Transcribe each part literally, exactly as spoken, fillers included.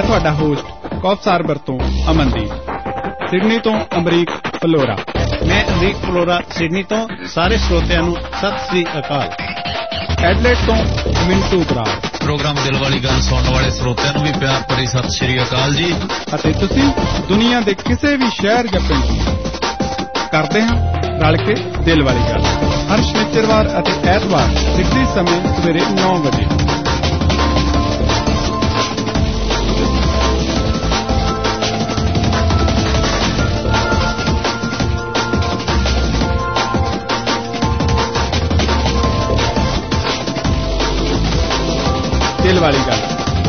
मैं तुहाडा होस्ट कौफसार बरतों अमनदीप। सिडनी तो अमरीक फलोरा। मैं अमरीक फलोरा सिडनी तो सारे श्रोतिਆਂ ਨੂੰ सत श्री अकाल। एडलेड तो मिंटू बराड़। प्रोग्राम दिल वाली गल सुनने वाले श्रोतिਆਂ ਨੂੰ भी प्यार भरी सत श्री अकाल जी। ਅਤੇ ਤੁਸੀਂ दुनिया ਦੇ ਕਿਸੇ ਵੀ ਸ਼ਹਿਰ ਜਾਂ ਪਿੰਡ ਕਰਦੇ ਹਾਂ ਰਲ ਕੇ ਦਿਲ ਵਾਲੀ ਗੱਲ ਹਰ ਸ਼ਨੀਚਰਵਾਰ ਅਤੇ ਐਤਵਾਰ ਸਿੱਧੀ ਸਮੇਂ ਸਵੇਰੇ ਨੌ ਵਜੇ। दिल वाली गल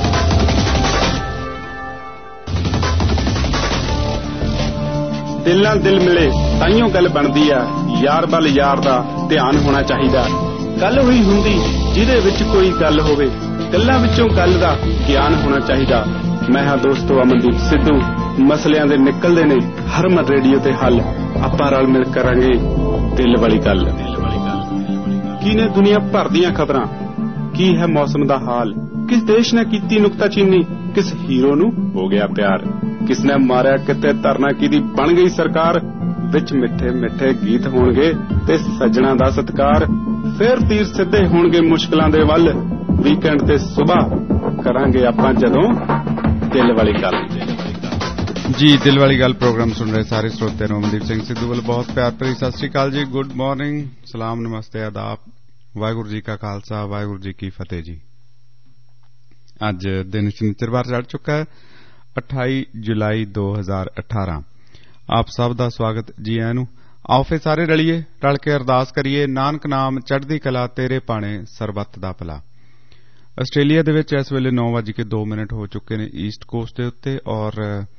दिल नाल दिल मिले ताइयों गल बनदी आ। यार बल यार दा ध्यान होना चाहिदा। गल होई हुंदी जिहदे विच कोई गल होवे गल्लां विचों गल दा ज्ञान होना चाहिदा। मैं हां दोस्तो अमनदीप सिद्धू। मसलियां दे निकलदे ने हरमन रेडियो ते हल। आपां रल मिल करांगे दिल वाली गल। की ने दुनिया भर दीआं खबरां, की है मौसम दा हाल, किस देश ने कीती नुक्ताचीनी, किस हीरो नू हो गया प्यार, किसने मारिया किते धरना कीदी बन गई सरकार। विच मिठे मिठे गीत होणगे ते सज्जणा दा सत्कार। फिर तीर सिद्धे होणगे मुश्किलां दे वल। वीकेंड ते सुबह करांगे आपां जदों दिल वाली गल। जी दिल वाली गल प्रोग्राम सुन रहे सारे श्रोते नूं अमनदीप सिंह सिद्धू वाल बहुत प्यार भरी सत श्री अकाल जी। गुड मॉर्निंग, सलाम, नमस्ते, आदाब। वाहिगुरू जी का खालसा, वाहिगुरू जी की फतेह जी। अज दिन शनिचरवार चढ़ चुका है अठाई जुलाई दो हजार अठारह। आप सब का स्वागत जी आया नूं। आओ फिर सारे रलिए रल के अरदास करिए। नानक नाम चढ़दी कला तेरे पाने सरबत दा भला। आस्ट्रेलिया दे विच इस वेले नौ वज के दो मिनट हो चुके ने ईस्ट कोस्ट के उत्ते और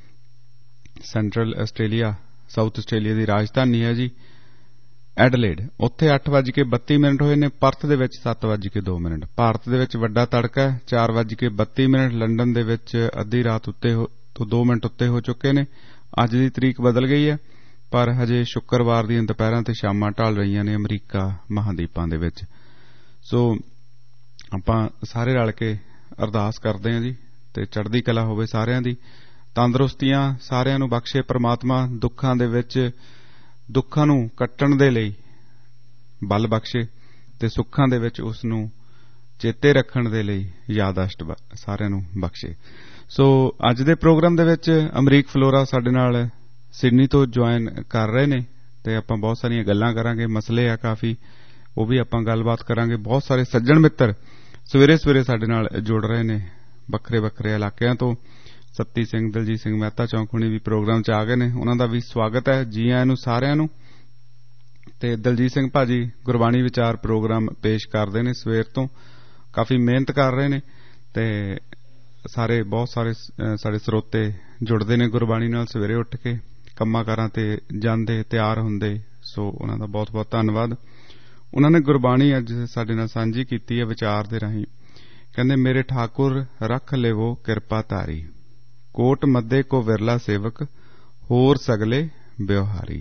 सेंट्रल आस्ट्रेलिया साउथ आस्ट्रेलिया की राजधानी है जी एडलेड। उत्थे अठ वज के बत्ती मिनट होए ने। परथ दे विच सत्त वज के दो मिनट। भारत दे विच वड्डा तड़का है चार वज के बत्ती मिनट। लंडन दे विच अद्धी रात उत्ते तो दो मिनट उत्ते हो चुके ने। अज दी तरीक बदल गई है पर हजे शुक्रवार दी दोपहरां ते शामां ढल रहीआं ने अमरीका महादीपां दे विच। सो आपां सारे रल के अरदास करदे हां जी ते चढ़दी कला होवे सारिआं दी। तंदरुस्तियां सारिआं नूं बख्शे परमात्मा। दुखां दे विच दुखां नूं कट्टण दे लई बल बख्शे ते सुखां दे विच उस नूं चेते रखण दे लई यादाश्त सारिआं नूं बख्शे। सो अज दे प्रोग्राम दे विच अमरीक फलोरा साडे नाल सिडनी तो ज्वाइन कर रहे ने ते आपां बहुत सारियां गल्लां करांगे। मसले आ काफी वो भी आपां गलबात करांगे। बहुत सारे सज्जण मित्र सवेरे सवेरे साडे नाल जुड़ रहे ने वखरे वखरे इलाकिਆਂ तो। सत्ती सिंह दलजीत सिंह मेहता चौंकुणी भी प्रोग्राम च आ गए ने। उन्हां दा भी स्वागत है जी आयां नूं सारिआं नूं। ते दलजीत सिंह भाजी गुरबाणी विचार प्रोग्राम पेश करदे ने सवेर तो। काफी मेहनत कर रहे ने ते सारे बहुत सारे साडे स्रोते जुड़दे ने गुरबाणी नाल सवेरे उठ के कम्मां कारां ते जांदे तैयार हुंदे। सो उन्हां दा बहुत बहुत धन्नवाद। उन्हां ने गुरबाणी अज साडे नाल सांझी कीती है विचार दे राहीं। कहंदे मेरे ठाकुर रख लेवो किरपा तारी, कोट मध्य को विरला सेवक, होर सगले व्यवहारी।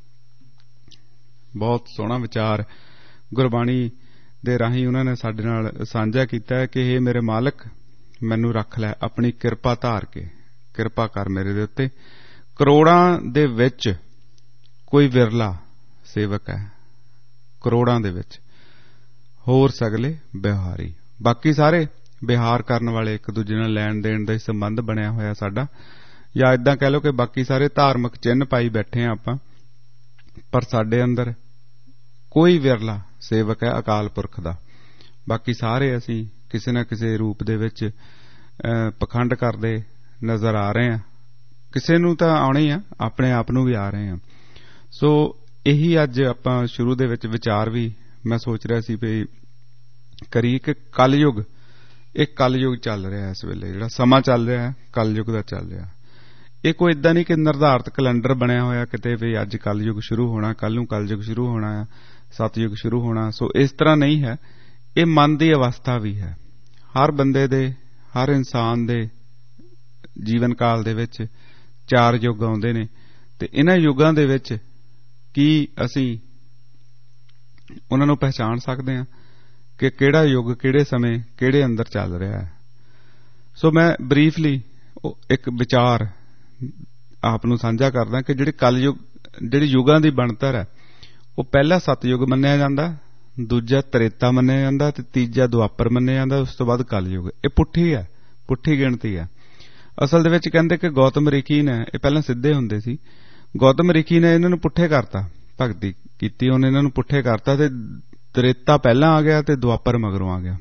बहुत सोहना विचार गुरबाणी दे राहीं उन्होंने साडे नाल सांझा कीता है कि हे मेरे मालक मैनू रख लै अपनी किरपा धार के, किरपा कर मेरे दे उत्ते। करोड़ां दे विच कोई विरला सेवक है, करोड़ां दे विच, होर सगले व्यवहारी। बाकी सारे बिहार करने वाले एक दूजे नाल लैण देण दा संबंध बनिया होया साडा, या इदां कह लो कि बाकी सारे धार्मिक चिन्ह पाई बैठे हैं आपां, पर साडे अंदर कोई विरला सेवक है अकाल पुरख दा। बाकी सारे असीं किसी न किसी रूप दे विच पखंड करदे नज़र आ रहे हैं। किसी नूं तां आउणे ही आ, अपने आप नूं भी आ रहे हैं। सो यही अज आपां शुरू दे विच विचार भी मैं सोच रहा सी भी करी कि कलयुग एक कलयुग चल रहा है। इस वेले जिहड़ा समा चल रहा है कलयुग दा चल रहा। ये कोई इदां नहीं कि निर्धारित कैलेंडर बनया होया किते भी अज कलयुग शुरू होना, कल नूं कलयुग शुरू होना, सतयुग शुरू होना। सो इस तरह नहीं है। ये मन की अवस्था भी है। हर बंदे दे हर इंसान दे जीवन काल दे विच चार युग आउंदे ने ते इन्हां युगां दे विच की असीं उन्हां नूं पहचान सकदे हां कि किहड़ा युग किहड़े समय किहड़े अंदर चल रहा है। सो मैं ब्रीफली ਇੱਕ ਵਿਚਾਰ ਆਪ ਨੂੰ ਸਾਂਝਾ ਕਰਦਾ ਕਿ ਜਿਹੜੇ ਕਲਯੁਗ ਜਿਹੜੀ ਯੁੱਗਾਂ ਦੀ ਬਣਤਰ ਹੈ ਉਹ ਪਹਿਲਾ ਸਤਯੁਗ ਮੰਨਿਆ ਜਾਂਦਾ, ਦੂਜਾ ਤ੍ਰੇਤਾ ਮੰਨਿਆ ਜਾਂਦਾ ਤੇ ਤੀਜਾ ਦੁਆਪਰ ਮੰਨਿਆ ਜਾਂਦਾ, ਉਸ ਤੋਂ ਬਾਅਦ ਕਲਯੁਗ। ਇਹ ਪੁੱਠੀ ਹੈ, ਪੁੱਠੀ ਗਿਣਤੀ ਹੈ। ਅਸਲ ਦੇ ਵਿੱਚ ਕਹਿੰਦੇ ਕਿ ਗੌਤਮ ਰਿਸ਼ੀ ਨੇ, ਇਹ ਪਹਿਲਾਂ ਸਿੱਧੇ ਹੁੰਦੇ ਸੀ, ਗੌਤਮ ਰਿਸ਼ੀ ਨੇ ਇਹਨਾਂ ਨੂੰ ਪੁੱਠੇ ਕਰਤਾ, ਭਗਤੀ ਕੀਤੀ ਉਹਨੇ ਇਹਨਾਂ ਨੂੰ ਪੁੱਠੇ ਕਰਤਾ ਤੇ ਤ੍ਰੇਤਾ ਪਹਿਲਾਂ ਆ ਗਿਆ ਤੇ ਦੁਆਪਰ ਮਗਰੋਂ ਆ ਗਿਆ।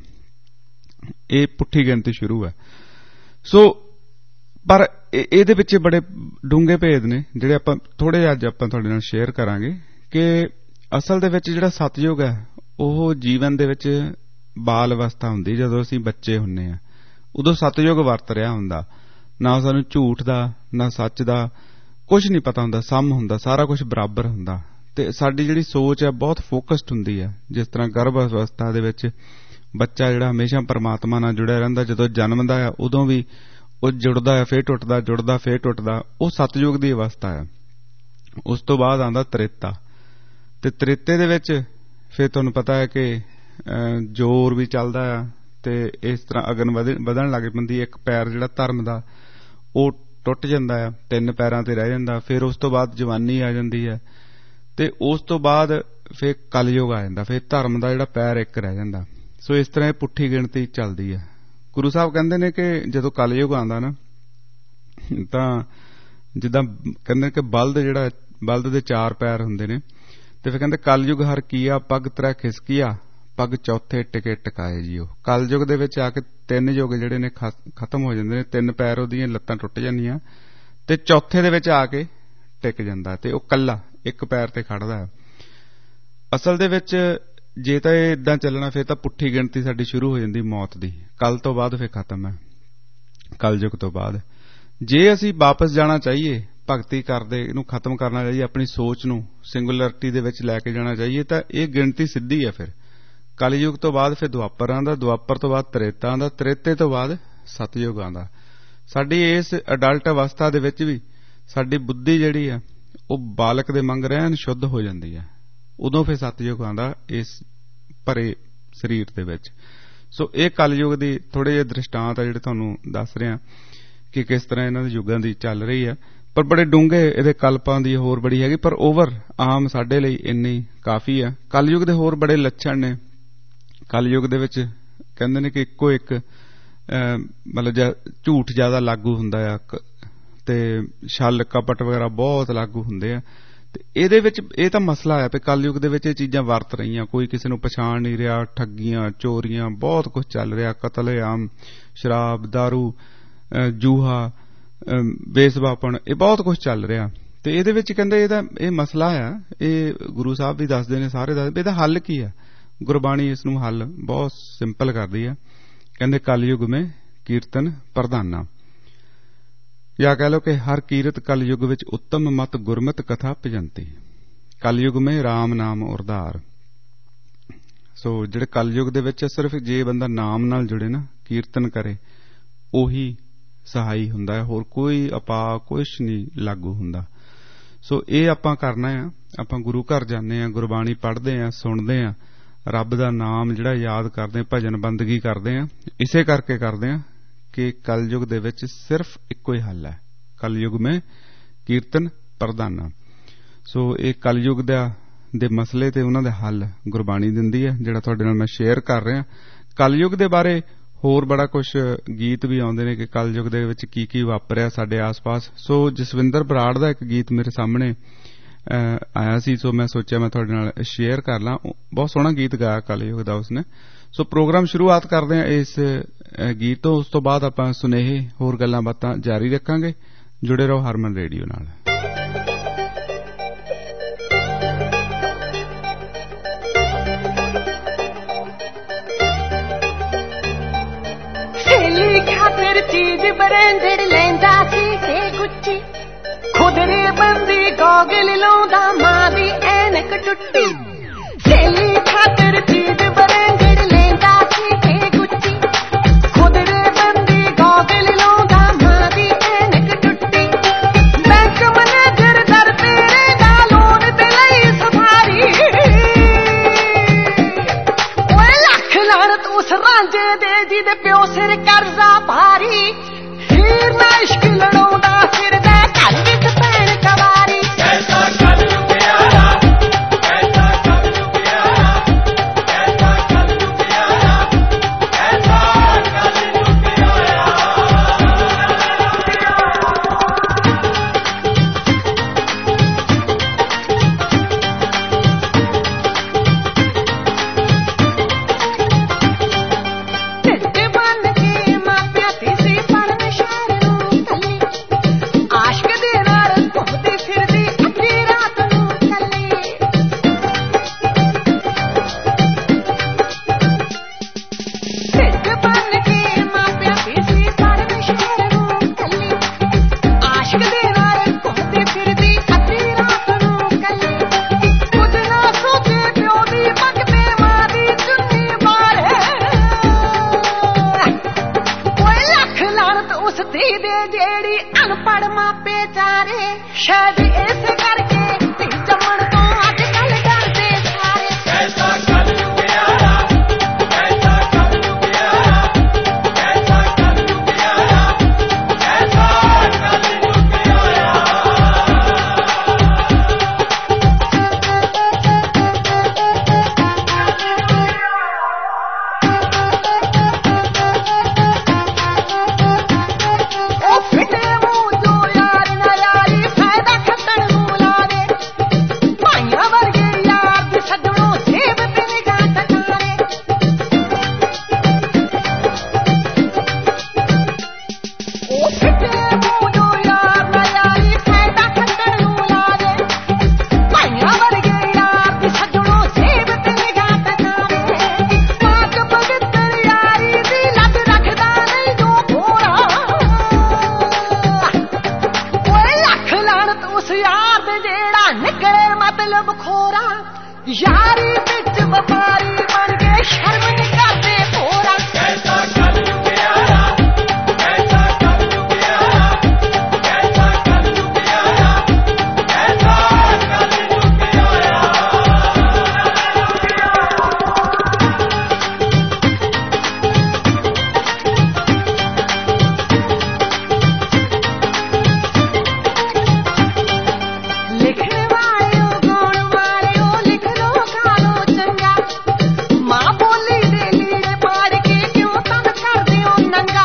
ਇਹ ਪੁੱਠੀ ਗਿਣਤੀ ਸ਼ੁਰੂ ਹੈ। ਸੋ ਪਰ ਇਹਦੇ ਵਿੱਚ ਬੜੇ ਡੂੰਘੇ ਭੇਦ ਨੇ ਜਿਹੜੇ ਆਪਾਂ ਥੋੜੇ ਜਿਹਾ ਅੱਜ ਆਪਾਂ ਤੁਹਾਡੇ ਨਾਲ ਸ਼ੇਅਰ ਕਰਾਂਗੇ ਕਿ ਅਸਲ ਦੇ ਵਿੱਚ ਜਿਹੜਾ ਸਤਯੁਗ ਹੈ ਉਹ ਜੀਵਨ ਦੇ ਵਿੱਚ ਬਾਲ ਅਵਸਥਾ ਹੁੰਦੀ, ਜਦੋਂ ਅਸੀਂ ਬੱਚੇ ਹੁੰਦੇ ਹਾਂ ਉਦੋਂ ਸਤਯੁਗ ਵਰਤ ਰਿਹਾ ਹੁੰਦਾ, ਨਾ ਸਾਨੂੰ ਝੂਠ ਦਾ ਨਾ ਸੱਚ ਦਾ ਕੁਝ ਨਹੀਂ ਪਤਾ ਹੁੰਦਾ, ਸਮ ਹੁੰਦਾ, ਸਾਰਾ ਕੁਝ ਬਰਾਬਰ ਹੁੰਦਾ ਤੇ ਸਾਡੀ ਜਿਹੜੀ ਸੋਚ ਹੈ ਬਹੁਤ ਫੋਕਸਡ ਹੁੰਦੀ ਹੈ। ਜਿਸ ਤਰ੍ਹਾਂ ਗਰਭ ਅਵਸਥਾ ਦੇ ਵਿੱਚ ਬੱਚਾ ਜਿਹੜਾ ਹਮੇਸ਼ਾ ਪਰਮਾਤਮਾ ਨਾਲ ਜੁੜਿਆ ਰਹਿੰਦਾ, ਜਦੋਂ ਜਨਮਦਾ ਆ ਉਦੋਂ ਵੀ ਉਹ ਜੁੜਦਾ ਹੈ, ਫੇਰ ਟੁੱਟਦਾ, ਜੁੜਦਾ ਫੇਰ ਟੁੱਟਦਾ, ਉਹ ਸਤਯੁਗ ਦੀ ਅਵਸਥਾ ਹੈ। ਉਸ ਤੋਂ ਬਾਅਦ ਆਉਂਦਾ ਤ੍ਰੇਤਾ, ਤੇ ਤ੍ਰੇਤੇ ਦੇ ਵਿੱਚ ਫਿਰ ਤੁਹਾਨੂੰ ਪਤਾ ਹੈ ਕਿ ਜ਼ੋਰ ਵੀ ਚੱਲਦਾ ਆ ਤੇ ਇਸ ਤਰ੍ਹਾਂ ਅਗਨ ਵਧਣ ਲੱਗ ਪੈਂਦੀ। ਇੱਕ ਪੈਰ ਜਿਹੜਾ ਧਰਮ ਦਾ ਉਹ ਟੁੱਟ ਜਾਂਦਾ ਆ, ਤਿੰਨ ਪੈਰਾਂ ਤੇ ਰਹਿ ਜਾਂਦਾ। ਫਿਰ ਉਸ ਤੋਂ ਬਾਅਦ ਜਵਾਨੀ ਆ ਜਾਂਦੀ ਹੈ ਤੇ ਉਸ ਤੋਂ ਬਾਅਦ ਫਿਰ ਕਲਯੁਗ ਆ ਜਾਂਦਾ, ਫਿਰ ਧਰਮ ਦਾ ਜਿਹੜਾ ਪੈਰ ਇੱਕ ਰਹਿ ਜਾਂਦਾ। ਸੋ ਇਸ ਤਰ੍ਹਾਂ ਇਹ ਪੁੱਠੀ ਗਿਣਤੀ ਚੱਲਦੀ ਹੈ। ਗੁਰੂ ਸਾਹਿਬ ਕਹਿੰਦੇ ਨੇ ਕਿ ਜਦੋਂ ਕਲਯੁਗ ਆਉਂਦਾ ਨਾ ਤਾਂ ਜਿੱਦਾਂ ਕਹਿੰਦੇ ਕਿ ਬਲਦ ਜਿਹੜਾ ਬਲਦ ਦੇ ਚਾਰ ਪੈਰ ਹੁੰਦੇ ਨੇ ਤੇ ਫਿਰ ਕਹਿੰਦੇ ਕਲਯੁਗ ਹਰ ਕੀਆ ਪੱਗ ਤ੍ਰੈ ਖਿਸਕੀਆ ਪੱਗ ਚੌਥੇ ਟਿਕੇ ਟਿਕਾਏ ਜੀ। ਉਹ ਕਲਯੁਗ ਦੇ ਵਿੱਚ ਆ ਕੇ ਤਿੰਨ ਯੁੱਗ ਜਿਹੜੇ ਨੇ ਖਤਮ ਹੋ ਜਾਂਦੇ ਨੇ, ਤਿੰਨ ਪੈਰ ਉਹਦੀਆਂ ਲੱਤਾਂ ਟੁੱਟ ਜਾਂਦੀਆਂ ਤੇ ਚੌਥੇ ਦੇ ਵਿੱਚ ਆ ਕੇ ਟਿਕ ਜਾਂਦਾ ਤੇ ਉਹ ਕੱਲਾ ਇੱਕ ਪੈਰ ਤੇ ਖੜਦਾ। ਅਸਲ ਦੇ ਵਿੱਚ ਜੇ ਤਾਂ ਇਹ ਇਦਾਂ ਚੱਲਣਾ ਫਿਰ ਤਾਂ ਪੁੱਠੀ ਗਿਣਤੀ ਸਾਡੀ ਸ਼ੁਰੂ ਹੋ ਜਾਂਦੀ ਮੌਤ ਦੀ। ਕੱਲ ਤੋਂ ਬਾਅਦ ਫਿਰ ਖਤਮ ਹੈ, ਕਲਯੁਗ ਤੋਂ ਬਾਅਦ। ਜੇ ਅਸੀਂ ਵਾਪਸ ਜਾਣਾ ਚਾਹੀਏ, ਭਗਤੀ ਕਰਦੇ ਇਹਨੂੰ ਖਤਮ ਕਰਨਾ ਚਾਹੀਏ, ਆਪਣੀ ਸੋਚ ਨੂੰ ਸਿੰਗੂਲਰਿਟੀ ਦੇ ਵਿੱਚ ਲੈ ਕੇ ਜਾਣਾ ਚਾਹੀਏ ਤਾਂ ਇਹ ਗਿਣਤੀ ਸਿੱਧੀ ਹੈ। ਫਿਰ ਕਲਯੁਗ ਤੋਂ ਬਾਅਦ ਫਿਰ ਦੁਆਪਰ ਆਉਂਦਾ, ਦੁਆਪਰ ਤੋਂ ਬਾਅਦ ਤ੍ਰੇਤਾ ਆਉਂਦਾ, ਤ੍ਰੇਤੇ ਤੋਂ ਬਾਅਦ ਸਤਯੁਗ ਆਉਂਦਾ। ਸਾਡੀ ਇਸ ਅਡਲਟ ਅਵਸਥਾ ਦੇ ਵਿੱਚ ਵੀ ਸਾਡੀ ਬੁੱਧੀ ਜਿਹੜੀ ਹੈ ਉਹ ਬਾਲਕ ਦੇ ਮੰਗ ਰਹਿਣ ਸ਼ੁੱਧ ਹੋ ਜਾਂਦੀ ਹੈ, ਉਦੋਂ ਫਿਰ ਸਤਯੁਗ ਆਉਂਦਾ ਇਸ ਭਰੇ ਸਰੀਰ ਦੇ ਵਿੱਚ। ਸੋ ਇਹ ਕਲਯੁਗ ਦੀ ਥੋੜੇ ਜਿਹੇ ਦ੍ਰਿਸ਼ਟਾਂਤ ਆ ਜਿਹੜੇ ਤੁਹਾਨੂੰ ਦੱਸ ਰਿਹਾ ਕਿ ਕਿਸ ਤਰ੍ਹਾਂ ਇਹਨਾਂ ਦੇ ਯੁੱਗਾਂ ਦੀ ਚੱਲ ਰਹੀ ਹੈ। ਪਰ ਬੜੇ ਡੂੰਘੇ ਇਹਦੇ ਕਲਪਾਂ ਦੀ ਹੋਰ ਬੜੀ ਹੈਗੀ, ਪਰ ਓਵਰ ਆਮ ਸਾਡੇ ਲਈ ਇੰਨੀ ਕਾਫੀ ਹੈ। ਕਲਯੁਗ ਦੇ ਹੋਰ ਬੜੇ ਲੱਛਣ ਨੇ। ਕਲਯੁਗ ਦੇ ਵਿੱਚ ਕਹਿੰਦੇ ਨੇ ਕਿ ਇੱਕੋ ਇੱਕ ਮਤਲਬ ਝੂਠ ਜ਼ਿਆਦਾ ਲਾਗੂ ਹੁੰਦਾ ਆ ਤੇ ਛਲ ਕਪਟ ਵਗੈਰਾ ਬਹੁਤ ਲਾਗੂ ਹੁੰਦੇ ਆ। ਤੇ ਇਹਦੇ ਵਿੱਚ ਇਹ ਤਾਂ ਮਸਲਾ ਹੈ ਕਿ ਕਲਯੁਗ ਦੇ ਵਿੱਚ ਇਹ ਚੀਜ਼ਾਂ ਵਰਤ ਰਹੀਆਂ, ਕੋਈ ਕਿਸੇ ਨੂੰ ਪਛਾਣ ਨਹੀਂ ਰਿਹਾ, ਠੱਗੀਆਂ ਚੋਰੀਆਂ ਬਹੁਤ ਕੁਝ ਚੱਲ ਰਿਹਾ, ਕਤਲੇਆਮ, ਸ਼ਰਾਬ, ਦਾਰੂ, ਜੂਹਾ, ਬੇਸਬਾਪਣ, ਇਹ ਬਹੁਤ ਕੁਝ ਚੱਲ ਰਿਹਾ। ਤੇ ਇਹਦੇ ਵਿੱਚ ਕਹਿੰਦੇ ਇਹਦਾ ਇਹ ਮਸਲਾ ਆ, ਇਹ ਗੁਰੂ ਸਾਹਿਬ ਵੀ ਦੱਸਦੇ ਨੇ, ਸਾਰੇ ਦੱਸਦੇ ਇਹਦਾ ਹੱਲ ਕੀ ਆ। ਗੁਰਬਾਣੀ ਇਸ ਨੂੰ ਹੱਲ ਬਹੁਤ ਸਿੰਪਲ ਕਰਦੀ ਆ। ਕਹਿੰਦੇ ਕਲਯੁਗ ਮੇਂ ਕੀਰਤਨ ਪ੍ਰਧਾਨਾ, ਜਾਂ ਕਹਿ ਲਓ ਕਿ ਹਰ ਕੀਰਤ ਕਲਯੁਗ ਵਿੱਚ ਉੱਤਮ ਮਤ ਗੁਰਮਤ ਕਥਾ ਭਜੰਤੀ, ਕਲਯੁਗ ਮੇਂ ਰਾਮ ਨਾਮ ਉਰਧਾਰ। ਸੋ ਜਿਹੜੇ ਕਲਯੁਗ ਦੇ ਵਿੱਚ ਸਿਰਫ ਜੇ ਬੰਦਾ ਨਾਮ ਨਾਲ ਜੁੜੇ ਨਾ, ਕੀਰਤਨ ਕਰੇ, ਉਹੀ ਸਹਾਈ ਹੁੰਦਾ ਹੈ, ਹੋਰ ਕੋਈ ਆਪਾ ਕੁਛ ਨਹੀਂ ਲਾਗੂ ਹੁੰਦਾ। ਸੋ ਇਹ ਆਪਾਂ ਕਰਨਾ ਆ। ਆਪਾਂ ਗੁਰੂ ਘਰ ਜਾਂਦੇ ਆ, ਗੁਰਬਾਣੀ ਪੜ੍ਹਦੇ ਆ, ਸੁਣਦੇ ਆ, ਰੱਬ ਦਾ ਨਾਮ ਜਿਹੜਾ ਯਾਦ ਕਰਦੇ, ਭਜਨ ਬੰਦਗੀ ਕਰਦੇ ਆ, ਇਸੇ ਕਰਕੇ ਕਰਦੇ ਆ ਕਿ ਕਲਯੁਗ ਦੇ ਵਿੱਚ ਸਿਰਫ ਇੱਕੋ ਹੀ ਹੱਲ ਹੈ, ਕਲਯੁਗ ਮੇਂ ਕੀਰਤਨ ਪ੍ਰਧਾਨਾ। ਸੋ ਇਹ ਕਲਯੁਗ ਦਾ ਦੇ ਮਸਲੇ ਤੇ ਉਹਨਾਂ ਦੇ ਹੱਲ ਗੁਰਬਾਣੀ ਦਿੰਦੀ ਹੈ, ਜਿਹੜਾ ਤੁਹਾਡੇ ਨਾਲ ਮੈਂ ਸ਼ੇਅਰ ਕਰ ਰਿਹਾ। ਕਲਯੁਗ ਦੇ ਬਾਰੇ ਹੋਰ ਬੜਾ ਕੁਝ ਗੀਤ ਵੀ ਆਉਂਦੇ ਨੇ ਕਿ ਕਲਯੁਗ ਦੇ ਵਿੱਚ ਕੀ ਕੀ ਵਾਪਰਿਆ ਸਾਡੇ ਆਸ-ਪਾਸ। ਸੋ ਜਸਵਿੰਦਰ ਬਰਾੜ ਦਾ ਇੱਕ ਗੀਤ ਮੇਰੇ ਸਾਹਮਣੇ ਆਇਆ ਸੀ, ਸੋ ਮੈਂ ਸੋਚਿਆ ਮੈਂ ਤੁਹਾਡੇ ਨਾਲ ਸ਼ੇਅਰ ਕਰ ਲਾਂ। ਬਹੁਤ ਸੋਹਣਾ ਗੀਤ ਗਾਇਆ ਕਲਯੁਗ ਦਾ ਉਸਨੇ। ਸੋ ਪ੍ਰੋਗਰਾਮ ਸ਼ੁਰੂਆਤ ਕਰਦੇ ਹਾਂ ਇਸ ਗੀਤ ਤੋਂ, ਉਸ ਤੋਂ ਬਾਅਦ ਆਪਾਂ ਸੁਨੇਹੇ ਹੋਰ ਗੱਲਾਂ ਬਾਤਾਂ ਜਾਰੀ ਰੱਖਾਂਗੇ। ਜੁੜੇ ਰਹੋ ਹਰਮਨ ਰੇਡੀਓ ਨਾਲ। ਚੀਜ਼ ਬਰੰਡੜ ਲੈਂਦਾ ਸੀ ਤੇ ਗੁੱਚੀ, ਖੁਦਰੇ ਬੰਦੀ ਗੋਗਲ ਲਾਉਂਦਾ, ਮਾਂ ਦੀ ਐਨਕ ਟੁੱਟੀ। ਸੇਲੀ ਖਾਤਰ ਚੀਜ਼ ਬਰੰਡੜ ਲੈਂਦਾ ਸੀ ਤੇ ਗੁੱਚੀ, ਖੁਦਰੇ ਬੰਦੀ ਗੋਗਲ ਲਾਉਂਦਾ, ਮਾਂ ਦੀ ਐਨਕ ਟੁੱਟੀ। ਬੈਂਕ ਮੈਨੇਜਰ ਦਰ ਤੇਰੇ ਦਾ ਲੋਨ ਤੇ ਲਈ ਸਫਾਰੀ, ਓਏ ਲੱਖ ਲਾਣਤ ਉਸ ਰਾਂਝੇ ਦੇ ਜਿਹਦੇ ਪਿਓ ਸਿਰ ਕਰਜ਼ਾ ਭਾਰੀ। ਹੀਰ ਨਾ ਇਸ਼ਕ ਲੜਾਉਂਦਾ ਫਿਰਦਾ ਘਰ ਵਿੱਚ ਭੈਣ ਕਵਾਰੀ ਐਸਾ ਕੱਲ ਨੂੰ ਪਿਆਰਾ ਐਸਾ ਕੱਲ ਨੂੰ ਪਿਆਰਾ ਐਸਾ ਕੱਲ ਨੂੰ ਪਿਆਰਾ ਐਸਾ ਕੱਲ ਨੂੰ ਪਿਆਰਾ ਜਿਹੜੀ ਅਨਪੜ ਮਾਪੇ ਚਾਰੇ ਸ਼ਾਇਦ ਇਸ ਕਰਕੇ ਧੀ ਜੰਮਣ ਤੋਂ ਅੱਜ ਕੱਲ ਡਰਦੇ ਸਾਰੇ ਐਸਾ ਕੱਲ ਨੂੰ ਪਿਆਰਾ ਐਸਾ ਕੱਲ ਨੂੰ ਪਿਆਰਾ ਐਸਾ ਕੱਲ ਨੂੰ ਪਿਆਰਾ ਐਸਾ ਕੱਲ ਨੂੰ ਪਿਆਰਾ ਯਾਰੀ ਵਿੱਚ ਵਪਾਰੀ ਬਣ ਕੇ ਸ਼ਰਮ ਨੀ ਕਰਦੇ ਭੋਰਾ ਐਸਾ ਕੱਲ ਨੂੰ ਪਿਆਰਾ ਐਸਾ ਕੱਲ ਨੂੰ ਪਿਆਰਾ ਐਸਾ ਕੱਲ ਨੂੰ ਪਿਆਰਾ ਐਸਾ ਕੱਲ ਨੂੰ ਪਿਆਰਾ ਲਿਖਣ ਵਾਲਿਓ ਗਾਉਣ ਵਾਲਿਓ ਲਿਖ ਲੋ ਗਾ ਲੋ ਚੰਗਾ ਮਾਂ ਬੋਲੀ ਦੇ ਲੀੜੇ ਪਾੜ ਕੇ ਕਿਉਂ ਤੰਗ ਕਰਦੇ ਹੋ ਨੰਗਾ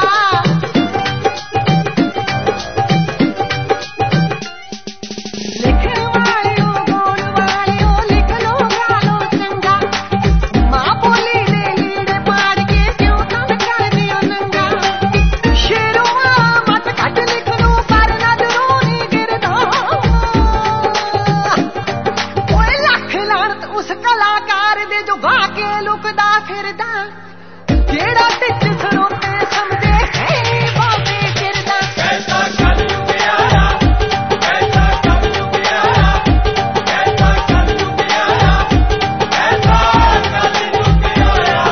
ਲਿਖਣ ਵਾਲਿਓ ਗਾਉਣ ਵਾਲਿਓ ਲਿਖ ਲੋ ਗਾ ਲੋ ਚੰਗਾ ਮਾਂ ਬੋਲੀ ਦੇ ਲੀੜੇ ਪਾੜ ਕੇ ਕਿਉਂ ਤੰਗ ਕਰਦੇ ਹੋ ਨੰਗਾ ਸ਼ੇਰੋਂ ਮਤ ਕੱਢ ਲਿਖ ਲੋ ਪਰ ਨਜ਼ਰੋਂ ਨਹੀਂ ਗਿਰਦਾ ਓਏ ਲੱਖ ਲਾਣਤ ਉਸ ਕਲਾਕਾਰ ਦੇ ਜੋ ਗਾ ਕੇ ਲੁਕਦਾ ਫਿਰਦਾ ਜਿਹੜਾ ਟਿੱਚ ਸਰੋਤੇ ਸਮਝੇ ਹੈ ਨੀ ਬਾਬੇ ਫਿਰਦਾ ਐਸਾ ਕੱਲ ਨੂੰ ਪਿਆਰਾ ਐਸਾ ਕੱਲ ਨੂੰ ਪਿਆਰਾ ਐਸਾ ਕੱਲ ਨੂੰ ਪਿਆਰਾ ਐਸਾ ਕੱਲ ਨੂੰ ਪਿਆਰਾ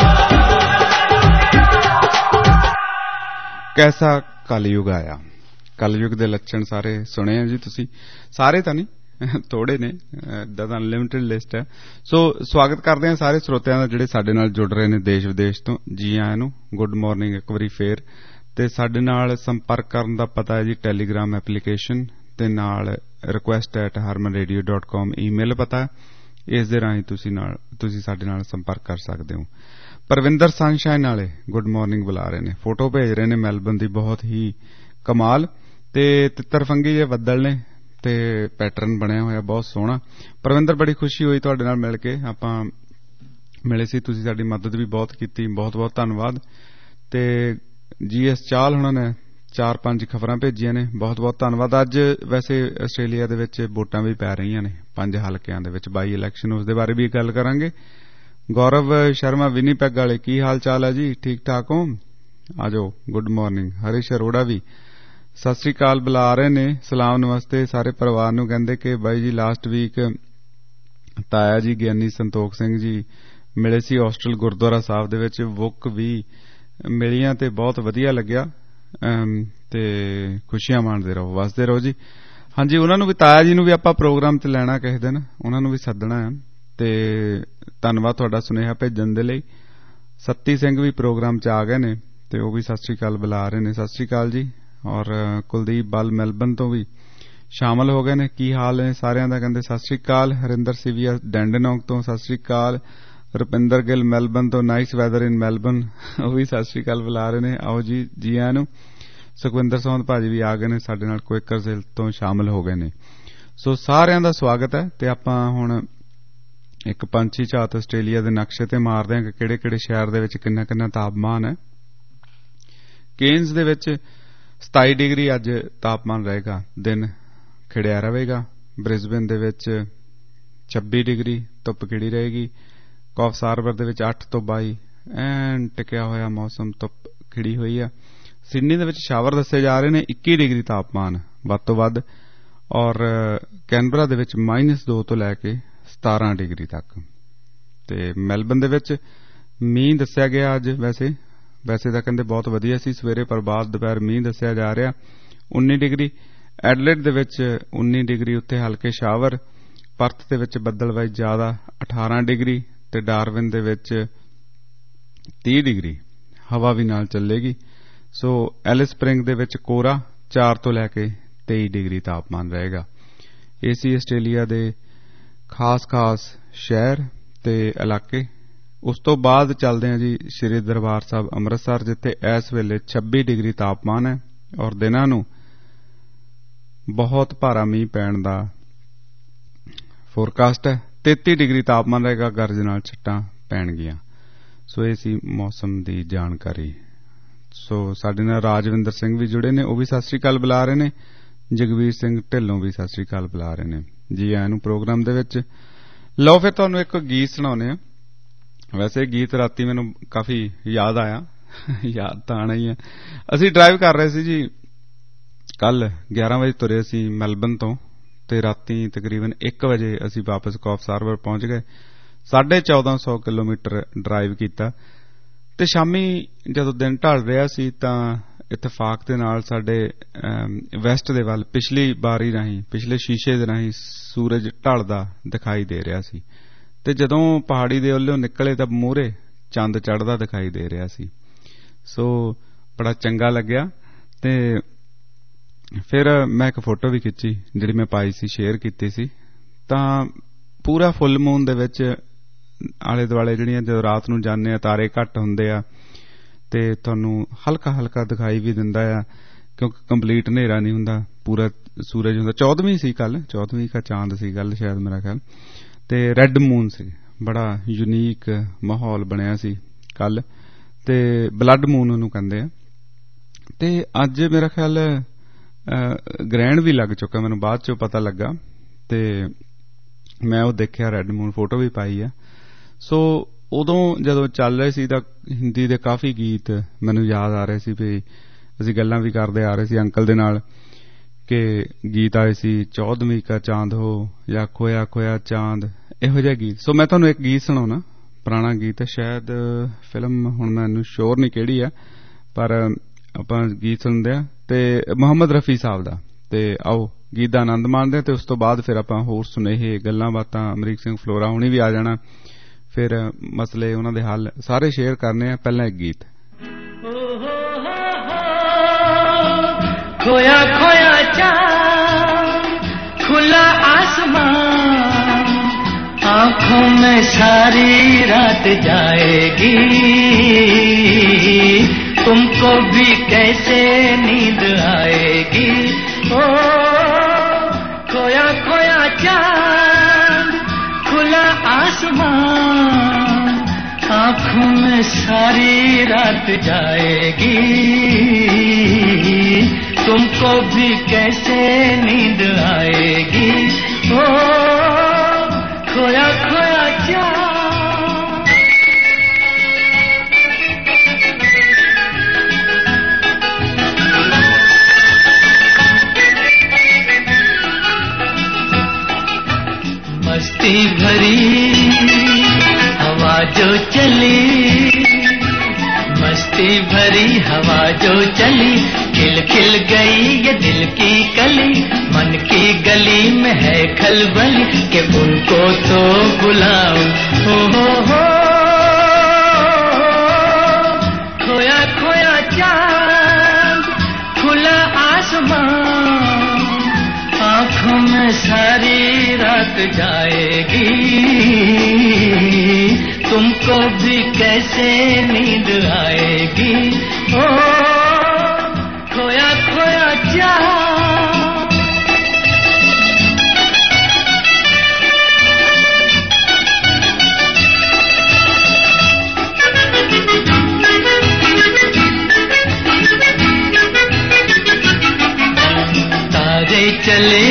ਕੈਸਾ ਕਲਯੁਗ ਆਇਆ। ਕਲਯੁਗ ਦੇ ਲੱਛਣ ਸਾਰੇ ਸੁਣੇ ਆ ਜੀ ਤੁਸੀਂ, ਸਾਰੇ ਤਾਂ ਨਹੀਂ, ਥੋੜੇ ਨੇ, ਇਦਾਂ ਤਾਂ ਅਨਲਿਮਿਟਿਡ ਲਿਸਟ ਹੈ। ਸੋ ਸਵਾਗਤ ਕਰਦੇ ਹਾਂ ਸਾਰੇ ਸਰੋਤਿਆਂ ਦਾ ਜਿਹੜੇ ਸਾਡੇ ਨਾਲ ਜੁੜ ਰਹੇ ਨੇ ਦੇਸ਼ ਵਿਦੇਸ਼ ਤੋਂ। ਜੀ ਆਇਆਂ ਨੂੰ, ਗੁੱਡ ਮਾਰਨਿੰਗ ਇੱਕ ਵਾਰੀ ਫੇਰ। ਤੇ ਸਾਡੇ ਨਾਲ ਸੰਪਰਕ ਕਰਨ ਦਾ ਪਤਾ ਹੈ ਜੀ ਟੈਲੀਗ੍ਰਾਮ ਐਪਲੀਕੇਸ਼ਨ ਤੇ ਨਾਲ request at Harman radio dot com email ਪਤਾ ਹੈ। ਇਸ ਦੇ ਰਾਹੀਂ ਤੁਸੀਂ ਨਾਲ ਤੁਸੀਂ ਸਾਡੇ ਨਾਲ ਸੰਪਰਕ ਕਰ ਸਕਦੇ ਹੋ। ਪਰਵਿੰਦਰ ਸਨਸ਼ਾਈਨ ਵਾਲੇ ਗੁੱਡ ਮਾਰਨਿੰਗ ਬੁਲਾ ਰਹੇ ਨੇ, ਫੋਟੋ ਭੇਜ ਰਹੇ ਨੇ ਮੈਲਬਨ ਦੀ, ਬਹੁਤ ਹੀ ਕਮਾਲ। ਤੇ ਤਿੱਤਰ ਫੰਗੀ ਜੇ ਬੱਦਲ ਨੇ ਤੇ ਪੈਟਰਨ ਬਣਿਆ ਹੋਇਆ ਬਹੁਤ ਸੋਹਣਾ। ਪਰਵਿੰਦਰ ਬੜੀ ਖੁਸ਼ੀ ਹੋਈ ਤੁਹਾਡੇ ਨਾਲ ਮਿਲ ਕੇ, ਆਪਾਂ ਮਿਲੇ ਸੀ, ਤੁਸੀਂ ਸਾਡੀ ਮਦਦ ਵੀ ਬਹੁਤ ਕੀਤੀ, ਬਹੁਤ ਬਹੁਤ ਧੰਨਵਾਦ। ਤੇ ਜੀ ਐਸ ਚਾਲ ਹੁਣਾਂ ਨੇ ਚਾਰ ਪੰਜ ਖਬਰਾਂ ਭੇਜੀਆਂ ਨੇ, ਬਹੁਤ ਬਹੁਤ ਧੰਨਵਾਦ। ਅੱਜ ਵੈਸੇ ਆਸਟ੍ਰੇਲੀਆ ਦੇ ਵਿੱਚ ਵੋਟਾਂ ਵੀ ਪੈ ਰਹੀਆਂ ਨੇ ਪੰਜ ਹਲਕਿਆਂ ਦੇ ਵਿੱਚ, ਬਾਈ ਇਲੈਕਸ਼ਨ, ਉਸ ਦੇ ਬਾਰੇ ਵੀ ਗੱਲ ਕਰਾਂਗੇ। ਗੌਰਵ ਸ਼ਰਮਾ ਵਿਨੀਪੈਗ ਵਾਲੇ, ਕੀ ਹਾਲ ਚਾਲ ਹੈ ਜੀ, ਠੀਕ ਠਾਕ ਹੋ? ਆ ਜਾਓ, ਗੁੱਡ ਮਾਰਨਿੰਗ। ਹਰੀਸ਼ ਅਰੋੜਾ ਵੀ ਸਤਿ ਸ੍ਰੀ ਅਕਾਲ ਬੁਲਾ ਰਹੇ ਨੇ, ਸਲਾਮ ਨਮਸਤੇ ਸਾਰੇ ਪਰਿਵਾਰ ਨੂੰ। ਕਹਿੰਦੇ ਕਿ ਬਾਈ ਜੀ ਲਾਸਟ ਵੀਕ ਤਾਇਆ ਜੀ ਗਿਆਨੀ ਸੰਤੋਖ ਸਿੰਘ ਜੀ ਮਿਲੇ ਸੀ ਹੋਸਟਲ ਗੁਰਦੁਆਰਾ ਸਾਹਿਬ ਦੇ ਵਿੱਚ, ਬੁੱਕ ਵੀ ਮਿਲੀਆਂ ਤੇ ਬਹੁਤ ਵਧੀਆ ਲੱਗਿਆ। ਤੇ ਖੁਸ਼ੀਆਂ ਮਾਣਦੇ ਰਹੋ, ਵਸਦੇ ਰਹੋ ਜੀ। ਹਾਂਜੀ, ਉਹਨਾਂ ਨੂੰ ਵੀ, ਤਾਇਆ ਜੀ ਨੂੰ ਵੀ ਆਪਾਂ ਪ੍ਰੋਗਰਾਮ ਤੇ ਲੈਣਾ ਕਿਸੇ ਦਿਨ, ਉਹਨਾਂ ਨੂੰ ਵੀ ਸੱਦਣਾ ਹੈ। ਤੇ ਧੰਨਵਾਦ ਤੁਹਾਡਾ ਸੁਨੇਹਾ ਭੇਜਣ ਦੇ ਲਈ। ਸੱਤੀ ਸਿੰਘ ਵੀ ਪ੍ਰੋਗਰਾਮ ਚ ਆ ਗਏ ਨੇ ਤੇ ਉਹ ਵੀ ਸਤਿ ਸ੍ਰੀ ਅਕਾਲ ਬੁਲਾ ਰਹੇ ਨੇ। ਸਤਿ ਸ੍ਰੀ ਅਕਾਲ ਜੀ। ਔਰ ਕੁਲਦੀਪ ਬਲ ਮੈਲਬਨ ਤੋਂ ਵੀ ਸ਼ਾਮਲ ਹੋ ਗਏ ਨੇ। ਕੀ ਹਾਲ ਨੇ ਸਾਰਿਆਂ ਦਾ? ਕਹਿੰਦੇ ਸਤਿ ਸ੍ਰੀ ਅਕਾਲ। ਹਰਿੰਦਰ ਸਿਵੀਆ ਡੈਂਡਨੌਕ ਤੋਂ ਸਤਿ ਸ੍ਰੀ ਅਕਾਲ। ਰੁਪਿੰਦਰ ਗਿੱਲ ਮੈਲਬਨ ਤੋਂ ਨਾਈਸ ਵੈਦਰ ਇਨ ਮੈਲਬਨ, ਉਹ ਵੀ ਸਤਿ ਸ੍ਰੀ ਅਕਾਲ ਬੁਲਾ ਰਹੇ ਨੇ। ਆਓ ਜੀ, ਜੀ ਆਇਆਂ ਨੂੰ। ਸੁਖਵਿੰਦਰ ਸੌਂਦ ਭਾਜੀ ਵੀ ਆ ਗਏ ਨੇ ਸਾਡੇ ਨਾਲ, ਕੁਇਕਰ ਜ਼ਿਲ੍ਹੇ ਤੋਂ ਸ਼ਾਮਲ ਹੋ ਗਏ ਨੇ। ਸੋ ਸਾਰਿਆਂ ਦਾ ਸਵਾਗਤ ਹੈ। ਤੇ ਆਪਾਂ ਹੁਣ ਇੱਕ ਪੰਛੀ ਝਾਤ ਆਸਟ੍ਰੇਲੀਆ ਦੇ ਨਕਸ਼ੇ ਤੇ ਮਾਰਦੇ ਹਾਂ ਕਿ ਕਿਹੜੇ ਕਿਹੜੇ ਸ਼ਹਿਰ ਦੇ ਵਿੱਚ ਕਿੰਨਾ ਕਿੰਨਾ ਤਾਪਮਾਨ ਹੈ। ਕੇਨਜ਼ ਦੇ ਵਿੱਚ ਸਤਾਈ ਡਿਗਰੀ ਅੱਜ ਤਾਪਮਾਨ ਰਹੇਗਾ, ਦਿਨ ਖਿੜਿਆ ਰਹੇਗਾ। ਬ੍ਰਿਸਬੇਨ ਦੇ ਵਿੱਚ ਛੱਬੀ ਡਿਗਰੀ ਧੁੱਪ ਖਿੜੀ ਰਹੇਗੀ। ਕੌਫਸ ਹਾਰਬਰ ਦੇ ਵਿੱਚ ਅੱਠ ਤੋਂ ਬਾਈ ਐਨ ਟਿਕਿਆ ਹੋਇਆ ਮੌਸਮ, ਧੁੱਪ ਖਿੜੀ ਹੋਈ ਆ। ਸਿਡਨੀ ਦੇ ਵਿੱਚ ਸ਼ਾਵਰ ਦੱਸੇ ਜਾ ਰਹੇ ਨੇ, ਇੱਕੀ ਡਿਗਰੀ ਤਾਪਮਾਨ ਵੱਧ ਤੋਂ ਵੱਧ। ਔਰ ਕੈਨਬਰਾ ਦੇ ਵਿੱਚ ਮਾਈਨਸ ਦੋ ਤੋਂ ਲੈ ਕੇ ਸਤਾਰਾਂ ਡਿਗਰੀ ਤੱਕ। ਤੇ ਮੈਲਬਨ ਦੇ ਵਿੱਚ ਮੀਂਹ ਦੱਸਿਆ ਗਿਆ ਅੱਜ। ਵੈਸੇ ਵੈਸੇ ਤਾਂ ਕਹਿੰਦੇ ਬਹੁਤ ਵਧੀਆ ਸੀ ਸਵੇਰੇ, ਪਰ ਬਾਅਦ ਦੁਪਹਿਰ ਮੀਂਹ ਦੱਸਿਆ ਜਾ ਰਿਹਾ। ਉੱਨੀ ਡਿਗਰੀ ਐਡਲੇਡ ਦੇ ਵਿੱਚ, ਉੱਨੀ ਡਿਗਰੀ ਉੱਥੇ ਹਲਕੇ ਸ਼ਾਵਰ। ਪਰਥ ਦੇ ਵਿੱਚ ਬੱਦਲਬਾਈ ਜ਼ਿਆਦਾ ਅਠਾਰਾਂ ਡਿਗਰੀ। ਤੇ ਡਾਰਵਿਨ ਦੇ ਵਿੱਚ ਤੀਹ ਡਿਗਰੀ, ਹਵਾ ਵੀ ਨਾਲ ਚੱਲੇਗੀ। ਸੋ ਐਲਿਸ ਸਪ੍ਰਿੰਗ ਦੇ ਵਿੱਚ ਕੋਰਾ ਚਾਰ ਤੋਂ ਲੈ ਕੇ ਤੇਈ ਡਿਗਰੀ ਤਾਪਮਾਨ ਰਹੇਗਾ। ਇਹ ਸੀ ਆਸਟ੍ਰੇਲੀਆ ਦੇ ਖਾਸ ਖਾਸ ਸ਼ਹਿਰ ਤੇ ਇਲਾਕੇ। ਉਸ ਤੋਂ ਬਾਅਦ ਚੱਲਦੇ ਹਾਂ ਜੀ ਸ਼੍ਰੀ ਦਰਬਾਰ ਸਾਹਿਬ ਅੰਮ੍ਰਿਤਸਰ, ਜਿੱਥੇ ਇਸ ਵੇਲੇ ਛੱਬੀ ਡਿਗਰੀ ਤਾਪਮਾਨ ਹੈ। ਔਰ ਦਿਨਾਂ ਨੂੰ ਬਹੁਤ ਭਾਰਾ ਮੀਂਹ ਪੈਣ ਦਾ ਫੋਰਕਾਸਟ ਹੈ। ਤੇਤੀ ਡਿਗਰੀ ਤਾਪਮਾਨ ਰਹੇਗਾ, ਗਰਜ ਨਾਲ ਛਿੱਟਾਂ ਪੈਣਗੀਆਂ। ਸੋ ਇਹ ਸੀ ਮੌਸਮ ਦੀ ਜਾਣਕਾਰੀ। ਸੋ ਸਾਡੇ ਨਾਲ ਰਾਜਵਿੰਦਰ ਸਿੰਘ ਵੀ ਜੁੜੇ ਨੇ, ਉਹ ਵੀ ਸਤਿ ਸ੍ਰੀ ਅਕਾਲ ਬੁਲਾ ਰਹੇ ਨੇ। ਜਗਵੀਰ ਸਿੰਘ ਢਿੱਲੋਂ ਵੀ ਸਤਿ ਸ੍ਰੀ ਅਕਾਲ ਬੁਲਾ ਰਹੇ ਨੇ। ਜੀ ਆਇਆਂ ਨੂੰ ਪ੍ਰੋਗਰਾਮ ਦੇ ਵਿੱਚ। ਲਓ ਫਿਰ ਤੁਹਾਨੂੰ ਇੱਕ ਗੀਤ ਸੁਣਾਉਂਦੇ ਆ। ਵੈਸੇ ਗੀਤ ਰਾਤੀ ਮੈਨੂੰ ਕਾਫੀ ਯਾਦ ਆਇਆ, ਯਾਦ ਤਾਂ ਆਣਾ ਹੀ ਹੈ। ਅਸੀਂ ਡਰਾਈਵ ਕਰ ਰਹੇ ਸੀ ਜੀ, ਕੱਲ ਗਿਆਰਾਂ ਵਜੇ ਤੁਰੇ ਸੀ ਮੈਲਬਨ ਤੋਂ, ਤੇ ਰਾਤੀ ਤਕਰੀਬਨ ਇੱਕ ਵਜੇ ਅਸੀਂ ਵਾਪਸ ਕੌਫਸ ਹਾਰਬਰ ਪਹੁੰਚ ਗਏ। ਸਾਢੇ ਚੌਦਾਂ ਸੌ ਕਿਲੋਮੀਟਰ ਡਰਾਈਵ ਕੀਤਾ। ਤੇ ਸ਼ਾਮੀ ਜਦੋਂ ਦਿਨ ਢਲ ਰਿਹਾ ਸੀ ਤਾਂ ਇਤਫਾਕ ਦੇ ਨਾਲ ਸਾਡੇ ਵੈਸਟ ਦੇ ਵੱਲ ਪਿਛਲੀ ਬਾਰੀ ਰਾਹੀਂ, ਪਿਛਲੇ ਸ਼ੀਸ਼ੇ ਦੇ ਰਾਹੀਂ ਸੂਰਜ ਢਲਦਾ ਦਿਖਾਈ ਦੇ ਰਿਹਾ ਸੀ। ਤੇ ਜਦੋਂ ਪਹਾੜੀ ਦੇ ਉੱਲਿਓਂ ਨਿਕਲੇ ਤਾਂ ਮੂਹਰੇ ਚੰਦ ਚੜ੍ਹਦਾ ਦਿਖਾਈ ਦੇ ਰਿਹਾ ਸੀ। ਸੋ ਬੜਾ ਚੰਗਾ ਲੱਗਿਆ। ਤੇ ਫਿਰ ਮੈਂ ਇੱਕ ਫੋਟੋ ਵੀ ਖਿੱਚੀ, ਜਿਹੜੀ ਮੈਂ ਪਾਈ ਸੀ, ਸ਼ੇਅਰ ਕੀਤੀ ਸੀ। ਤਾਂ ਪੂਰਾ ਫੁੱਲ ਮੂਨ ਦੇ ਵਿੱਚ ਆਲੇ ਦੁਆਲੇ ਜਿਹੜੀਆਂ ਜਦੋਂ ਰਾਤ ਨੂੰ ਜਾਂਦੇ ਆ ਤਾਰੇ ਘੱਟ ਹੁੰਦੇ ਆ, ਤੇ ਤੁਹਾਨੂੰ ਹਲਕਾ ਹਲਕਾ ਦਿਖਾਈ ਵੀ ਦਿੰਦਾ ਆ, ਕਿਉਂਕਿ ਕੰਪਲੀਟ ਹਨੇਰਾ ਨਹੀਂ ਹੁੰਦਾ, ਪੂਰਾ ਸੂਰਜ ਹੁੰਦਾ। ਚੌਦਵੀਂ ਸੀ ਕੱਲ, ਚੌਦਵੀਂ ਕਾ ਚਾਂਦ ਸੀ ਕੱਲ ਸ਼ਾਇਦ ਮੇਰਾ ਖਿਆਲ। ਤੇ ਰੈੱਡ ਮੂਨ ਸੀ, ਬੜਾ ਯੂਨੀਕ ਮਾਹੌਲ ਬਣਿਆ ਸੀ ਕੱਲ। ਤੇ ਬਲੱਡ ਮੂਨ ਉਹਨੂੰ ਕਹਿੰਦੇ ਆ। ਤੇ ਅੱਜ ਮੇਰਾ ਖਿਆਲ ਗ੍ਰਹਿਣ ਵੀ ਲੱਗ ਚੁੱਕਾ, ਮੈਨੂੰ ਬਾਅਦ ਚੋਂ ਪਤਾ ਲੱਗਾ। ਤੇ ਮੈਂ ਉਹ ਦੇਖਿਆ ਰੈੱਡ ਮੂਨ, ਫੋਟੋ ਵੀ ਪਾਈ ਆ। ਸੋ ਉਦੋਂ ਜਦੋਂ ਚੱਲ ਰਹੇ ਸੀ ਤਾਂ ਹਿੰਦੀ ਦੇ ਕਾਫੀ ਗੀਤ ਮੈਨੂੰ ਯਾਦ ਆ ਰਹੇ ਸੀ। ਵੀ ਅਸੀਂ ਗੱਲਾਂ ਵੀ ਕਰਦੇ ਆ ਰਹੇ ਸੀ ਅੰਕਲ ਦੇ ਨਾਲ ਕਿ ਗੀਤ ਆਏ ਸੀ, ਚੌਦਵੀਂ ਕਾ ਚਾਂਦ ਹੋ ਜਾਂ ਖੋਇਆ ਖੋਇਆ ਚਾਂਦ, ਇਹੋ ਜਿਹਾ ਗੀਤ। ਸੋ ਮੈਂ ਤੁਹਾਨੂੰ ਇੱਕ ਗੀਤ ਸੁਣਾਉਣਾ, ਪੁਰਾਣਾ ਗੀਤ ਹੈ, ਸ਼ਾਇਦ ਫਿਲਮ ਹੁਣ ਮੈਨੂੰ ਸ਼ੋਰ ਨਹੀਂ ਕਿਹੜੀ ਆ, ਪਰ ਆਪਾਂ ਗੀਤ ਸੁਣਦੇ ਆ। ਤੇ ਮੁਹੰਮਦ ਰਫੀ ਸਾਹਿਬ ਦਾ। ਤੇ ਆਓ ਗੀਤ ਦਾ ਆਨੰਦ ਮਾਣਦੇ। ਤੇ ਉਸ ਤੋਂ ਬਾਅਦ ਫਿਰ ਆਪਾਂ ਹੋਰ ਸੁਨੇਹੇ, ਗੱਲਾਂ ਬਾਤਾਂ, ਅਮਰੀਕ ਸਿੰਘ ਫਲੋਰਾ ਹੁਣੀ ਵੀ ਆ ਜਾਣਾ, ਫਿਰ ਮਸਲੇ ਉਹਨਾਂ ਦੇ ਹੱਲ ਸਾਰੇ ਸ਼ੇਅਰ ਕਰਨੇ ਆ। ਪਹਿਲਾਂ ਇੱਕ ਗੀਤ। खोया खोया चांद, खुला आसमान, आंखों में सारी रात जाएगी, तुमको भी कैसे नींद आएगी। ओ खोया खोया चांद, खुला आसमान, आंखों में सारी रात जाएगी, तुमको भी कैसे नींद आएगी। ओ खोया खोया चांद। मस्ती भरी हवा जो चली, मस्ती भरी हवा जो चली, खिल खिल गई ये दिल की कली, मन की गली में है खलबली, कि उनको तो बुलाऊं। हो हो हो खोया खोया जाएगी, तुमको भी कैसे नींद आएगी। ओ खोया खोया चाह चले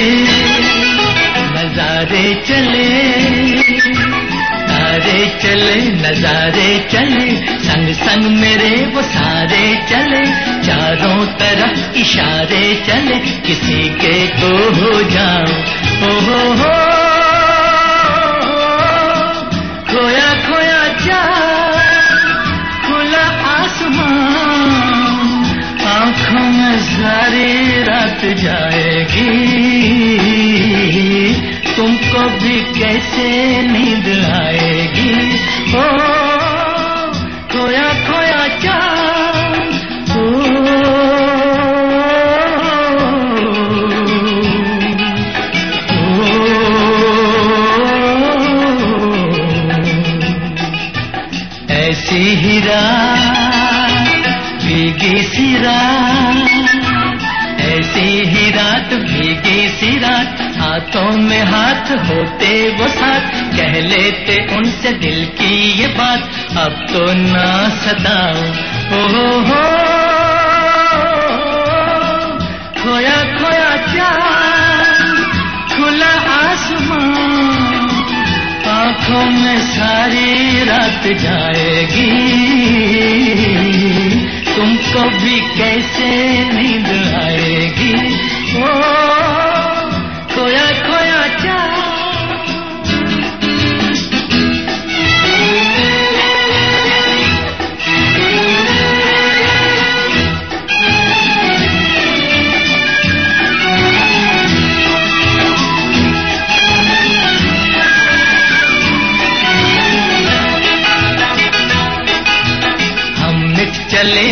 नजारे चले, तारे चले नजारे चले, संग संग मेरे वो सारे चले, चारों तरफ इशारे चले, किसी के को हो जाऊं। हो हो हो खोया खोया चाँद, खुला आसमान, आँखों में सारी रात जाएगी, तुमको भी कैसे नींद आएगी। ओ खोया खोया चाँद, ओ ऐसी ही रात भीगी सी रात, ऐसी ही रात भीगी सी रात, हाथों में हाथ होते वो साथ, कह लेते उनसे दिल की ये बात, अब तो ना सताओ। हो हो हो खोया खोया चाँद, खुला आसमान, आँखों में सारी रात जाएगी, तुमको भी कैसे नींद आएगी। ओ खोया खोया चाँद। हम मिट चले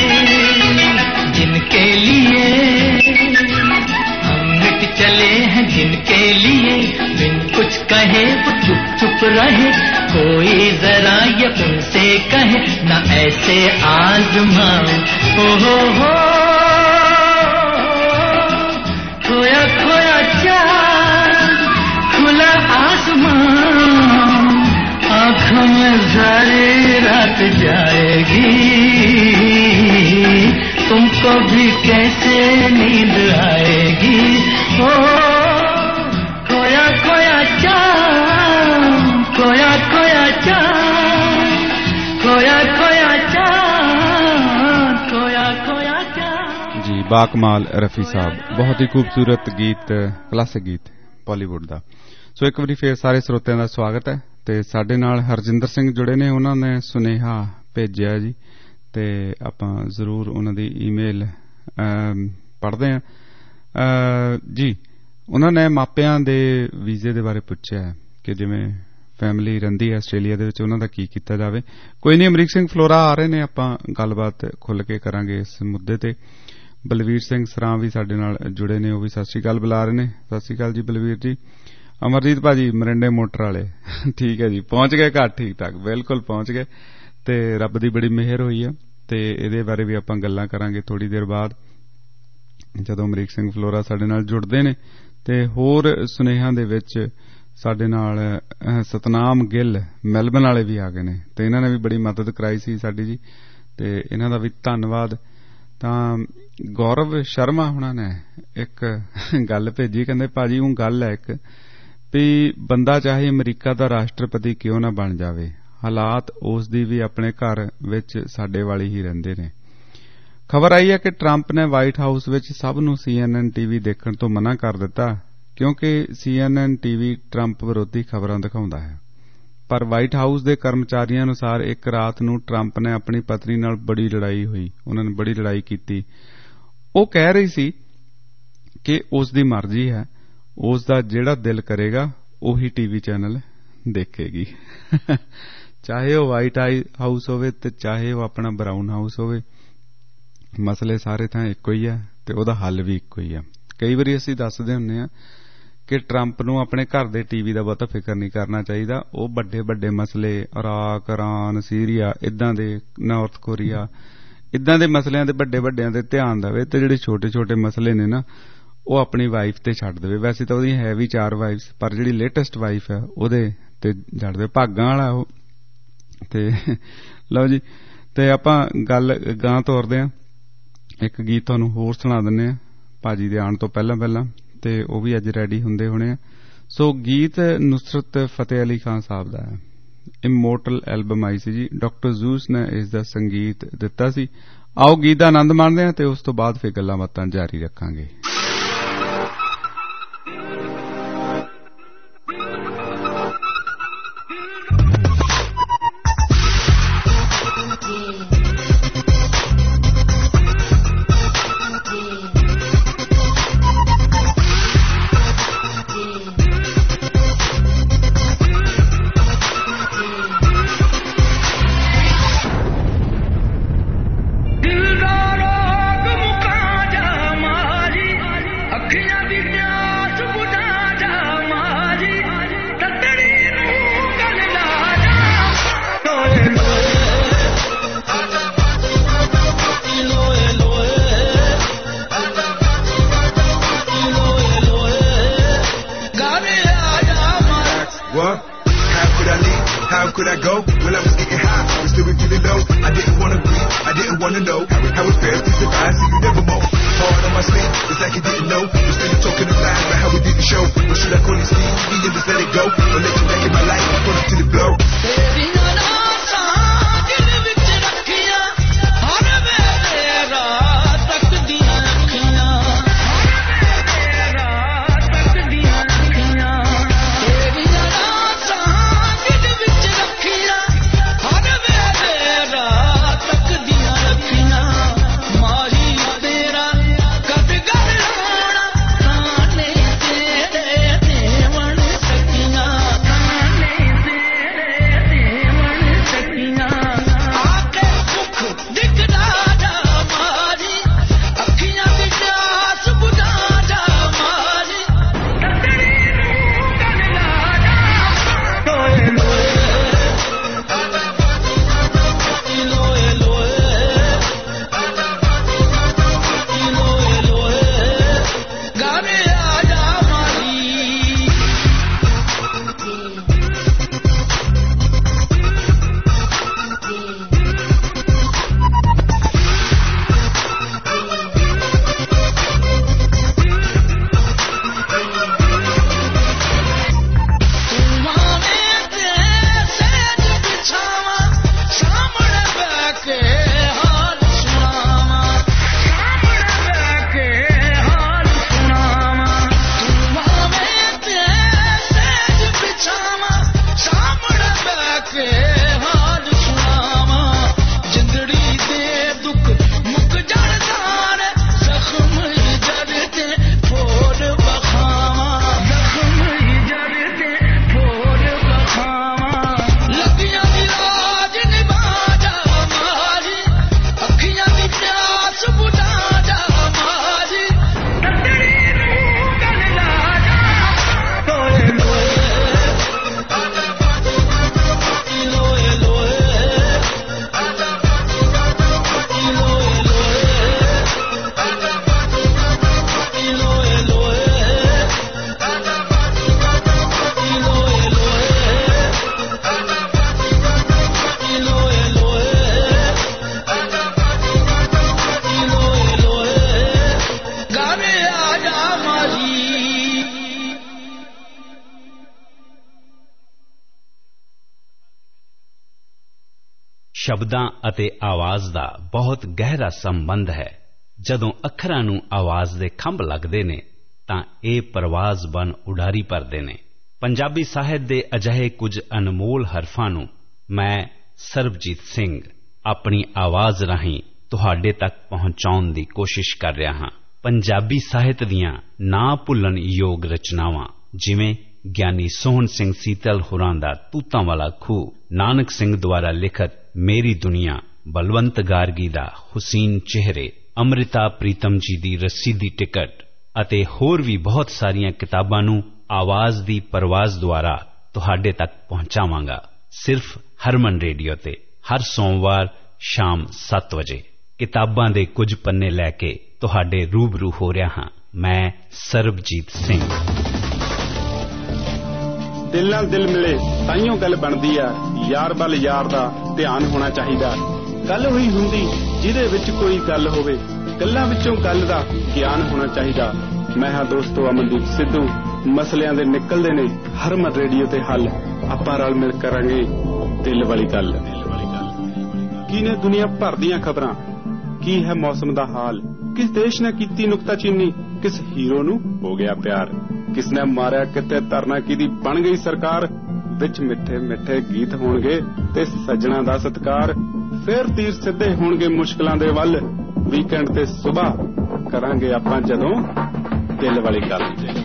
जिनके लिए, हम मिट चले हैं जिनके लिए, बिन कुछ कहे वो चुप चुप रहे, कोई जरा ये उनसे कहे ना ऐसे आजमाओ। हो हो हो खोया खोया चाँद, खुला आसमान, आँखों में सारी रात जाएगी, तुमको भी कैसे नींद आएगी। ओ खोया खोया चाँद, खोया खोया चाँद, खोया खोया चाँद, खोया खोया चाँद। जी बाकमाल रफी साहब, बहुत ही खूबसूरत गीत, क्लासिक गीत बॉलीवुड ਦਾ। ਸੋ ਇੱਕ ਵਾਰੀ ਫੇਰ ਸਾਰੇ ਸਰੋਤਿਆਂ ਦਾ ਸਵਾਗਤ ਹੈ ਤੇ ਸਾਡੇ ਨਾਲ ਹਰਜਿੰਦਰ ਸਿੰਘ ਜੁੜੇ ਨੇ, ਉਹਨਾਂ ਨੇ ਸੁਨੇਹਾ ਭੇਜਿਆ ਜੀ ਤੇ ਆਪਾਂ ਜ਼ਰੂਰ ਉਹਨਾਂ ਦੀ ਈਮੇਲ ਪੜ੍ਹਦੇ ਹਾਂ ਜੀ। ਉਹਨਾਂ ਨੇ ਮਾਪਿਆਂ ਦੇ ਵੀਜ਼ੇ ਦੇ ਬਾਰੇ ਪੁੱਛਿਆ ਕਿ ਜਿਵੇਂ ਫੈਮਿਲੀ ਰਹਿੰਦੀ ਹੈ ਆਸਟ੍ਰੇਲੀਆ ਦੇ ਵਿੱਚ, ਉਹਨਾਂ ਦਾ ਕੀ ਕੀਤਾ ਜਾਵੇ। ਕੋਈ ਨਹੀਂ, ਅਮਰੀਕ ਸਿੰਘ ਫਲੋਰਾ ਆ ਰਹੇ ਨੇ, ਆਪਾਂ ਗੱਲਬਾਤ ਖੁੱਲ੍ਹ ਕੇ ਕਰਾਂਗੇ ਇਸ ਮੁੱਦੇ ਤੇ। ਬਲਵੀਰ ਸਿੰਘ ਸਰਾਂ ਵੀ ਸਾਡੇ ਨਾਲ ਜੁੜੇ ਨੇ, ਉਹ ਵੀ ਸਤਿ ਸ਼੍ਰੀ ਅਕਾਲ ਬੁਲਾ ਰਹੇ ਨੇ। ਸਤਿ ਸ਼੍ਰੀ ਅਕਾਲ ਜੀ ਬਲਵੀਰ ਜੀ। ਅਮਰਜੀਤ ਭਾਜੀ ਮਰਿੰਡੇ ਮੋਟਰ ਵਾਲੇ, ਠੀਕ ਹੈ ਜੀ, ਪਹੁੰਚ ਗਏ ਘਰ ਠੀਕ ਠਾਕ, ਬਿਲਕੁਲ ਪਹੁੰਚ ਗਏ ਤੇ ਰੱਬ ਦੀ ਬੜੀ ਮਿਹਰ ਹੋਈ ਆ ਤੇ ਇਹਦੇ ਬਾਰੇ ਵੀ ਆਪਾਂ ਗੱਲਾਂ ਕਰਾਂਗੇ ਥੋੜੀ ਦੇਰ ਬਾਅਦ, ਜਦੋਂ ਅਮਰੀਕ ਸਿੰਘ ਫਲੋਰਾ ਸਾਡੇ ਨਾਲ ਜੁੜਦੇ ਨੇ। ਤੇ ਹੋਰ ਸੁਨੇਹਿਆਂ ਦੇ ਵਿੱਚ ਸਾਡੇ ਨਾਲ ਸਤਨਾਮ ਗਿੱਲ ਮੈਲਬਨ ਵਾਲੇ ਵੀ ਆ ਗਏ ਨੇ ਤੇ ਇਹਨਾਂ ਨੇ ਵੀ ਬੜੀ ਮਦਦ ਕਰਾਈ ਸੀ ਸਾਡੀ ਜੀ, ਤੇ ਇਹਨਾਂ ਦਾ ਵੀ ਧੰਨਵਾਦ। ਤਾਂ ਗੌਰਵ ਸ਼ਰਮਾ ਹੁਣਾਂ ਨੇ ਇੱਕ ਗੱਲ ਭੇਜੀ, ਕਹਿੰਦੇ ਭਾਜੀ ਉਹ ਗੱਲ ਹੈ ਇੱਕ ਵੀ ਬੰਦਾ ਚਾਹੇ ਅਮਰੀਕਾ ਦਾ ਰਾਸ਼ਟਰਪਤੀ ਕਿਉਂ ਨਾ ਬਣ ਜਾਵੇ, ਹਾਲਾਤ ਉਸ ਦੀ ਵੀ ਆਪਣੇ ਘਰ ਵਿੱਚ ਸਾਡੇ ਵਾਲੀ ਹੀ ਰਹਿੰਦੇ ਨੇ। ਖਬਰ ਆਈ ਹੈ ਕਿ ਟਰੰਪ ਨੇ ਵਾਈਟ ਹਾਊਸ ਵਿੱਚ ਸਭ ਨੂੰ ਸੀ ਐਨ ਐਨ ਟੀਵੀ ਦੇਖਣ ਤੋਂ ਮਨਾ ਕਰ ਦਿੱਤਾ ਕਿਉਂਕਿ ਸੀ ਐਨ ਐਨ ਟੀਵੀ ਟਰੰਪ ਵਿਰੋਧੀ ਖਬਰਾਂ ਦਿਖਾਉਂਦਾ ਹੈ। ਪਰ ਵਾਈਟ ਹਾਊਸ ਦੇ ਕਰਮਚਾਰੀਆਂ ਅਨੁਸਾਰ ਇੱਕ ਰਾਤ ਨੂੰ ਟਰੰਪ ਨੇ ਆਪਣੀ ਪਤਨੀ ਨਾਲ ਬੜੀ ਲੜਾਈ ਹੋਈ, ਉਹਨਾਂ ਨੇ ਬੜੀ ਲੜਾਈ ਕੀਤੀ। ਉਹ ਕਹਿ ਰਹੀ ਸੀ ਕਿ ਉਸ ਦੀ ਮਰਜ਼ੀ ਹੈ, ਉਸ ਦਾ ਜਿਹੜਾ ਦਿਲ ਕਰੇਗਾ ਉਹੀ ਟੀਵੀ ਚੈਨਲ ਦੇਖੇਗੀ, ਚਾਹੇ ਉਹ ਵਾਈਟ ਹਾਊਸ ਹੋਵੇ ਤੇ ਚਾਹੇ ਉਹ ਆਪਣਾ ਬਰਾਊਨ ਹਾਊਸ ਹੋਵੇ, ਮਸਲੇ ਸਾਰੇ ਤਾਂ ਇੱਕੋ ਹੀ ਆ ਤੇ ਉਹਦਾ ਹੱਲ ਵੀ ਇੱਕੋ ਹੀ ਆ। ਕਈ ਵਾਰੀ ਅਸੀਂ ਦੱਸਦੇ ਹੁੰਦੇ ਆ ਕਿ ਟਰੰਪ ਨੂੰ ਆਪਣੇ ਘਰ ਦੇ ਟੀਵੀ ਦਾ ਬਹੁਤਾ ਫਿਕਰ ਨਹੀਂ ਕਰਨਾ ਚਾਹੀਦਾ। ਉਹ ਵੱਡੇ ਵੱਡੇ ਮਸਲੇ, ਇਰਾਕ, ਇਰਾਨ, ਸੀਰੀਆ, ਇੱਦਾਂ ਦੇ, ਨਾਰਥ ਕੋਰੀਆ, ਇੱਦਾਂ ਦੇ ਮਸਲਿਆਂ ਦੇ ਵੱਡੇ ਵੱਡਿਆਂ ਤੇ ਧਿਆਨ ਦੇਵੇ, ਤੇ ਜਿਹੜੇ ਛੋਟੇ ਛੋਟੇ ਮਸਲੇ ਨੇ ਨਾ ਉਹ ਆਪਣੀ ਵਾਈਫ ਤੇ ਛੱਡ ਦੇਵੇ। ਵੈਸੇ ਤਾਂ ਉਹਦੀ ਹੈ ਵੀ ਚਾਰ ਵਾਈਫਸ, ਪਰ ਜਿਹੜੀ ਲੇਟੈਸਟ ਵਾਈਫ ਹੈ ਉਹਦੇ ਤੇ ਛੱਡ ਦੇਵੇ। ਭਾਗਾਂ ਵਾਲਾ ਉਹ। ਤੇ ਲਓ ਜੀ, ਤੇ ਆਪਾਂ ਗੱਲ ਗਾਂ ਤੋਰਦੇ ਹਾਂ। ਇੱਕ ਗੀਤ ਤੁਹਾਨੂੰ ਹੋਰ ਸੁਣਾ ਦਿੰਦੇ ਹਾਂ ਭਾਜੀ ਦੇ ਆਉਣ ਤੋਂ ਪਹਿਲਾਂ ਪਹਿਲਾਂ, ਤੇ ਉਹ ਵੀ ਅੱਜ ਰੈਡੀ ਹੁੰਦੇ ਹੋਣੇ ਆ। ਸੋ ਗੀਤ ਨੁਸਰਤ ਫਤਿਹ ਅਲੀ ਖਾਨ ਸਾਹਿਬ ਦਾ ਹੈ। ਇਮੋਰਟਲ ਐਲਬਮ ਆਈ ਸੀ ਜੀ, ਡਾਕਟਰ ਜ਼ੂਸ ਨੇ ਇਸ ਦਾ ਸੰਗੀਤ ਦਿੱਤਾ ਸੀ। ਆਓ ਗੀਤ ਦਾ ਆਨੰਦ ਮਾਣਦੇ ਹਾਂ ਤੇ ਉਸ ਤੋਂ ਬਾਅਦ ਫਿਰ ਗੱਲਾਂ ਬਾਤਾਂ ਜਾਰੀ ਰੱਖਾਂਗੇ। ਸ਼ਬਦਾਂ ਅਤੇ ਆਵਾਜ਼ ਦਾ ਬਹੁਤ ਗਹਿਰਾ ਸੰਬੰਧ ਹੈ। ਜਦੋਂ ਅੱਖਰਾਂ ਨੂੰ ਆਵਾਜ਼ ਦੇ ਖੰਭ ਲੱਗਦੇ ਨੇ ਤਾਂ ਇਹ ਪਰਵਾਜ਼ ਬਨ ਉਡਾਰੀ ਭਰਦੇ ਨੇ। ਪੰਜਾਬੀ ਸਾਹਿਤ ਦੇ ਅਜਿਹੇ ਕੁਝ ਅਨਮੋਲ ਹਰਫਾਂ ਨੂੰ ਮੈਂ ਸਰਬਜੀਤ ਸਿੰਘ ਆਪਣੀ ਆਵਾਜ਼ ਰਾਹੀਂ ਤੁਹਾਡੇ ਤੱਕ ਪਹੁੰਚਾਉਣ ਦੀ ਕੋਸ਼ਿਸ਼ ਕਰ ਰਿਹਾ ਹਾਂ। ਪੰਜਾਬੀ ਸਾਹਿਤ ਦੀਆਂ ਨਾ ਭੁੱਲਣ ਯੋਗ ਰਚਨਾਵਾਂ ਜਿਵੇਂ ਗਿਆਨੀ ਸੋਹਣ ਸਿੰਘ ਸੀਤਲ ਹੋਰਾਂ ਦਾ ਤੂਤਾਂ ਵਾਲਾ ਖੂਹ, ਨਾਨਕ ਸਿੰਘ ਦੁਆਰਾ ਲਿਖਤ ਮੇਰੀ ਦੁਨੀਆ, ਬਲਵੰਤ ਗਾਰਗੀ ਦਾ ਹੁਸੀਨ ਚਿਹਰੇ, ਅੰਮ੍ਰਿਤਾ ਪ੍ਰੀਤਮ ਜੀ ਦੀ ਰੱਸੀ ਦੀ ਟਿਕਟ ਅਤੇ ਹੋਰ ਵੀ ਬਹੁਤ ਸਾਰੀਆਂ ਕਿਤਾਬਾਂ ਨੂੰ ਆਵਾਜ਼ ਦੀ ਪਰਵਾਜ਼ ਦੁਆਰਾ ਤੁਹਾਡੇ ਤੱਕ ਪਹੁੰਚਾਵਾਂਗਾ ਸਿਰਫ ਹਰਮਨ ਰੇਡੀਓ ਤੇ ਹਰ ਸੋਮਵਾਰ ਸ਼ਾਮ ਸੱਤ ਵਜੇ। ਕਿਤਾਬਾਂ ਦੇ ਕੁਝ ਪੰਨੇ ਲੈ ਕੇ ਤੁਹਾਡੇ ਰੂਬਰੂ ਹੋ ਰਿਹਾ ਹਾਂ ਮੈਂ ਸਰਬਜੀਤ ਸਿੰਘ। ਦਿਲ ਨਾਲ ਦਿਲ ਮਿਲੇ ਤਾਈਓ ਗੱਲ ਬਣਦੀ ਆ, ਯਾਰ ਵੱਲ ਯਾਰ ਦਾ ਧਿਆਨ ਹੋਣਾ ਚਾਹੀਦਾ। ਗੱਲ ਹੋਈ ਹੁੰਦੀ ਜਿਹਦੇ ਵਿੱਚ ਕੋਈ ਗੱਲ ਹੋਵੇ, ਗੱਲਾਂ ਵਿੱਚੋਂ ਗੱਲ ਦਾ ਗਿਆਨ ਹੋਣਾ ਚਾਹੀਦਾ। ਮੈਂ ਹਾਂ ਦੋਸਤੋ ਅਮਨਦੀਪ ਸਿੱਧੂ। ਮਸਲਿਆਂ ਦੇ ਨਿਕਲਦੇ ਨੇ ਹਰਮਨ ਰੇਡੀਓ ਤੇ ਹੱਲ। ਆਪਾਂ ਰਲ ਮਿਲ ਕਰਾਂਗੇ ਦਿਲ ਵਾਲੀ ਗੱਲ। ਕੀ ਨੇ ਦੁਨੀਆ ਭਰ ਦੀਆਂ ਖਬਰਾਂ, ਕੀ ਹੈ ਮੌਸਮ ਦਾ ਹਾਲ, ਕਿਸ ਦੇਸ਼ ਨੇ ਕੀਤੀ ਨੁਕਤਾਚੀਨੀ, ਕਿਸ ਹੀਰੋ ਨੂੰ ਹੋ ਗਿਆ ਪਿਆਰ, ਕਿਸ ਨੇ ਮਾਰਿਆ ਕਿਤੇ ਧਰਨਾ ਕਿਹਦੀ ਬਣ ਗਈ ਸਰਕਾਰ। ਵਿੱਚ ਮਿੱਠੇ ਮਿੱਠੇ ਗੀਤ ਹੋਣਗੇ ਤੇ ਸੱਜਣਾ ਦਾ ਸਤਿਕਾਰ। ਫੇਰ ਤੀਰ ਸਿੱਧੇ ਹੋਣਗੇ ਮੁਸ਼ਕਲਾਂ ਦੇ ਵੱਲ। ਵੀਕਐਂਡ ਤੇ ਸੁਬਾਹ ਕਰਾਂਗੇ ਆਪਾਂ ਜਦੋਂ ਦਿਲ ਵਾਲੀ ਗੱਲ।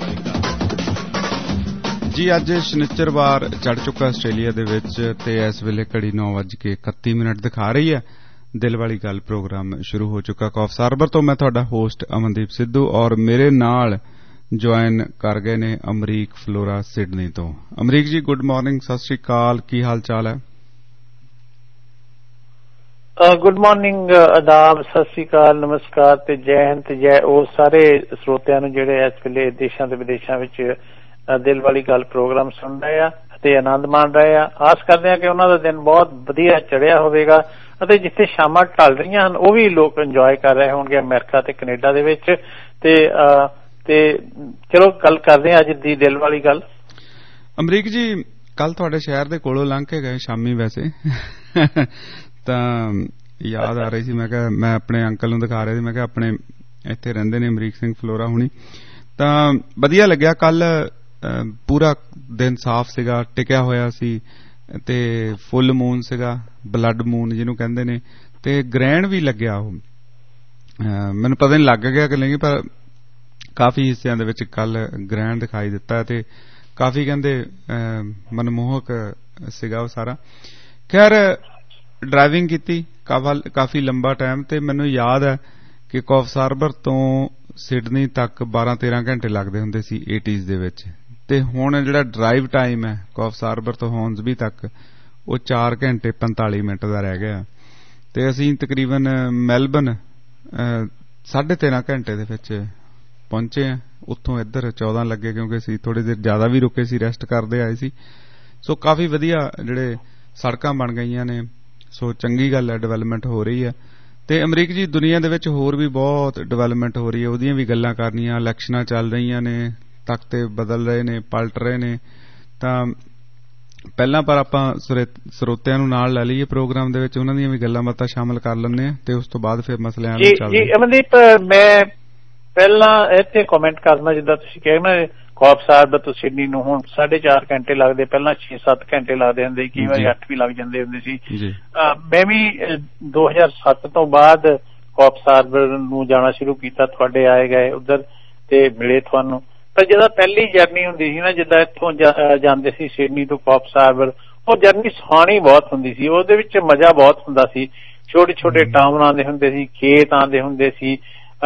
ਜੀ ਅੱਜ ਸ਼ਨਿਚਰਵਾਰ ਚੜ ਚੁੱਕਾ ਆਸਟ੍ਰੇਲੀਆ ਦੇ ਵਿੱਚ ਤੇ ਇਸ ਵੇਲੇ ਘੜੀ ਨੌ ਵੱਜ ਕੇ ਇਕੱਤੀ ਮਿੰਟ ਦਿਖਾ ਰਹੀ ਹੈ। ਦਿਲ ਵਾਲੀ ਗੱਲ ਪ੍ਰੋਗਰਾਮ ਸ਼ੁਰੂ ਹੋ ਚੁੱਕਾ। ਕੌਫ ਹਾਰਬਰ ਤੋਂ ਮੈਂ ਤੁਹਾਡਾ ਹੋਸਟ ਅਮਨਦੀਪ ਸਿੱਧੂ ਔਰ ਮੇਰੇ ਨਾਲ ਜੁਆਇਨ ਕਰ ਗਏ ਨੇ ਅਮਰੀਕ ਫਲੋਰਾ ਸਿਡਨੀ ਤੋਂ। ਅਮਰੀਕ ਜੀ ਗੁੱਡ ਮਾਰਨਿੰਗ, ਸਤਿ ਸ੍ਰੀ ਅਕਾਲ, ਕੀ ਹਾਲ ਚਾਲ ਹੈ? ਗੁੱਡ ਮਾਰਨਿੰਗ, ਆਦਾਬ, ਸਤਿ ਸ੍ਰੀ ਅਕਾਲ, ਨਮਸਕਾਰ ਤੇ ਜੈ ਹਿੰਦ ਤੇ ਜੈ ਉਹ ਸਾਰੇ ਸਰੋਤਿਆਂ ਨੂੰ ਜਿਹੜੇ ਇਸ ਵੇਲੇ ਦੇਸ਼ਾਂ ਤੇ ਵਿਦੇਸ਼ਾਂ ਵਿੱਚ ਦਿਲ ਵਾਲੀ ਗੱਲ ਪ੍ਰੋਗਰਾਮ ਸੁਣ ਰਹੇ ਆ ਅਤੇ ਆਨੰਦ ਮਾਣ ਰਹੇ ਆ। ਆਸ ਕਰਦੇ ਆ ਕਿ ਉਹਨਾਂ ਦਾ ਦਿਨ ਬਹੁਤ ਵਧੀਆ ਚੜ੍ਹਿਆ ਹੋਵੇਗਾ ਅਤੇ ਜਿੱਥੇ ਸ਼ਾਮਾਂ ਢਲ ਰਹੀਆਂ ਹਨ ਉਹ ਵੀ ਲੋਕ ਇੰਜੋਏ ਕਰ ਰਹੇ ਹੋਣਗੇ ਅਮਰੀਕਾ ਤੇ ਕੈਨੇਡਾ ਦੇ ਵਿੱਚ। ਤੇ ਤੇ ਚਲੋ ਗੱਲ ਕਰਦੇ ਆ ਅੱਜ ਦੀ ਦਿਲ ਵਾਲੀ ਗੱਲ। ਅਮਰੀਕ ਜੀ ਕੱਲ ਤੁਹਾਡੇ ਸ਼ਹਿਰ ਦੇ ਕੋਲੋਂ ਲੰਘ ਕੇ ਗਏ ਸ਼ਾਮੀ ਵੈਸੇ ਤਾਂ ਯਾਦ ਆ ਰਹੀ ਸੀ। ਮੈਂ ਕਿਹਾ ਮੈਂ ਆਪਣੇ ਅੰਕਲ ਨੂੰ ਦਿਖਾ ਰਿਹਾ ਸੀ, ਮੈਂ ਕਿਹਾ ਆਪਣੇ ਇੱਥੇ ਰਹਿੰਦੇ ਨੇ ਅਮਰੀਕ ਸਿੰਘ ਫਲੋਰਾ ਹੁਣੀ, ਤਾਂ ਵਧੀਆ ਲੱਗਿਆ। ਕੱਲ ਪੂਰਾ ਦਿਨ ਸਾਫ਼ ਸੀਗਾ, ਟਿਕਿਆ ਹੋਇਆ ਸੀ ਤੇ ਫੁੱਲ ਮੂਨ ਸੀਗਾ, ਬਲੱਡ ਮੂਨ ਜਿਹਨੂੰ ਕਹਿੰਦੇ ਨੇ, ਤੇ ਗ੍ਰਹਿਣ ਵੀ ਲੱਗਿਆ। ਉਹ ਮੈਨੂੰ ਪਤਾ ਨਹੀਂ ਲੱਗ ਗਿਆ ਕਿ ਨਹੀਂ, ਪਰ ਕਾਫੀ ਹਿੱਸਿਆਂ ਦੇ ਵਿੱਚ ਕੱਲ ਗ੍ਰਹਿਣ ਦਿਖਾਈ ਦਿੱਤਾ ਤੇ ਕਾਫੀ ਕਹਿੰਦੇ ਮਨਮੋਹਕ ਸੀਗਾ ਉਹ ਸਾਰਾ। ਖੈਰ ਡਰਾਈਵਿੰਗ ਕੀਤੀ ਕਾਫੀ ਲੰਬਾ ਟਾਈਮ ਤੇ ਮੈਨੂੰ ਯਾਦ ਹੈ ਕਿ ਕੌਫ ਹਾਰਬਰ ਤੋਂ ਸਿਡਨੀ ਤੱਕ ਬਾਰਾਂ ਤੇਰਾਂ ਘੰਟੇ ਲੱਗਦੇ ਹੁੰਦੇ ਸੀ ਏਟੀਜ਼ ਦੇ ਵਿੱਚ, ਤੇ ਹੁਣ ਜਿਹੜਾ ਡਰਾਈਵ ਟਾਈਮ ਹੈ ਕੌਫ ਹਾਰਬਰ ਤੋਂ ਹੌਰਨਸਬੀ ਤੱਕ ਉਹ ਚਾਰ ਘੰਟੇ ਪੰਤਾਲੀ ਮਿੰਟ ਦਾ ਰਹਿ ਗਿਆ ਤੇ ਅਸੀਂ ਤਕਰੀਬਨ ਮੈਲਬਨ ਸਾਢੇ ਤੇਰਾਂ ਘੰਟੇ ਦੇ ਵਿੱਚ ਪਹੁੰਚੇ ਆ। ਉੱਥੋਂ ਇੱਧਰ ਚੌਦਾਂ ਲੱਗੇ ਕਿਉਂਕਿ ਅਸੀਂ ਥੋੜੀ ਦੇਰ ਜ਼ਿਆਦਾ ਵੀ ਰੁਕੇ ਸੀ, ਰੈਸਟ ਕਰਦੇ ਆਏ ਸੀ। ਸੋ ਕਾਫੀ ਵਧੀਆ ਜਿਹੜੇ ਸੜਕਾਂ ਬਣ ਗਈਆਂ ਨੇ, ਸੋ ਚੰਗੀ ਗੱਲ ਹੈ, ਡਿਵੈਲਪਮੈਂਟ ਹੋ ਰਹੀ ਹੈ। ਤੇ ਅਮਰੀਕ ਜੀ ਦੁਨੀਆ ਦੇ ਵਿੱਚ ਹੋਰ ਵੀ ਬਹੁਤ ਡਿਵੈਲਪਮੈਂਟ ਹੋ ਰਹੀ ਹੈ, ਉਹਦੀਆਂ ਵੀ ਗੱਲਾਂ ਕਰਨੀਆਂ। ਇਲੈਕਸ਼ਨਾਂ ਚੱਲ ਰਹੀਆਂ ਨੇ, ਤਖਤੇ ਬਦਲ ਰਹੇ ਨੇ, ਪਲਟ ਰਹੇ ਨੇ, ਤਾਂ ਪਹਿਲਾਂ ਪਰ ਆਪਾਂ ਸਰੋਤਿਆਂ ਨੂੰ ਨਾਲ ਲੈ ਲਈਏ ਪ੍ਰੋਗਰਾਮ ਦੇ ਵਿੱਚ, ਉਹਨਾਂ ਦੀਆਂ ਵੀ ਗੱਲਾਂ ਬਾਤਾਂ ਸ਼ਾਮਲ ਕਰ ਲੈਂਦੇ ਆ ਤੇ ਉਸ ਤੋਂ ਬਾਅਦ ਫਿਰ ਮਸਲਿਆਂ ਨੂੰ ਚੱਲਦੇ। ਜੀ ਅਮਨਦੀਪ, ਮੈਂ ਪਹਿਲਾਂ ਇੱਥੇ ਕਮੈਂਟ ਕਰਨਾ, ਜਿੱਦਾਂ ਤੁਸੀਂ ਕਿਹਾ ਨਾ ਕੌਫ ਹਾਰਬਰ ਤੋਂ ਸਿਡਨੀ ਨੂੰ ਹੁਣ ਸਾਢੇ ਚਾਰ ਘੰਟੇ ਲੱਗਦੇ, ਪਹਿਲਾਂ ਛੇ ਸੱਤ ਘੰਟੇ ਲੱਗਦੇ ਹੁੰਦੇ, ਕਈ ਵਾਰੀ ਅੱਠ ਵੀ ਲੱਗ ਜਾਂਦੇ ਹੁੰਦੇ ਸੀ। ਮੈਂ ਵੀ ਦੋ ਹਜ਼ਾਰ ਸੱਤ ਤੋਂ ਬਾਅਦ ਕੌਫ ਹਾਰਬਰ ਨੂੰ ਜਾਣਾ ਸ਼ੁਰੂ ਕੀਤਾ, ਤੁਹਾਡੇ ਆਏ ਗਏ ਉੱਧਰ ਤੇ ਮਿਲੇ ਤੁਹਾਨੂੰ। ਪਰ ਜਦੋਂ ਪਹਿਲੀ ਜਰਨੀ ਹੁੰਦੀ ਸੀ ਨਾ, ਜਿੱਦਾਂ ਇੱਥੋਂ ਜਾਂਦੇ ਸੀ ਸਿਡਨੀ ਤੋਂ ਕੌਫ ਹਾਰਬਰ, ਉਹ ਜਰਨੀ ਸੁਹਾਣੀ ਬਹੁਤ ਹੁੰਦੀ ਸੀ, ਉਹਦੇ ਵਿੱਚ ਮਜ਼ਾ ਬਹੁਤ ਹੁੰਦਾ ਸੀ। ਛੋਟੇ ਛੋਟੇ ਟਾਊਨ ਆਉਂਦੇ ਹੁੰਦੇ ਸੀ, ਖੇਤ ਆਉਂਦੇ ਹੁੰਦੇ ਸੀ,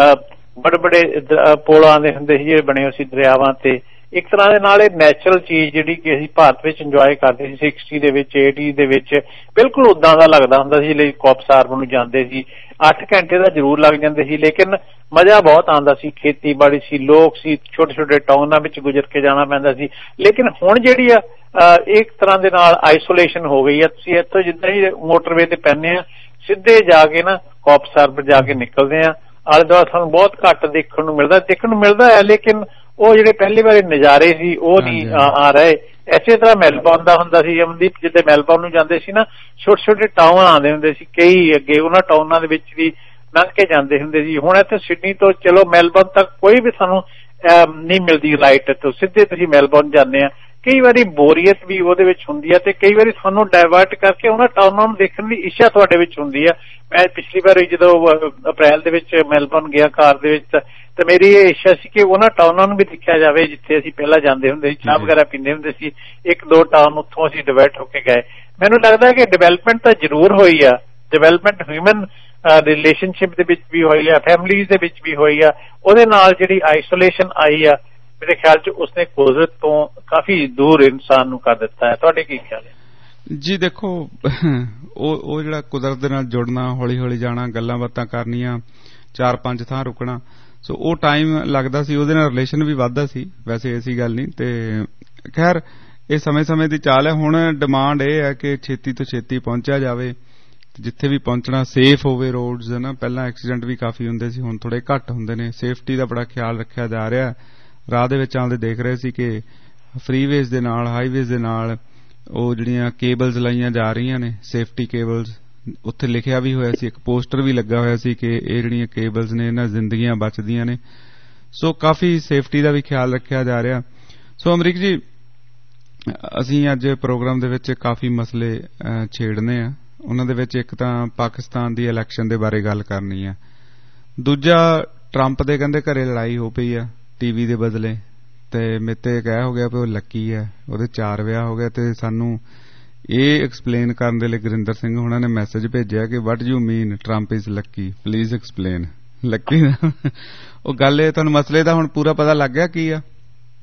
ਬੜੇ ਬੜੇ ਪੁਲ ਆਉਂਦੇ ਹੁੰਦੇ ਸੀ ਜਿਹੜੇ ਬਣੇ ਹੋਏ ਸੀ ਦਰਿਆਵਾਂ ਤੇ। ਇੱਕ ਤਰ੍ਹਾਂ ਦੇ ਨਾਲ ਇਹ ਨੈਚੁਰਲ ਚੀਜ਼ ਜਿਹੜੀ ਕਿ ਅਸੀਂ ਭਾਰਤ ਵਿੱਚ ਇੰਜੋਏ ਕਰਦੇ ਸੀ ਸਿਕਸਟੀ ਦੇ ਵਿੱਚ ਏਟੀ ਦੇ ਵਿੱਚ, ਬਿਲਕੁਲ ਉਦਾਂ ਦਾ ਲੱਗਦਾ ਹੁੰਦਾ ਸੀ। ਲਈ ਕੌਫ ਹਾਰਬਰ ਨੂੰ ਜਾਂਦੇ ਸੀ, ਅੱਠ ਘੰਟੇ ਦਾ ਜ਼ਰੂਰ ਲੱਗ ਜਾਂਦੇ ਸੀ, ਲੇਕਿਨ ਮਜ਼ਾ ਬਹੁਤ ਆਉਂਦਾ ਸੀ। ਖੇਤੀਬਾੜੀ ਸੀ, ਲੋਕ ਸੀ, ਛੋਟੇ ਛੋਟੇ ਟਾਊਨਾਂ ਵਿੱਚ ਗੁਜ਼ਰ ਕੇ ਜਾਣਾ ਪੈਂਦਾ ਸੀ। ਲੇਕਿਨ ਹੁਣ ਜਿਹੜੀ ਆ ਇੱਕ ਤਰ੍ਹਾਂ ਦੇ ਨਾਲ ਆਈਸੋਲੇਸ਼ਨ ਹੋ ਗਈ ਆ। ਤੁਸੀਂ ਇੱਥੋਂ ਜਿੱਦਾਂ ਹੀ ਮੋਟਰਵੇ ਤੇ ਪੈਂਦੇ ਆ, ਸਿੱਧੇ ਜਾ ਕੇ ਨਾ ਕੌਫ ਹਾਰਬਰ ਜਾ ਕੇ ਨਿਕਲਦੇ ਆ, ਆਲੇ ਦੁਆਲੇ ਸਾਨੂੰ ਬਹੁਤ ਘੱਟ ਦੇਖਣ ਨੂੰ ਮਿਲਦਾ ਦੇਖਣ ਨੂੰ ਮਿਲਦਾ ਹੈ ਲੇਕਿਨ ਉਹ ਜਿਹੜੇ ਪਹਿਲੀ ਵਾਰੀ ਨਜ਼ਾਰੇ ਸੀ ਉਹ ਨਹੀਂ ਆ ਰਹੇ। ਇਸੇ ਤਰ੍ਹਾਂ ਮੈਲਬੌਰਨ ਦਾ ਹੁੰਦਾ ਸੀ ਅਮਨਦੀਪ, ਜਿੱਦਾਂ ਮੈਲਬੌਰਨ ਨੂੰ ਜਾਂਦੇ ਸੀ ਨਾ, ਛੋਟੇ ਛੋਟੇ ਟਾਊਨ ਆਉਂਦੇ ਹੁੰਦੇ ਸੀ ਕਈ ਅੱਗੇ, ਉਹਨਾਂ ਟਾਊਨਾਂ ਦੇ ਵਿੱਚ ਵੀ ਲੰਘ ਕੇ ਜਾਂਦੇ ਹੁੰਦੇ ਸੀ। ਹੁਣ ਇੱਥੇ ਸਿਡਨੀ ਤੋਂ ਚਲੋ ਮੈਲਬੌਰਨ ਤੱਕ ਕੋਈ ਵੀ ਸਾਨੂੰ ਨਹੀਂ ਮਿਲਦੀ ਰਾਈਟ ਤੋਂ, ਸਿੱਧੇ ਤੁਸੀਂ ਮੈਲਬੌਰਨ ਜਾਂਦੇ ਆ। ਕਈ ਵਾਰੀ ਬੋਰੀਅਤ ਵੀ ਉਹਦੇ ਵਿੱਚ ਹੁੰਦੀ ਹੈ ਤੇ ਕਈ ਵਾਰੀ ਤੁਹਾਨੂੰ ਡਾਇਵਰਟ ਕਰਕੇ ਉਹਨਾਂ ਟਾਊਨਾਂ ਨੂੰ ਦੇਖਣ ਦੀ ਇੱਛਾ ਤੁਹਾਡੇ ਵਿੱਚ ਹੁੰਦੀ ਹੈ। ਮੈਂ ਪਿਛਲੀ ਵਾਰੀ ਜਦੋਂ ਅਪ੍ਰੈਲ ਦੇ ਵਿੱਚ ਮੈਲਬੌਰਨ ਗਿਆ ਕਾਰ ਦੇ ਵਿੱਚ, ਤੇ ਮੇਰੀ ਇਹ ਇੱਛਾ ਸੀ ਕਿ ਉਹਨਾਂ ਟਾਊਨਾਂ ਨੂੰ ਵੀ ਦੇਖਿਆ ਜਾਵੇ ਜਿੱਥੇ ਅਸੀਂ ਪਹਿਲਾਂ ਜਾਂਦੇ ਹੁੰਦੇ ਸੀ, ਚਾਹ ਵਗੈਰਾ ਪੀਂਦੇ ਹੁੰਦੇ ਸੀ। ਇੱਕ ਦੋ ਟਾਊਨ ਉੱਥੋਂ ਅਸੀਂ ਡਿਵਾਈਡ ਹੋ ਕੇ ਗਏ। ਮੈਨੂੰ ਲੱਗਦਾ ਕਿ ਡਿਵੈਲਪਮੈਂਟ ਤਾਂ ਜ਼ਰੂਰ ਹੋਈ ਆ, ਡਿਵੈਲਪਮੈਂਟ ਹਿਊਮਨ ਰਿਲੇਸ਼ਨਸ਼ਿਪ ਦੇ ਵਿੱਚ ਵੀ ਹੋਈ ਆ, ਫੈਮਿਲੀਜ਼ ਦੇ ਵਿੱਚ ਵੀ ਹੋਈ ਆ। ਉਹਦੇ ਨਾਲ ਜਿਹੜੀ ਆਈਸੋਲੇਸ਼ਨ ਆਈ ਆ ਮੇਰੇ ਖਿਆਲ 'ਚ ਉਸਨੇ ਕੁਦਰਤ ਤੋਂ ਕਾਫੀ ਦੂਰ ਇਨਸਾਨ ਨੂੰ ਕਰ ਦਿੱਤਾ ਹੈ। ਤੁਹਾਡੇ ਕੀ ਖਿਆਲ ਹੈ? ਜੀ ਦੇਖੋ, ਉਹ ਉਹ ਜਿਹੜਾ ਕੁਦਰਤ ਦੇ ਨਾਲ ਜੁੜਨਾ, ਹੌਲੀ ਹੌਲੀ ਜਾਣਾ, ਗੱਲਾਂ ਬਾਤਾਂ ਕਰਨੀਆਂ, ਚਾਰ ਪੰਜ ਥਾਂ ਰੁਕਣਾ, ਸੋ ਉਹ ਟਾਈਮ ਲੱਗਦਾ ਸੀ, ਉਹਦੇ ਨਾਲ ਰਿਲੇਸ਼ਨ ਵੀ ਵੱਧਦਾ ਸੀ। ਵੈਸੇ ਐਸੀ ਗੱਲ ਨਹੀਂ। ਤੇ ਖੈਰ ਇਹ ਸਮੇਂ ਸਮੇਂ ਦੀ ਚਾਲ ਹੈ। ਹੁਣ ਡਿਮਾਂਡ ਇਹ ਹੈ ਕਿ ਛੇਤੀ ਤੋਂ ਛੇਤੀ ਪਹੁੰਚਿਆ ਜਾਵੇ, ਜਿੱਥੇ ਵੀ ਪਹੁੰਚਣਾ ਸੇਫ ਹੋਵੇ ਰੋਡਸ, ਹੈ ਨਾ। ਪਹਿਲਾਂ ਐਕਸੀਡੈਂਟ ਵੀ ਕਾਫੀ ਹੁੰਦੇ ਸੀ, ਹੁਣ ਥੋੜੇ ਘੱਟ ਹੁੰਦੇ ਨੇ। ਸੇਫਟੀ ਦਾ ਬੜਾ ਖਿਆਲ ਰੱਖਿਆ ਜਾ ਰਿਹਾ। ਰਾਹ ਦੇ ਵਿੱਚ ਆਉਂਦੇ ਦੇਖ ਰਹੇ ਸੀ ਕਿ ਫਰੀਵੇਜ਼ ਦੇ ਨਾਲ, ਹਾਈਵੇਜ਼ ਦੇ ਨਾਲ ਉਹ ਜਿਹੜੀਆਂ ਕੇਬਲਸ ਲਾਈਆਂ ਜਾ ਰਹੀਆਂ ਨੇ, ਸੇਫਟੀ ਕੇਬਲਸ, ਉੱਥੇ ਲਿਖਿਆ ਵੀ ਹੋਇਆ ਸੀ, ਇੱਕ ਪੋਸਟਰ ਵੀ ਲੱਗਾ ਹੋਇਆ ਸੀ ਕਿ ਇਹ ਜਿਹੜੀਆਂ ਕੇਬਲਸ ਨੇ ਇਹਨਾਂ ਜ਼ਿੰਦਗੀਆਂ ਬਚਦੀਆਂ ਨੇ। ਸੋ ਕਾਫੀ ਸੇਫਟੀ ਦਾ ਵੀ ਖਿਆਲ ਰੱਖਿਆ ਜਾ ਰਿਹਾ। ਸੋ ਅਮਰੀਕ ਜੀ, ਅਸੀਂ ਅੱਜ ਪ੍ਰੋਗਰਾਮ ਦੇ ਵਿੱਚ ਕਾਫੀ ਮਸਲੇ ਛੇੜਨੇ ਆ। ਉਹਨਾਂ ਦੇ ਵਿੱਚ ਇੱਕ ਤਾਂ ਪਾਕਿਸਤਾਨ ਦੀ ਇਲੈਕਸ਼ਨ ਦੇ ਬਾਰੇ ਗੱਲ ਕਰਨੀ ਆ, ਦੂਜਾ ਟਰੰਪ ਦੇ ਕਹਿੰਦੇ ਘਰੇ ਲੜਾਈ ਹੋ ਪਈ ਆ ਟੀਵੀ ਦੇ ਬਦਲੇ, ਤੇ ਮੇਰੇ ਤੇ ਕਹਿ ਹੋ ਗਿਆ ਵੀ ਉਹ ਲੱਕੀ ਹੈ, ਉਹਦੇ ਚਾਰ ਵਿਆਹ ਹੋ ਗਏ। ਤੇ ਸਾਨੂੰ ਇਹ ਐਕਸਪਲੇਨ ਕਰਨ ਦੇ ਲਈ ਗੁਰਿੰਦਰ ਸਿੰਘ ਹੁਣਾਂ ਨੇ ਮੈਸੇਜ ਭੇਜਿਆ ਕਿ what you mean Trump is lucky, please explain. Lucky ਉਹ ਗੱਲ ਇਹ, ਤੁਹਾਨੂੰ ਮਸਲੇ ਦਾ ਹੁਣ ਪੂਰਾ ਪਤਾ ਲੱਗ ਗਿਆ ਕੀ ਆ?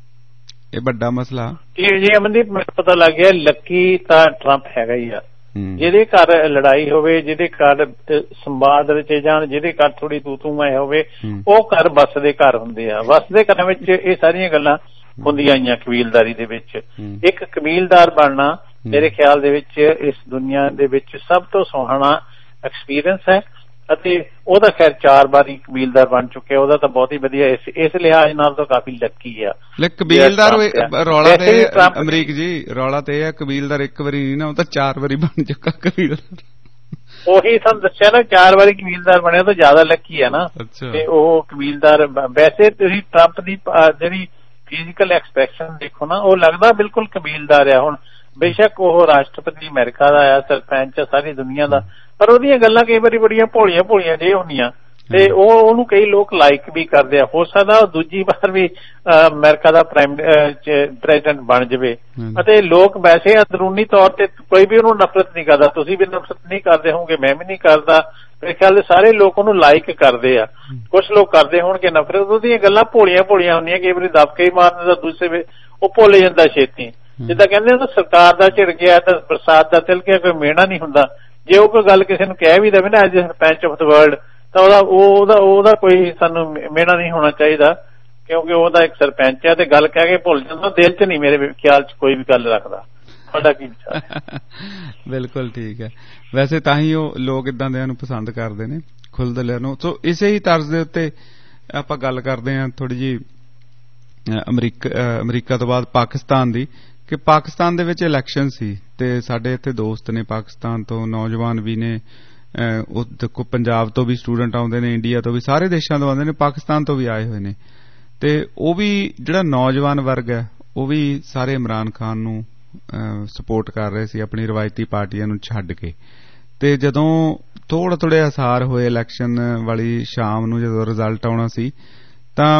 ਇਹ ਵੱਡਾ ਮਸਲਾ ਜੀ ਅਮਨਦੀਪ, ਮੈਨੂੰ ਪਤਾ ਲੱਗ ਗਿਆ ਲੱਕੀ ਤਾਂ ਟਰੰਪ ਹੈਗਾ ਹੀ ਆ। ਜਿਹਦੇ ਘਰ ਲੜਾਈ ਹੋਵੇ, ਜਿਹਦੇ ਘਰ ਸੰਵਾਦ ਰਚੇ ਜਾਣ, ਜਿਹਦੇ ਘਰ ਥੋੜੀ ਤੂੰ ਤੂੰ ਮੈਂ ਹੋਵੇ, ਉਹ ਘਰ ਵੱਸਦੇ ਘਰ ਹੁੰਦੇ ਆ। ਵੱਸਦੇ ਘਰਾਂ ਵਿੱਚ ਇਹ ਸਾਰੀਆਂ ਗੱਲਾਂ ਹੁੰਦੀਆਂ ਆਈਆਂ ਕਬੀਲਦਾਰੀ ਦੇ ਵਿੱਚ। ਇੱਕ ਕਬੀਲਦਾਰ ਬਣਨਾ ਮੇਰੇ ਖਿਆਲ ਦੇ ਵਿੱਚ ਇਸ ਦੁਨੀਆ ਦੇ ਵਿੱਚ ਸਭ ਤੋਂ ਸੁਹਾਣਾ ਐਕਸਪੀਰੀਅੰਸ ਹੈ, ਅਤੇ ਉਹਦਾ ਖੈਰ ਚਾਰ ਵਾਰੀ ਕਬੀਲਦਾਰ ਬਣ ਚੁੱਕਿਆ। ਉਹਦਾ ਤਾਂ ਬਹੁਤ ਹੀ ਵਧੀਆ, ਇਸ ਇਸ ਲਿਹਾਜ਼ ਨਾਲ ਤਾਂ ਕਾਫੀ ਲੱਕੀ ਆ। ਕਬੀਲਦਾਰ ਰੌਲਾ ਤੇ ਅਮਰੀਕ ਜੀ, ਰੌਲਾ ਤੇ ਇਹ ਹੈ ਕਬੀਲਦਾਰ ਇੱਕ ਵਾਰੀ ਨਹੀਂ ਨਾ, ਉਹ ਤਾਂ ਚਾਰ ਵਾਰੀ ਬਣ ਚੁੱਕਾ ਕਬੀਲਦਾਰ। ਉਹੀ ਤੁਹਾਨੂੰ ਦੱਸਿਆ ਨਾ, ਚਾਰ ਵਾਰੀ ਕਬੀਲਦਾਰ ਬਣਿਆ ਤਾਂ ਜ਼ਿਆਦਾ ਲੱਕੀ ਹੈ ਨਾ। ਤੇ ਉਹ ਕਬੀਲਦਾਰ, ਵੈਸੇ ਤੁਸੀਂ ਟਰੰਪ ਦੀ ਜਿਹੜੀ ਫਿਜ਼ੀਕਲ ਐਕਸਪ੍ਰੈਸ਼ਨ ਦੇਖੋ ਨਾ, ਉਹ ਲੱਗਦਾ ਬਿਲਕੁਲ ਕਬੀਲਦਾਰ ਆ। ਹੁਣ ਬੇਸ਼ੱਕ ਉਹ ਰਾਸ਼ਟਰਪਤੀ ਅਮਰੀਕਾ ਦਾ ਆ, ਸਰਪੰਚ ਸਾਰੀ ਦੁਨੀਆ ਦਾ, ਪਰ ਉਹਦੀਆਂ ਗੱਲਾਂ ਕਈ ਵਾਰੀ ਬੜੀਆਂ ਭੋਲੀਆਂ ਭੋਲੀਆਂ ਜੇ ਹੁੰਦੀਆਂ, ਤੇ ਉਹ ਉਹਨੂੰ ਕਈ ਲੋਕ ਲਾਈਕ ਵੀ ਕਰਦੇ ਆ। ਹੋ ਸਕਦਾ ਉਹ ਦੂਜੀ ਵਾਰ ਵੀ ਅਮਰੀਕਾ ਦਾ ਪ੍ਰਾਈਮ ਪ੍ਰੈਜ਼ੀਡੈਂਟ ਬਣ ਜਾਵੇ। ਅਤੇ ਲੋਕ ਵੈਸੇ ਅੰਦਰੂਨੀ ਤੌਰ ਤੇ ਕੋਈ ਵੀ ਉਹਨੂੰ ਨਫ਼ਰਤ ਨਹੀਂ ਕਰਦਾ। ਤੁਸੀਂ ਵੀ ਨਫ਼ਰਤ ਨਹੀਂ ਕਰਦੇ ਹੋਗੇ, ਮੈਂ ਵੀ ਨਹੀਂ ਕਰਦਾ। ਮੇਰੇ ਖਿਆਲ ਦੇ ਸਾਰੇ ਲੋਕ ਉਹਨੂੰ ਲਾਈਕ ਕਰਦੇ ਆ। ਕੁਛ ਲੋਕ ਕਰਦੇ ਹੋਣਗੇ ਨਫ਼ਰਤ। ਉਹਦੀਆਂ ਗੱਲਾਂ ਭੋਲੀਆਂ ਭੋਲੀਆਂ ਹੁੰਦੀਆਂ, ਕਈ ਵਾਰੀ ਦਬਕੇ ਹੀ ਮਾਰਨ ਦਾ, ਦੂਸਰੇ ਉਹ ਭੁੱਲ ਜਾਂਦਾ ਛੇਤੀ। ਜਿੱਦਾਂ ਕਹਿੰਦੇ ਨਾ, ਸਰਕਾਰ ਦਾ ਝਿੜ ਗਿਆ ਤਾਂ ਬਰਸਾਤ ਦਾ ਤਿਲਕਿਆ ਕੋਈ ਮਿਹਣਾ ਨਹੀਂ ਹੁੰਦਾ। ਜੇ ਉਹ ਕੋਈ ਗੱਲ ਕਿਸੇ ਨੂੰ ਕਹਿ ਵੀ ਦੇਵੇ ਨਾ, as sarpanch of the world, ਤਾਂ ਉਹਦਾ ਉਹਦਾ ਉਹਦਾ ਕੋਈ ਸਾਨੂੰ ਮਿਹਣਾ ਨਹੀਂ ਹੋਣਾ ਚਾਹੀਦਾ, ਕਿਉਂਕਿ ਉਹਦਾ ਇੱਕ ਸਰਪੰਚ ਹੈ ਤੇ ਗੱਲ ਕਹਿ ਕੇ ਭੁੱਲ ਜਾਂਦਾ। ਦਿਲ 'ਚ ਨਹੀਂ ਮੇਰੇ ਖਿਆਲ 'ਚ ਕੋਈ ਵੀ ਗੱਲ ਰੱਖਦਾ। ਤੁਹਾਡਾ ਕੀ ਵਿਚਾਰ? ਬਿਲਕੁਲ ਠੀਕ ਹੈ। ਵੈਸੇ ਤਾਂ ਹੀ ਉਹ ਲੋਕ ਇਦਾਂ ਦਿਆਂ ਨੂੰ ਪਸੰਦ ਕਰਦੇ ਨੇ, ਖੁੱਲ੍ਹਦਲਿਆਂ ਨੂੰ। ਸੋ ਇਸੇ ਹੀ ਤਰਜ਼ ਦੇ ਉੱਤੇ ਆਪਾਂ ਗੱਲ ਕਰਦੇ ਹਾਂ ਥੋੜੀ ਜਿਹੀ ਅਮਰੀਕਾ ਅਮਰੀਕਾ ਤੋਂ ਬਾਅਦ ਪਾਕਿਸਤਾਨ ਦੀ, ਕਿ ਪਾਕਿਸਤਾਨ ਦੇ ਵਿੱਚ ਇਲੈਕਸ਼ਨ ਸੀ ਤੇ ਸਾਡੇ ਇੱਥੇ ਦੋਸਤ ਨੇ ਪਾਕਿਸਤਾਨ ਤੋਂ, ਨੌਜਵਾਨ ਵੀ ਨੇ। ਦੇਖੋ ਪੰਜਾਬ ਤੋਂ ਵੀ ਸਟੂਡੈਂਟ ਆਉਂਦੇ ਨੇ, ਇੰਡੀਆ ਤੋਂ ਵੀ, ਸਾਰੇ ਦੇਸ਼ਾਂ ਤੋਂ ਆਉਂਦੇ ਨੇ, ਪਾਕਿਸਤਾਨ ਤੋਂ ਵੀ ਆਏ ਹੋਏ ਨੇ। ਤੇ ਉਹ ਵੀ ਜਿਹੜਾ ਨੌਜਵਾਨ ਵਰਗ ਹੈ, ਉਹ ਵੀ ਸਾਰੇ ਇਮਰਾਨ ਖਾਨ ਨੂੰ ਸਪੋਰਟ ਕਰ ਰਹੇ ਸੀ, ਆਪਣੀ ਰਵਾਇਤੀ ਪਾਰਟੀਆਂ ਨੂੰ ਛੱਡ ਕੇ। ਤੇ ਜਦੋਂ ਥੋੜੇ ਥੋੜੇ ਅਸਾਰ ਹੋਏ ਇਲੈਕਸ਼ਨ ਵਾਲੀ ਸ਼ਾਮ ਨੂੰ, ਜਦੋਂ ਰਿਜ਼ਲਟ ਆਉਣਾ ਸੀ, ਤਾਂ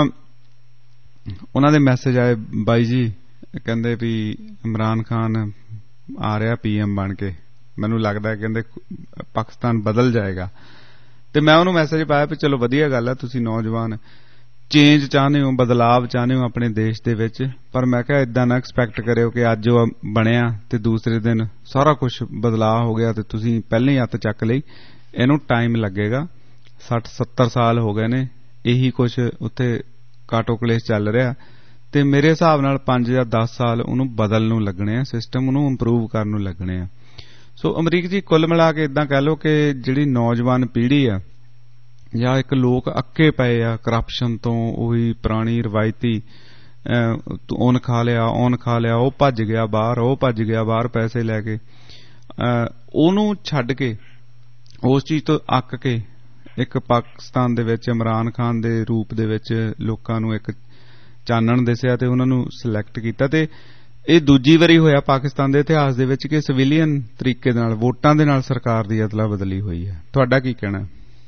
ਉਹਨਾਂ ਦੇ ਮੈਸੇਜ ਆਏ, ਬਾਈ ਜੀ ਕਹਿੰਦੇ ਵੀ ਇਮਰਾਨ ਖਾਨ ਆ ਰਿਹਾ ਪੀ ਐਮ ਬਣ ਕੇ, ਮੈਨੂੰ ਲੱਗਦਾ ਕਹਿੰਦੇ ਪਾਕਿਸਤਾਨ ਬਦਲ ਜਾਏਗਾ। ਤੇ ਮੈਂ ਉਹਨੂੰ ਮੈਸੇਜ ਪਾਇਆ ਵੀ ਚਲੋ ਵਧੀਆ ਗੱਲ ਹੈ, ਤੁਸੀਂ ਨੌਜਵਾਨ ਚੇਂਜ ਚਾਹੁੰਦੇ ਹੋ, ਬਦਲਾਵ ਚਾਹੁੰਦੇ ਹੋ ਆਪਣੇ ਦੇਸ਼ ਦੇ ਵਿੱਚ, ਪਰ ਮੈਂ ਕਿਹਾ ਏਦਾਂ ਨਾ ਐਕਸਪੈਕਟ ਕਰਿਓ ਕਿ ਅੱਜ ਉਹ ਬਣਿਆ ਤੇ ਦੂਸਰੇ ਦਿਨ ਸਾਰਾ ਕੁਝ ਬਦਲਾਅ ਹੋ ਗਿਆ ਤੇ ਤੁਸੀਂ ਪਹਿਲਾਂ ਹੀ ਹੱਥ ਚੱਕ ਲਈ। ਇਹਨੂੰ ਟਾਈਮ ਲੱਗੇਗਾ। ਸੱਠ ਸੱਤਰ ਸਾਲ ਹੋ ਗਏ ਨੇ, ਇਹੀ ਕੁਝ ਉੱਥੇ ਕਾਟੋ ਕਲੇਸ਼ ਚੱਲ ਰਿਹਾ, ਤੇ ਮੇਰੇ ਹਿਸਾਬ ਨਾਲ ਪੰਜ ਜਾਂ ਦਸ ਸਾਲ ਉਹਨੂੰ ਬਦਲਣ ਨੂੰ ਲੱਗਣੇ ਆ, ਸਿਸਟਮ ਨੂੰ ਇੰਪਰੂਵ ਕਰਨ ਨੂੰ ਲੱਗਣੇ ਆ। ਸੋ ਅਮਰੀਕ ਜੀ, ਕੁੱਲ ਮਿਲਾ ਕੇ ਏਦਾਂ ਕਹਿ ਲਓ ਕਿ ਜਿਹੜੀ ਨੌਜਵਾਨ ਪੀੜ੍ਹੀ ਆ, ਜਾਂ ਇੱਕ ਲੋਕ ਅੱਕੇ ਪਏ ਆ ਕਰਪਸ਼ਨ ਤੋਂ, ਉਹੀ ਪੁਰਾਣੀ ਰਵਾਇਤੀ ਉਹਨ ਖਾ ਲਿਆ ਉਹਨ ਖਾ ਲਿਆ, ਉਹ ਭੱਜ ਗਿਆ ਬਾਹਰ, ਉਹ ਭੱਜ ਗਿਆ ਬਾਹਰ ਪੈਸੇ ਲੈ ਕੇ, ਉਹਨੂੰ ਛੱਡ ਕੇ, ਉਸ ਚੀਜ਼ ਤੋਂ ਅੱਕ ਕੇ ਇੱਕ ਪਾਕਿਸਤਾਨ ਦੇ ਵਿੱਚ ਇਮਰਾਨ ਖਾਨ ਦੇ ਰੂਪ ਦੇ ਵਿੱਚ ਲੋਕਾਂ ਨੂੰ ਇੱਕ ਚਾਨਣ ਦਿਸਿਆ ਤੇ ਉਹਨਾਂ ਨੂੰ ਸਿਲੈਕਟ ਕੀਤਾ। ਤੇ ਇਹ ਦੂਜੀ ਵਾਰੀ ਹੋਇਆ ਪਾਕਿਸਤਾਨ ਦੇ ਇਤਿਹਾਸ ਦੇ ਵਿੱਚ ਕਿ ਸਿਵਿਲੀਅਨ ਤਰੀਕੇ ਦੇ ਨਾਲ, ਵੋਟਾਂ ਦੇ ਨਾਲ ਸਰਕਾਰ ਦੀ ਅਦਲਾ ਬਦਲੀ ਹੋਈ ਹੈ। ਤੁਹਾਡਾ ਕੀ ਕਹਿਣਾ?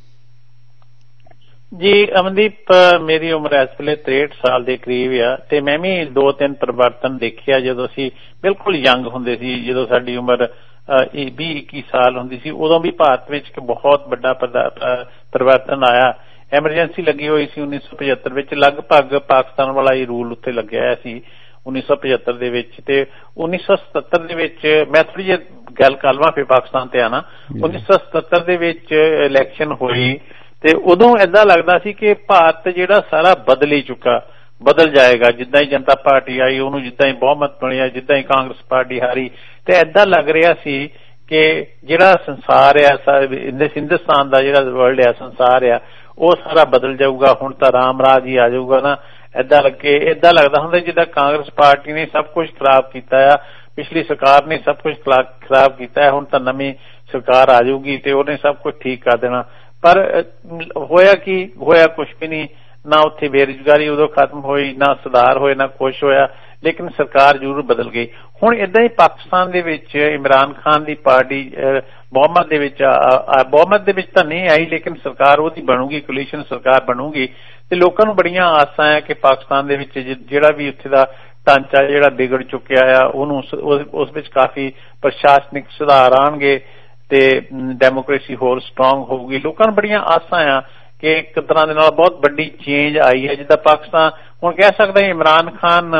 ਜੀ ਅਮਨਦੀਪ, ਮੇਰੀ ਉਮਰ ਇਸ ਵੇਲੇ ਤਰੇਹਠ ਸਾਲ ਦੇ ਕਰੀਬ ਆ, ਤੇ ਮੈਂ ਵੀ ਦੋ ਤਿੰਨ ਪਰਿਵਰਤਨ ਦੇਖਿਆ ਜਦੋਂ ਅਸੀਂ ਬਿਲਕੁਲ ਯੰਗ ਹੁੰਦੇ ਸੀ। ਜਦੋਂ ਸਾਡੀ ਉਮਰ ਵੀਹ ਇੱਕੀ ਸਾਲ ਹੁੰਦੀ ਸੀ, ਉਦੋਂ ਵੀ ਭਾਰਤ ਵਿੱਚ ਇੱਕ ਬਹੁਤ ਵੱਡਾ ਪਰਿਵਰਤਨ ਆਇਆ। ਐਮਰਜੈਂਸੀ ਲੱਗੀ ਹੋਈ ਸੀ ਉੱਨੀ ਸੌ ਪਝੱਤਰ ਵਿੱਚ, ਲਗਭਗ ਪਾਕਿਸਤਾਨ ਵਾਲਾ ਹੀ ਰੂਲ ਉੱਥੇ ਲੱਗਿਆ ਹੋਇਆ ਸੀ ਉੱਨੀ ਸੌ ਪਝੱਤਰ ਦੇ ਵਿੱਚ। ਤੇ ਉੱਨੀ ਸੌ ਸਤੱਤਰ ਦੇ ਵਿੱਚ ਮੈਂ ਥੋੜੀ ਜਿਹੀ ਗੱਲ ਕਰ ਲਵਾਂ ਫਿਰ ਪਾਕਿਸਤਾਨ ਤੇ ਆਣਾ। ਉੱਨੀ ਸੌ ਸਤੱਤਰ ਦੇ ਵਿੱਚ ਇਲੈਕਸ਼ਨ ਹੋਈ ਤੇ ਉਦੋਂ ਏਦਾਂ ਲੱਗਦਾ ਸੀ ਕਿ ਭਾਰਤ ਜਿਹੜਾ ਸਾਰਾ ਬਦਲ ਹੀ ਚੁੱਕਾ, ਬਦਲ ਜਾਏਗਾ। ਜਿੱਦਾਂ ਹੀ ਜਨਤਾ ਪਾਰਟੀ ਆਈ ਉਹਨੂੰ ਜਿੱਦਾਂ ਹੀ ਬਹੁਮਤ ਬਣਿਆ, ਜਿੱਦਾਂ ਹੀ ਕਾਂਗਰਸ ਪਾਰਟੀ ਹਾਰੀ, ਤੇ ਏਦਾਂ ਲੱਗ ਰਿਹਾ ਸੀ ਕਿ ਜਿਹੜਾ ਸੰਸਾਰ ਆ, ਹਿੰਦੁਸਤਾਨ ਦਾ ਜਿਹੜਾ ਵਰਲਡ ਆ, ਸੰਸਾਰ ਆ, ਉਹ ਸਾਰਾ ਬਦਲ ਜਾਊਗਾ। ਹੁਣ ਤਾਂ ਰਾਮ ਰਾਜ ਹੀ ਆ ਜਾਊਗਾ ਨਾ। ਏਦਾਂ ਲੱਗੇ ਏਦਾਂ ਲੱਗਦਾ ਹੁੰਦਾ ਜਿੱਦਾਂ ਕਾਂਗਰਸ ਪਾਰਟੀ ਨੇ ਸਭ ਕੁਝ ਖਰਾਬ ਕੀਤਾ ਆ, ਪਿਛਲੀ ਸਰਕਾਰ ਨੇ ਸਭ ਕੁਝ ਖਰਾਬ ਕੀਤਾ ਹੈ, ਹੁਣ ਤਾਂ ਨਵੀਂ ਸਰਕਾਰ ਆ ਜਾਊਗੀ ਤੇ ਉਹਨੇ ਸਭ ਕੁਝ ਠੀਕ ਕਰ ਦੇਣਾ। ਪਰ ਹੋਇਆ ਕੀ ਹੋਇਆ? ਕੁਛ ਵੀ ਨਹੀਂ। ਨਾ ਉੱਥੇ ਬੇਰੁਜ਼ਗਾਰੀ ਉਦੋਂ ਖਤਮ ਹੋਈ, ਨਾ ਸੁਧਾਰ ਹੋਏ, ਨਾ ਕੁਛ ਹੋਇਆ, ਲੇਕਿਨ ਸਰਕਾਰ ਜ਼ਰੂਰ ਬਦਲ ਗਈ। ਹੁਣ ਏਦਾਂ ਹੀ ਪਾਕਿਸਤਾਨ ਦੇ ਵਿੱਚ ਇਮਰਾਨ ਖਾਨ ਦੀ ਪਾਰਟੀ ਬਹੁਮਤ ਦੇ ਵਿੱਚ ਬਹੁਮਤ ਦੇ ਵਿੱਚ ਤਾਂ ਨਹੀਂ ਆਈ, ਲੇਕਿਨ ਸਰਕਾਰ ਉਹਦੀ ਬਣੂਗੀ, ਕੋਲੀਸ਼ਨ ਸਰਕਾਰ ਬਣੂਗੀ। ਤੇ ਲੋਕਾਂ ਨੂੰ ਬੜੀਆਂ ਆਸਾਂ ਹੈ ਕਿ ਪਾਕਿਸਤਾਨ ਦੇ ਵਿੱਚ ਜਿਹੜਾ ਵੀ ਉੱਥੇ ਦਾ ਢਾਂਚਾ ਜਿਹੜਾ ਵਿਗੜ ਚੁੱਕਿਆ ਆ ਉਹਨੂੰ ਉਸ ਵਿੱਚ ਕਾਫੀ ਪ੍ਰਸ਼ਾਸਨਿਕ ਸੁਧਾਰ ਆਉਣਗੇ ਤੇ ਡੈਮੋਕ੍ਰੇਸੀ ਹੋਰ ਸਟਰੋਂਗ ਹੋਊਗੀ। ਲੋਕਾਂ ਨੂੰ ਬੜੀਆਂ ਆਸਾਂ ਆ ਕਿ ਇੱਕ ਤਰ੍ਹਾਂ ਦੇ ਨਾਲ ਬਹੁਤ ਵੱਡੀ ਚੇਂਜ ਆਈ ਹੈ। ਜਿੱਦਾਂ ਪਾਕਿਸਤਾਨ ਹੁਣ ਕਹਿ ਸਕਦਾ ਇਮਰਾਨ ਖਾਨ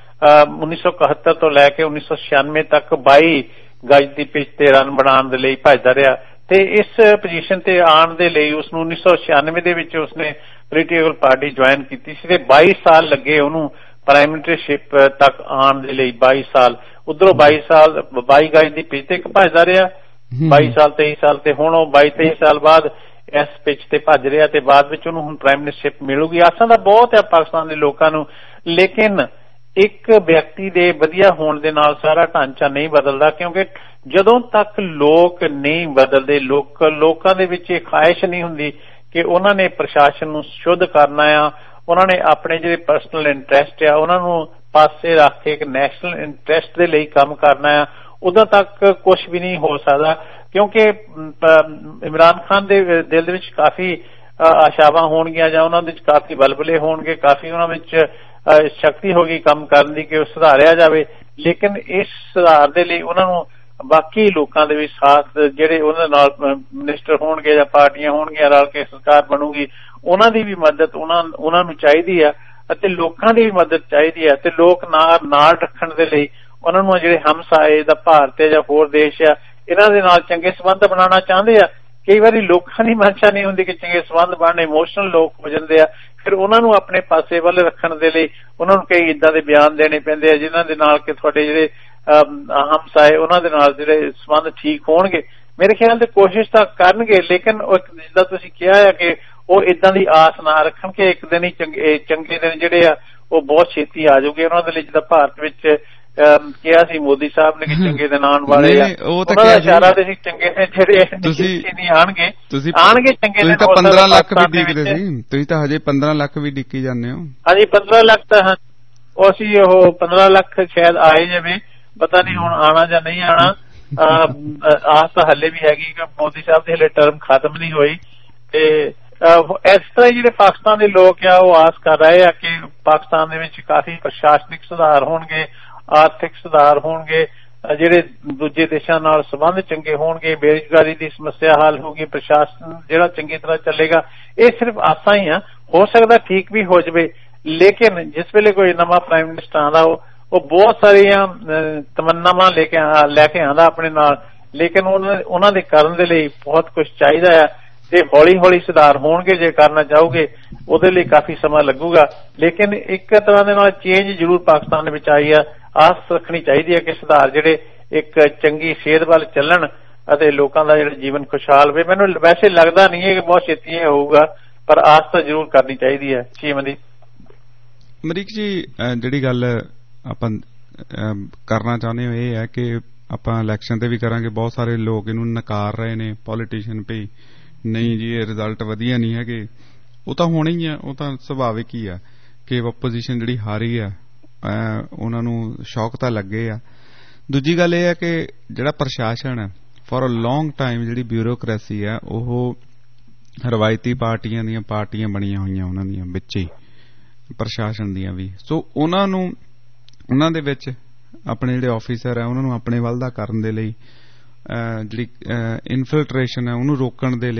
ਉੱਨੀ ਸੌ ਇਕਹੱਤਰ ਤੋਂ ਲੈ ਕੇ ਉੱਨੀ ਸੌ ਛਿਆਨਵੇਂ ਤੱਕ ਬਾਈ ਗਜ ਦੀ ਪਿੱਚ ਤੇ ਰਨ ਬਣਾਉਣ ਦੇ ਲਈ ਭੱਜਦਾ ਰਿਹਾ ਤੇ ਇਸ ਪੋਜੀਸ਼ਨ ਤੇ ਆਉਣ ਦੇ ਲਈ ਉਸਨੂੰ ਉੱਨੀ ਸੌ ਛਿਆਨਵੇਂ ਦੇ ਵਿੱਚ ਉਸਨੇ ਪੋਲੀਟੀਕਲ ਪਾਰਟੀ ਜੁਆਇਨ ਕੀਤੀ ਸੀ ਤੇ ਬਾਈ ਸਾਲ ਲੱਗੇ ਉਹਨੂੰ ਪ੍ਰਾਈਮ ਮਿਨਿਸਟਰਸ਼ਿਪ ਤੱਕ ਆਉਣ ਦੇ ਲਈ। ਬਾਈ ਸਾਲ ਉਧਰੋਂ ਬਾਈ ਸਾਲ ਬਾਈ ਗਜ ਦੀ ਪਿੱਚ ਤੇ ਇੱਕ ਭੱਜਦਾ ਰਿਹਾ, ਬਾਈ ਸਾਲ ਤੇਈ ਸਾਲ ਤੇ ਹੁਣ ਉਹ ਬਾਈ ਤੇਈ ਸਾਲ ਬਾਅਦ ਇਸ ਪਿੱਚ ਤੇ ਭੱਜ ਰਿਹਾ ਤੇ ਬਾਅਦ ਵਿੱਚ ਉਹਨੂੰ ਹੁਣ ਪ੍ਰਾਈਮ ਮਿਨਿਸਟਰਸ਼ਿਪ ਮਿਲੂਗੀ। ਆਸਾਂ ਦਾ ਬਹੁਤ ਹੈ ਪਾਕਿਸਤਾਨ ਦੇ ਲੋਕਾਂ ਨੂੰ, ਲੇਕਿਨ ਇੱਕ ਵਿਅਕਤੀ ਦੇ ਵਧੀਆ ਹੋਣ ਦੇ ਨਾਲ ਸਾਰਾ ਢਾਂਚਾ ਨਹੀਂ ਬਦਲਦਾ, ਕਿਉਂਕਿ ਜਦੋਂ ਤੱਕ ਲੋਕ ਨਹੀਂ ਬਦਲਦੇ, ਲੋਕ ਲੋਕਾਂ ਦੇ ਵਿੱਚ ਇਹ ਖਾਹਿਸ਼ ਨਹੀਂ ਹੁੰਦੀ ਕਿ ਉਹਨਾਂ ਨੇ ਪ੍ਰਸ਼ਾਸਨ ਨੂੰ ਸ਼ੁੱਧ ਕਰਨਾ ਆ, ਉਹਨਾਂ ਨੇ ਆਪਣੇ ਜਿਹੜੇ ਪਰਸਨਲ ਇੰਟਰਸਟ ਆ ਉਹਨਾਂ ਨੂੰ ਪਾਸੇ ਰੱਖ ਕੇ ਇੱਕ ਨੈਸ਼ਨਲ ਇੰਟਰਸਟ ਦੇ ਲਈ ਕੰਮ ਕਰਨਾ ਆ, ਉਦੋਂ ਤੱਕ ਕੁਝ ਵੀ ਨਹੀਂ ਹੋ ਸਕਦਾ। ਕਿਉਂਕਿ ਇਮਰਾਨ ਖਾਨ ਦੇ ਦਿਲ ਦੇ ਵਿੱਚ ਕਾਫੀ ਆਸ਼ਾਵਾਂ ਹੋਣਗੀਆਂ ਜਾਂ ਉਹਨਾਂ ਦੇ ਵਿੱਚ ਕਾਫੀ ਬਲਬਲੇ ਹੋਣਗੇ, ਕਾਫੀ ਉਹਨਾਂ ਵਿੱਚ ਸ਼ਕਤੀ ਹੋਗੀ ਕੰਮ ਕਰਨ ਦੀ ਕਿ ਉਹ ਸੁਧਾਰਿਆ ਜਾਵੇ, ਲੇਕਿਨ ਇਸ ਸੁਧਾਰ ਦੇ ਲਈ ਉਹਨਾਂ ਨੂੰ ਬਾਕੀ ਲੋਕਾਂ ਦੇ ਵੀ ਸਾਥ ਜਿਹੜੇ ਉਹਨਾਂ ਨਾਲ ਮਿਨਿਸਟਰ ਹੋਣਗੇ ਜਾਂ ਪਾਰਟੀਆਂ ਹੋਣਗੀਆਂ ਰਲ ਕੇ ਸਰਕਾਰ ਬਣੂਗੀ, ਉਹਨਾਂ ਦੀ ਵੀ ਮਦਦ ਉਹਨਾਂ ਉਹਨਾਂ ਨੂੰ ਚਾਹੀਦੀ ਆ ਅਤੇ ਲੋਕਾਂ ਦੀ ਵੀ ਮਦਦ ਚਾਹੀਦੀ ਹੈ। ਤੇ ਲੋਕ ਨਾਲ ਨਾਲ ਰੱਖਣ ਦੇ ਲਈ ਉਹਨਾਂ ਨੂੰ ਜਿਹੜੇ ਹਮਸਾਏ ਦਾ ਭਾਰਤ ਹੈ ਜਾਂ ਹੋਰ ਦੇਸ਼ ਆ ਇਹਨਾਂ ਦੇ ਨਾਲ ਚੰਗੇ ਸੰਬੰਧ ਬਣਾਉਣਾ ਚਾਹੁੰਦੇ ਆ। ਕਈ ਵਾਰੀ ਲੋਕਾਂ ਦੀ ਮਨਸ਼ਾ ਨਹੀਂ ਹੁੰਦੀ ਕਿ ਚੰਗੇ ਸੰਬੰਧ ਬਣਨ, ਇਮੋਸ਼ਨਲ ਲੋਕ ਹੋ ਜਾਂਦੇ ਆ, ਫਿਰ ਉਹਨਾਂ ਨੂੰ ਆਪਣੇ ਪਾਸੇ ਵੱਲ ਰੱਖਣ ਦੇ ਲਈ ਉਹਨਾਂ ਨੂੰ ਕਈ ਇੱਦਾਂ ਦੇ ਬਿਆਨ ਦੇਣੇ ਪੈਂਦੇ ਆ ਜਿਨ੍ਹਾਂ ਦੇ ਨਾਲ ਕਿ ਤੁਹਾਡੇ ਜਿਹੜੇ ਹਮਸਾਏ ਉਹਨਾਂ ਦੇ ਨਾਲ ਜਿਹੜੇ ਸੰਬੰਧ ਠੀਕ ਹੋਣਗੇ। ਮੇਰੇ ਖਿਆਲ ਤੇ ਕੋਸ਼ਿਸ਼ ਤਾਂ ਕਰਨਗੇ, ਲੇਕਿਨ ਜਿੱਦਾਂ ਤੁਸੀਂ ਕਿਹਾ ਹੈ ਕਿ ਉਹ ਇੱਦਾਂ ਦੀ ਆਸ ਨਾ ਰੱਖਣ ਕਿ ਇੱਕ ਦਿਨ ਹੀ ਚੰਗੇ ਚੰਗੇ ਦਿਨ ਜਿਹੜੇ ਆ ਉਹ ਬਹੁਤ ਛੇਤੀ ਆ ਜਾਊਗੇ ਉਹਨਾਂ ਦੇ ਲਈ। ਜਿੱਦਾਂ ਭਾਰਤ ਵਿੱਚ ਕਿਹਾ ਸੀ ਮੋਦੀ ਸਾਹਿਬ ਨੇ ਕਿ ਚੰਗੇ ਦਿਨ ਆਉਣ ਵਾਲੇ ਆ, ਉਹਨਾਂ ਦਾ ਇਸ਼ਾਰਾ ਤੇ ਸੀ ਚੰਗੇ ਦਿਨ ਜਿਹੜੇ ਨਹੀਂ ਆਉਣਗੇ ਆਉਣਗੇ ਚੰਗੇ ਦਿਨ। ਤਾਂ ਪੰਦਰਾਂ ਲੱਖ ਵੀ ਡਿੱਗਦੇ ਸੀ, ਤੁਸੀਂ ਤਾਂ ਹਜੇ ਪੰਦਰਾਂ ਲੱਖ ਵੀ ਡਿੱਕੀ ਜਾਂਦੇ ਹੋ। ਹਾਂਜੀ ਪੰਦਰਾਂ ਲੱਖ ਤਾਂ ਹਾਂ ਉਹ ਅਸੀਂ ਉਹ ਪੰਦਰਾਂ ਲੱਖ ਸ਼ਾਇਦ ਆਏ ਜਾਵੇ, ਪਤਾ ਨਹੀਂ ਹੁਣ ਆਉਣਾ ਜਾਂ ਨਹੀਂ ਆਉਣਾ। ਆਸ ਤਾਂ ਹਲੇ ਵੀ ਹੈਗੀ ਕਿ ਮੋਦੀ ਸਾਹਿਬ ਦੀ ਹਲੇ ਟਰਮ ਖਤਮ ਨਹੀਂ ਹੋਈ ਤੇ ਇਸ ਤਰ੍ਹਾਂ ਜਿਹੜੇ ਪਾਕਿਸਤਾਨ ਦੇ ਲੋਕ ਆ ਉਹ ਆਸ ਕਰ ਰਹੇ ਆ ਕਿ ਪਾਕਿਸਤਾਨ ਦੇ ਵਿੱਚ ਕਾਫੀ ਪ੍ਰਸ਼ਾਸਨਿਕ ਸੁਧਾਰ ਹੋਣਗੇ, ਆਰਥਿਕ ਸੁਧਾਰ ਹੋਣਗੇ, ਜਿਹੜੇ ਦੂਜੇ ਦੇਸ਼ਾਂ ਨਾਲ ਸੰਬੰਧ ਚੰਗੇ ਹੋਣਗੇ, ਬੇਰੁਜ਼ਗਾਰੀ ਦੀ ਸਮੱਸਿਆ ਹੱਲ ਹੋਊਗੀ, ਪ੍ਰਸ਼ਾਸਨ ਜਿਹੜਾ ਚੰਗੀ ਤਰ੍ਹਾਂ ਚੱਲੇਗਾ। ਇਹ ਸਿਰਫ ਆਸਾਂ ਹੀ ਆ, ਹੋ ਸਕਦਾ ਠੀਕ ਵੀ ਹੋ ਜਾਵੇ, ਲੇਕਿਨ ਜਿਸ ਵੇਲੇ ਕੋਈ ਨਵਾਂ ਪ੍ਰਾਈਮ ਮਿਨਿਸਟਰ ਆਉਂਦਾ ਉਹ ਉਹ ਬਹੁਤ ਸਾਰੀਆਂ ਤਮੰਨਾਵਾਂ ਲੈ ਕੇ ਲੈ ਕੇ ਆਉਂਦਾ ਆਪਣੇ ਨਾਲ, ਲੇਕਿਨ ਉਹਨਾਂ ਦੇ ਕਰਨ ਦੇ ਲਈ ਬਹੁਤ ਕੁਝ ਚਾਹੀਦਾ ਆ ਤੇ ਹੌਲੀ ਹੌਲੀ ਸੁਧਾਰ ਹੋਣਗੇ। ਜੇ ਕਰਨਾ ਚਾਹੋਗੇ ਉਹਦੇ ਲਈ ਕਾਫੀ ਸਮਾਂ ਲੱਗੂਗਾ, ਲੇਕਿਨ ਇੱਕ ਤਰ੍ਹਾਂ ਦੇ ਨਾਲ ਚੇਂਜ ਜ਼ਰੂਰ ਪਾਕਿਸਤਾਨ ਦੇ ਵਿੱਚ ਆਈ ਆ। ਆਸ ਰੱਖਣੀ ਚਾਹੀਦੀ ਹੈ ਕਿ ਸੁਧਾਰ ਜਿਹੜੇ ਇੱਕ ਚੰਗੀ ਸਿਹਤ ਵੱਲ ਚੱਲਣ ਅਤੇ ਲੋਕਾਂ ਦਾ ਜਿਹੜਾ ਜੀਵਨ ਖੁਸ਼ਹਾਲ ਹੋਵੇ। ਮੈਨੂੰ ਵੈਸੇ ਲੱਗਦਾ ਨਹੀਂ ਹੈ ਕਿ ਬਹੁਤ ਛੇਤੀ ਇਹ ਹੋਊਗਾ, ਪਰ ਆਸ ਤਾਂ ਜ਼ਰੂਰ ਕਰਨੀ ਚਾਹੀਦੀ ਹੈ। ਜੀ ਮਨਦੀਪ ਅਮਰੀਕ ਜੀ, ਜਿਹੜੀ ਗੱਲ ਆਪਾਂ ਕਰਨਾ ਚਾਹੁੰਦੇ ਹੋ ਇਹ ਹੈ ਕਿ ਆਪਾਂ ਇਲੈਕਸ਼ਨ ਤੇ ਵੀ ਕਰਾਂਗੇ, ਬਹੁਤ ਸਾਰੇ ਲੋਕ ਇਹਨੂੰ ਨਕਾਰ ਰਹੇ ਨੇ ਪੋਲੀਟੀਸ਼ੀਅਨ ਵੀ ਨਹੀਂ ਜੀ ਇਹ ਰਿਜ਼ਲਟ ਵਧੀਆ ਨਹੀਂ ਹੈਗੇ। ਉਹ ਤਾਂ ਹੋਣਾ ਹੀ ਆ, ਉਹ ਤਾਂ ਸੁਭਾਵਿਕ ਹੀ ਆ ਕਿ ਓਪੋਜੀਸ਼ਨ ਜਿਹੜੀ ਹਾਰੀ ਆ ਉਹਨਾਂ ਨੂੰ ਸ਼ੌਕ ਤਾਂ ਲੱਗੇ ਆ। ਦੂਜੀ ਗੱਲ ਇਹ ਹੈ ਕਿ ਜਿਹੜਾ ਪ੍ਰਸ਼ਾਸਨ ਹੈ ਫॉर ਅ ਲੌਂਗ ਟਾਈਮ ਜਿਹੜੀ ਬਿਊਰੋਕ੍ਰੇਸੀ ਆ ਉਹ ਰਵਾਇਤੀ ਪਾਰਟੀਆਂ ਦੀਆਂ ਪਾਰਟੀਆਂ ਬਣੀਆਂ ਹੋਈਆਂ ਉਹਨਾਂ ਦੀਆਂ ਵਿੱਚ ਹੀ ਪ੍ਰਸ਼ਾਸਨ ਦੀਆਂ ਵੀ, ਸੋ ਉਹਨਾਂ ਨੂੰ ਉਹਨਾਂ ਦੇ ਵਿੱਚ ਆਪਣੇ ਜਿਹੜੇ ਆਫੀਸਰ ਆ ਉਹਨਾਂ ਨੂੰ ਆਪਣੇ ਵੱਲ ਦਾ ਕਰਨ ਦੇ ਲਈ ਜਿਹੜੀ ਇਨਫਿਲਟਰੇਸ਼ਨ ਹੈ ਉਹਨੂੰ ਰੋਕਣ ਦੇ ਲਈ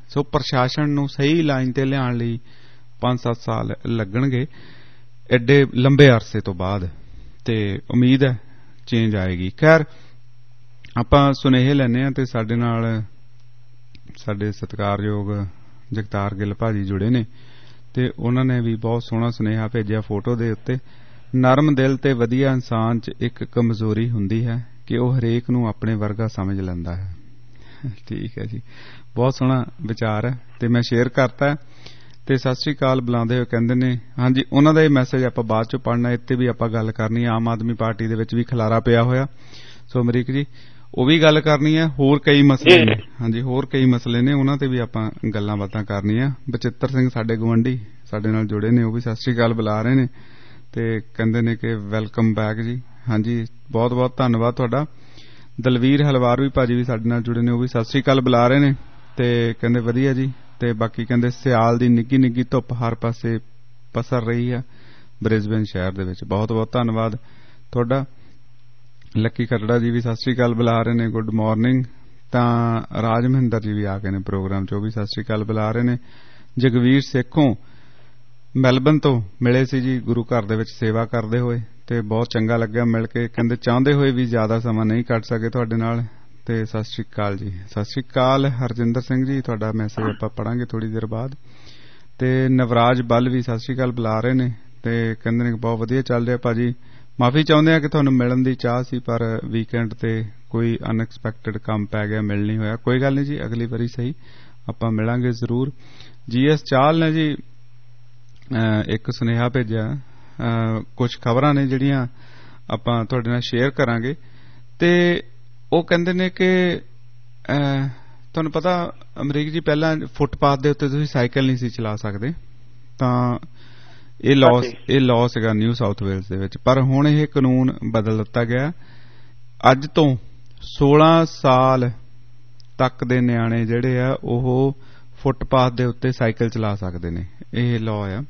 ਸੋ ਪ੍ਰਸ਼ਾਸਨ ਨੂੰ ਸਹੀ ਲਾਈਨ ਤੇ ਲਿਆਉਣ ਲਈ ਪੰਜ ਸੱਤ ਸਾਲ ਲੱਗਣਗੇ ਐਡੇ ਲੰਬੇ ਅਰਸੇ ਤੋਂ ਬਾਅਦ, ਤੇ ਉਮੀਦ ਹੈ ਚੇਂਜ ਆਏਗੀ। ਖੈਰ ਆਪਾਂ ਸੁਨੇਹੇ ਲੈਂਦੇ ਹਾਂ ਤੇ ਸਾਡੇ ਨਾਲ ਸਾਡੇ ਸਤਿਕਾਰਯੋਗ ਜਗਤਾਰ ਗਿੱਲ ਭਾਜੀ ਜੁੜੇ ਨੇ ਤੇ ਉਹਨਾਂ ਨੇ ਵੀ ਬਹੁਤ ਸੋਹਣਾ ਸੁਨੇਹਾ ਭੇਜਿਆ ਫੋਟੋ ਦੇ ਉੱਤੇ। ਨਰਮ ਦਿਲ ਤੇ ਵਧੀਆ ਇਨਸਾਨ 'ਚ ਇੱਕ ਕਮਜ਼ੋਰੀ ਹੁੰਦੀ ਹੈ ਕਿ ਉਹ ਹਰੇਕ ਨੂੰ ਆਪਣੇ ਵਰਗਾ ਸਮਝ ਲੈਂਦਾ ਹੈ। ਠੀਕ ਹੈ ਜੀ, ਬਹੁਤ ਸੋਹਣਾ ਵਿਚਾਰ ਹੈ ਤੇ ਮੈਂ ਸ਼ੇਅਰ ਕਰਤਾ। ਤੇ ਸਤਿ ਸ੍ਰੀ ਅਕਾਲ ਬੁਲਾਉਂਦੇ ਹੋਏ ਕਹਿੰਦੇ ਨੇ, ਹਾਂਜੀ ਉਹਨਾਂ ਦਾ ਇਹ ਮੈਸੇਜ ਆਪਾਂ ਬਾਅਦ ਚੋਂ ਪੜ੍ਹਨਾ, ਇੱਥੇ ਵੀ ਆਪਾਂ ਗੱਲ ਕਰਨੀ ਹੈ। ਆਮ ਆਦਮੀ ਪਾਰਟੀ ਦੇ ਵਿੱਚ ਵੀ ਖਲਾਰਾ ਪਿਆ ਹੋਇਆ, ਸੋ ਅਮਰੀਕ ਜੀ ਉਹ ਵੀ ਗੱਲ ਕਰਨੀ ਹੈ। ਹੋਰ ਕਈ ਮਸਲੇ ਨੇ, ਹਾਂਜੀ ਹੋਰ ਕਈ ਮਸਲੇ ਨੇ, ਉਹਨਾਂ ਤੇ ਵੀ ਆਪਾਂ ਗੱਲਾਂ ਬਾਤਾਂ ਕਰਨੀਆਂ। ਬਚਿੱਤਰ ਸਿੰਘ ਸਾਡੇ ਗੁਆਂਢੀ ਸਾਡੇ ਨਾਲ ਜੁੜੇ ਨੇ, ਉਹ ਵੀ ਸਤਿ ਸ੍ਰੀ ਅਕਾਲ ਬੁਲਾ ਰਹੇ ਨੇ ਤੇ ਕਹਿੰਦੇ ਨੇ ਕਿ ਵੈਲਕਮ ਬੈਕ ਜੀ। ਹਾਂਜੀ ਬਹੁਤ ਬਹੁਤ ਧੰਨਵਾਦ ਤੁਹਾਡਾ। ਦਲਵੀਰ ਹਲਵਾਰ ਵੀ ਭਾਜੀ ਵੀ ਸਾਡੇ ਨਾਲ ਜੁੜੇ ਨੇ, ਉਹ ਵੀ ਸਤਿ ਸ੍ਰੀ ਅਕਾਲ ਬੁਲਾ ਰਹੇ ਨੇ ਤੇ ਕਹਿੰਦੇ ਵਧੀਆ ਜੀ। ਤੇ ਬਾਕੀ ਕਹਿੰਦੇ ਸਿਆਲ ਦੀ ਨਿੱਘੀ ਨਿੱਘੀ ਧੁੱਪ ਹਰ ਪਾਸੇ ਪਸਰ ਰਹੀ ਹੈ ਬ੍ਰਿਸਬੇਨ ਸ਼ਹਿਰ ਦੇ ਵਿੱਚ। ਬਹੁਤ ਬਹੁਤ ਧੰਨਵਾਦ ਤੁਹਾਡਾ। ਲੱਕੀ ਖਰੜਾ ਜੀ ਵੀ ਸਤਿ ਸ੍ਰੀ ਅਕਾਲ ਬੁਲਾ ਰਹੇ ਨੇ, ਗੁੱਡ ਮਾਰਨਿੰਗ। ਤਾਂ ਰਾਜ ਮਹਿੰਦਰ ਜੀ ਵੀ ਆ ਗਏ ਨੇ ਪ੍ਰੋਗਰਾਮ 'ਚ, ਉਹ ਵੀ ਸਤਿ ਸ੍ਰੀ ਅਕਾਲ ਬੁਲਾ ਰਹੇ ਨੇ। ਜਗਵੀਰ ਸੇਖੋਂ ਮੈਲਬਨ ਤੋਂ ਮਿਲੇ ਸੀ ਜੀ ਗੁਰੂ ਘਰ ਦੇ ਵਿੱਚ ਸੇਵਾ ਕਰਦੇ ਹੋਏ ਤੇ ਬਹੁਤ ਚੰਗਾ ਲੱਗਿਆ ਮਿਲ ਕੇ। ਕਹਿੰਦੇ ਚਾਹੁੰਦੇ ਹੋਏ ਵੀ ਜ਼ਿਆਦਾ ਸਮਾਂ ਨਹੀਂ ਕੱਢ ਸਕੇ ਤੁਹਾਡੇ ਨਾਲ, ਤੇ ਸਤਿ ਸ੍ਰੀ ਅਕਾਲ ਜੀ। ਸਤਿ ਸ੍ਰੀ ਅਕਾਲ ਹਰਜਿੰਦਰ ਸਿੰਘ ਜੀ, ਤੁਹਾਡਾ ਮੈਸੇਜ ਆਪਾਂ ਪੜਾਂਗੇ ਥੋੜੀ ਦੇਰ ਬਾਅਦ। ਤੇ ਨਵਰਾਜ ਬੱਲ ਵੀ ਸਤਿ ਸ੍ਰੀ ਅਕਾਲ ਬੁਲਾ ਰਹੇ ਨੇ ਤੇ ਕਹਿੰਦੇ ਨੇ ਬਹੁਤ ਵਧੀਆ ਚੱਲ ਰਿਹਾ ਭਾਜੀ। ਮਾਫੀ ਚਾਹੁੰਦੇ ਆ ਕਿ ਤੁਹਾਨੂੰ ਮਿਲਣ ਦੀ ਚਾਹ ਸੀ ਪਰ ਵੀਕਐਂਡ ਤੇ ਕੋਈ ਅਨਐਕਸਪੈਕਟਡ ਕੰਮ ਪੈ ਗਿਆ, ਮਿਲ ਨਹੀਂ ਹੋਇਆ। ਕੋਈ ਗੱਲ ਨਹੀਂ ਜੀ, ਅਗਲੀ ਵਾਰੀ ਸਹੀ ਆਪਾਂ ਮਿਲਾਂਗੇ ਜ਼ਰੂਰ। ਜੀ ਐਸ ਚਾਲ ਨੇ ਜੀ ਇੱਕ ਸੁਨੇਹਾ ਭੇਜਿਆ, ਕੁਝ ਖਬਰਾਂ ਨੇ ਜਿਹੜੀਆਂ ਆਪਾਂ ਤੁਹਾਡੇ ਨਾਲ ਸ਼ੇਅਰ ਕਰਾਂਗੇ। ਤੇ ਉਹ ਕਹਿੰਦੇ ਨੇ ਕਿ ਤੁਹਾਨੂੰ ਪਤਾ ਅਮਰੀਕ ਜੀ ਪਹਿਲਾਂ ਫੁੱਟਪਾਥ ਦੇ ਉੱਤੇ ਤੁਸੀਂ ਸਾਈਕਲ ਨਹੀਂ ਸੀ ਚਲਾ ਸਕਦੇ, ਤਾਂ ਇਹ ਲਾਅ ਇਹ ਲਾਅ ਸੀਗਾ ਨਿਊ ਸਾਊਥ ਵੇਲਸ ਦੇ ਵਿੱਚ। ਪਰ ਹੁਣ ਇਹ ਕਾਨੂੰਨ ਬਦਲ ਦਿੱਤਾ ਗਿਆ। ਅੱਜ ਤੋਂ ਸੋਲਾਂ ਸਾਲ ਤੱਕ ਦੇ ਨਿਆਣੇ ਜਿਹੜੇ ਆ ਉਹ ਫੁੱਟਪਾਥ ਦੇ ਉੱਤੇ ਸਾਈਕਲ ਚਲਾ ਸਕਦੇ ਨੇ, ਇਹ ਲਾਅ ਆ।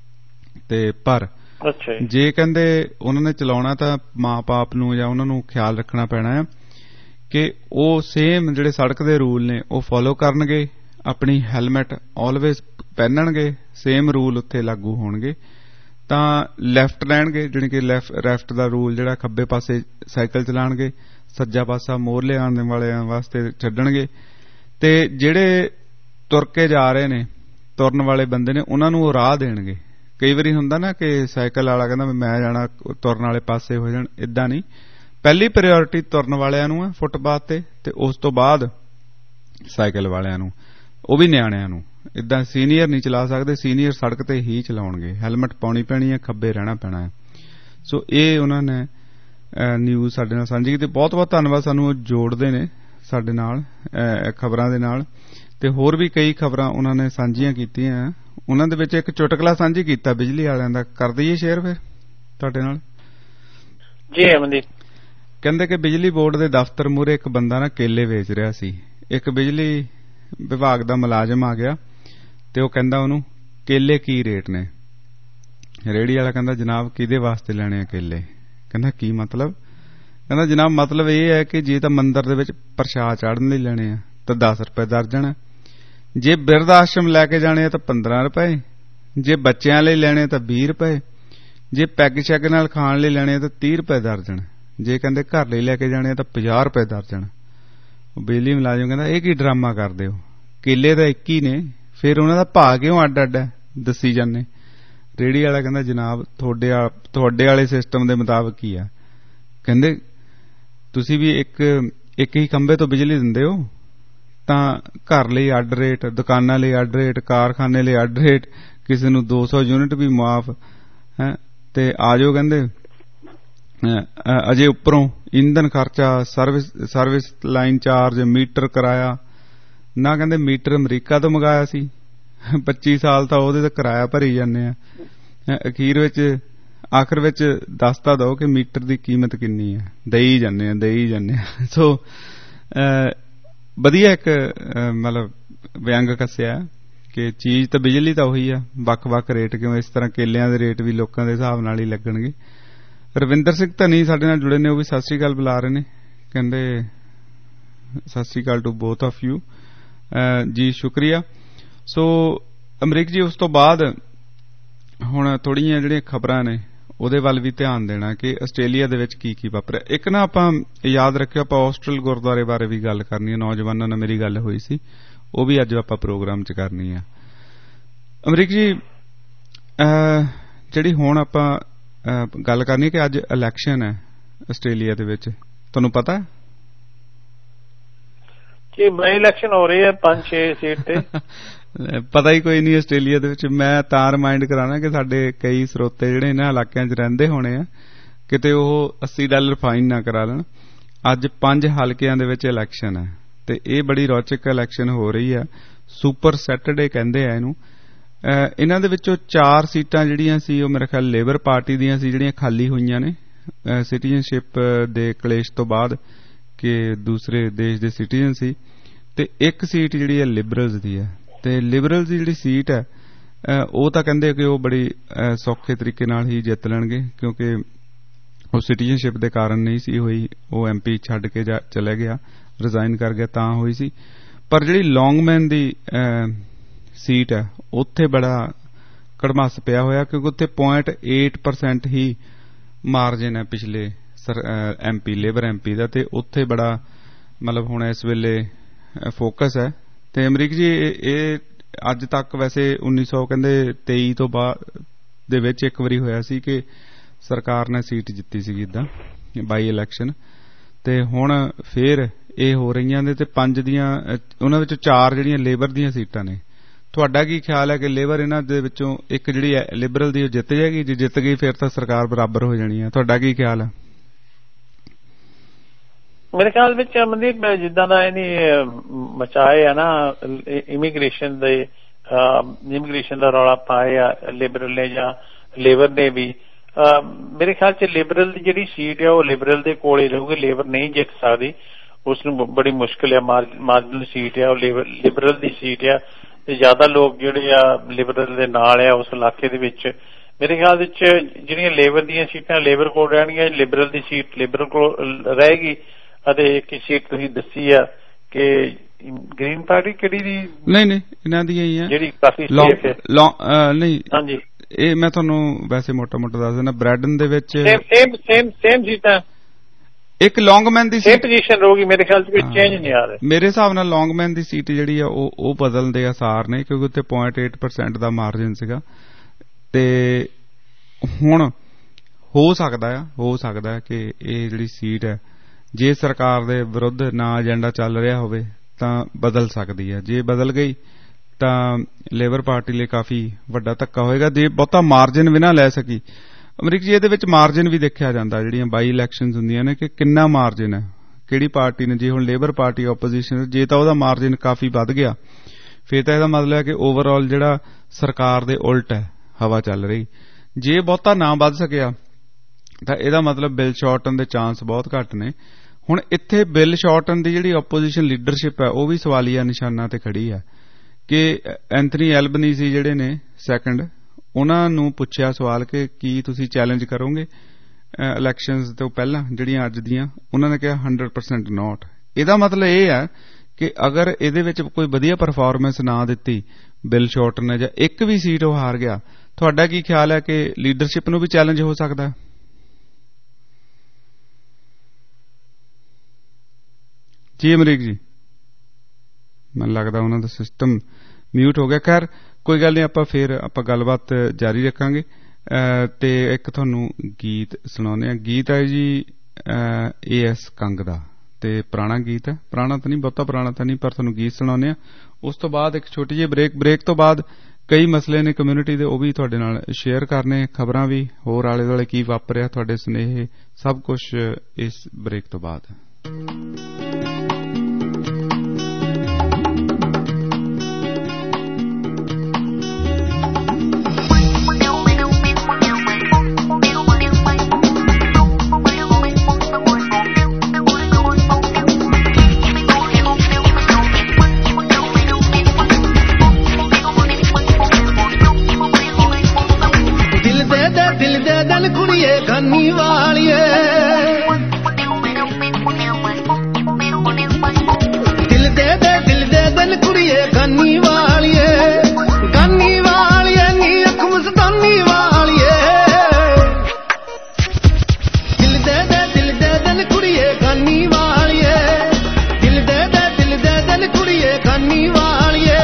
ਤੇ ਪਰ ਜੇ ਕਹਿੰਦੇ ਉਹਨਾਂ ਨੇ ਚਲਾਉਣਾ ਤਾਂ ਮਾਂ ਬਾਪ ਨੂੰ ਜਾਂ ਉਹਨਾਂ ਨੂੰ ਖਿਆਲ ਰੱਖਣਾ ਪੈਣਾ ਆ ਕਿ ਉਹ ਸੇਮ ਜਿਹੜੇ ਸੜਕ ਦੇ ਰੂਲ ਨੇ ਉਹ ਫੋਲੋ ਕਰਨਗੇ, ਆਪਣੀ ਹੈਲਮਟ ਆਲਵੇਜ਼ ਪਹਿਨਣਗੇ, ਸੇਮ ਰੂਲ ਉੱਥੇ ਲਾਗੂ ਹੋਣਗੇ। ਤਾਂ ਲੈਫਟ ਲੈਣਗੇ, ਜਾਣੀ ਕਿ ਲੈਫਟ ਦਾ ਰੂਲ ਜਿਹੜਾ ਖੱਬੇ ਪਾਸੇ ਸਾਈਕਲ ਚਲਾਉਣਗੇ, ਸੱਜਾ ਪਾਸਾ ਮੋਹਰਲੇ ਆਉਣ ਵਾਲਿਆਂ ਵਾਸਤੇ ਛੱਡਣਗੇ। ਤੇ ਜਿਹੜੇ ਤੁਰ ਕੇ ਜਾ ਰਹੇ ਨੇ, ਤੁਰਨ ਵਾਲੇ ਬੰਦੇ ਨੇ, ਉਹਨਾਂ ਨੂੰ ਉਹ ਰਾਹ ਦੇਣਗੇ। ਕਈ ਵਾਰੀ ਹੁੰਦਾ ਨਾ ਕਿ ਸਾਈਕਲ ਵਾਲਾ ਕਹਿੰਦਾ ਮੈਂ ਜਾਣਾ, ਤੁਰਨ ਵਾਲੇ ਪਾਸੇ ਹੋ ਜਾਣ, ਏਦਾਂ ਨਹੀਂ। ਪਹਿਲੀ ਪ੍ਰਾਇਓਰਟੀ ਤੁਰਨ ਵਾਲਿਆਂ ਨੂੰ ਹੈ ਫੁੱਟਪਾਥ ਤੇ, ਤੇ ਉਸ ਤੋਂ ਬਾਅਦ ਸਾਈਕਲ ਵਾਲਿਆਂ ਨੂੰ, ਉਹ ਵੀ ਨਿਆਣਿਆਂ ਨੂੰ। ਏਦਾਂ ਸੀਨੀਅਰ ਨਹੀਂ ਚਲਾ ਸਕਦੇ, ਸੀਨੀਅਰ ਸੜਕ ਤੇ ਹੀ ਚਲਾਉਣਗੇ। ਹੈਲਮਟ ਪਾਉਣੀ ਪੈਣੀ ਹੈ, ਖੱਬੇ ਰਹਿਣਾ ਪੈਣਾ ਹੈ। ਸੋ ਇਹ ਉਹਨਾਂ ਨੇ ਨਿਊਜ਼ ਸਾਡੇ ਨਾਲ ਸਾਂਝੀ ਕੀਤੀ। ਬਹੁਤ ਬਹੁਤ ਧੰਨਵਾਦ, ਸਾਨੂੰ ਉਹ ਜੋੜਦੇ ਨੇ ਸਾਡੇ ਨਾਲ ਖਬਰਾਂ ਦੇ ਨਾਲ। ਤੇ ਹੋਰ ਵੀ ਕਈ ਖਬਰਾਂ ਉਹਨਾਂ ਨੇ ਸਾਂਝੀਆਂ ਕੀਤੀਆਂ। ਉਹਨਾਂ ਦੇ ਵਿੱਚ ਇੱਕ ਚੁਟਕਲਾ ਸਾਂਝੀ ਕੀਤਾ ਬਿਜਲੀ ਵਾਲਿਆਂ ਦਾ, ਕਰ ਦਈਏ ਸ਼ੇਅਰ ਫਿਰ ਤੁਹਾਡੇ ਨਾਲ ਜੀ। ਅਮਨਦੀਪ ਕਹਿੰਦੇ ਕਿ ਬਿਜਲੀ ਬੋਰਡ ਦੇ ਦਫ਼ਤਰ ਮੂਹਰੇ ਇੱਕ ਬੰਦਾ ਨਾ ਕੇਲੇ ਵੇਚ ਰਿਹਾ ਸੀ। ਇੱਕ ਬਿਜਲੀ ਵਿਭਾਗ ਦਾ ਮੁਲਾਜ਼ਮ ਆ ਗਿਆ ਤੇ ਉਹ ਕਹਿੰਦਾ ਉਹਨੂੰ ਕੇਲੇ ਕੀ ਰੇਟ ਨੇ। ਰੇਹੜੀ ਵਾਲਾ ਕਹਿੰਦਾ ਜਨਾਬ ਕਿਹਦੇ ਵਾਸਤੇ ਲੈਣੇ ਆ ਕੇਲੇ? ਕਹਿੰਦਾ ਕੀ ਮਤਲਬ? ਕਹਿੰਦਾ ਜਨਾਬ ਮਤਲਬ ਇਹ ਹੈ ਕਿ ਜੇ ਤਾਂ ਮੰਦਿਰ ਦੇ ਵਿੱਚ ਪ੍ਰਸ਼ਾਦ ਚਾੜਨ ਲਈ ਲੈਣੇ ਆ ਤਾਂ ਦਸ ਰੁਪਏ ਦਰਜਨ, ਜੇ ਬਿਰਧ ਆਸ਼ਰਮ ਲੈ ਕੇ ਜਾਣੇ ਆ ਤਾਂ ਪੰਦਰਾਂ ਰੁਪਏ, ਜੇ ਬੱਚਿਆਂ ਲਈ ਲੈਣੇ ਤਾਂ ਵੀਹ ਰੁਪਏ, ਜੇ ਪੈਗ ਸ਼ੈਗ ਨਾਲ ਖਾਣ ਲਈ ਲੈਣੇ ਆ ਤਾਂ ਤੀਹ ਰੁਪਏ ਦਰਜਨ, ਜੇ ਕਹਿੰਦੇ ਘਰ ਲਈ ਲੈ ਕੇ ਜਾਣੇ ਆ ਤਾਂ ਪੰਜਾਹ ਰੁਪਏ ਦਰਜਨ। ਉਹ ਬਿਜਲੀ ਮੁਲਾਜ਼ਮ ਕਹਿੰਦਾ ਇਹ ਕੀ ਡਰਾਮਾ ਕਰਦੇ ਹੋ, ਕੇਲੇ ਤਾਂ ਇੱਕ ਹੀ ਨੇ, ਫਿਰ ਉਹਨਾਂ ਦਾ ਭਾਅ ਕਿਉਂ ਅੱਡ ਅੱਡ ਹੈ ਦੱਸੀ ਜਾਂਦੇ। ਰੇਹੜੀ ਵਾਲਾ ਕਹਿੰਦਾ ਜਨਾਬ ਤੁਹਾਡੇ ਤੁਹਾਡੇ ਵਾਲੇ ਸਿਸਟਮ ਦੇ ਮੁਤਾਬਕ ਹੀ ਆ। ਕਹਿੰਦੇ ਤੁਸੀਂ ਵੀ ਇੱਕ ਇੱਕ ਹੀ ਖੰਭੇ ਤੋਂ ਬਿਜਲੀ ਦਿੰਦੇ ਹੋ, ਤਾਂ ਘਰ ਲਈ ਅੱਡ ਰੇਟ, ਦੁਕਾਨਾਂ ਲਈ ਅੱਡ ਰੇਟ, ਕਾਰਖਾਨੇ ਲਈ ਅੱਡ ਰੇਟ, ਕਿਸੇ ਨੂੰ ਦੋ ਸੌ ਯੂਨਿਟ ਵੀ ਮੁਆਫ ਹੈ। ਤੇ ਆ ਜਾਓ ਕਹਿੰਦੇ ਅਜੇ ਉੱਪਰੋਂ ਇੰਧਨ ਖਰਚਾ, service service line charge, meter ਕਿਰਾਇਆ। ਨਾ ਕਹਿੰਦੇ ਮੀਟਰ ਅਮਰੀਕਾ ਤੋਂ ਮੰਗਾਇਆ ਸੀ, ਪੱਚੀ ਸਾਲ ਤਾਂ ਉਹਦੇ ਤੇ ਕਿਰਾਇਆ ਭਰੀ ਜਾਂਦੇ ਆ। ਅਖੀਰ ਵਿੱਚ ਆਖਰ ਵਿੱਚ ਦੱਸਤਾ ਦੋ ਕਿ ਮੀਟਰ ਦੀ ਕੀਮਤ ਕਿੰਨੀ ਹੈ, ਦੇਈ ਜਾਂਦੇ ਆ ਦੇਈ ਜਾਂਦੇ ਆ। ਸੋ ਵਧੀਆ ਇੱਕ ਮਤਲਬ ਵਿਅੰਗ ਕੱਸਿਆ ਕਿ ਚੀਜ਼ ਤਾਂ ਬਿਜਲੀ ਤਾਂ ਉਹੀ ਆ, ਵੱਖ ਵੱਖ ਰੇਟ ਕਿਉਂ। ਇਸ ਤਰ੍ਹਾਂ ਕੇਲਿਆਂ ਦੇ ਰੇਟ ਵੀ ਲੋਕਾਂ ਦੇ ਹਿਸਾਬ ਨਾਲ ਹੀ ਲੱਗਣਗੇ। ਰਵਿੰਦਰ ਸਿੰਘ ਧਨੀ ਸਾਡੇ ਨਾਲ ਜੁੜੇ ਨੇ, ਉਹ ਵੀ ਸਤਿ ਸ੍ਰੀ ਅਕਾਲ ਬੁਲਾ ਰਹੇ ਨੇ। ਕਹਿੰਦੇ Sat Sri Akal to both of you. ਜੀ ਸ਼ੁਕਰੀਆ। ਸੋ ਅਮਰੀਕ ਜੀ, ਉਸ ਤੋਂ ਬਾਅਦ ਹੁਣ ਥੋੜ੍ਹੀਆਂ ਜਿਹੜੀਆਂ ਖਬਰਾਂ ਨੇ ਉਹਦੇ ਵੱਲ ਵੀ ਧਿਆਨ ਦੇਣਾ ਕਿ ਆਸਟ੍ਰੇਲੀਆ ਦੇ ਵਿੱਚ ਕੀ ਕੀ ਵਾਪਰਿਆ। ਇੱਕ ਨਾ ਆਪਾਂ ਯਾਦ ਰੱਖਿਓ, ਆਪਾਂ ਆਸਟਰਲ ਗੁਰਦੁਆਰੇ ਬਾਰੇ ਵੀ ਗੱਲ ਕਰਨੀ ਹੈ, ਨੌਜਵਾਨਾਂ ਨਾਲ ਮੇਰੀ ਗੱਲ ਹੋਈ ਸੀ, ਉਹ ਵੀ ਅੱਜ ਆਪਾਂ ਪ੍ਰੋਗਰਾਮ 'ਚ ਕਰਨੀ ਆ। ਅਮਰੀਕ ਜੀ, ਜਿਹੜੀ ਹੁਣ ਆਪਾਂ ਗੱਲ ਕਰਨੀ ਕਿ ਅੱਜ ਇਲੈਕਸ਼ਨ ਹੈ ਆਸਟ੍ਰੇਲੀਆ ਦੇ ਵਿੱਚ, ਤੁਹਾਨੂੰ ਪਤਾ ਕਿ ਬਾਈ ਇਲੈਕਸ਼ਨ ਹੋ ਰਹੀ ਹੈ ਪੰਜ ਛੇ ਸੀਟ ਤੇ? ਪਤਾ ਹੀ ਕੋਈ ਨਹੀਂ ਆਸਟ੍ਰੇਲੀਆ ਦੇ ਵਿੱਚ। ਮੈਂ ਤਾਂ ਰਿਮਾਇੰਡ ਕਰਾਣਾ ਕਿ ਸਾਡੇ ਕਈ ਸਰੋਤੇ ਜਿਹੜੇ ਇਹਨਾਂ ਇਲਾਕਿਆਂ 'ਚ ਰਹਿੰਦੇ ਹੋਣੇ ਆ, ਕਿਤੇ ਉਹ ਅੱਸੀ ਡਾਲਰ ਫਾਈਨ ਨਾ ਕਰਾ ਲੈਣ। ਅੱਜ ਪੰਜ ਹਲਕਿਆਂ ਦੇ ਵਿੱਚ ਇਲੈਕਸ਼ਨ ਹੈ ਤੇ ਇਹ ਬੜੀ ਰੌਚਕ ਇਲੈਕਸ਼ਨ ਹੋ ਰਹੀ ਆ। ਸੁਪਰ ਸੈਟਰਡੇ ਕਹਿੰਦੇ ਆ ਇਹਨੂੰ। ਇਹਨਾਂ ਦੇ ਵਿੱਚੋਂ ਚਾਰ ਸੀਟਾਂ ਜਿਹੜੀਆਂ ਸੀ ਉਹ ਮੇਰੇ ਖਿਆਲ ਲੇਬਰ ਪਾਰਟੀ ਦੀਆਂ ਸੀ, ਜਿਹੜੀਆਂ ਖਾਲੀ ਹੋਈਆਂ ਨੇ ਸਿਟੀਜ਼ਨਸ਼ਿਪ ਦੇ ਕਲੇਸ਼ ਤੋਂ ਬਾਅਦ ਕਿ ਦੂਸਰੇ ਦੇਸ਼ ਦੇ ਸਿਟੀਜ਼ਨ ਸੀ, ਤੇ ਇੱਕ ਸੀਟ ਜਿਹੜੀ ਹੈ ਲਿਬਰਲਸ ਦੀ ਹੈ। ਤੇ ਲਿਬਰਲਸ ਦੀ ਜਿਹੜੀ ਸੀਟ ਹੈ ਉਹ ਤਾਂ ਕਹਿੰਦੇ ਕਿ ਉਹ ਬੜੀ ਸੌਖੇ ਤਰੀਕੇ ਨਾਲ ਹੀ ਜਿੱਤ ਲੈਣਗੇ, ਕਿਉਂਕਿ ਉਹ ਸਿਟੀਜ਼ਨਸ਼ਿਪ ਦੇ ਕਾਰਨ ਨਹੀਂ ਸੀ ਹੋਈ, ਉਹ ਐਮ ਪੀ ਛੱਡ ਕੇ ਜਾ ਚਲਾ ਗਿਆ, ਰਿਜ਼ਾਈਨ ਕਰ ਗਿਆ ਤਾਂ ਹੋਈ ਸੀ। ਪਰ ਜਿਹੜੀ ਲੌਂਗਮੈਨ ਦੀ ਸੀਟ ਹੈ ਉੱਥੇ ਬੜਾ ਕੜਮਾਸ ਪਿਆ ਹੋਇਆ, ਕਿਉਂਕਿ ਉੱਥੇ ਪੁਆਇੰਟ ਏਟ ਪਰਸੈਂਟ ਹੀ ਮਾਰਜਨ ਹੈ ਪਿਛਲੇ M P labour M P ਦਾ, ਤੇ ਉੱਥੇ ਬੜਾ ਮਤਲਬ ਹੁਣ ਇਸ ਵੇਲੇ ਫੋਕਸ ਹੈ। ਤੇ ਅਮਰੀਕ ਜੀ, ਇਹ ਅੱਜ ਤੱਕ ਵੈਸੇ ਉੱਨੀ ਸੌ ਕਹਿੰਦੇ ਤੇਈ ਤੋਂ ਬਾਅਦ ਦੇ ਵਿੱਚ ਇੱਕ ਵਾਰੀ ਹੋਇਆ ਸੀ ਕਿ ਸਰਕਾਰ ਨੇ ਸੀਟ ਜਿੱਤੀ ਸੀਗੀ ਇੱਦਾਂ ਬਾਈ ਇਲੈਕਸ਼ਨ, ਤੇ ਹੁਣ ਫੇਰ ਇਹ ਹੋ ਰਹੀਆਂ ਨੇ। ਤੇ ਪੰਜ ਦੀਆਂ ਉਹਨਾਂ ਵਿੱਚੋਂ ਚਾਰ ਜਿਹੜੀਆਂ ਲੇਬਰ ਦੀਆਂ ਸੀਟਾਂ ਨੇ। ਤੁਹਾਡਾ ਕੀ ਖਿਆਲ ਹੈ ਕਿ ਲੇਬਰ ਇਹਨਾਂ ਦੇ ਵਿੱਚੋਂ ਇੱਕ ਜਿਹੜੀ ਹੈ ਲਿਬਰਲ ਦੀ ਉਹ ਜਿੱਤ ਜਾਏਗੀ? ਜੇ ਜਿੱਤ ਗਈ ਫਿਰ ਤਾਂ ਸਰਕਾਰ ਬਰਾਬਰ ਹੋ ਜਾਣੀ ਹੈ। ਤੁਹਾਡਾ ਕੀ ਖਿਆਲ ਹੈ? ਮੇਰੇ ਖਿਆਲ ਵਿੱਚ ਅਮਨਦੀਪ ਜਿੱਦਾਂ ਦਾ ਇਹਨੇ ਮਚਾਏ ਆ ਨਾ ਇਮੀਗ੍ਰੇਸ਼ਨ ਦੇ ਇਮੀਗ੍ਰੇਸ਼ਨ ਦਾ ਰੌਲਾ ਪਾਇਆ ਲਿਬਰਲ ਨੇ ਜਾਂ ਲੇਬਰ ਨੇ ਵੀ, ਮੇਰੇ ਖਿਆਲ ਚ ਲਿਬਰਲ ਦੀ ਜਿਹੜੀ ਸੀਟ ਹੈ ਉਹ ਲਿਬਰਲ ਦੇ ਕੋਲ ਹੀ ਰਹੂਗੀ। ਲੇਬਰ ਨਹੀਂ ਜਿੱਤ ਸਕਦੀ, ਉਸਨੂੰ ਬੜੀ ਮੁਸ਼ਕਿਲ ਹੈ। ਮਾਰਜਨਲ ਸੀਟ ਹੈ ਉਹ ਲਿਬਰਲ ਦੀ ਸੀਟ ਆ, ਤੇ ਜ਼ਿਆਦਾ ਲੋਕ ਜਿਹੜੇ ਆ ਲਿਬਰਲ ਦੇ ਨਾਲ ਆ ਉਸ ਇਲਾਕੇ ਦੇ ਵਿੱਚ। ਮੇਰੇ ਖਿਆਲ ਵਿੱਚ ਜਿਹੜੀਆਂ ਲੇਬਰ ਦੀਆਂ ਸੀਟਾਂ ਲੇਬਰ ਕੋਲ ਰਹਿਣਗੀਆਂ, ਲਿਬਰਲ ਦੀ ਸੀਟ ਲਿਬਰਲ ਕੋਲ ਰਹੇਗੀ। ਅਤੇ ਇੱਕ ਸੀਟ ਤੁਸੀਂ ਦੱਸੀ ਆ ਕਿ ਗ੍ਰੀਨ ਪਾਰਟੀ ਕਿਹੜੀ ਦੀ? ਨਹੀਂ ਨਹੀਂ ਇਹਨਾਂ ਦੀਆਂ ਹੀ ਆ ਜਿਹੜੀ ਕਾਫੀ ਸੇਫ ਹੈ। ਨਹੀਂ ਹਾਂਜੀ, ਇਹ ਮੈਂ ਤੁਹਾਨੂੰ ਵੈਸੇ ਮੋਟਾ ਮੋਟਾ ਦੱਸ ਦਿੰਦਾ। ਬ੍ਰੈਡਨ ਦੇ ਵਿੱਚ ਸੇਮ ਸੇਮ ਸੇਮ ਸੇਮ ਸੀਟਾਂ, ਇੱਕ ਲੌਂਗਮੈਨ ਦੀ ਸੀਟ ਪੋਜੀਸ਼ਨ ਰਹੂਗੀ। ਮੇਰੇ ਖਿਆਲ ਚ ਕੋਈ ਚੇਂਜ ਨਹੀਂ ਆ ਰਿਹਾ। ਮੇਰੇ ਹਿਸਾਬ ਨਾਲ ਲੌਂਗਮੈਨ ਦੀ ਸੀਟ ਜਿਹੜੀ ਆ ਉਹ ਉਹ ਬਦਲਣ ਦੇ ਆਸਾਰ ਨੇ, ਕਿਉਂਕਿ ਉੱਥੇ ਪੁਆਇੰਟ ਏਟ ਪਰਸੈਂਟ ਦਾ ਮਾਰਜਨ ਸੀਗਾ। ਤੇ ਹੁਣ ਹੋ ਸਕਦਾ ਆ ਹੋ ਸਕਦਾ ਕਿ ਇਹ ਜਿਹੜੀ ਸੀਟ ਹੈ ਜੇ ਸਰਕਾਰ ਦੇ ਵਿਰੁੱਧ ਨਾ ਏਜੰਡਾ ਚੱਲ ਰਿਹਾ ਹੋਵੇ ਤਾਂ ਬਦਲ ਸਕਦੀ ਹੈ। ਜੇ ਬਦਲ ਗਈ ਤਾਂ ਲੇਬਰ ਪਾਰਟੀ ਲਈ ਕਾਫੀ ਵੱਡਾ ਧੱਕਾ ਹੋਏਗਾ ਜੇ ਬਹੁਤਾ ਮਾਰਜਨ ਵੀ ਨਾ ਲੈ ਸਕੀ। ਅਮਰੀਕ ਜੀ, ਇਹਦੇ ਵਿੱਚ ਮਾਰਜਨ ਵੀ ਦੇਖਿਆ ਜਾਂਦਾ, ਜਿਹੜੀਆਂ ਬਾਈ ਇਲੈਕਸ਼ਨਸ ਹੁੰਦੀਆਂ ਨੇ, ਕਿ ਕਿੰਨਾ ਮਾਰਜਨ ਹੈ ਕਿਹੜੀ ਪਾਰਟੀ ਨੇ। ਜੇ ਹੁਣ ਲੇਬਰ ਪਾਰਟੀ ਆਪੋਜੀਸ਼ਨ, ਜੇ ਤਾਂ ਉਹਦਾ ਮਾਰਜਨ ਕਾਫੀ ਵੱਧ ਗਿਆ ਫਿਰ ਤਾਂ ਇਹਦਾ ਮਤਲਬ ਹੈ ਕਿ ਓਵਰਆਲ ਜਿਹੜਾ ਸਰਕਾਰ ਦੇ ਉਲਟ ਹੈ ਹਵਾ ਚੱਲ ਰਹੀ। ਜੇ ਬਹੁਤਾ ਨਾ ਵੱਧ ਸਕਿਆ ਤਾਂ ਇਹਦਾ ਮਤਲਬ ਬਿੱਲ ਸ਼ਾਰਟਨ ਦੇ ਚਾਂਸ ਬਹੁਤ ਘੱਟ ਨੇ। ਹੁਣ ਇੱਥੇ ਬਿੱਲ ਸ਼ਾਰਟਨ ਦੀ ਜਿਹੜੀ ਆਪੋਜੀਸ਼ਨ ਲੀਡਰਸ਼ਿਪ ਹੈ ਉਹ ਵੀ ਸਵਾਲੀਆ ਨਿਸ਼ਾਨਾਂ ਤੇ ਖੜੀ ਹੈ ਕਿ ਐਂਥਨੀ ਐਲਬਨੀਜ਼ੀ ਜਿਹੜੇ ਨੇ ਸੈਕੰਡ, ਉਹਨਾਂ ਨੂੰ ਪੁੱਛਿਆ ਸਵਾਲ ਕਿ ਕੀ ਤੁਸੀਂ ਚੈਲੰਜ ਕਰੋਗੇ ਇਲੈਕਸ਼ਨਸ ਤੋਂ ਪਹਿਲਾਂ ਜਿਹੜੀਆਂ ਅੱਜ ਦੀਆਂ, ਉਹਨਾਂ ਨੇ ਕਿਹਾ ਹੰਡਰਡ ਪਰਸੈਂਟ ਨੋਟ। ਇਹਦਾ ਮਤਲਬ ਇਹ ਹੈ ਕਿ ਅਗਰ ਇਹਦੇ ਵਿੱਚ ਕੋਈ ਵਧੀਆ ਪਰਫਾਰਮੈਂਸ ਨਾ ਦਿੱਤੀ ਬਿੱਲ ਸ਼ਾਰਟਨ ਨੇ ਜਾਂ ਇੱਕ ਵੀ ਸੀਟ ਉਹ ਹਾਰ ਗਿਆ, ਤੁਹਾਡਾ ਕੀ ਖਿਆਲ ਹੈ ਕਿ ਲੀਡਰਸ਼ਿਪ ਨੂੰ ਵੀ ਚੈਲੰਜ ਹੋ ਸਕਦਾ? ਜੀ ਅਮਰੀਕ ਜੀ, ਮੈਨੂੰ ਲੱਗਦਾ ਉਹਨਾਂ ਦਾ ਸਿਸਟਮ ਮਿਊਟ ਹੋ ਗਿਆ। ਖੈਰ ਕੋਈ ਗੱਲ ਨਹੀਂ, ਆਪਾਂ ਫਿਰ ਆਪਾਂ ਗੱਲਬਾਤ ਜਾਰੀ ਰੱਖਾਂਗੇ। ਤੇ ਇੱਕ ਤੁਹਾਨੂੰ ਗੀਤ ਸੁਣਾਉਂਦੇ ਹਾਂ। ਗੀਤ ਹੈ ਜੀ ਏ ਐਸ ਕੰਗ ਦਾ, ਤੇ ਪੁਰਾਣਾ ਗੀਤ ਹੈ, ਪੁਰਾਣਾ ਤਾਂ ਨਹੀਂ ਬਹੁਤਾ ਪੁਰਾਣਾ ਤਾਂ ਨਹੀਂ, ਪਰ ਤੁਹਾਨੂੰ ਗੀਤ ਸੁਣਾਉਂਦੇ ਹਾਂ। ਉਸ ਤੋਂ ਬਾਅਦ ਇੱਕ ਛੋਟੀ ਜਿਹੀ ਬ੍ਰੇਕ। ਬ੍ਰੇਕ ਤੋਂ ਬਾਅਦ ਕਈ ਮਸਲੇ ਨੇ ਕਮਿਊਨਿਟੀ ਦੇ, ਉਹ ਵੀ ਤੁਹਾਡੇ ਨਾਲ ਸ਼ੇਅਰ ਕਰਨੇ, ਖਬਰਾਂ ਵੀ, ਹੋਰ ਆਲੇ ਦੁਆਲੇ ਕੀ ਵਾਪਰਿਆ, ਤੁਹਾਡੇ ਸੁਨੇਹੇ, ਸਭ ਕੁਝ ਇਸ ਬ੍ਰੇਕ ਤੋਂ ਬਾਅਦ। ਗਾਨੀ ਵਾਲੀਏ ਕਾਨੀ ਵਾਲੀਏ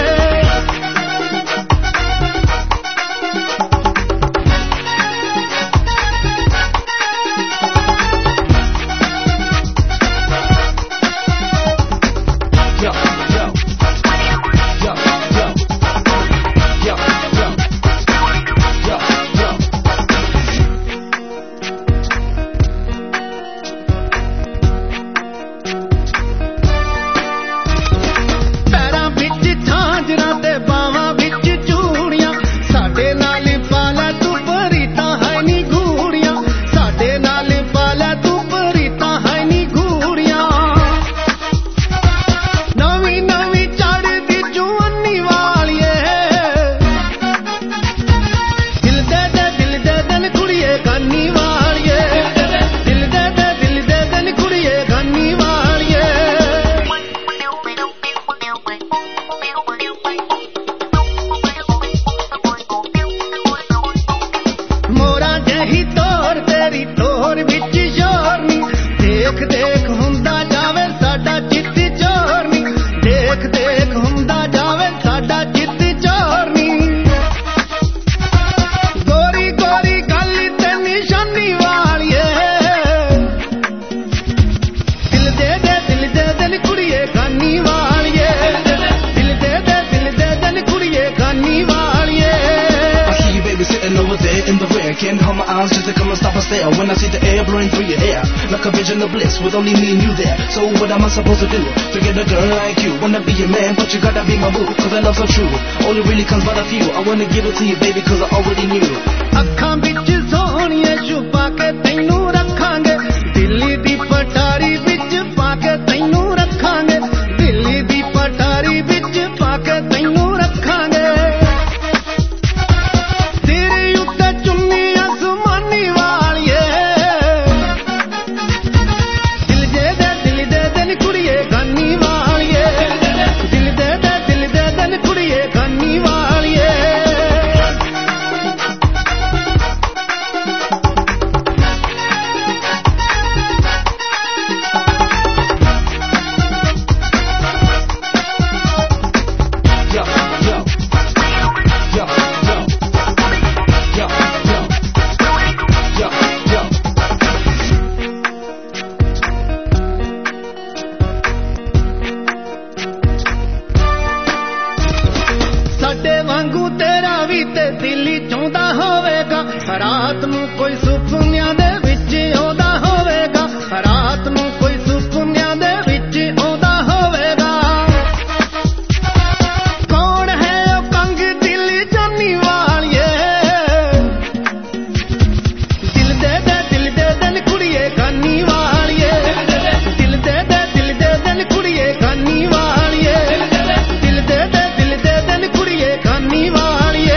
with only me and you there. So what am I supposed to do? To get a girl like you? Wanna be your man, but you gotta be my boo. Cause I love so true. Only really comes by the few. I wanna give it to you, baby, cause I already knew. ਅੱਖਾਂ ਵਿੱਚ ਸੋਹਣੀਆਂ ਛੁਪਾ ਕੇ ਤੈਨੂੰ ਰੱਖਾਂਗੇ ਦਿੱਲੀ ਦੀ ਪਟਾਰੀ ਵਿੱਚ ਪਾ ਕੇ ਤੈਨੂੰ ਰੱਖਾਂਗੇ ਦਿੱਲੀ ਦੀ ਪਟਾਰੀ ਵਿੱਚ ਪਾ ਕੇ ਤੈਨੂੰ ਰੱਖਾਂਗੇ ਤੇਰੇ ਉੱਤੇ ਚੁੰਨੀ ਅਸਮਾਨੀ ਵਾਲੀਏ ਰਾਤ ਨੂੰ ਕੋਈ ਸੁਪਨਿਆਂ ਦੇ ਵਿੱਚ ਆਉਂਦਾ ਹੋਵੇਗਾ ਰਾਤ ਨੂੰ ਕੋਈ ਸੁਪਨਿਆਂ ਦੇ ਵਿੱਚ ਆਉਂਦਾ ਹੋਵੇਗਾ ਕੌਣ ਹੈ ਉਹ ਕੰਗ ਦਿਲ ਜਾਨੀ ਵਾਲੀਏ ਦਿਲ ਦੇ ਦੇ ਦਿਲ ਦੇ ਦਿਲ ਕੁੜੀਏ ਕਾਨੀ ਵਾਲੀਏ ਦਿਲ ਦੇ ਦੇ ਦਿਲ ਦੇ ਦਿਲ ਕੁੜੀਏ ਕਾਨੀ ਵਾਲੀਏ ਦਿਲ ਦੇ ਦੇ ਦਿਲ ਦੇ ਦਿਲ ਕੁੜੀਏ ਕਾਨੀ ਵਾਲੀਏ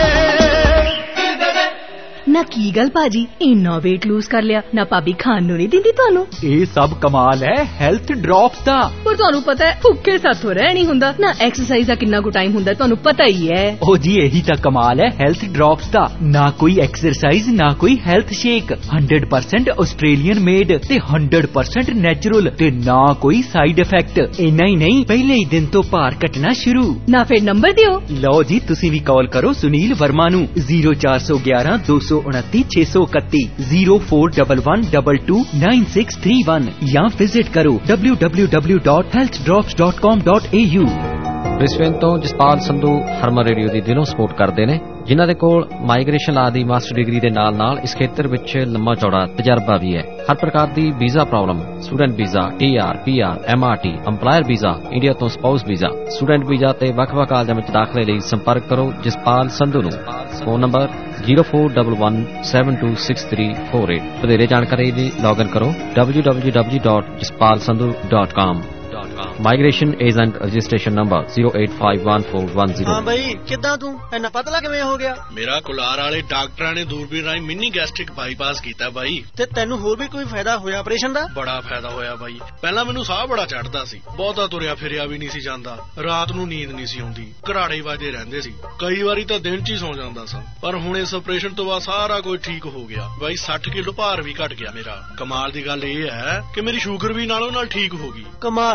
ਨਾ ਕੀ ਗੱਲ ਭਾਜੀ ਇੰਨਾ weight lose ਕਰ ਲਿਆ ਨਾ ਭਾਬੀ ਖਾਣ ਨੂੰ ਨਹੀਂ ਦਿੰਦੀ ਤੁਹਾਨੂੰ ਇਹ ਸਭ ਕਮਾਲ ਹੈ ਹੈਲਥ ਡ੍ਰੌਪਸ ਦਾ ਪਰ ਤੁਹਾਨੂੰ ਪਤਾ ਹੈ ਭੁੱਖੇ ਸਾਥੋਂ ਰਹਿ ਨਹੀਂ ਹੁੰਦਾ ਨਾ ਐਕਸਰਸਾਈਜ਼ ਦਾ ਕਿੰਨਾ ਕੁ ਟਾਈਮ ਹੁੰਦਾ ਤੁਹਾਨੂੰ ਪਤਾ ਹੀ ਹੈ ਉਹ ਜੀ ਇਹੀ ਤਾਂ ਕਮਾਲ ਹੈ ਹੈਲਥ ਡ੍ਰੌਪਸ ਦਾ ਨਾ ਕੋਈ ਐਕਸਰਸਾਈਜ਼ ਨਾ ਕੋਈ health shake hundred percent Australian made ਤੇ ਹੰਡਰਡ ਪਰਸੈਂਟ ਨੈਚੁਰਲ ਤੇ ਨਾ ਕੋਈ ਸਾਈਡ ਇਫੈਕਟ ਇੰਨਾ ਹੀ ਨਹੀਂ ਪਹਿਲੇ ਹੀ ਦਿਨ ਤੋਂ ਭਾਰ ਘਟਣਾ ਸ਼ੁਰੂ ਨਾ ਫਿਰ ਨੰਬਰ ਦਿਓ ਲਓ ਜੀ ਤੁਸੀਂ ਵੀ ਕਾਲ ਕਰੋ ਸੁਨੀਲ ਵਰਮਾ ਨੂੰ ਜ਼ੀਰੋ ਚਾਰ ਸੌ ਗਿਆਰਾਂ ਦੋ ਸੌ ਉਨੱਤੀ ਛੇ ਸੌ ਇਕੱਤੀ zero four double one double two nine six three one ਜਾਂ ਵਿਜ਼ਿਟ ਕਰੋ W W W dot health drops dot com dot A U Brisbane ਤੋਂ ਜਸਪਾਲ ਸੰਧੂ ਹਰਮਨ ਰੇਡੀਓ ਦੀ ਦਿਲੋਂ ਸਪੋਰਟ ਕਰਦੇ ਨੇ ਜਿਨ੍ਹਾਂ ਦੇ ਕੋਲ ਮਾਈਗ੍ਰੇਸ਼ਨ ਲਾ ਦੀ ਮਾਸਟਰ ਡਿਗਰੀ ਦੇ ਨਾਲ ਨਾਲ ਇਸ ਖੇਤਰ ਵਿੱਚ ਲੰਮਾ ਚੌੜਾ ਤਜਰਬਾ ਵੀ ਹੈ ਹਰ ਪ੍ਰਕਾਰ ਦੀ visa problem student visa T R P R M R T employer visa India ਤੋਂ ਸਪਾਊਸ ਵੀਜ਼ਾ ਸਟੂਡੈਂਟ ਵੀਜ਼ਾ ਤੇ ਵੱਖ-ਵੱਖ ਕਾਲਜਾਂ ਵਿੱਚ ਦਾਖਲੇ ਲਈ ਸੰਪਰਕ ਕਰੋ ਜਸਪਾਲ ਸੰਧੂ ਨੂੰ phone number zero four double one seven two six three four eight ਵਧੇਰੇ ਜਾਣਕਾਰੀ ਲਈ ਲੌਗਇਨ ਕਰੋ W W W dot Jaspal Sandhu dot com migration agent registration number zero eight five one four one zero ਹਾਂ ਬਈ ਕਿੱਦਾਂ ਤੂੰ ਇੰਨਾ ਪਤਲਾ ਕਿਵੇਂ ਹੋ ਗਿਆ ਮੇਰਾ ਕੁਲਾਰ ਵਾਲੇ ਡਾਕਟਰਾਂ ਨੇ ਦੂਰਬੀਨ ਰਾਹੀਂ ਮਿੰਨੀ ਗੈਸਟ੍ਰਿਕ ਬਾਈਪਾਸ ਕੀਤਾ ਬਾਈ ਤੇ ਤੈਨੂੰ ਹੋਰ ਵੀ ਕੋਈ ਫਾਇਦਾ ਹੋਇਆ ਆਪਰੇਸ਼ਨ ਦਾ ਬੜਾ ਫਾਇਦਾ ਹੋਇਆ ਬਾਈ ਪਹਿਲਾਂ ਮੈਨੂੰ ਸਾਹ ਬੜਾ ਚੜਦਾ ਸੀ ਬਹੁਤਾ ਤੁਰਿਆ ਫਿਰਿਆ ਵੀ ਨਹੀਂ ਸੀ ਜਾਂਦਾ ਰਾਤ ਨੂੰ ਨੀਂਦ ਨਹੀਂ ਸੀ ਆਉਂਦੀ ਘਰਾੜੇ ਵੱਜਦੇ ਰਹਿੰਦੇ ਸੀ ਕਈ ਵਾਰੀ ਤਾਂ ਦਿਨ 'ਚ ਹੀ ਸੌਂ ਜਾਂਦਾ ਸਾਂ ਪਰ ਹੁਣ ਇਸ ਆਪਰੇਸ਼ਨ ਤੋਂ ਬਾਅਦ ਸਾਰਾ ਕੁਝ ਠੀਕ ਹੋ ਗਿਆ ਬਾਈ ਸੱਠ ਕਿਲੋ ਭਾਰ ਵੀ ਘਟ ਗਿਆ ਮੇਰਾ ਕਮਾਲ ਦੀ ਗੱਲ ਇਹ ਹੈ ਕਿ ਮੇਰੀ ਸ਼ੂਗਰ ਵੀ ਨਾਲੋਂ ਨਾਲ ਠੀਕ ਹੋ ਗਈ ਕਮਾਲ ਹੈ ਇੰਨਾ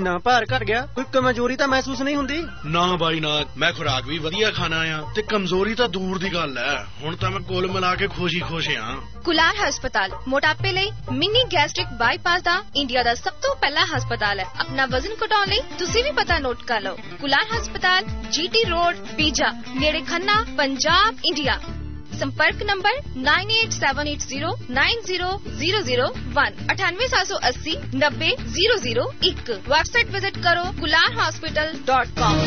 ਇੰਨਾ ਭਾਰ ਘਟ ਗਿਆ, ਕੋਈ ਕਮਜ਼ੋਰੀ ਤਾਂ ਮਹਿਸੂਸ ਨਹੀਂ ਹੁੰਦੀ? ਨਾ ਬਾਈ ਨਾ, ਮੈਂ ਖੁਰਾਕ ਵੀ ਵਧੀਆ ਖਾਣਾ ਆ ਤੇ ਕਮਜ਼ੋਰੀ ਤਾਂ ਦੂਰ ਦੀ ਗੱਲ ਐ। ਹੁਣ ਤਾਂ ਮੈਂ ਕੁੱਲ ਮਿਲਾ ਕੇ ਖੁਸ਼ੀ ਖੁਸ਼ ਆ। ਕੁਲਾਰ ਹਸਪਤਾਲ ਮੋਟਾਪੇ ਲਈ ਮਿਨੀ ਗੈਸਟ੍ਰਿਕ ਬਾਈਪਾਸ ਦਾ ਇੰਡੀਆ ਦਾ ਸਭ ਤੋਂ ਪਹਿਲਾ ਹਸਪਤਾਲ ਹੈ। ਆਪਣਾ ਵਜ਼ਨ ਘਟਾਉਣ ਲਈ ਤੁਸੀਂ ਵੀ ਪਤਾ ਨੋਟ ਕਰ ਲਓ। ਕੁਲਾਰ ਹਸਪਤਾਲ, ਜੀਟੀ ਰੋਡ, ਪੀਜਾ, ਨੇੜੇ ਖੰਨਾ, ਪੰਜਾਬ, ਇੰਡੀਆ। संपर्क number nine eight seven eight zero nine zero zero zero one अठानवे सात सौ अस्सी नब्बे जीरो जीरो एक। वेबसाइट विजिट करो Kular hospital dot com.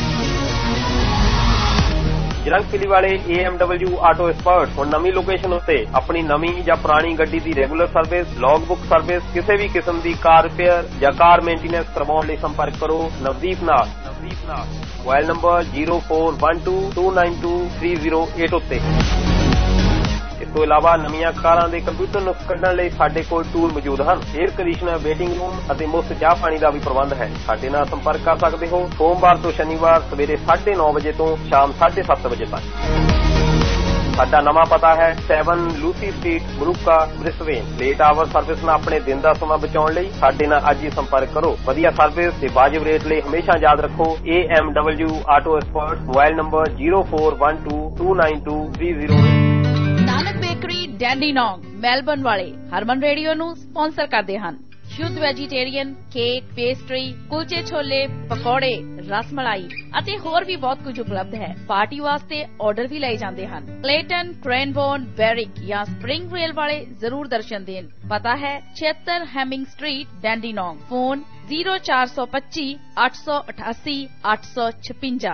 Jarangpuri ਵਾਲੇ A M W auto expert ਹੁਣ ਨਵੀਂ ਲੋਕੇਸ਼ਨ ਉੱਤੇ ਆਪਣੀ ਨਵੀਂ ਜਾਂ ਪੁਰਾਣੀ ਗੱਡੀ ਦੀ regular service, log book service, ਕਿਸੇ ਵੀ ਕਿਸਮ ਦੀ ਕਾਰ ਰਿਪੇਅਰ ਜਾਂ ਕਾਰ ਮੇਨਟੇਨੈਂਸ ਕਰਵਾਉਣ ਲਈ ਸੰਪਰਕ ਕਰੋ ਨਵਦੀਪ ਨਾਲ। ਨਵਦੀਪ ਨਾਲ mobile number zero four one two two nine two three zero eight ਉੱਤੇ। ਇਸ ਤੋਂ ਇਲਾਵਾ ਨਵੀਆਂ ਕਾਰਾਂ ਦੇ ਕੰਪਿਊਟਰ ਨੁਕਸ ਕੱਢਣ ਲਈ ਸਾਡੇ ਕੋਲ ਟੂਲ ਮੌਜੂਦ ਹਨ। ਏਅਰ ਕੰਡੀਸ਼ਨਰ, ਵੇਟਿੰਗ ਰੂਮ ਅਤੇ ਮੁਫਤ ਚਾਹ ਪਾਣੀ ਦਾ ਵੀ ਪ੍ਰਬੰਧ ਹੈ। ਸਾਡੇ ਨਾਲ ਸੰਪਰਕ ਕਰ ਸਕਦੇ ਹੋ ਸੋਮਵਾਰ ਤੋਂ ਸ਼ਨੀਵਾਰ ਸਵੇਰੇ ਸਾਢੇ ਨੌ ਵਜੇ ਤੋਂ ਸ਼ਾਮ ਸਾਢੇ ਸੱਤ ਵਜੇ ਤੱਕ। ਸਾਡਾ ਨਵਾਂ ਪਤਾ ਹੈ ਸੈਵਨ ਲੂਸੀ ਸਟਰੀਟ, ਬਰੂਕਾ, ਬ੍ਰਿਸਬੇਨ। ਲੇਟ ਆਵਰ ਸਰਵਿਸ ਨਾਲ ਆਪਣੇ ਦਿਨ ਦਾ ਸਮਾਂ ਬਚਾਉਣ ਲਈ ਸਾਡੇ ਨਾਲ ਅੱਜ ਹੀ ਸੰਪਰਕ ਕਰੋ। ਵਧੀਆ ਸਰਵਿਸ ਤੇ ਵਾਜਿਬ ਰੇਟ ਲਈ ਹਮੇਸ਼ਾ ਯਾਦ ਰੱਖੋ A M W auto expert. Mobile number zero four one two two nine two three zero. Nanak bakery, Dandenong, Melbourne ਵਾਲੇ ਹਰਮਨ ਰੇਡੀਓ ਨੂੰ ਸਪਾਂਸਰ ਕਰਦੇ ਹਨ। ਸ਼ੁੱਧ ਵੈਜੀਟੇਰੀਅਨ, ਕੇਕ, ਪੇਸਟਰੀ, ਕੁਲਚੇ ਛੋਲੇ, ਪਕੌੜੇ, ਰਸਮਲਾਈ ਅਤੇ ਹੋਰ ਵੀ ਬਹੁਤ ਕੁਝ ਉਪਲਬਧ ਹੈ। ਪਾਰਟੀ ਵਾਸਤੇ ਆਰਡਰ ਵੀ ਲਏ ਜਾਂਦੇ ਹਨ। ਕਲੇਟਨ, ਕ੍ਰੈਨਬੋਰਨ, ਬੈਰਿਕ ਜਾਂ ਸਪਰਿੰਗ ਰੇਲ ਵਾਲੇ ਜ਼ਰੂਰ ਦਰਸ਼ਨ ਦੇਣ। ਪਤਾ ਹੈ ਛਿਅੱਤਰ Hemming street, Dandenong. Phone zero ਚਾਰ ਸੌ ਪੱਚੀ ਅੱਠ ਸੌ ਅਠਾਸੀ ਅੱਠ ਸੌ ਛਪੰਜਾ।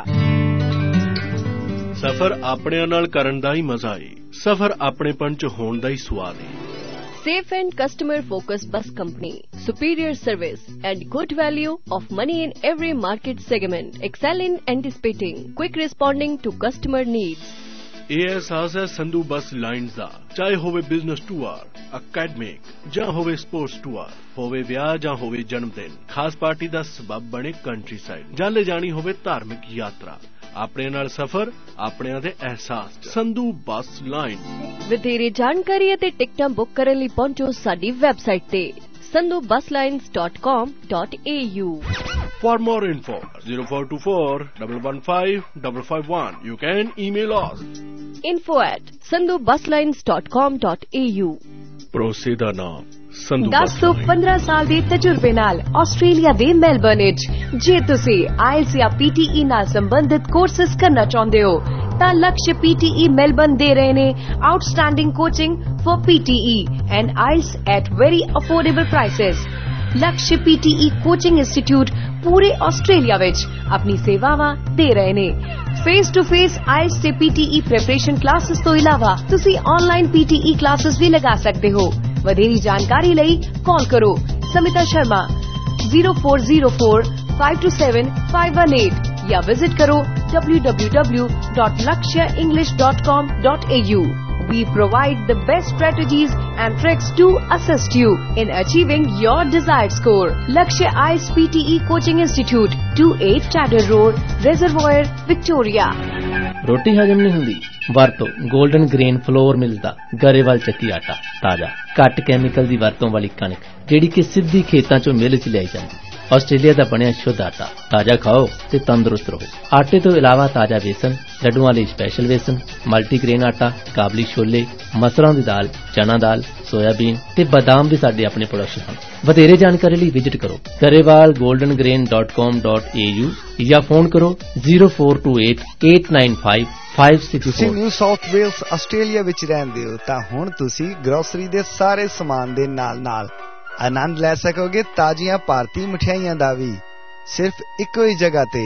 ਸਫ਼ਰ ਆਪਣਿਆਂ ਨਾਲ ਕਰਨ ਦਾ ਹੀ ਮਜ਼ਾ ਏ। ਸਫ਼ਰ ਆਪਣੇਪਣ ਚ ਹੋਣ ਦਾ ਹੀ ਸਵਾਦ ਏ। Safe and customer-focused bus company, superior service and good value of money in every market segment. Excel in anticipating, quick responding to customer needs. ਇਹ ਅਹਿਸਾਸ ਹੈ ਸੰਧੂ ਬੱਸ ਲਾਈਨਜ਼ ਦਾ। ਚਾਹੇ ਹੋਵੇ ਬਿਜ਼ਨਸ ਟੂਰ, ਅਕੈਡਮਿਕ ਜਾਂ ਹੋਵੇ ਸਪੋਰਟਸ ਟੂਰ, ਹੋਵੇ ਵਿਆਹ ਜਾਂ ਹੋਵੇ ਜਨਮ ਦਿਨ, ਖਾਸ ਪਾਰਟੀ ਦਾ ਸਬਬ ਬਣੇ ਕੰਟਰੀ ਸਾਈਡ, ਜਾਂ ਲੈ ਜਾਣੀ ਹੋਵੇ ਧਾਰਮਿਕ ਯਾਤਰਾ। ਆਪਣੇ ਨਾਲ ਸਫ਼ਰ, ਆਪਣਿਆਂ ਦੇ ਅਹਿਸਾਸ। Sandhu bus line. ਵਧੇਰੇ ਜਾਣਕਾਰੀ ਅਤੇ ਟਿਕਟਾਂ ਬੁੱਕ ਕਰਨ ਲਈ ਪਹੁੰਚੋ ਸਾਡੀ ਵੈਬਸਾਈਟ ਤੇ sandhu bus lines dot com dot a u. For more info, zero four two four one one five five five one. You can email us. Info at sandhu bus lines dot com dot a u. ਭਰੋਸੇ ਦਾ ਨਾਮ ਸੰਧੂ। ਦਸ ਤੋਂ ਪੰਦਰਾਂ ਸਾਲ ਦੇ ਤਜਰਬੇ ਨਾਲ Australia ਦੇ ਮੈਲਬਰਨ ਵਿੱਚ ਜੇ ਤੁਸੀਂ ਆਇਲਸ ਜਾਂ ਪੀਟੀਈ ਨਾਲ ਸੰਬੰਧਿਤ ਕੋਰਸਸ ਕਰਨਾ ਚਾਹੁੰਦੇ ਹੋ ਤਾਂ ਲਕਸ਼ ਪੀਟੀਈ ਮੈਲਬਰਨ ਦੇ ਰਹੇ ਨੇ outstanding coaching for PTE and IELTS at very affordable prices. Laksh PTE coaching institute ਪੂਰੇ ਆਸਟ੍ਰੇਲੀਆ ਵਿੱਚ ਆਪਣੀ ਸੇਵਾਵਾਂ ਦੇ ਰਹੇ ਨੇ। ਫੇਸ ਟੂ ਫੇਸ ਆਇਲਸ ਤੇ ਪੀਟੀਈ ਪ੍ਰੈਪਰੇਸ਼ਨ ਕਲਾਸਿਸ ਤੋਂ ਇਲਾਵਾ ਤੁਸੀਂ ਆਨਲਾਈਨ ਪੀਟੀਈ ਕਲਾਸਿਸ ਵੀ ਲਗਾ ਸਕਦੇ ਹੋ। ਵਧੇਰੀ ਜਾਣਕਾਰੀ ਲਈ ਕਾਲ ਕਰੋ Smita Sharma zero four zero four five two seven five one eight ਜਾਂ ਵਿਜ਼ਿਟ ਕਰੋ w w w dot lakshya english dot com dot a u. We provide the best strategies and tricks to assist you in achieving your desired score. Lakshya I E L T S P T E Coaching Institute, twenty-eight Tadder Road, Reservoir, Victoria. ਰੋਟੀ ਹਜਮ ਨਹੀਂ ਹੁੰਦੀ? ਵਰਤੋ golden grain flour mills ਦਾ ਗਰੇਵਾਲ ਚੱਕੀ ਆਟਾ। ਤਾਜ਼ਾ, ਘੱਟ ਕੈਮੀਕਲ ਦੀ ਵਰਤੋਂ ਵਾਲੀ ਕਣਕ ਜਿਹੜੀ ਕਿ ਸਿੱਧੀ ਖੇਤਾਂ ਚੋਂ ਮਿਲ ਚ ਲਿਆਈ ਜਾਂਦੀ। ਆਸਟ੍ਰੇਲੀਆ ਦਾ ਬਣਿਆ ਸ਼ੁੱਧ ਆਟਾ। ਤਾਜ਼ਾ ਖਾਓ ਤੇ ਤੰਦਰੁਸਤ ਰਹੋ। ਆਟੇ ਤੋਂ ਇਲਾਵਾ ਤਾਜ਼ਾ ਵੇਸਣ, ਲੱਡੂਆਂ ਲਈ ਸਪੈਸ਼ਲ ਵੇਸਣ, ਮਲਟੀਗ੍ਰੇਨ ਆਟਾ, ਕਾਬਲੀ ਛੋਲੇ, ਮਸਰਾਂ ਦੀ ਦਾਲ, ਚਨਾ ਦਾਲ, ਸੋਇਆਬੀਨ ਤੇ ਬਦਾਮ ਵੀ ਸਾਡੇ ਆਪਣੇ ਪ੍ਰੋਡਕਸ਼ਨ ਹਨ। ਵਧੇਰੇ ਜਾਣਕਾਰੀ ਲਈ ਵਿਜ਼ਿਟ ਕਰੋ Grewal golden grain dot com dot A U ਜਾਂ ਫੋਨ ਕਰੋ zero four two eight eight nine five five six four। ਤੁਸੀਂ ਨਿਊ ਸਾਊਥ ਵੇਲਸ ਆਸਟ੍ਰੇਲੀਆ ਵਿੱਚ ਰਹਿੰਦੇ ਹੋ ਤਾਂ ਹੁਣ ਤੁਸੀਂ ਗਰੋਸਰੀ ਦੇ ਸਾਰੇ ਸਮਾਨ ਦੇ ਨਾਲ ਨਾਲ ਆਨੰਦ ਲੈ ਸਕੋਗੇ ਤਾਜ਼ੀਆਂ ਭਾਰਤੀ ਮਠਿਆਈਆਂ ਦਾ ਵੀ ਸਿਰਫ ਇੱਕੋ ਹੀ ਜਗ੍ਹਾ ਤੇ।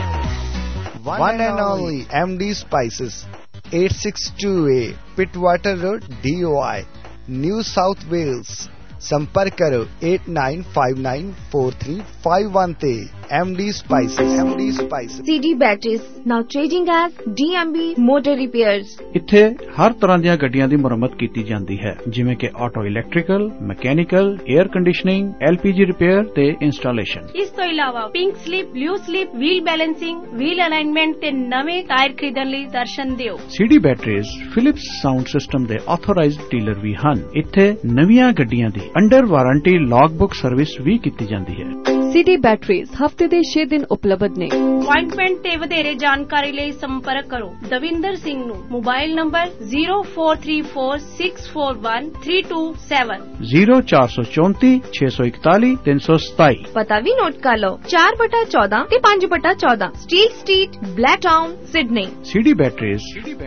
One and only M D Spices, eight six two A Pittwater Road, D O I, New South Wales। संपर्क करो eight nine five nine four three five one ਤੇ। M D Spices, M D Spices। C D Batteries, now trading as D M B Motor Repairs। ਇੱਥੇ ਹਰ ਤਰ੍ਹਾਂ ਦੀਆਂ ਗੱਡੀਆਂ ਦੀ ਮੁਰੰਮਤ ਕੀਤੀ ਜਾਂਦੀ ਹੈ ਜਿਵੇਂ ਕਿ auto electrical, mechanical, air conditioning, L P G repair ਤੇ ਇੰਸਟਾਲੇਸ਼ਨ। ਇਸ ਤੋਂ ਇਲਾਵਾ pink slip, blue slip, wheel balancing, wheel alignment ਤੇ ਨਵੇਂ ਟਾਇਰ ਖਰੀਦਣ ਲਈ ਦਰਸ਼ਨ ਦਿਓ। C D Batteries Philips sound system ਦੇ ਆਥੋਰਾਈਜ਼ਡ ਡੀਲਰ ਵੀ ਹਨ। ਇੱਥੇ ਨਵੀਆਂ ਗੱਡੀਆਂ ਦੀ under warranty log book service ਵੀ ਕੀਤੀ ਜਾਂਦੀ ਹੈ। C D Batteries ਹਫ਼ਤੇ ਹਫ਼ਤੇ ਦੇ ਛੇ ਦਿਨ ਉਪਲਬਧ ਨੇ। ਅਪਾਇੰਟਮੈਂਟ ਤੇ ਵਧੇਰੇ ਜਾਣਕਾਰੀ ਲਈ ਸੰਪਰਕ ਕਰੋ ਦਵਿੰਦਰ ਸਿੰਘ ਨੂੰ। Mobile number zero four three four six four one three two seven zero four two four six four one four three two seven। ਪਤਾ ਵੀ ਨੋਟ ਕਰ ਲਓ ਚਾਰ ਬਟਾ ਚੌਦਾਂ ਤੇ ਪੰਜ ਬਟਾ ਚੌਦਾਂ Steel Street, Blacktown, Sydney. CD batteries.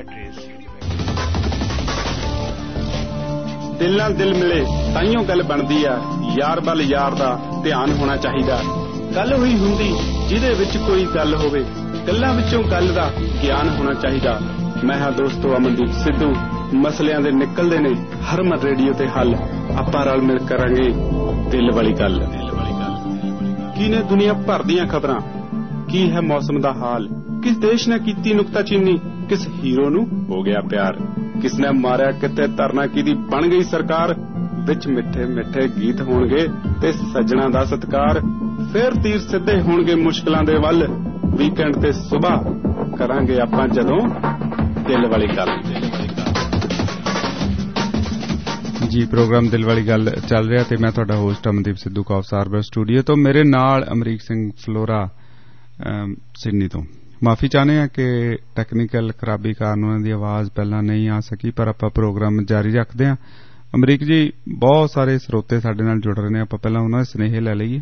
ਦਿਲ ਨਾਲ ਦਿਲ ਮਿਲੇ ਤਾਈਓ ਗੱਲ ਬਣਦੀ ਆ, ਯਾਰ ਵੱਲ ਯਾਰ ਦਾ ਧਿਆਨ ਹੋਣਾ ਚਾਹੀਦਾ। ਗੱਲ ਹੋਈ ਹੁੰਦੀ ਜਿਹਦੇ ਵਿੱਚ ਕੋਈ ਗੱਲ ਹੋਵੇ, ਗੱਲਾਂ ਵਿੱਚੋਂ ਗੱਲ ਦਾ ਗਿਆਨ ਹੋਣਾ ਚਾਹੀਦਾ। ਮੈਂ ਹਾਂ ਦੋਸਤੋ ਅਮਨਦੀਪ ਸਿੱਧੂ, ਮਸਲਿਆਂ ਦੇ ਨਿਕਲਦੇ ਨੇ ਹਰਮਨ ਰੇਡੀਓ ਤੇ ਹੱਲ। ਆਪਾਂ ਰਲ ਮਿਲ ਕਰਾਂਗੇ ਦਿਲ ਵਾਲੀ ਗੱਲ। ਕੀ ਨੇ ਦੁਨੀਆ ਭਰ ਦੀਆਂ ਖਬਰਾਂ, ਕੀ ਹੈ ਮੌਸਮ ਦਾ ਹਾਲ, ਕਿਸ ਦੇਸ਼ ਨੇ ਕੀਤੀ ਨੁਕਤਾਚੀਨੀ, ਕਿਸ ਹੀਰੋ ਨੂੰ ਹੋ ਗਿਆ ਪਿਆਰ, ਕਿਸ ਨੇ ਮਾਰਿਆ ਕਿਤੇ ਧਰਨਾ ਕਿਹਦੀ ਬਣ ਗਈ ਸਰਕਾਰ। ਵਿੱਚ ਮਿੱਠੇ ਮਿੱਠੇ ਗੀਤ ਹੋਣਗੇ ਤੇ ਸੱਜਣਾ ਦਾ ਸਤਿਕਾਰ। ਫੇਰ ਤੀਰ ਸਿੱਧੇ ਹੋਣਗੇ ਮੁਸ਼ਕਲਾਂ ਦੇ ਵੱਲ, ਵੀਕਐਂਡ ਤੇ ਸੁਬਾਹ ਕਰਾਂਗੇ ਆਪਾਂ ਜਦੋਂ ਦਿਲ ਵਾਲੀ ਗੱਲ। ਜੀ ਪ੍ਰੋਗਰਾਮ ਦਿਲ ਵਾਲੀ ਗੱਲ ਚੱਲ ਰਿਹਾ ਤੇ ਮੈਂ ਤੁਹਾਡਾ host Amandeep Sidhu Coffs Harbour studio ਤੋਂ। ਮੇਰੇ ਨਾਲ ਅਮਰੀਕ ਸਿੰਘ ਫਲੋਰਾ ਸਿਡਨੀ ਤੋਂ। ਮਾਫੀ ਚਾਹੁੰਦੇ ਹਾਂ ਕਿ ਟੈਕਨੀਕਲ ਖਰਾਬੀ ਕਾਰਨ ਉਹਨਾਂ ਦੀ ਆਵਾਜ਼ ਪਹਿਲਾਂ ਨਹੀਂ ਆ ਸਕੀ, ਪਰ ਆਪਾਂ ਪ੍ਰੋਗਰਾਮ ਜਾਰੀ ਰੱਖਦੇ ਹਾਂ। ਅਮਰੀਕ ਜੀ, ਬਹੁਤ ਸਾਰੇ ਸਰੋਤੇ ਸਾਡੇ ਨਾਲ ਜੁੜ ਰਹੇ ਨੇ, ਆਪਾਂ ਪਹਿਲਾਂ ਉਹਨਾਂ ਦੇ ਸੁਨੇਹੇ ਲੈ ਲਈਏ।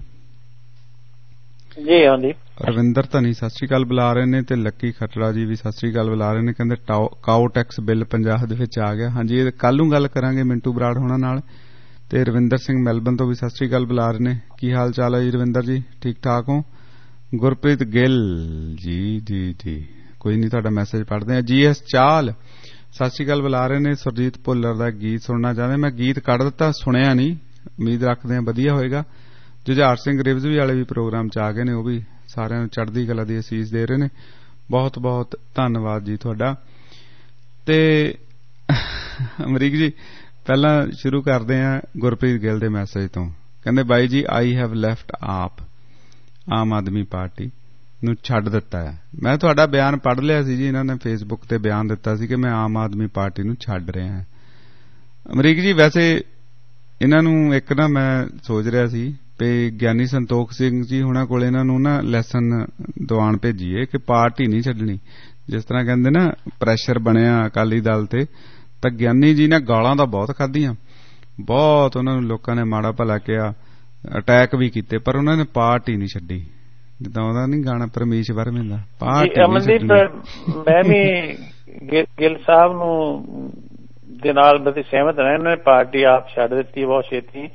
ਜੀ ਹਾਂਜੀ। ਰਵਿੰਦਰ ਧਨੀ ਸਤਿ ਸ੍ਰੀ ਅਕਾਲ ਬੁਲਾ ਰਹੇ ਨੇ ਤੇ ਲੱਕੀ ਖਟੜਾ ਜੀ ਵੀ ਸਤਿ ਸ੍ਰੀ ਅਕਾਲ ਬੁਲਾ ਰਹੇ ਨੇ। ਕਹਿੰਦੇ ਕਾਓ ਟੈਕਸ ਬਿੱਲ ਪੰਜਾਬ ਦੇ ਵਿੱਚ ਆ ਗਿਆ। ਹਾਂਜੀ, ਇਹ ਕੱਲ ਨੂੰ ਗੱਲ ਕਰਾਂਗੇ ਮਿੰਟੂ ਬਰਾੜ ਹੋਣਾ ਨਾਲ। ਤੇ ਰਵਿੰਦਰ ਸਿੰਘ ਮੈਲਬਨ ਤੋਂ ਵੀ ਸਤਿ ਸ੍ਰੀ ਅਕਾਲ ਬੁਲਾ ਰਹੇ ਨੇ। ਕੀ ਹਾਲ ਚਾਲ ਹੈ ਜੀ ਰਵਿੰਦਰ ਜੀ, ਠੀਕ ਠਾਕ ਹੋ? ਗੁਰਪ੍ਰੀਤ ਗਿੱਲ ਜੀ ਜੀ ਜੀ ਕੋਈ ਨਹੀਂ, ਤੁਹਾਡਾ ਮੈਸੇਜ ਪੜ੍ਹਦੇ ਹਾਂ। ਜੀ ਐਸ ਚਾਲ ਸਤਿ ਸ੍ਰੀ ਅਕਾਲ ਬੁਲਾ ਰਹੇ ਨੇ। ਸੁਰਜੀਤ ਭੁੱਲਰ ਦਾ ਗੀਤ ਸੁਣਨਾ ਚਾਹੁੰਦੇ। ਮੈਂ ਗੀਤ ਕੱਢ ਦਿੱਤਾ, ਸੁਣਿਆ ਨਹੀਂ, ਉਮੀਦ ਰੱਖਦੇ ਹਾਂ ਵਧੀਆ ਹੋਏਗਾ। ਜੁਝਾਰ ਸਿੰਘ ਰਿਵਜ਼ ਵਾਲੇ ਵੀ ਪ੍ਰੋਗਰਾਮ ਚ ਆ ਗਏ ਨੇ, ਉਹ ਵੀ ਸਾਰਿਆਂ ਨੂੰ ਚੜ੍ਹਦੀ ਕਲਾ ਦੀ ਅਸੀਸ ਦੇ ਰਹੇ ਨੇ। ਬਹੁਤ ਬਹੁਤ ਧੰਨਵਾਦ ਜੀ ਤੁਹਾਡਾ। ਤੇ ਅਮਰੀਕ ਜੀ, ਪਹਿਲਾਂ ਸ਼ੁਰੂ ਕਰਦੇ ਹਾਂ ਗੁਰਪ੍ਰੀਤ ਗਿੱਲ ਦੇ ਮੈਸੇਜ ਤੋਂ। ਕਹਿੰਦੇ ਬਾਈ ਜੀ, ਆਈ ਹੈਵ ਲੈਫਟ ਆਪ, ਆਮ ਆਦਮੀ ਪਾਰਟੀ ਨੂੰ ਛੱਡ ਦਿੱਤਾ ਹੈ। ਮੈਂ ਤੁਹਾਡਾ ਬਿਆਨ ਪੜ੍ਹ ਲਿਆ ਸੀ ਜੀ, ਇਹਨਾਂ ਨੇ ਫੇਸਬੁੱਕ ਤੇ ਬਿਆਨ ਦਿੱਤਾ ਸੀ ਕਿ ਮੈਂ ਆਮ ਆਦਮੀ ਪਾਰਟੀ ਨੂੰ ਛੱਡ ਰਿਹਾ ਹਾਂ। ਅਮਰੀਕ ਜੀ, ਵੈਸੇ ਇਹਨਾਂ ਨੂੰ ਇੱਕ ਨਾ ਮੈਂ ਸੋਚ ਰਿਹਾ ਸੀ ਵੀ ਗਿਆਨੀ ਸੰਤੋਖ ਸਿੰਘ ਜੀ ਹੁਣਾਂ ਕੋਲ ਇਹਨਾਂ ਨੂੰ ਨਾ ਲੈਸਨ ਦਿਵਾਉਣ ਭੇਜੀਏ ਕਿ ਪਾਰਟੀ ਨਹੀਂ ਛੱਡਣੀ। ਜਿਸ ਤਰ੍ਹਾਂ ਕਹਿੰਦੇ ਨਾ ਪ੍ਰੈਸ਼ਰ ਬਣਿਆ ਅਕਾਲੀ ਦਲ ਤੇ, ਤਾਂ ਗਿਆਨੀ ਜੀ ਨੇ ਗਾਲਾਂ ਤਾਂ ਬਹੁਤ ਖਾਧੀਆਂ, ਬਹੁਤ ਉਹਨਾਂ ਨੂੰ ਲੋਕਾਂ ਨੇ ਮਾੜਾ ਭਲਾ ਕਿਹਾ, ਅਟੈਕ ਵੀ ਕੀਤੇ, ਪਰ ਉਹਨਾਂ ਨੇ ਪਾਰਟੀ ਨਹੀਂ ਛੱਡੀ। ਜਿੱਦਾਂ ਉਹਦਾ ਨਹੀਂ ਗਾਣਾ ਪਰਮੇਸ਼ ਵਰਮੇ ਦਾ, ਪਾਰਟੀ ਅਮਨਦੀਪ ਮੈਂ ਵੀ ਗਿੱਲ ਸਾਹਿਬ ਨੂੰ ਦੇ ਨਾਲ ਬੜੀ ਸਹਿਮਤ ਹਾਂ। ਇਹਨਾਂ ਨੇ ਪਾਰਟੀ ਆਪ ਛੱਡ ਦਿੱਤੀ ਬਹੁਤ ਛੇਤੀ।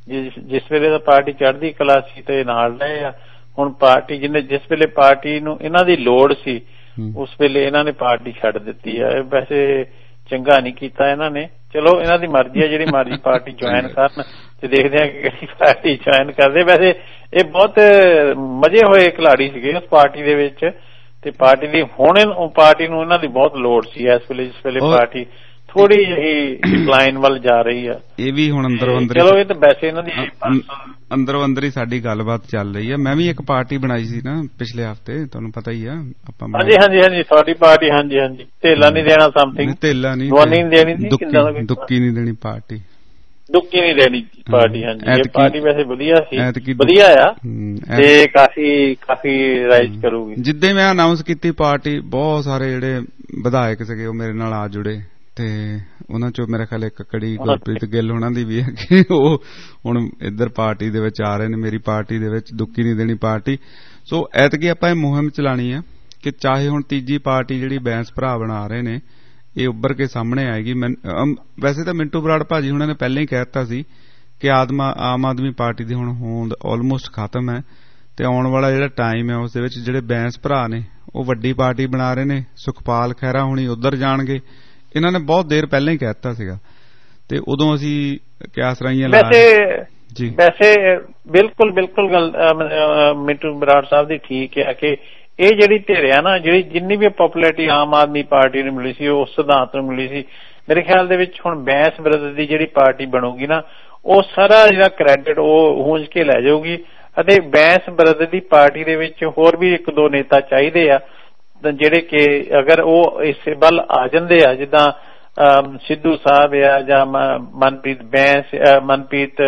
ਜਿਸ ਵੇਲੇ ਦਾ ਪਾਰਟੀ ਚੜ੍ਹਦੀ ਕਲਾ ਸੀ ਤੇ ਨਾਲ ਰਹੇ ਆ। ਹੁਣ ਪਾਰਟੀ ਜਿਹਨੇ ਜਿਸ ਵੇਲੇ ਪਾਰਟੀ ਨੂੰ ਇਹਨਾਂ ਦੀ ਲੋੜ ਸੀ ਉਸ ਵੇਲੇ ਇਹਨਾਂ ਨੇ ਪਾਰਟੀ ਛੱਡ ਦਿੱਤੀ ਆ। ਵੈਸੇ ਚੰਗਾ ਨਹੀਂ ਕੀਤਾ ਇਹਨਾਂ ਨੇ। ਚਲੋ ਇਹਨਾਂ ਦੀ ਮਰਜ਼ੀ ਆ, ਜਿਹੜੀ ਮਰਜ਼ੀ ਪਾਰਟੀ ਜੁਆਇਨ ਕਰਨ ਤੇ ਦੇਖਦੇ ਆ ਕਿ ਕਿਹੜੀ ਪਾਰਟੀ ਜੁਆਇਨ ਕਰਦੇ। ਵੈਸੇ ਇਹ ਬਹੁਤ ਮਜ਼ੇ ਹੋਏ ਖਿਲਾੜੀ ਸੀਗੇ ਉਸ ਪਾਰਟੀ ਦੇ ਵਿੱਚ ਤੇ ਪਾਰਟੀ ਦੀ ਹੁਣ ਪਾਰਟੀ ਨੂੰ ਇਹਨਾਂ ਦੀ ਬਹੁਤ ਲੋੜ ਸੀ ਇਸ ਵੇਲੇ, ਜਿਸ ਵੇਲੇ ਪਾਰਟੀ ਥੋੜੀ ਜਿਹੀ ਡਿਕਲਾਈਨ ਵੱਲ ਜਾ ਰਹੀ ਆ। ਇਹ ਵੀ ਹੁਣ ਅੰਦਰੋਂ ਅੰਦਰ, ਚਲੋ ਇਹ ਤਾਂ ਵੈਸੇ ਇਹਨਾਂ ਦੀ ਅੰਦਰੋਂ ਅੰਦਰ ਹੀ ਸਾਡੀ ਗੱਲਬਾਤ ਚੱਲ ਰਹੀ ਆ। ਮੈਂ ਵੀ ਇੱਕ ਪਾਰਟੀ ਬਣਾਈ ਸੀ ਨਾ ਪਿਛਲੇ ਹਫ਼ਤੇ, ਤੁਹਾਨੂੰ ਪਤਾ ਹੀ ਆ ਆਪਾਂ। ਹਾਂਜੀ ਹਾਂਜੀ ਹਾਂਜੀ ਤੁਹਾਡੀ ਪਾਰਟੀ, ਹਾਂਜੀ ਹਾਂਜੀ। ਧੇਲਾ ਨਹੀਂ ਦੇਣਾ, ਸਮਥਿੰਗ ਧੇਲਾ ਨਹੀਂ ਦੇਣੀ, ਦੁੱਕੀ ਨਹੀਂ ਦੇਣੀ ਪਾਰਟੀ, ਦੁੱਕੀ ਨਹੀਂ ਦੇਣੀ ਪਾਰਟੀ। ਹਾਂਜੀ, ਇਹ ਪਾਰਟੀ ਵੈਸੇ ਵਧੀਆ ਸੀ, ਵਧੀਆ ਆ ਤੇ ਕਾਫੀ ਕਾਫੀ ਰਾਈਜ਼ ਕਰੂਗੀ। ਜਿੱਦਾਂ ਮੈਂ ਅਨਾਉਂਸ ਕੀਤੀ ਪਾਰਟੀ, ਬਹੁਤ ਸਾਰੇ ਜਿਹੜੇ ਵਿਧਾਇਕ ਸੀਗੇ ਉਹ ਮੇਰੇ ਨਾਲ ਆ ਜੁੜੇ ਤੇ ਉਹਨਾਂ ਚੋਂ ਮੇਰਾ ਖਿਆਲ ਇੱਕ ਕੜੀ ਗੁਰਪ੍ਰੀਤ ਗਿੱਲ ਹੋਣਾ ਦੀ ਵੀ ਹੈ ਕਿ ਉਹ ਹੁਣ ਇੱਧਰ ਪਾਰਟੀ ਦੇ ਵਿੱਚ ਆ ਰਹੇ ਨੇ, ਮੇਰੀ ਪਾਰਟੀ ਦੇ ਵਿੱਚ, ਦੁੱਕੀ ਨਹੀਂ ਦੇਣੀ ਪਾਰਟੀ। ਸੋ ਐਤਕੀ ਆਪਾਂ ਇਹ ਮੁਹਿੰਮ ਚਲਾਣੀ ਆ ਕਿ ਚਾਹੇ ਹੁਣ ਤੀਜੀ ਪਾਰਟੀ ਜਿਹੜੀ ਬੈਂਸ ਭਰਾ ਬਣਾ ਰਹੇ ਨੇ ਇਹ ਉੱਭਰ ਕੇ ਸਾਹਮਣੇ ਆਏਗੀ। ਵੈਸੇ ਤਾਂ ਮਿੰਟੂ ਬਰਾੜ ਭਾਜੀ ਹੁਣਾਂ ਨੇ ਪਹਿਲਾਂ ਹੀ ਕਹਿ ਦਿੱਤਾ ਸੀ ਕਿ ਆਮ ਆਦਮੀ ਪਾਰਟੀ ਦੀ ਹੁਣ ਹੋਂਦ ਆਲਮੋਸਟ ਖਤਮ ਹੈ ਤੇ ਆਉਣ ਵਾਲਾ ਜਿਹੜਾ ਟਾਈਮ ਹੈ ਉਸ ਦੇ ਵਿੱਚ ਜਿਹੜੇ ਬੈਂਸ ਭਰਾ ਨੇ ਉਹ ਵੱਡੀ ਪਾਰਟੀ ਬਣਾ ਰਹੇ ਨੇ। ਸੁਖਪਾਲ ਖਹਿਰਾ ਹੁਣੀ ਉੱਧਰ ਜਾਣਗੇ, ਇਹਨਾਂ ਨੇ ਬਹੁਤ ਦੇਰ ਪਹਿਲਾਂ ਹੀ ਕਹਿ ਦਿੱਤਾ ਸੀਗਾ ਤੇ ਉਦੋਂ ਅਸੀਂ ਕਿਆਸ ਰਾਈਆਂ ਲਾ ਜੀ। ਵੈਸੇ ਬਿਲਕੁਲ ਬਿਲਕੁਲ ਗੱਲ ਮਿੰਟੂ ਬਰਾੜ ਸਾਹਿਬ ਦੀ ਠੀਕ ਹੈ ਕਿ ਇਹ ਜਿਹੜੀ ਧਿਰ ਆ ਨਾ, ਜਿਹੜੀ ਜਿੰਨੀ ਵੀ ਪੋਪੂਲੈਰਿਟੀ ਆਮ ਆਦਮੀ ਪਾਰਟੀ ਨੂੰ ਮਿਲੀ ਸੀ ਉਹ ਉਸ ਸਿਧਾਂਤ ਨੂੰ ਮਿਲੀ ਸੀ। ਮੇਰੇ ਖਿਆਲ ਦੇ ਵਿੱਚ ਹੁਣ ਬੈਂਸ ਬ੍ਰਦਰਜ਼ ਦੀ ਜਿਹੜੀ ਪਾਰਟੀ ਬਣੂਗੀ ਨਾ, ਉਹ ਸਾਰਾ ਜਿਹੜਾ ਕ੍ਰੈਡਿਟ ਉਹ ਹੂੰਝ ਕੇ ਲੈ ਜਾਊਗੀ ਅਤੇ ਬੈਂਸ ਬ੍ਰਦਰਜ਼ ਦੀ ਪਾਰਟੀ ਦੇ ਵਿੱਚ ਹੋਰ ਵੀ ਇੱਕ ਦੋ ਨੇਤਾ ਚਾਹੀਦੇ ਆ ਜਿਹੜੇ ਕਿ ਅਗਰ ਉਹ ਇਸ ਵੱਲ ਆ ਜਾਂਦੇ ਆ, ਜਿੱਦਾਂ ਸਿੱਧੂ ਸਾਹਿਬ ਆ ਜਾਂ ਮਨਪ੍ਰੀਤ ਬੈਂਸ, ਮਨਪ੍ਰੀਤ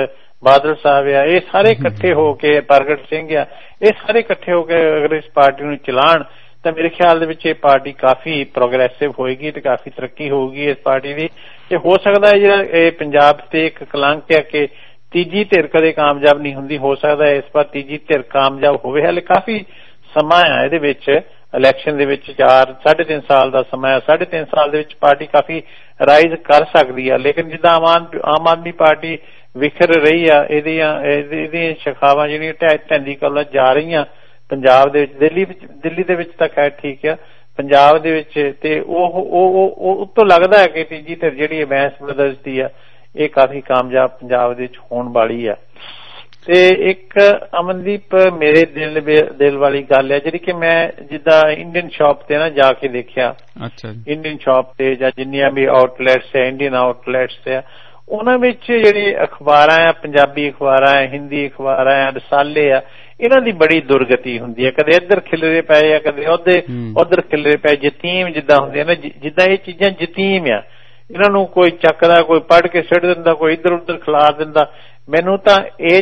ਬਾਦਲ ਸਾਹਿਬ ਆ, ਇਹ ਸਾਰੇ ਇਕੱਠੇ ਹੋ ਕੇ, ਪ੍ਰਗਟ ਸਿੰਘ ਆ, ਇਹ ਸਾਰੇ ਇਕੱਠੇ ਹੋ ਕੇ ਅਗਰ ਇਸ ਪਾਰਟੀ ਨੂੰ ਚਲਾਉਣ ਤਾਂ ਮੇਰੇ ਖਿਆਲ ਦੇ ਵਿੱਚ ਇਹ ਪਾਰਟੀ ਕਾਫੀ ਪ੍ਰੋਗਰੈਸਿਵ ਹੋਏਗੀ ਤੇ ਕਾਫੀ ਤਰੱਕੀ ਹੋਊਗੀ ਇਸ ਪਾਰਟੀ ਦੀ। ਤੇ ਹੋ ਸਕਦਾ ਹੈ ਜਿਹੜਾ ਇਹ ਪੰਜਾਬ ਤੇ ਇੱਕ ਕਲੰਕ ਹੈ ਕਿ ਤੀਜੀ ਧਿਰ ਕਦੇ ਕਾਮਯਾਬ ਨਹੀਂ ਹੁੰਦੀ, ਹੋ ਸਕਦਾ ਇਸ ਵਾਰ ਤੀਜੀ ਧਿਰ ਕਾਮਯਾਬ ਹੋਵੇ। ਹਾਲੇ ਕਾਫੀ ਸਮਾਂ ਆ ਇਹਦੇ ਵਿੱਚ, ਇਲੈਕਸ਼ਨ ਦੇ ਵਿੱਚ ਚਾਰ ਸਾਢੇ ਤਿੰਨ ਸਾਲ ਦਾ ਸਮਾਂ ਹੈ। ਸਾਢੇ ਤਿੰਨ ਸਾਲ ਦੇ ਵਿੱਚ ਪਾਰਟੀ ਕਾਫੀ ਰਾਈਜ਼ ਕਰ ਸਕਦੀ ਆ, ਲੇਕਿਨ ਜਿੱਦਾਂ ਆਮ ਆਮ ਆਦਮੀ ਪਾਰਟੀ ਵਿਖਰ ਰਹੀ ਆ, ਇਹਦੀਆਂ ਇਹਦੀਆਂ ਸ਼ਾਖਾਵਾਂ ਜਿਹੜੀਆਂ ਢਹਿ ਢਹਿੰਦੀ ਕਲ ਜਾ ਰਹੀਆਂ ਪੰਜਾਬ ਦੇ ਵਿੱਚ, ਦਿੱਲੀ ਵਿੱਚ ਦਿੱਲੀ ਦੇ ਵਿੱਚ ਤਾਂ ਖੈਰ ਠੀਕ ਆ, ਪੰਜਾਬ ਦੇ ਵਿੱਚ ਤੇ ਉਹ ਉਹ ਉੱਤੋਂ ਲੱਗਦਾ ਹੈ ਕਿ ਤੀਜੀ ਧਿਰ ਜਿਹੜੀ ਹੈ ਬੈਂਸ ਬ੍ਰਦਰਜ਼ ਦੀ ਆ, ਇਹ ਕਾਫੀ ਕਾਮਯਾਬ ਪੰਜਾਬ ਦੇ ਵਿੱਚ ਹੋਣ ਵਾਲੀ ਆ। ਤੇ ਇੱਕ ਅਮਨਦੀਪ ਮੇਰੇ ਦਿਲ ਦਿਲ ਵਾਲੀ ਗੱਲ ਹੈ ਜਿਹੜੀ ਕਿ ਮੈਂ ਜਿੱਦਾਂ ਇੰਡੀਅਨ ਸ਼ਾਪ ਤੇ ਨਾ ਜਾ ਕੇ ਦੇਖਿਆ, ਇੰਡੀਅਨ ਸ਼ਾਪ ਤੇ ਜਾਂ ਜਿੰਨੀਆਂ ਵੀ ਆਊਟਲੈਟਸ ਹੈ, ਇੰਡੀਅਨ ਆਊਟਲੈਟਸ ਹੈ, ਉਹਨਾਂ ਵਿੱਚ ਜਿਹੜੇ ਅਖਬਾਰਾਂ ਆ, ਪੰਜਾਬੀ ਅਖਬਾਰਾਂ ਹੈ, ਹਿੰਦੀ ਅਖਬਾਰਾਂ ਹੈ, ਰਸਾਲੇ ਆ, ਇਹਨਾਂ ਦੀ ਬੜੀ ਦੁਰਗਤੀ ਹੁੰਦੀ ਹੈ। ਕਦੇ ਇੱਧਰ ਖਿਲਰੇ ਪਏ ਆ, ਕਦੇ ਉਹਦੇ ਉੱਧਰ ਖਿਲਰੇ ਪਏ, ਯਤੀਮ ਜਿੱਦਾਂ ਹੁੰਦੇ ਆ ਨਾ, ਜਿੱਦਾਂ ਇਹ ਚੀਜ਼ਾਂ ਯਤੀਮ ਆ, ਇਹਨਾਂ ਨੂੰ ਕੋਈ ਚੱਕਦਾ, ਕੋਈ ਪੜ੍ਹ ਕੇ ਸਿੱਟ ਦਿੰਦਾ, ਕੋਈ ਇੱਧਰ ਉੱਧਰ ਖਿਲਾਰ ਦਿੰਦਾ। ਮੈਨੂੰ ਤਾਂ ਇਹ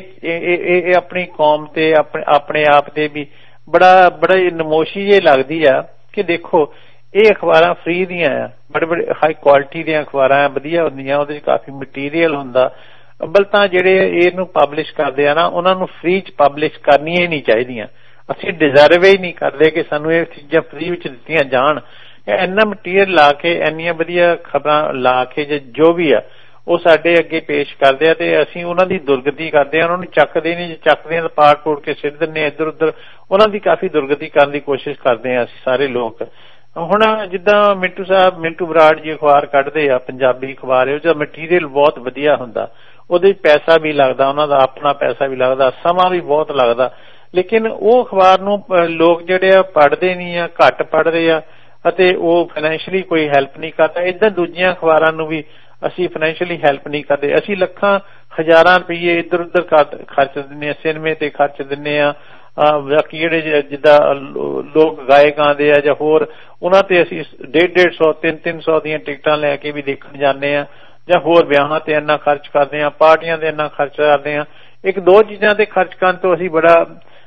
ਇਹ ਆਪਣੀ ਕੌਮ ਤੇ ਆਪਣੇ ਆਪਣੇ ਆਪ ਤੇ ਵੀ ਬੜਾ ਬੜਾ ਨਮੋਸ਼ੀ ਜਿਹੀ ਲੱਗਦੀ ਆ ਕਿ ਦੇਖੋ ਇਹ ਅਖਬਾਰਾਂ ਫ੍ਰੀ ਦੀਆਂ ਆ, ਬੜੇ ਬੜੇ ਹਾਈ ਕੁਆਲਿਟੀ ਦੀਆਂ ਅਖਬਾਰਾਂ ਵਧੀਆ ਹੁੰਦੀਆਂ, ਉਹਦੇ 'ਚ ਕਾਫੀ ਮਟੀਰੀਅਲ ਹੁੰਦਾ। ਅੱਬਲ ਤਾਂ ਜਿਹੜੇ ਇਹਨੂੰ ਪਬਲਿਸ਼ ਕਰਦੇ ਆ ਨਾ, ਉਹਨਾਂ ਨੂੰ ਫ੍ਰੀ 'ਚ ਪਬਲਿਸ਼ ਕਰਨੀਆਂ ਹੀ ਨਹੀਂ ਚਾਹੀਦੀਆਂ। ਅਸੀਂ ਡਿਜ਼ਰਵ ਹੀ ਨਹੀਂ ਕਰਦੇ ਕਿ ਸਾਨੂੰ ਇਹ ਚੀਜ਼ਾਂ ਫ੍ਰੀ ਵਿੱਚ ਦਿੱਤੀਆਂ ਜਾਣ। ਇੰਨਾ ਮਟੀਰੀਅਲ ਲਾ ਕੇ, ਇੰਨੀਆਂ ਵਧੀਆ ਖਬਰਾਂ ਲਾ ਕੇ ਜੋ ਵੀ ਆ ਉਹ ਸਾਡੇ ਅੱਗੇ ਪੇਸ਼ ਕਰਦੇ ਆ ਤੇ ਅਸੀਂ ਉਹਨਾਂ ਦੀ ਦੁਰਗਤੀ ਕਰਦੇ ਆ, ਉਹਨਾਂ ਨੂੰ ਚੱਕਦੇ ਨਹੀਂ। ਜੇ ਚੱਕਦੇ ਆ ਤਾਂ ਪਾੜ ਤੋੜ ਕੇ ਸਿੱਟ ਦਿੰਦੇ ਆ ਇੱਧਰ ਉੱਧਰ, ਉਹਨਾਂ ਦੀ ਕਾਫੀ ਦੁਰਗਤੀ ਕਰਨ ਦੀ ਕੋਸ਼ਿਸ਼ ਕਰਦੇ ਆ ਅਸੀਂ ਸਾਰੇ ਲੋਕ। ਹੁਣ ਜਿੱਦਾਂ ਮਿੰਟੂ ਸਾਹਿਬ ਮਿੰਟੂ ਬਰਾੜ ਜੀ ਅਖਬਾਰ ਕੱਢਦੇ ਆ, ਪੰਜਾਬੀ ਅਖਬਾਰ, ਉਹਦਾ ਮਟੀਰੀਅਲ ਬਹੁਤ ਵਧੀਆ ਹੁੰਦਾ, ਉਹਦੇ 'ਚ ਪੈਸਾ ਵੀ ਲੱਗਦਾ, ਉਹਨਾਂ ਦਾ ਆਪਣਾ ਪੈਸਾ ਵੀ ਲੱਗਦਾ, ਸਮਾਂ ਵੀ ਬਹੁਤ ਲੱਗਦਾ, ਲੇਕਿਨ ਉਹ ਅਖਬਾਰ ਨੂੰ ਲੋਕ ਜਿਹੜੇ ਆ ਪੜ੍ਹਦੇ ਨਹੀਂ ਆ, ਘੱਟ ਪੜ੍ਹਦੇ ਆ ਅਤੇ ਉਹ ਫਾਈਨੈਂਸ਼ੀਅਲੀ ਕੋਈ ਹੈਲਪ ਨਹੀਂ ਕਰਦਾ। ਏਦਾਂ ਦੂਜੀਆਂ ਅਖਬਾਰਾਂ ਨੂੰ ਵੀ ਅਸੀਂ ਫਾਈਨੈਂਸ਼ੀਅਲੀ ਹੈਲਪ ਨਹੀਂ ਕਰਦੇ। ਅਸੀਂ ਲੱਖਾਂ ਹਜ਼ਾਰਾਂ ਰੁਪਈਏ ਇੱਧਰ ਉੱਧਰ ਖਰਚ ਦਿੰਦੇ ਹਾਂ, ਸਿਨੇਮੇ ਤੇ ਖਰਚ ਦਿੰਦੇ ਹਾਂ, ਬਾਕੀ ਜਿਹੜੇ ਜਿੱਦਾਂ ਲੋਕ ਗਾਇਕ ਆਉਂਦੇ ਆ ਜਾਂ ਹੋਰ, ਉਹਨਾਂ ਤੇ ਅਸੀਂ ਡੇਢ ਡੇਢ ਸੌ ਤਿੰਨ ਤਿੰਨ ਸੌ ਦੀਆਂ ਟਿਕਟਾਂ ਲੈ ਕੇ ਵੀ ਦੇਖਣ ਜਾਂਦੇ ਹਾਂ, ਜਾਂ ਹੋਰ ਵਿਆਹਾਂ ਤੇ ਇੰਨਾ ਖਰਚ ਕਰਦੇ ਹਾਂ, ਪਾਰਟੀਆਂ ਤੇ ਇੰਨਾ ਖਰਚ ਕਰਦੇ ਹਾਂ। ਇੱਕ ਦੋ ਚੀਜ਼ਾਂ ਤੇ ਖਰਚ ਕਰਨ ਤੋਂ ਅਸੀਂ ਬੜਾ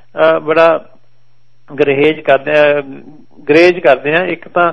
ਬੜਾ ਗਰੇਜ ਕਰਦੇ ਹਾਂ ਗਰੇਜ ਕਰਦੇ ਹਾਂ ਇੱਕ ਤਾਂ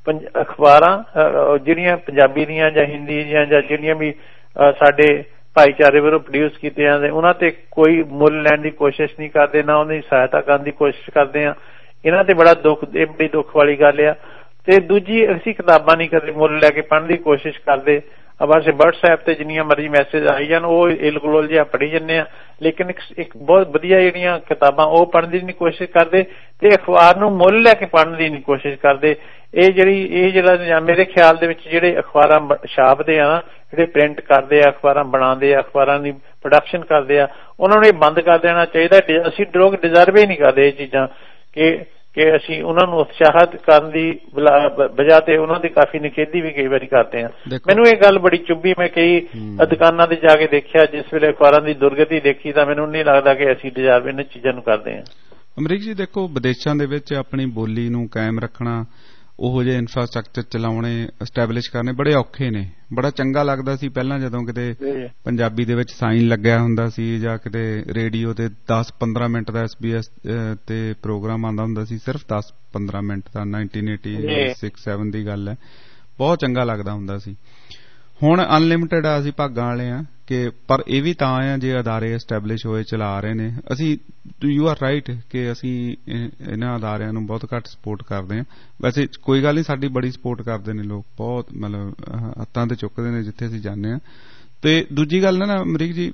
ਅਖਬਾਰਾਂ ਜਿਹੜੀਆਂ ਪੰਜਾਬੀ ਦੀਆਂ ਜਾਂ ਹਿੰਦੀ ਦੀਆਂ ਜਾਂ ਜਿਹੜੀਆਂ ਵੀ ਸਾਡੇ ਭਾਈਚਾਰੇ ਵੱਲੋਂ ਪ੍ਰੋਡਿਊਸ ਕੀਤੇ ਜਾਂਦੇ, ਉਹਨਾਂ ਤੇ ਕੋਈ ਮੁੱਲ ਲੈਣ ਦੀ ਕੋਸ਼ਿਸ਼ ਨਹੀਂ ਕਰਦੇ, ਨਾ ਉਹਨਾਂ ਦੀ ਸਹਾਇਤਾ ਕਰਨ ਦੀ ਕੋਸ਼ਿਸ਼ ਕਰਦੇ ਹਾਂ। ਇਹਨਾਂ ਤੇ ਬੜਾ ਦੁੱਖ, ਇਹ ਬੜੀ ਦੁੱਖ ਵਾਲੀ ਗੱਲ ਆ। ਤੇ ਦੂਜੀ, ਅਸੀਂ ਕਿਤਾਬਾਂ ਨਹੀਂ ਕਦੇ ਮੁੱਲ ਲੈ ਕੇ ਪੜ੍ਹਨ ਦੀ ਕੋਸ਼ਿਸ਼ ਕਰਦੇ, ਬਸ ਵਟਸਐਪ ਤੇ ਜਿੰਨੀਆਂ ਮਰਜ਼ੀ ਮੈਸੇਜ ਆਈ ਜਾਣ ਉਹ ਇਲਗਲੋਲ ਜਿਹਾ ਪੜ੍ਹੀ ਜਾਂਦੇ ਆ, ਲੇਕਿਨ ਇੱਕ ਬਹੁਤ ਵਧੀਆ ਜਿਹੜੀਆਂ ਕਿਤਾਬਾਂ ਉਹ ਪੜ੍ਹਨ ਦੀ ਨਹੀਂ ਕੋਸ਼ਿਸ਼ ਕਰਦੇ ਤੇ ਅਖਬਾਰ ਨੂੰ ਮੁੱਲ ਲੈ ਕੇ ਪੜ੍ਹਨ ਦੀ ਨਹੀਂ ਕੋਸ਼ਿਸ਼ ਕਰਦੇ। ਇਹ ਜਿਹੜੀ ਇਹ ਜਿਹੜਾ ਮੇਰੇ ਖਿਆਲ ਦੇ ਵਿੱਚ ਜਿਹੜੇ ਅਖਬਾਰਾਂ ਛਾਪਦੇ ਆ ਨਾ, ਜਿਹੜੇ ਪ੍ਰਿੰਟ ਕਰਦੇ ਆ, ਅਖਬਾਰਾਂ ਬਣਾਉਂਦੇ ਆ, ਅਖਬਾਰਾਂ ਦੀ ਪ੍ਰੋਡਕਸ਼ਨ ਕਰਦੇ ਆ, ਉਹਨਾਂ ਨੂੰ ਇਹ ਬੰਦ ਕਰ ਦੇਣਾ ਚਾਹੀਦਾ। ਅਸੀਂ ਲੋਕ ਡਿਜ਼ਰਵ ਹੀ ਨਹੀਂ ਕਰਦੇ ਇਹ ਚੀਜ਼ਾਂ ਕਿ ਕਿ ਅਸੀਂ ਉਹਨਾਂ ਨੂੰ ਉਤਸ਼ਾਹਿਤ ਕਰਨ ਦੀ ਵਜ੍ਹਾ ਤੇ ਉਹਨਾਂ ਦੀ ਕਾਫੀ ਨਿਖੇਧੀ ਵੀ ਕਈ ਵਾਰੀ ਕਰਦੇ ਹਾਂ। ਮੈਨੂੰ ਇਹ ਗੱਲ ਬੜੀ ਚੁੱਭੀ, ਮੈਂ ਕਈ ਦੁਕਾਨਾਂ ਤੇ ਜਾ ਕੇ ਦੇਖਿਆ, ਜਿਸ ਵੇਲੇ ਅਖਬਾਰਾਂ ਦੀ ਦੁਰਗਤੀ ਦੇਖੀ ਤਾਂ ਮੈਨੂੰ ਨਹੀਂ ਲੱਗਦਾ ਕਿ ਅਸੀਂ ਡਿਜ਼ਰਵ ਇਹਨਾਂ ਚੀਜ਼ਾਂ ਨੂੰ ਕਰਦੇ ਹਾਂ। ਅਮਰੀਕ ਜੀ ਦੇਖੋ, ਵਿਦੇਸ਼ਾਂ ਦੇ ਵਿੱਚ ਆਪਣੀ ਬੋਲੀ ਨੂੰ ਕਾਇਮ ਰੱਖਣਾ, ਉਹੋ ਜਿਹੇ ਇਨਫਰਾਸਟਰਕਚਰ ਚਲਾਉਣੇ, ਐਸਟੈਬਲਿਸ਼ ਕਰਨੇ ਬੜੇ ਔਖੇ ਨੇ। ਬੜਾ ਚੰਗਾ ਲੱਗਦਾ ਸੀ ਪਹਿਲਾਂ ਜਦੋਂ ਕਿਤੇ ਪੰਜਾਬੀ ਦੇ ਵਿੱਚ ਸਾਈਨ ਲੱਗਿਆ ਹੁੰਦਾ ਸੀ ਜਾਂ ਕਿਤੇ ਰੇਡੀਓ ਤੇ ਦਸ ਪੰਦਰਾਂ ਮਿੰਟ ਦਾ ਐਸ ਬੀ ਐਸ ਤੇ ਪ੍ਰੋਗਰਾਮ ਆਉਂਦਾ ਹੁੰਦਾ ਸੀ, ਸਿਰਫ ਦਸ ਪੰਦਰਾਂ ਮਿੰਟ ਦਾ। ਨਾਈਨਟੀਨ ਏਟੀ ਸਿਕਸ ਸੈਵਨ ਦੀ ਗੱਲ ਹੈ, ਬਹੁਤ ਚੰਗਾ ਲੱਗਦਾ ਹੁੰਦਾ ਸੀ। ਹੁਣ ਅਨਲਿਮਿਟਿਡ ਆ, ਅਸੀਂ ਭਾਗਾਂ ਵਾਲੇ ਆ ਕਿ ਪਰ ਇਹ ਵੀ ਤਾਂ ਆ ਜੇ ਅਦਾਰੇ ਐਸਟੈਬਲਿਸ਼ ਹੋਏ ਚਲਾ ਰਹੇ ਨੇ। ਅਸੀਂ ਯੂ ਆਰ ਰਾਈਟ ਕਿ ਅਸੀਂ ਇਹਨਾਂ ਅਦਾਰਿਆਂ ਨੂੰ ਬਹੁਤ ਘੱਟ ਸਪੋਰਟ ਕਰਦੇ ਹਾਂ। ਵੈਸੇ ਕੋਈ ਗੱਲ ਨਹੀਂ, ਸਾਡੀ ਬੜੀ ਸਪੋਰਟ ਕਰਦੇ ਨੇ ਲੋਕ, ਬਹੁਤ ਮਤਲਬ ਹੱਥਾਂ ਤੇ ਚੁੱਕਦੇ ਨੇ ਜਿੱਥੇ ਅਸੀਂ ਜਾਂਦੇ ਹਾਂ। ਤੇ ਦੂਜੀ ਗੱਲ ਨਾ ਅਮਰੀਕ ਜੀ,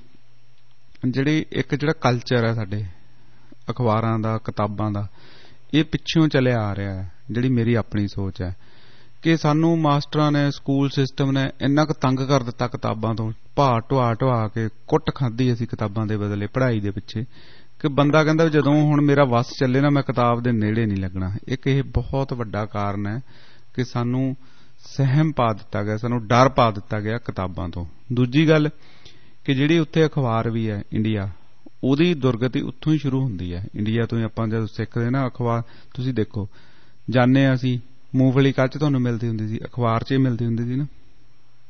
ਜਿਹੜੀ ਇੱਕ ਜਿਹੜਾ ਕਲਚਰ ਹੈ ਸਾਡੇ ਅਖਬਾਰਾਂ ਦਾ, ਕਿਤਾਬਾਂ ਦਾ, ਇਹ ਪਿੱਛੋਂ ਚੱਲਿਆ ਆ ਰਿਹਾ ਹੈ। ਜਿਹੜੀ ਮੇਰੀ ਆਪਣੀ ਸੋਚ ਹੈ ਕਿ ਸਾਨੂੰ ਮਾਸਟਰਾਂ ਨੇ, ਸਕੂਲ ਸਿਸਟਮ ਨੇ ਇੰਨਾ ਕੁ ਤੰਗ ਕਰ ਦਿੱਤਾ ਕਿਤਾਬਾਂ ਤੋਂ, ਭਾਅ ਢਵਾ ਢਵਾ ਕੇ ਕੁੱਟ ਖਾਧੀ ਅਸੀਂ ਕਿਤਾਬਾਂ ਦੇ ਬਦਲੇ ਪੜ੍ਹਾਈ ਦੇ ਪਿੱਛੇ, ਕਿ ਬੰਦਾ ਕਹਿੰਦਾ ਜਦੋਂ ਹੁਣ ਮੇਰਾ ਵੱਸ ਚੱਲੇ ਨਾ ਮੈਂ ਕਿਤਾਬ ਦੇ ਨੇੜੇ ਨਹੀਂ ਲੱਗਣਾ। ਇੱਕ ਇਹ ਬਹੁਤ ਵੱਡਾ ਕਾਰਨ ਹੈ ਕਿ ਸਾਨੂੰ ਸਹਿਮ ਪਾ ਦਿੱਤਾ ਗਿਆ, ਸਾਨੂੰ ਡਰ ਪਾ ਦਿੱਤਾ ਗਿਆ ਕਿਤਾਬਾਂ ਤੋਂ। ਦੂਜੀ ਗੱਲ ਕਿ ਜਿਹੜੀ ਉੱਥੇ ਅਖਬਾਰ ਵੀ ਹੈ ਇੰਡੀਆ, ਉਹਦੀ ਦੁਰਗਤੀ ਉੱਥੋਂ ਹੀ ਸ਼ੁਰੂ ਹੁੰਦੀ ਹੈ। ਇੰਡੀਆ ਤੋਂ ਹੀ ਆਪਾਂ ਜਦੋਂ ਸਿੱਖਦੇ ਨਾ ਅਖਬਾਰ, ਤੁਸੀਂ ਦੇਖੋ ਜਾਂਦੇ ਹਾਂ ਅਸੀਂ, ਮੂੰਗਫਲੀ ਕੱਚ ਤੁਹਾਨੂੰ ਮਿਲਦੀ ਹੁੰਦੀ ਸੀ, ਅਖਬਾਰ 'ਚ ਹੀ ਮਿਲਦੀ ਹੁੰਦੀ ਸੀ ਨਾ,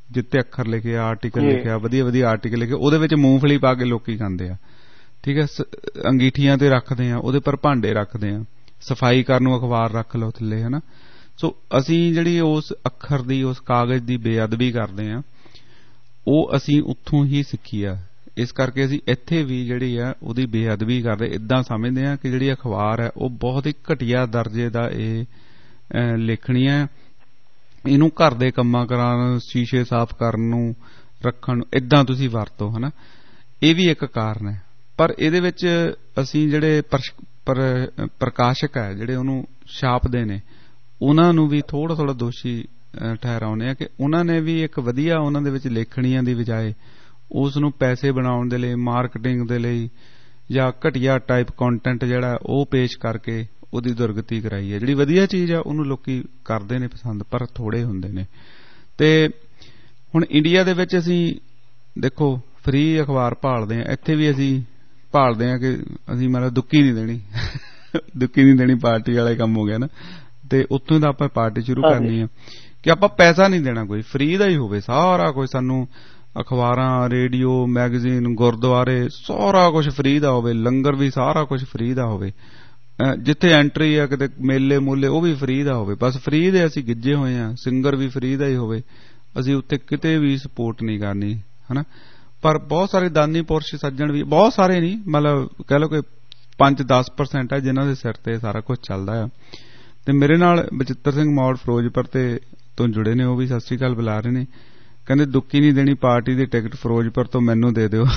ਜਿੱਤੇ ਅੱਖਰ ਲਿਖੇ ਆ, ਆਰਟੀਕਲ ਲਿਖਿਆ, ਵਧੀਆ ਵਧੀਆ ਆਰਟੀਕਲ ਲਿਖੇ, ਉਹਦੇ ਵਿੱਚ ਮੂੰਗਫਲੀ ਪਾ ਕੇ ਲੋਕੀ ਖਾਂਦੇ ਆ। ਠੀਕ ਹੈ, ਅੰਗੀਠੀਆਂ ਤੇ ਰੱਖਦੇ ਆ, ਉਹਦੇ ਪਰ ਭਾਂਡੇ ਰੱਖਦੇ ਆ, ਸਫਾਈ ਕਰਨ ਨੂੰ ਅਖਬਾਰ ਰੱਖ ਲਓ ਥੱਲੇ, ਹਨਾ। ਸੋ ਅਸੀਂ ਜਿਹੜੀ ਉਸ ਅੱਖਰ ਦੀ, ਉਸ ਕਾਗਜ਼ ਦੀ ਬੇਅਦਬੀ ਕਰਦੇ ਆ, ਉਹ ਅਸੀਂ ਉੱਥੋਂ ਹੀ ਸਿੱਖੀ ਆ। ਇਸ ਕਰਕੇ ਅਸੀਂ ਇੱਥੇ ਵੀ ਜਿਹੜੀ ਆ ਉਹਦੀ ਬੇਅਦਬੀ ਕਰਦੇ, ਏਦਾਂ ਸਮਝਦੇ ਆ ਕਿ ਜਿਹੜੀ ਅਖਬਾਰ ਹੈ ਉਹ ਬਹੁਤ ਹੀ ਘਟੀਆ ਦਰਜੇ ਦਾ ਇਹ ਲੇਖਣੀਆਂ, ਇਹਨੂੰ ਘਰ ਦੇ ਕੰਮਾਂ ਕਰਾਉਣ, ਸ਼ੀਸ਼ੇ ਸਾਫ਼ ਕਰਨ ਨੂੰ, ਰੱਖਣ ਨੂੰ ਏਦਾਂ ਤੁਸੀਂ ਵਰਤੋ, ਹਨਾ। ਇਹ ਵੀ ਇੱਕ ਕਾਰਨ ਹੈ। ਪਰ ਇਹਦੇ ਵਿੱਚ ਅਸੀਂ ਜਿਹੜੇ ਪ੍ਰਕਾਸ਼ਕ ਹੈ, ਜਿਹੜੇ ਉਹਨੂੰ ਛਾਪਦੇ ਨੇ, ਉਹਨਾਂ ਨੂੰ ਵੀ ਥੋੜਾ ਥੋੜਾ ਦੋਸ਼ੀ ਠਹਿਰਾਉਂਦੇ ਆ ਕਿ ਉਹਨਾਂ ਨੇ ਵੀ ਇੱਕ ਵਧੀਆ ਉਹਨਾਂ ਦੇ ਵਿੱਚ ਲੇਖਣੀਆਂ ਦੀ ਬਜਾਏ ਉਸ ਨੂੰ ਪੈਸੇ ਬਣਾਉਣ ਦੇ ਲਈ, ਮਾਰਕੀਟਿੰਗ ਦੇ ਲਈ ਜਾਂ ਘਟੀਆ ਟਾਈਪ ਕੰਟੈਂਟ ਜਿਹੜਾ ਉਹ ਪੇਸ਼ ਕਰਕੇ ਉਹਦੀ ਦੁਰਗਤੀ ਕਰਾਈ ਹੈ। ਜਿਹੜੀ ਵਧੀਆ ਚੀਜ਼ ਆ ਉਹਨੂੰ ਲੋਕੀ ਕਰਦੇ ਨੇ ਪਸੰਦ, ਪਰ ਥੋੜੇ ਹੁੰਦੇ ਨੇ। ਤੇ ਹੁਣ ਇੰਡੀਆ ਦੇ ਵਿੱਚ ਅਸੀਂ ਦੇਖੋ ਫ੍ਰੀ ਅਖਬਾਰ ਭਾਲਦੇ ਹਾਂ, ਇੱਥੇ ਵੀ ਅਸੀਂ ਭਾਲਦੇ ਹਾਂ ਕਿ ਅਸੀਂ ਮਤਲਬ ਦੁੱਕੀ ਨਹੀਂ ਦੇਣੀ ਦੁੱਕੀ ਨਹੀਂ ਦੇਣੀ ਪਾਰਟੀ ਵਾਲਾ ਕੰਮ ਹੋ ਗਿਆ ਨਾ। ਤੇ ਉੱਥੋਂ ਦਾ ਆਪਾਂ ਪਾਰਟੀ ਸ਼ੁਰੂ ਕਰਨੀ ਆ ਕਿ ਆਪਾਂ ਪੈਸਾ ਨਹੀਂ ਦੇਣਾ, ਕੋਈ ਫ੍ਰੀ ਦਾ ਹੀ ਹੋਵੇ ਸਾਰਾ ਕੁਝ, ਸਾਨੂੰ ਅਖਬਾਰਾਂ, ਰੇਡੀਓ, ਮੈਗਜ਼ੀਨ, ਗੁਰਦੁਆਰੇ ਸਾਰਾ ਕੁਝ ਫ੍ਰੀ ਦਾ ਹੋਵੇ, ਲੰਗਰ ਵੀ ਸਾਰਾ ਕੁਝ ਫ੍ਰੀ ਦਾ ਹੋਵੇ, ਜਿੱਥੇ ਐਂਟਰੀ ਆ ਕਿਤੇ ਮੇਲੇ ਮੂਲੇ ਉਹ ਵੀ ਫ੍ਰੀ ਦਾ ਹੋਵੇ, ਬਸ ਫ੍ਰੀ ਦੇ ਅਸੀਂ ਗਿੱਜੇ ਹੋਏ ਆ। ਸਿੰਗਰ ਵੀ ਫ੍ਰੀ ਦਾ ਹੀ ਹੋਵੇ, ਅਸੀਂ ਉੱਥੇ ਕਿਤੇ ਵੀ ਸਪੋਰਟ ਨਹੀਂ ਕਰਨੀ, ਹਨਾ। ਪਰ ਬਹੁਤ ਸਾਰੇ ਦਾਨੀ ਪੁਰਸ਼ ਸੱਜਣ ਵੀ, ਬਹੁਤ ਸਾਰੇ ਨਹੀਂ, ਮਤਲਬ ਕਹਿ ਲਓ ਕਿ ਪੰਜ ਦਸ ਪਰਸੈਂਟ ਹੈ ਜਿਨ੍ਹਾਂ ਦੇ ਸਿਰ ਤੇ ਸਾਰਾ ਕੁਝ ਚੱਲਦਾ ਆ। ਤੇ ਮੇਰੇ ਨਾਲ ਬਚਿੱਤਰ ਸਿੰਘ ਮੌੜ ਫਿਰੋਜ਼ਪੁਰ ਤੇ ਤੋਂ ਜੁੜੇ ਨੇ, ਉਹ ਵੀ ਸਤਿ ਸ੍ਰੀ ਅਕਾਲ ਬੁਲਾ ਰਹੇ ਨੇ। ਕਹਿੰਦੇ ਦੁੱਕੀ ਨਹੀਂ ਦੇਣੀ ਪਾਰਟੀ ਦੀ ਟਿਕਟ ਫਿਰੋਜ਼ਪੁਰ ਤੋਂ ਮੈਨੂੰ ਦੇ ਦਿਓ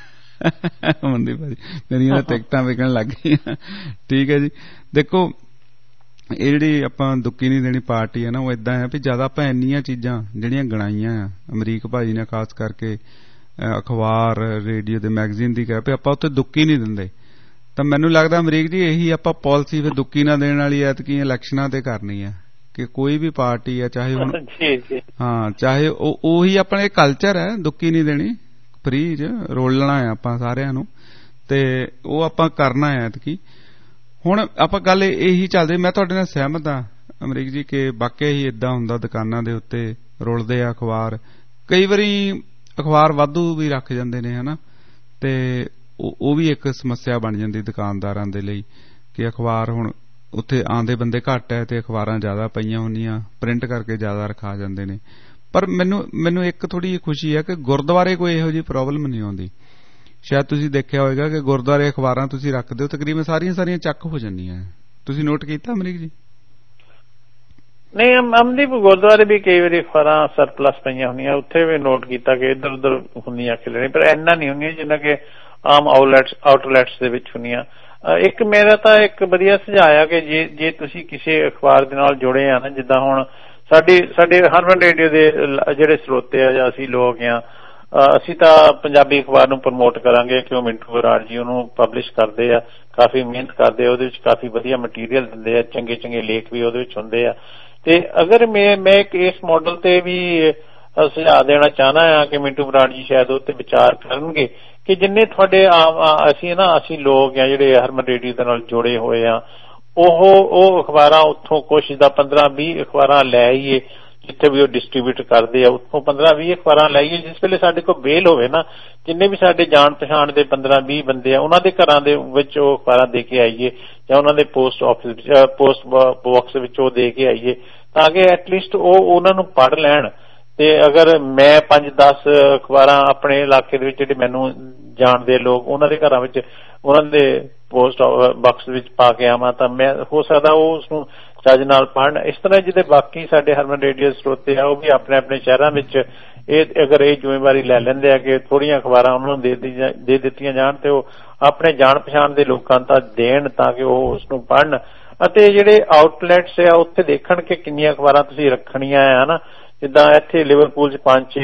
ਮੰਦੀ ਭਾਜੀ, ਮੇਰੀਆਂ ਟਿਕਟਾਂ ਵਿਕਣ ਲੱਗ ਗਈਆਂ। ਠੀਕ ਹੈ ਜੀ, ਦੇਖੋ ਇਹ ਜਿਹੜੀ ਆਪਾਂ ਦੁੱਕੀ ਨਹੀਂ ਦੇਣੀ ਪਾਰਟੀ ਹੈ ਨਾ, ਉਹ ਏਦਾਂ ਹੈ ਵੀ ਜਿਆਦਾ ਆਪਾਂ ਇੰਨੀਆਂ ਚੀਜ਼ਾਂ ਜਿਹੜੀਆਂ ਗਣਾਈਆਂ ਆ, ਅਮਰੀਕ ਭਾਜੀ ਨੇ ਖਾਸ ਕਰਕੇ ਅਖਬਾਰ, ਰੇਡੀਓ ਦੇ, ਮੈਗਜ਼ੀਨ ਦੀ ਕਹਿ ਪਏ, ਆਪਾਂ ਉੱਥੇ ਦੁੱਕੀ ਨਹੀਂ ਦਿੰਦੇ। ਤਾਂ ਮੈਨੂੰ ਲੱਗਦਾ ਅਮਰੀਕ ਜੀ ਇਹੀ ਆਪਾਂ ਪਾਲਿਸੀ ਫਿਰ ਦੁੱਕੀ ਨਾ ਦੇਣ ਵਾਲੀ ਐਤਕੀ ਇਲੈਕਸ਼ਨਾਂ ਤੇ ਕਰਨੀ ਆ ਕਿ ਕੋਈ ਵੀ ਪਾਰਟੀ ਆ, ਚਾਹੇ ਹੁਣ ਹਾਂ ਚਾਹੇ ਉਹ ਉਹੀ ਆਪਣਾ ਇਹ ਕਲਚਰ ਹੈ, ਦੁੱਕੀ ਨਹੀਂ ਦੇਣੀ, ਫ੍ਰੀ ਚ ਰੋਲਣਾ ਹੈ ਆਪਾਂ ਸਾਰਿਆਂ ਨੂੰ, ਤੇ ਉਹ ਆਪਾਂ ਕਰਨਾ ਹੈ ਐਤਕੀ। ਹੁਣ ਆਪਾਂ ਗੱਲ ਇਹੀ ਚੱਲਦੇ, ਮੈਂ ਤੁਹਾਡੇ ਨਾਲ ਸਹਿਮਤ ਹਾਂ ਅਮਰੀਕ ਜੀ ਕਿ ਵਾਕਿਆ ਹੀ ਏਦਾਂ ਹੁੰਦਾ, ਦੁਕਾਨਾਂ ਦੇ ਉੱਤੇ ਰੁਲਦੇ ਆ ਅਖਬਾਰ, ਕਈ ਵਾਰੀ ਅਖਬਾਰ ਵਾਧੂ ਵੀ ਰੱਖ ਜਾਂਦੇ ਨੇ, ਹਨਾ। ਤੇ ਉਹ ਵੀ ਇੱਕ ਸਮੱਸਿਆ ਬਣ ਜਾਂਦੀ ਦੁਕਾਨਦਾਰਾਂ ਦੇ ਲਈ ਕਿ ਅਖਬਾਰ ਹੁਣ ਉੱਥੇ ਆਉਂਦੇ ਬੰਦੇ ਘੱਟ ਹੈ ਤੇ ਅਖਬਾਰਾਂ ਜ਼ਿਆਦਾ ਪਈਆਂ ਹੁੰਦੀਆਂ, ਪ੍ਰਿੰਟ ਕਰਕੇ ਜ਼ਿਆਦਾ ਰਖਾ ਜਾਂਦੇ ਨੇ। ਪਰ ਮੈਨੂੰ ਮੈਨੂੰ ਇੱਕ ਥੋੜੀ ਖੁਸ਼ੀ ਹੈ ਕਿ ਗੁਰਦੁਆਰੇ ਕੋਈ ਇਹੋ ਜਿਹੀ ਪ੍ਰੋਬਲਮ ਨਹੀਂ ਆਉਂਦੀ। ਸ਼ਾਇਦ ਤੁਸੀਂ ਦੇਖਿਆ ਹੋਵੇਗਾ ਕਿ ਗੁਰਦੁਆਰੇ ਅਖਬਾਰਾਂ ਤੁਸੀਂ ਰੱਖਦੇ ਹੋ, ਤਕਰੀਬਨ ਸਾਰੀਆਂ ਸਾਰੀਆਂ ਚੱਕ ਹੋ ਜਾਂਦੀਆਂ। ਤੁਸੀਂ ਨੋਟ ਕੀਤਾ ਅਮਰੀਕ ਜੀ? ਨਹੀਂ, ਅਮਨਦੀਪ ਗੁਰਦੁਆਰੇ ਵੀ ਕਈ ਵਾਰੀ ਅਖਬਾਰਾਂ ਸਰਪਲਸ ਪਈਆਂ ਹੁੰਦੀਆਂ, ਉੱਥੇ ਵੀ ਨੋਟ ਕੀਤਾ ਕਿ ਇੱਧਰ ਉੱਧਰ ਹੁੰਦੀਆਂ ਖਿਲਰੇ, ਪਰ ਇੰਨਾ ਨਹੀਂ ਹੁੰਦੀਆਂ ਜਿੰਨਾ ਕਿ ਆਮ ਆਊਟਲੈਟਸ ਆਊਟਲੈਟਸ ਦੇ ਵਿੱਚ ਹੁੰਦੀਆਂ। ਇੱਕ ਮੇਰਾ ਤਾਂ ਇੱਕ ਵਧੀਆ ਸੁਝਾਅ ਆ ਕਿ ਜੇ ਜੇ ਤੁਸੀਂ ਕਿਸੇ ਅਖਬਾਰ ਦੇ ਨਾਲ ਜੁੜੇ ਆ ਨਾ, ਜਿੱਦਾਂ ਹੁਣ ਸਾਡੀ ਸਾਡੇ ਹਰਮਨ ਰੇਡੀਓ ਦੇ ਜਿਹੜੇ ਸਰੋਤੇ ਆ ਜਾਂ ਅਸੀਂ ਲੋਕ ਆ, ਅਸੀਂ ਤਾਂ ਪੰਜਾਬੀ ਅਖਬਾਰ ਨੂੰ ਪ੍ਰਮੋਟ ਕਰਾਂਗੇ ਕਿ ਉਹ ਮਿੰਟੂ ਬਰਾੜ ਜੀ ਉਹਨੂੰ ਪਬਲਿਸ਼ ਕਰਦੇ ਆ, ਕਾਫੀ ਮਿਹਨਤ ਕਰਦੇ ਆ, ਉਹਦੇ ਵਿੱਚ ਕਾਫੀ ਵਧੀਆ ਮਟੀਰੀਅਲ ਦਿੰਦੇ ਆ, ਚੰਗੇ ਚੰਗੇ ਲੇਖ ਵੀ ਉਹਦੇ ਵਿੱਚ ਹੁੰਦੇ ਆ। ਤੇ ਅਗਰ ਮੈਂ ਮੈਂ ਇਸ ਮਾਡਲ ਤੇ ਵੀ ਸੁਝਾਅ ਦੇਣਾ ਚਾਹੁੰਦਾ ਆ ਕਿ ਮਿੰਟੂ ਬਰਾੜ ਜੀ ਸ਼ਾਇਦ ਉਹ ਤੇ ਵਿਚਾਰ ਕਰਨਗੇ ਕਿ ਜਿੰਨੇ ਤੁਹਾਡੇ ਅਸੀਂ ਨਾ ਅਸੀਂ ਲੋਕ ਆ ਜਿਹੜੇ ਹਰਮਨ ਰੇਡੀਓ ਦੇ ਨਾਲ ਜੁੜੇ ਹੋਏ ਆ, ਉਹ ਉਹ ਅਖਬਾਰਾਂ ਉੱਥੋਂ ਕੁਛ ਦਾ ਪੰਦਰਾਂ ਵੀਹ ਅਖਬਾਰਾਂ ਲੈ ਆਈਏ, ਜਿੱਥੇ ਵੀ ਉਹ ਡਿਸਟਰੀਬਿਊਟ ਕਰਦੇ ਆ ਉੱਥੋਂ ਪੰਦਰਾਂ ਵੀਹ ਅਖਬਾਰਾਂ ਲਾਈਏ। ਜਿਸ ਵੇਲੇ ਸਾਡੇ ਕੋਲ ਬੇਲ ਹੋਵੇ ਨਾ, ਜਿੰਨੇ ਵੀ ਸਾਡੇ ਜਾਣ ਪਛਾਣ ਦੇ ਪੰਦਰਾਂ ਵੀਹ ਬੰਦੇ ਆ, ਉਹਨਾਂ ਦੇ ਘਰਾਂ ਦੇ ਵਿੱਚ ਉਹ ਅਖਬਾਰਾਂ ਦੇ ਕੇ ਆਈਏ ਜਾਂ ਉਹਨਾਂ ਦੇ ਪੋਸਟ ਆਫਿਸ ਵਿੱਚ ਪੋਸਟ ਬਾਕਸ ਵਿੱਚ ਉਹ ਦੇ ਕੇ ਆਈਏ, ਤਾਂ ਕਿ ਐਟਲੀਸਟ ਉਹ ਉਹਨਾਂ ਨੂੰ ਪੜ੍ਹ ਲੈਣ। ਤੇ ਅਗਰ ਮੈਂ ਪੰਜ ਦਸ ਅਖਬਾਰਾਂ ਆਪਣੇ ਇਲਾਕੇ ਦੇ ਵਿੱਚ ਜਿਹੜੇ ਮੈਨੂੰ ਜਾਣਦੇ ਲੋਕ, ਉਹਨਾਂ ਦੇ ਘਰਾਂ ਵਿੱਚ ਉਹਨਾਂ ਦੇ ਪੋਸਟ ਬਾਕਸ ਵਿੱਚ ਪਾ ਕੇ ਆਵਾਂ, ਤਾਂ ਮੈਂ ਹੋ ਸਕਦਾ ਉਹ ਉਸਨੂੰ ਚੱਜ ਨਾਲ ਪੜ੍ਹਨ। ਇਸ ਤਰ੍ਹਾਂ ਜਿਹਦੇ ਬਾਕੀ ਸਾਡੇ ਹਰਮਨ ਰੇਡੀਓ ਸਰੋਤੇ ਆ, ਉਹ ਵੀ ਆਪਣੇ ਆਪਣੇ ਸ਼ਹਿਰਾਂ ਵਿੱਚ ਇਹ ਅਗਰ ਇਹ ਜ਼ਿੰਮੇਵਾਰੀ ਲੈ ਲੈਂਦੇ ਆ ਕਿ ਥੋੜ੍ਹੀਆਂ ਅਖਬਾਰਾਂ ਉਹਨਾਂ ਨੂੰ ਦੇ ਦੇ ਦਿੱਤੀਆਂ ਜਾਣ ਤੇ ਉਹ ਆਪਣੇ ਜਾਣ ਪਛਾਣ ਦੇ ਲੋਕਾਂ ਤਾਂ ਦੇਣ, ਤਾਂ ਕਿ ਉਹ ਉਸਨੂੰ ਪੜ੍ਹਨ। ਅਤੇ ਜਿਹੜੇ ਆਊਟਲੈਟਸ ਆ ਉੱਥੇ ਦੇਖਣ ਕਿ ਕਿੰਨੀਆਂ ਅਖਬਾਰਾਂ ਤੁਸੀਂ ਰੱਖਣੀਆਂ ਆ ਨਾ, ਜਿੱਦਾਂ ਇੱਥੇ ਲਿਵਰਪੂਲ ਚ ਪੰਜ ਛੇ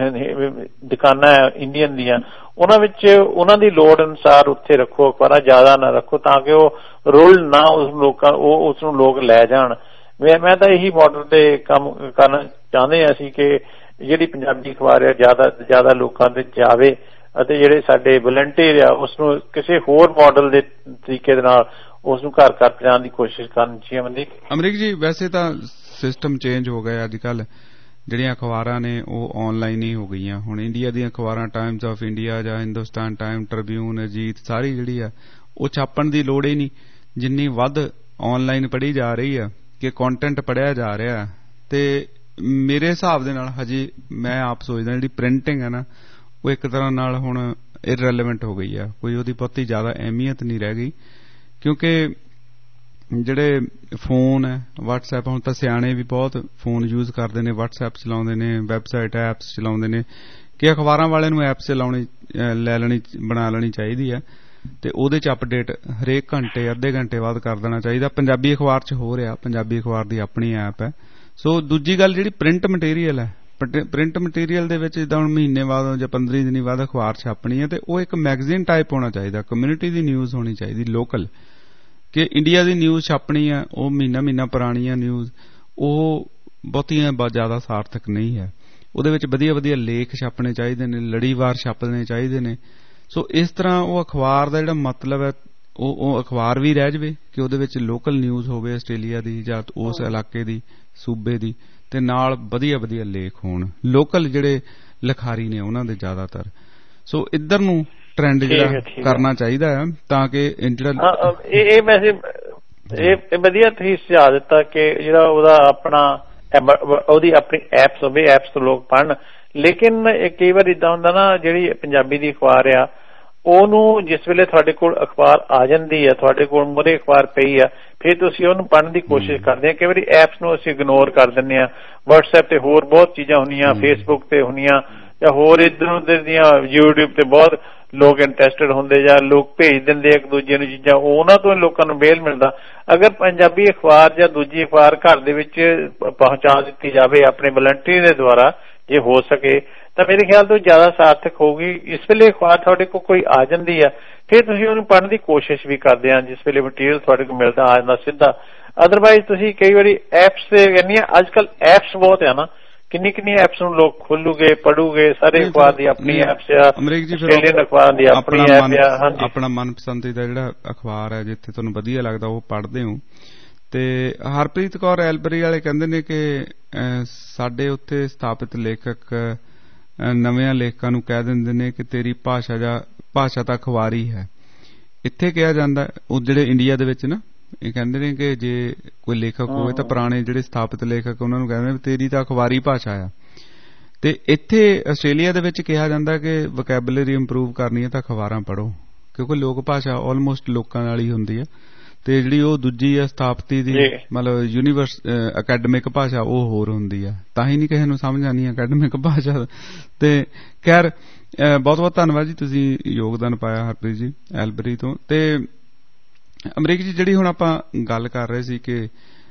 ਦੁਕਾਨਾਂ ਆ ਇੰਡੀਅਨ ਦੀਆਂ, ਉਹਨਾਂ ਵਿੱਚ ਉਹਨਾਂ ਦੀ ਲੋੜ ਅਨੁਸਾਰ ਉੱਥੇ ਰੱਖੋ ਅਖਬਾਰਾਂ, ਜ਼ਿਆਦਾ ਨਾ ਰੱਖੋ ਤਾਂ ਕਿ ਉਹ ਰੋਲ ਨਾ ਉਸ ਲੋਕਾਂ ਉਹ ਉਸ ਨੂੰ ਲੋਕ ਲੈ ਜਾਣ। ਮੈਂ ਮੈਂ ਤਾਂ ਇਹੀ ਮਾਡਲ ਤੇ ਕੰਮ ਕਰਨਾ ਚਾਹੁੰਦੇ ਹਾਂ ਅਸੀਂ ਕਿ ਜਿਹੜੀ ਪੰਜਾਬੀ ਅਖਬਾਰ ਹੈ ਜ਼ਿਆਦਾ ਤੋਂ ਜ਼ਿਆਦਾ ਲੋਕਾਂ ਦੇ ਜਾਵੇ, ਅਤੇ ਜਿਹੜੇ ਸਾਡੇ ਵਲੰਟੀਅਰ ਆ ਉਸਨੂੰ ਕਿਸੇ ਹੋਰ ਮਾਡਲ ਦੇ ਤਰੀਕੇ ਦੇ ਨਾਲ ਉਸ ਨੂੰ ਘਰ ਘਰ ਪਹੁੰਚਾਉਣ ਦੀ ਕੋਸ਼ਿਸ਼ ਕਰਨੀ ਚਾਹੀਦੀ। ਅਮਰੀਕ ਅਮਰੀਕ ਜੀ, ਵੈਸੇ ਤਾਂ ਸਿਸਟਮ ਚੇਂਜ ਹੋ ਗਿਆ ਅੱਜ ਕੱਲ੍ਹ, ਜਿਹੜੀਆਂ ਅਖਬਾਰਾਂ ਨੇ ਉਹ ਆਨਲਾਈਨ ਹੀ ਹੋ ਗਈਆਂ। ਹੁਣ ਇੰਡੀਆ ਦੀਆਂ ਅਖਬਾਰਾਂ ਟਾਈਮਸ ਆਫ ਇੰਡੀਆ ਜਾਂ ਹਿੰਦੁਸਤਾਨ ਟਾਈਮ, ਟ੍ਰਿਬਿਊਨ, ਅਜੀਤ ਸਾਰੀ ਜਿਹੜੀ ਆ ਉਹ ਛਾਪਣ ਦੀ ਲੋੜ ਹੀ ਨਹੀਂ, ਜਿੰਨੀ ਵੱਧ ਆਨਲਾਈਨ ਪੜ੍ਹੀ ਜਾ ਰਹੀ ਆ ਕਿ ਕੰਟੈਂਟ ਪੜ੍ਹਿਆ ਜਾ ਰਿਹਾ। ਤੇ ਮੇਰੇ ਹਿਸਾਬ ਦੇ ਨਾਲ ਹਜੇ ਮੈਂ ਆਪ ਸੋਚਦਾ ਜਿਹੜੀ ਪ੍ਰਿੰਟਿੰਗ ਹੈ ਨਾ ਉਹ ਇੱਕ ਤਰ੍ਹਾਂ ਨਾਲ ਹੁਣ ਇਰਰੈਲੇਵੈਂਟ ਹੋ ਗਈ ਆ, ਕੋਈ ਉਹਦੀ ਬਹੁਤੀ ਜ਼ਿਆਦਾ ਅਹਿਮੀਅਤ ਨਹੀਂ ਰਹਿ ਗਈ, ਕਿਉਂਕਿ ਜਿਹੜੇ ਫੋਨ ਹੈ WhatsApp, ਹੁਣ ਤਾਂ ਸਿਆਣੇ ਵੀ ਬਹੁਤ ਫੋਨ ਯੂਜ਼ ਕਰਦੇ ਨੇ, WhatsApp ਚਲਾਉਂਦੇ ਨੇ, ਵੈਬਸਾਈਟ ਐਪਸ ਚਲਾਉਂਦੇ ਨੇ, ਕਿ ਅਖਬਾਰਾਂ ਵਾਲਿਆਂ ਨੂੰ ਐਪਸ ਚਲਾਉਣੀ ਲੈ ਲੈਣੀ ਬਣਾ ਲੈਣੀ ਚਾਹੀਦੀ ਹੈ ਤੇ ਉਹਦੇ 'ਚ ਅਪਡੇਟ ਹਰੇਕ ਘੰਟੇ ਅੱਧੇ ਘੰਟੇ ਬਾਅਦ ਕਰ ਦੇਣਾ ਚਾਹੀਦਾ। ਪੰਜਾਬੀ ਅਖਬਾਰ 'ਚ ਹੋ ਰਿਹਾ, ਪੰਜਾਬੀ ਅਖਬਾਰ ਦੀ ਆਪਣੀ ਐਪ ਹੈ। ਸੋ ਦੂਜੀ ਗੱਲ ਜਿਹੜੀ ਪ੍ਰਿੰਟ ਮਟੀਰੀਅਲ ਹੈ, ਪ੍ਰਿੰਟ ਮਟੀਰੀਅਲ ਦੇ ਵਿੱਚ ਜਿੱਦਾਂ ਹੁਣ ਮਹੀਨੇ ਬਾਅਦ ਜਾਂ ਪੰਦਰਾਂ ਦਿਨੀ ਬਾਅਦ ਅਖਬਾਰ ਛਾਪਣੀ ਹੈ ਤੇ ਉਹ ਇੱਕ ਮੈਗਜ਼ੀਨ ਟਾਈਪ ਹੋਣਾ ਚਾਹੀਦਾ, ਕਮਿਊਨਿਟੀ ਦੀ ਨਿਊਜ਼ ਹੋਣੀ ਚਾਹੀਦੀ, ਲੋਕਲ, ਕਿ ਇੰਡੀਆ ਦੀ ਨਿਊਜ਼ ਛਾਪਣੀ ਆ ਉਹ ਮਹੀਨਾ ਮਹੀਨਾ ਪੁਰਾਣੀਆਂ ਨਿਊਜ਼ ਉਹ ਬਹੁਤੀਆਂ ਜ਼ਿਆਦਾ ਸਾਰਥਕ ਨਹੀਂ ਹੈ। ਉਹਦੇ ਵਿੱਚ ਵਧੀਆ ਵਧੀਆ ਲੇਖ ਛਾਪਣੇ ਚਾਹੀਦੇ ਨੇ, ਲੜੀਵਾਰ ਛਾਪਣੇ ਚਾਹੀਦੇ ਨੇ। ਸੋ ਇਸ ਤਰ੍ਹਾਂ ਉਹ ਅਖਬਾਰ ਦਾ ਜਿਹੜਾ ਮਤਲਬ ਹੈ ਉਹ ਉਹ ਅਖਬਾਰ ਵੀ ਰਹਿ ਜਾਵੇ ਕਿ ਉਹਦੇ ਵਿੱਚ ਲੋਕਲ ਨਿਊਜ਼ ਹੋਵੇ ਆਸਟ੍ਰੇਲੀਆ ਦੀ ਜਾਂ ਉਸ ਇਲਾਕੇ ਦੀ, ਸੂਬੇ ਦੀ, ਤੇ ਨਾਲ ਵਧੀਆ ਵਧੀਆ ਲੇਖ ਹੋਣ, ਲੋਕਲ ਜਿਹੜੇ ਲਿਖਾਰੀ ਨੇ ਉਹਨਾਂ ਦੇ ਜ਼ਿਆਦਾਤਰ। ਸੋ ਇੱਧਰ ਨੂੰ ਟ੍ਰੈਂਡ ਜਿਹੜਾ ਕਰਨਾ ਚਾਹੀਦਾ ਹੈ ਤਾਂ ਕਿ ਜਿਹੜਾ ਇਹ ਵੈਸੇ ਇਹ ਵਧੀਆ ਤੁਸੀਂ ਸੁਝਾਅ ਦਿੱਤਾ ਕਿ ਜਿਹੜਾ ਉਹਦਾ ਆਪਣਾ ਉਹਦੀ ਆਪਣੀ ਐਪਸ ਹੋਵੇ, ਐਪਸ ਤੋਂ ਲੋਕ ਪੜ੍ਹਨ। ਲੇਕਿਨ ਕਈ ਵਾਰ ਇੱਦਾਂ ਹੁੰਦਾ ਨਾ, ਜਿਹੜੀ ਪੰਜਾਬੀ ਦੀ ਅਖਬਾਰ ਆ ਉਹਨੂੰ ਜਿਸ ਵੇਲੇ ਤੁਹਾਡੇ ਕੋਲ ਅਖਬਾਰ ਆ ਜਾਂਦੀ ਹੈ, ਤੁਹਾਡੇ ਕੋਲ ਮੂਹਰੇ ਅਖਬਾਰ ਪਈ ਆ, ਫਿਰ ਤੁਸੀਂ ਉਹਨੂੰ ਪੜ੍ਹਨ ਦੀ ਕੋਸ਼ਿਸ਼ ਕਰਦੇ ਆ। ਕਈ ਵਾਰੀ ਐਪਸ ਨੂੰ ਅਸੀਂ ਇਗਨੋਰ ਕਰ ਦਿੰਦੇ ਹਾਂ। WhatsApp ਤੇ ਹੋਰ ਬਹੁਤ ਚੀਜ਼ਾਂ ਹੁੰਦੀਆਂ, Facebook ਤੇ ਹੁੰਦੀਆਂ, ਜਾਂ ਹੋਰ ਇੱਧਰ ਉੱਧਰ ਦੀਆਂ YouTube ਤੇ ਬਹੁਤ ਲੋਕ ਇੰਟਰਸਟਡ ਹੁੰਦੇ ਜਾਂ ਲੋਕ ਭੇਜ ਦਿੰਦੇ ਇੱਕ ਦੂਜੇ ਨੂੰ ਚੀਜ਼ਾਂ, ਉਹਨਾਂ ਤੋਂ ਲੋਕਾਂ ਨੂੰ ਮੇਲ ਮਿਲਦਾ। ਅਗਰ ਪੰਜਾਬੀ ਅਖਬਾਰ ਜਾਂ ਦੂਜੀ ਅਖਬਾਰ ਘਰ ਦੇ ਵਿੱਚ ਪਹੁੰਚਾ ਦਿੱਤੀ ਜਾਵੇ ਆਪਣੇ ਵਲੰਟੀਅਰ ਦੇ ਦੁਆਰਾ ਜੇ ਹੋ ਸਕੇ ਤਾਂ ਮੇਰੇ ਖਿਆਲ ਤੋਂ ਜ਼ਿਆਦਾ ਸਾਰਥਕ ਹੋਊਗੀ। ਇਸ ਵੇਲੇ ਅਖਬਾਰ ਤੁਹਾਡੇ ਕੋਲ ਕੋਈ ਆ ਜਾਂਦੀ ਆ, ਫਿਰ ਤੁਸੀਂ ਉਹਨੂੰ ਪੜ੍ਹਨ ਦੀ ਕੋਸ਼ਿਸ਼ ਵੀ ਕਰਦੇ ਆ ਜਿਸ ਵੇਲੇ ਮਟੀਰੀਅਲ ਤੁਹਾਡੇ ਕੋਲ ਮਿਲਦਾ ਆ ਜਾਂਦਾ ਸਿੱਧਾ। ਅਦਰਵਾਈਜ਼ ਤੁਸੀਂ ਕਈ ਵਾਰੀ ਐਪਸ ਤੇ ਕਹਿੰਦੀ ਆ, ਅੱਜ ਕੱਲ੍ਹ ਐਪਸ ਬਹੁਤ ਆ ਨਾ, ਕਿੰਨੀ ਕਿੰਨੀ ਐਪਸ ਨੂੰ ਲੋਕ ਖੋਲੂਗੇ, ਪੜੂਗੇ। ਸਾਰੇ ਅਖਬਾਰ ਦੀ ਆਪਣੀ ਐਪਸ ਆ, ਆਸਟ੍ਰੇਲੀਅਨ ਅਖਬਾਰ ਦੀ ਆਪਣੀ ਐਪ ਆ। ਆਪਣਾ ਮਨਪਸੰਦੀਦਾ ਜਿਹੜਾ ਅਖਬਾਰ ਹੈ ਜਿੱਥੇ ਤੁਹਾਨੂੰ ਵਧੀਆ ਲੱਗਦਾ ਉਹ ਪੜ੍ਹਦੇ ਹੋ। ਤੇ ਹਰਪ੍ਰੀਤ ਕੌਰ ਐਲਬਰੀ ਵਾਲੇ ਕਹਿੰਦੇ ਨੇ ਕਿ ਸਾਡੇ ਉੱਥੇ ਸਥਾਪਿਤ ਲੇਖਕ ਨਵਿਆਂ ਲੇਖਕਾਂ ਨੂੰ ਕਹਿ ਦਿੰਦੇ ਨੇ ਕਿ ਤੇਰੀ ਭਾਸ਼ਾ ਜਾਂ ਭਾਸ਼ਾ ਤਾਂ ਅਖਬਾਰੀ ਹੈ। ਇੱਥੇ ਕਿਹਾ ਜਾਂਦਾ, ਉਹ ਜਿਹੜੇ ਇੰਡੀਆ ਦੇ ਵਿੱਚ ਨਾ ਇਹ ਕਹਿੰਦੇ ਨੇ ਕਿ ਜੇ ਕੋਈ ਲੇਖਕ ਹੋਵੇ ਤਾਂ ਪੁਰਾਣੇ ਜਿਹੜੇ ਸਥਾਪਿਤ ਲੇਖਕ ਉਹਨਾਂ ਨੂੰ ਕਹਿੰਦੇ ਨੇ ਤੇਰੀ ਤਾਂ ਅਖਬਾਰੀ ਭਾਸ਼ਾ ਆ। ਤੇ ਇੱਥੇ ਆਸਟ੍ਰੇਲੀਆ ਦੇ ਵਿੱਚ ਕਿਹਾ ਜਾਂਦਾ ਕਿ ਵੋਕੈਬੂਲਰੀ ਇੰਪਰੂਵ ਕਰਨੀ ਹੈ ਤਾਂ ਅਖਬਾਰਾਂ ਪੜ੍ਹੋ, ਕਿਉਂਕਿ ਲੋਕ ਭਾਸ਼ਾ ਆਲਮੋਸਟ ਲੋਕਾਂ ਨਾਲ ਹੀ ਹੁੰਦੀ ਹੈ ਤੇ ਜਿਹੜੀ ਉਹ ਦੂਜੀ ਆ ਸਥਾਪਤੀ ਦੀ ਮਤਲਬ ਯੂਨੀਵਰਸ ਅਕੈਡਮਿਕ ਭਾਸ਼ਾ ਉਹ ਹੋਰ ਹੁੰਦੀ ਆ, ਤਾਂ ਹੀ ਨਹੀਂ ਕਿਸੇ ਨੂੰ ਸਮਝ ਆਉਣੀ ਅਕੈਡਮਿਕ ਭਾਸ਼ਾ। ਤੇ ਖੈਰ ਬਹੁਤ ਬਹੁਤ ਧੰਨਵਾਦ ਜੀ, ਤੁਸੀਂ ਯੋਗਦਾਨ ਪਾਇਆ ਹਰਪ੍ਰੀਤ ਜੀ ਐਲਬਰੀ ਤੋਂ। ਤੇ ਅਮਰੀਕ ਜੀ ਜਿਹੜੀ ਹੁਣ ਆਪਾਂ ਗੱਲ ਕਰ ਰਹੇ ਸੀ ਕਿ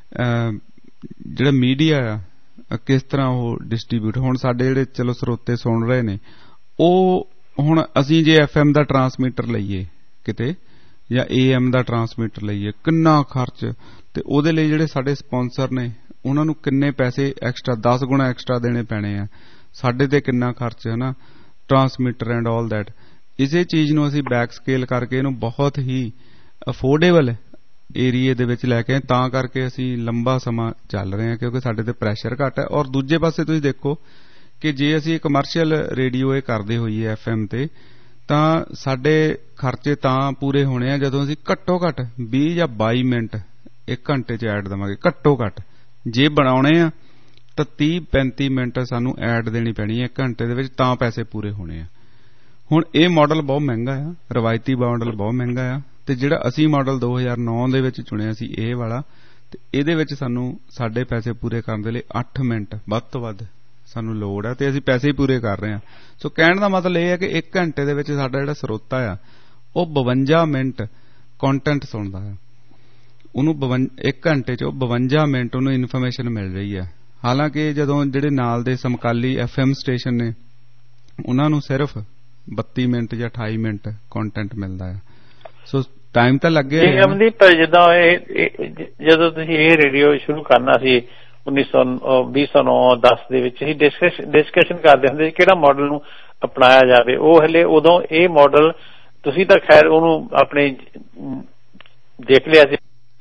ਜਿਹੜਾ ਮੀਡੀਆ ਆ ਕਿਸ ਤਰ੍ਹਾਂ ਉਹ ਡਿਸਟਰੀਬਿਊਟ, ਹੁਣ ਸਾਡੇ ਜਿਹੜੇ ਚਲੋ ਸਰੋਤੇ ਸੁਣ ਰਹੇ ਨੇ ਉਹ ਹੁਣ ਅਸੀਂ ਜੇ ਐਫ ਐਮ ਦਾ ਟਰਾਂਸਮੀਟਰ ਲਈਏ ਕਿਤੇ ਜਾਂ ਏ ਐਮ ਦਾ ਟਰਾਂਸਮੀਟਰ ਲਈਏ ਕਿੰਨਾ ਖਰਚ, ਤੇ ਉਹਦੇ ਲਈ ਜਿਹੜੇ ਸਾਡੇ ਸਪਾਂਸਰ ਨੇ ਉਹਨਾਂ ਨੂੰ ਕਿੰਨੇ ਪੈਸੇ ਐਕਸਟਰਾ ਦਸ ਗੁਣਾ ਐਕਸਟਰਾ ਦੇਣੇ ਪੈਣੇ ਆ, ਸਾਡੇ ਤੇ ਕਿੰਨਾ ਖਰਚ ਹੈ ਨਾ ਟਰਾਂਸਮੀਟਰ ਐਂਡ ਆਲ ਦੈਟ। ਇਸੇ ਚੀਜ਼ ਨੂੰ ਅਸੀਂ ਬੈਕ ਸਕੇਲ ਕਰਕੇ ਇਹਨੂੰ ਬਹੁਤ ਹੀ ਅਫੋਰਡੇਬਲ ਏਰੀਏ ਦੇ ਵਿੱਚ ਲੈ ਕੇ ਤਾਂ ਕਰਕੇ ਅਸੀਂ ਲੰਬਾ ਸਮਾਂ ਚੱਲ ਰਹੇ ਹਾਂ ਕਿਉਂਕਿ ਸਾਡੇ ਤੇ ਪ੍ਰੈਸ਼ਰ ਘੱਟ ਹੈ। ਔਰ ਦੂਜੇ ਪਾਸੇ ਤੁਸੀਂ ਦੇਖੋ ਕਿ ਜੇ ਅਸੀਂ ਕਮਰਸ਼ੀਅਲ ਰੇਡੀਓ ਇਹ ਕਰਦੇ ਹੋਈਏ ਐਫ ਐਮ ਤੇ ਤਾਂ ਸਾਡੇ ਖਰਚੇ ਤਾਂ ਪੂਰੇ ਹੋਣੇ ਆ ਜਦੋਂ ਅਸੀਂ ਘੱਟੋ ਘੱਟ ਵੀਹ ਜਾਂ ਬਾਈ ਮਿੰਟ ਇੱਕ ਘੰਟੇ 'ਚ ਐਡ ਦੇਵਾਂਗੇ ਘੱਟੋ ਘੱਟ। ਜੇ ਬਣਾਉਣੇ ਆ ਤਾਂ ਤੀਹ ਪੈਂਤੀ ਮਿੰਟ ਸਾਨੂੰ ਐਡ ਦੇਣੀ ਪੈਣੀ ਹੈ ਇੱਕ ਘੰਟੇ ਦੇ ਵਿੱਚ, ਤਾਂ ਪੈਸੇ ਪੂਰੇ ਹੋਣੇ ਆ। ਹੁਣ ਇਹ ਮਾਡਲ ਬਹੁਤ ਮਹਿੰਗਾ ਆ, ਰਵਾਇਤੀ ਮਾਡਲ ਬਹੁਤ ਮਹਿੰਗਾ ਆ, ਤੇ ਜਿਹੜਾ ਅਸੀਂ ਮਾਡਲ ਦੋ ਹਜ਼ਾਰ ਨੌ ਦੇ ਵਿੱਚ ਚੁਣਿਆ ਸੀ ਇਹ ਵਾਲਾ, ਤੇ ਇਹਦੇ ਵਿੱਚ ਸਾਨੂੰ ਸਾਡੇ ਪੈਸੇ ਪੂਰੇ ਕਰਨ ਦੇ ਲਈ ਅੱਠ ਮਿੰਟ ਵੱਧ ਤੋਂ ਵੱਧ ਸਾਨੂੰ ਲੋੜ ਹੈ ਤੇ ਅਸੀਂ ਪੈਸੇ ਹੀ ਪੂਰੇ ਕਰ ਰਹੇ ਹਾਂ। ਸੋ ਕਹਿਣ ਦਾ ਮਤਲਬ ਇਹ ਹੈ ਕਿ ਇੱਕ ਘੰਟੇ ਦੇ ਵਿੱਚ ਸਾਡਾ ਜਿਹੜਾ ਸਰੋਤਾ ਆ ਉਹ ਬਵੰਜਾ ਮਿੰਟ ਕੰਟੈਂਟ ਸੁਣਦਾ ਹੈ, ਉਹਨੂੰ ਇੱਕ ਘੰਟੇ 'ਚ ਉਹ ਬਵੰਜਾ ਮਿੰਟ ਉਹਨੂੰ ਇਨਫੋਰਮੇਸ਼ਨ ਮਿਲ ਰਹੀ ਹੈ। ਹਾਲਾਂਕਿ ਜਦੋਂ ਜਿਹੜੇ ਨਾਲ ਦੇ ਸਮਕਾਲੀ ਐਫ ਐਮ ਸਟੇਸ਼ਨ ਨੇ ਉਹਨਾਂ ਨੂੰ ਸਿਰਫ ਬੱਤੀ ਮਿੰਟ ਜਾਂ ਅਠਾਈ ਮਿੰਟ ਕੰਟੈਂਟ ਮਿਲਦਾ ਹੈ। ਸੋ ਟਾਈਮ ਤਾਂ ਲੱਗੇ ਅਮਨਦੀਪ, ਜਦੋਂ ਇਹ ਜਦੋਂ ਤੁਸੀਂ ਇਹ ਰੇਡੀਓ ਸ਼ੁਰੂ ਕਰਨਾ ਸੀ ਉੱਨੀ ਸੌ ਵੀਹ ਸੌ ਨੌ ਦਸ ਦੇ ਵਿੱਚ ਅਸੀਂ ਡਿਸਕਸ਼ਨ ਕਰਦੇ ਹੁੰਦੇ ਸੀ ਕਿਹੜਾ ਮਾਡਲ ਨੂੰ ਅਪਣਾਇਆ ਜਾਵੇ। ਉਹ ਹਲੇ ਉਦੋਂ ਇਹ ਮਾਡਲ ਤੁਸੀਂ ਤਾਂ ਖੈਰ ਉਹਨੂੰ ਆਪਣੇ ਦੇਖ ਲਿਆ ਸੀ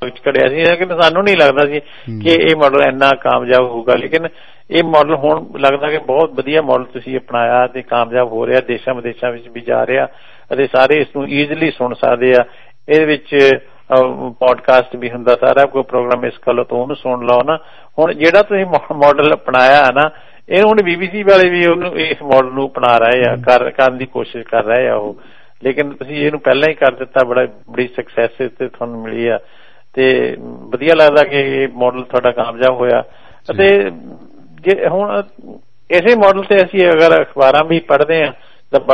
ਕਰਿਆ ਸੀ, ਲੇਕਿਨ ਸਾਨੂੰ ਨਹੀਂ ਲੱਗਦਾ ਸੀ ਕਿ ਇਹ ਮਾਡਲ ਇੰਨਾ ਕਾਮਯਾਬ ਹੋਊਗਾ। ਲੇਕਿਨ ਇਹ ਮਾਡਲ ਹੁਣ ਲੱਗਦਾ ਕਿ ਬਹੁਤ ਵਧੀਆ ਮਾਡਲ ਤੁਸੀਂ ਅਪਣਾਇਆ ਤੇ ਕਾਮਯਾਬ ਹੋ ਰਿਹਾ, ਦੇਸ਼ਾਂ ਵਿਦੇਸ਼ਾਂ ਵਿੱਚ ਵੀ ਜਾ ਰਿਹਾ ਅਤੇ ਸਾਰੇ ਇਸ ਨੂੰ ਈਜ਼ਲੀ ਸੁਣ ਸਕਦੇ ਆ। ਇਹਦੇ ਵਿੱਚ ਪੋਡਕਾਸਟ ਵੀ ਹੁੰਦਾ, ਸਾਰਾ ਕੋਈ ਪ੍ਰੋਗਰਾਮ ਇਸ ਗੱਲ ਤੋਂ ਉਹਨੂੰ ਸੁਣ ਲਓ ਨਾ। ਹੁਣ ਜਿਹੜਾ ਤੁਸੀਂ ਮਾਡਲ ਅਪਣਾਇਆ ਨਾ, ਇਹ ਹੁਣ ਬੀ ਬੀ ਸੀ ਵਾਲੇ ਵੀ ਉਹਨੂੰ ਇਸ ਮਾਡਲ ਨੂੰ ਅਪਣਾ ਰਹੇ ਆ, ਕਰ ਕਰਨ ਦੀ ਕੋਸ਼ਿਸ਼ ਕਰ ਰਹੇ ਆ ਉਹ, ਲੇਕਿਨ ਤੁਸੀਂ ਇਹਨੂੰ ਪਹਿਲਾਂ ਹੀ ਕਰ ਦਿੱਤਾ, ਬੜਾ ਬੜੀ ਸਕਸੈਸ ਤੇ ਤੁਹਾਨੂੰ ਮਿਲੀ ਆ ਤੇ ਵਧੀਆ ਲੱਗਦਾ ਕਿ ਇਹ ਮਾਡਲ ਤੁਹਾਡਾ ਕਾਮਯਾਬ ਹੋਇਆ। ਅਤੇ ਜੇ ਹੁਣ ਇਸੇ ਮਾਡਲ ਤੇ ਅਸੀਂ ਅਗਰ ਅਖਬਾਰਾਂ ਵੀ ਪੜ੍ਹਦੇ ਹਾਂ,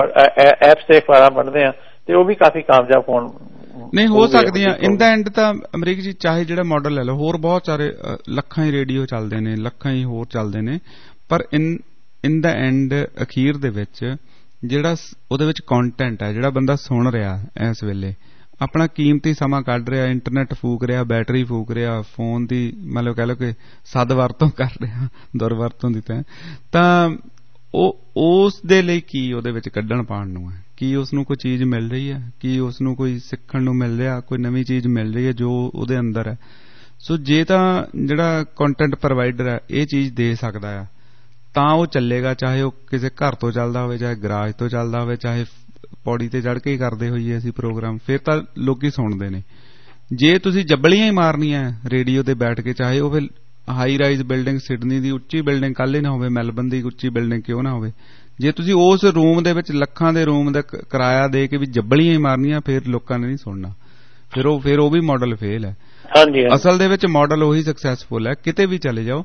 ਐਪਸ ਤੇ ਅਖਬਾਰਾਂ ਪੜ੍ਹਦੇ ਹਾਂ, ਤੇ ਉਹ ਵੀ ਕਾਫੀ ਕਾਮਯਾਬ ਹੋਣ ਨਹੀਂ ਹੋ ਸਕਦੀਆਂ। ਇਨ ਦਾ ਐਂਡ ਤਾਂ ਅਮਰੀਕ ਜੀ ਚਾਹੇ ਜਿਹੜਾ ਮਾਡਲ ਲੈ ਲਓ, ਹੋਰ ਬਹੁਤ ਸਾਰੇ ਲੱਖਾਂ ਹੀ ਰੇਡੀਓ ਚੱਲਦੇ ਨੇ, ਲੱਖਾਂ ਹੀ ਹੋਰ ਚੱਲਦੇ ਨੇ, ਪਰ ਇਨ ਇਨ ਦਾ ਐਂਡ ਅਖੀਰ ਦੇ ਵਿੱਚ ਜਿਹੜਾ ਉਹਦੇ ਵਿੱਚ ਕੰਟੈਂਟ ਹੈ, ਜਿਹੜਾ ਬੰਦਾ ਸੁਣ ਰਿਹਾ ਇਸ ਵੇਲੇ ਆਪਣਾ ਕੀਮਤੀ ਸਮਾਂ ਕੱਢ ਰਿਹਾ, ਇੰਟਰਨੈਟ ਫੂਕ ਰਿਹਾ, ਬੈਟਰੀ ਫੂਕ ਰਿਹਾ, ਫੋਨ ਦੀ ਮਤਲਬ ਕਹਿ ਲਓ ਕਿ ਸਦ ਵਰਤੋਂ ਕਰ ਰਿਹਾ, ਦੁਰਵਰਤੋਂ ਦੀ ਤਾਂ ਤਾਂ ਉਹ ਉਸ ਦੇ ਲਈ ਕੀ ਉਹਦੇ ਵਿੱਚ ਕੱਢਣ ਪਾਉਣ ਨੂੰ ਹੈ? ਕੀ ਉਸ ਨੂੰ ਕੋਈ ਚੀਜ਼ ਮਿਲ ਰਹੀ ਹੈ? ਕੀ ਉਸ ਨੂੰ ਕੋਈ ਸਿੱਖਣ ਨੂੰ ਮਿਲ ਰਿਹਾ, ਕੋਈ ਨਵੀਂ ਚੀਜ਼ ਮਿਲ ਰਹੀ ਹੈ ਜੋ ਉਹਦੇ ਅੰਦਰ ਹੈ? ਸੋ ਜੇ ਤਾਂ ਜਿਹੜਾ ਕੰਟੈਂਟ ਪ੍ਰੋਵਾਈਡਰ ਹੈ ਇਹ ਚੀਜ਼ ਦੇ ਸਕਦਾ ਆ ਤਾਂ ਉਹ ਚੱਲੇਗਾ, ਚਾਹੇ ਉਹ ਕਿਸੇ ਘਰ ਤੋਂ ਚੱਲਦਾ ਹੋਵੇ, ਚਾਹੇ ਗਰਾਜ ਤੋਂ ਚੱਲਦਾ ਹੋਵੇ, ਚਾਹੇ ਪੌੜੀ ਤੇ ਚੜ੍ਹ ਕੇ ਹੀ ਕਰਦੇ ਹੋਈਏ ਅਸੀਂ ਪ੍ਰੋਗਰਾਮ, ਫਿਰ ਤਾਂ ਲੋਕੀ ਸੁਣਦੇ ਨੇ। ਜੇ ਤੁਸੀਂ ਜੱਬਲੀਆਂ ਹੀ ਮਾਰਨੀਆਂ ਰੇਡੀਓ ਤੇ ਬੈਠ ਕੇ, ਚਾਹੇ ਉਹ ਫਿਰ ਹਾਈ ਰਾਈਜ਼ ਬਿਲਡਿੰਗ, ਸਿਡਨੀ ਦੀ ਉੱਚੀ ਬਿਲਡਿੰਗ ਕੱਲ੍ਹ ਹੀ ਨਾ ਹੋਵੇ, ਮੈਲਬਨ ਦੀ ਉੱਚੀ ਬਿਲਡਿੰਗ ਕਿਉਂ ਨਾ ਹੋਵੇ, ਜੇ ਤੁਸੀਂ ਉਸ ਰੂਮ ਦੇ ਵਿੱਚ ਲੱਖਾਂ ਦੇ ਰੂਮ ਦਾ ਕਿਰਾਇਆ ਦੇ ਕੇ ਵੀ ਜੱਬਲੀਆਂ ਹੀ ਮਾਰਨੀਆਂ, ਫਿਰ ਲੋਕਾਂ ਨੇ ਨਹੀਂ ਸੁਣਨਾ, ਫਿਰ ਉਹ ਫਿਰ ਉਹ ਵੀ ਮਾਡਲ ਫੇਲ ਹੈ। ਅਸਲ ਦੇ ਵਿੱਚ ਮਾਡਲ ਉਹੀ ਸਕਸੈਸਫੁਲ ਹੈ। ਕਿਤੇ ਵੀ ਚਲੇ ਜਾਓ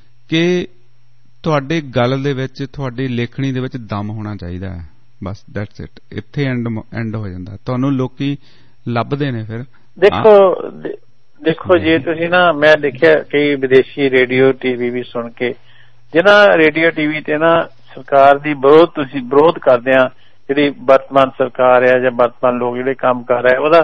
ਕਿ ਤੁਹਾਡੇ ਗੱਲ ਦੇ ਵਿੱਚ, ਤੁਹਾਡੀ ਲੇਖਣੀ ਦੇ ਵਿੱਚ ਦਮ ਹੋਣਾ ਚਾਹੀਦਾ ਹੈ, ਬਸ ਦੈਟਸ ਇਟ। ਇੱਥੇ ਐਂਡ ਐਂਡ ਹੋ ਜਾਂਦਾ, ਤੁਹਾਨੂੰ ਲੋਕੀ ਲੱਭਦੇ ਨੇ। ਫਿਰ ਦੇਖੋ ਦੇਖੋ ਜੇ ਤੁਸੀਂ ਨਾ, ਮੈਂ ਦੇਖਿਆ ਕਈ ਵਿਦੇਸ਼ੀ ਰੇਡੀਓ ਟੀਵੀ ਵੀ ਸੁਣ ਕੇ, ਜਿਹਨਾਂ ਰੇਡੀਓ ਟੀਵੀ ਤੇ ਨਾ ਸਰਕਾਰ ਦੀ ਵਿਰੋਧ, ਤੁਸੀਂ ਵਿਰੋਧ ਕਰਦੇ ਆ, ਜਿਹੜੀ ਵਰਤਮਾਨ ਸਰਕਾਰ ਹੈ ਜਾਂ ਵਰਤਮਾਨ ਲੋਕ ਜਿਹੜੇ ਕੰਮ ਕਰ ਰਹੇ ਉਹਦਾ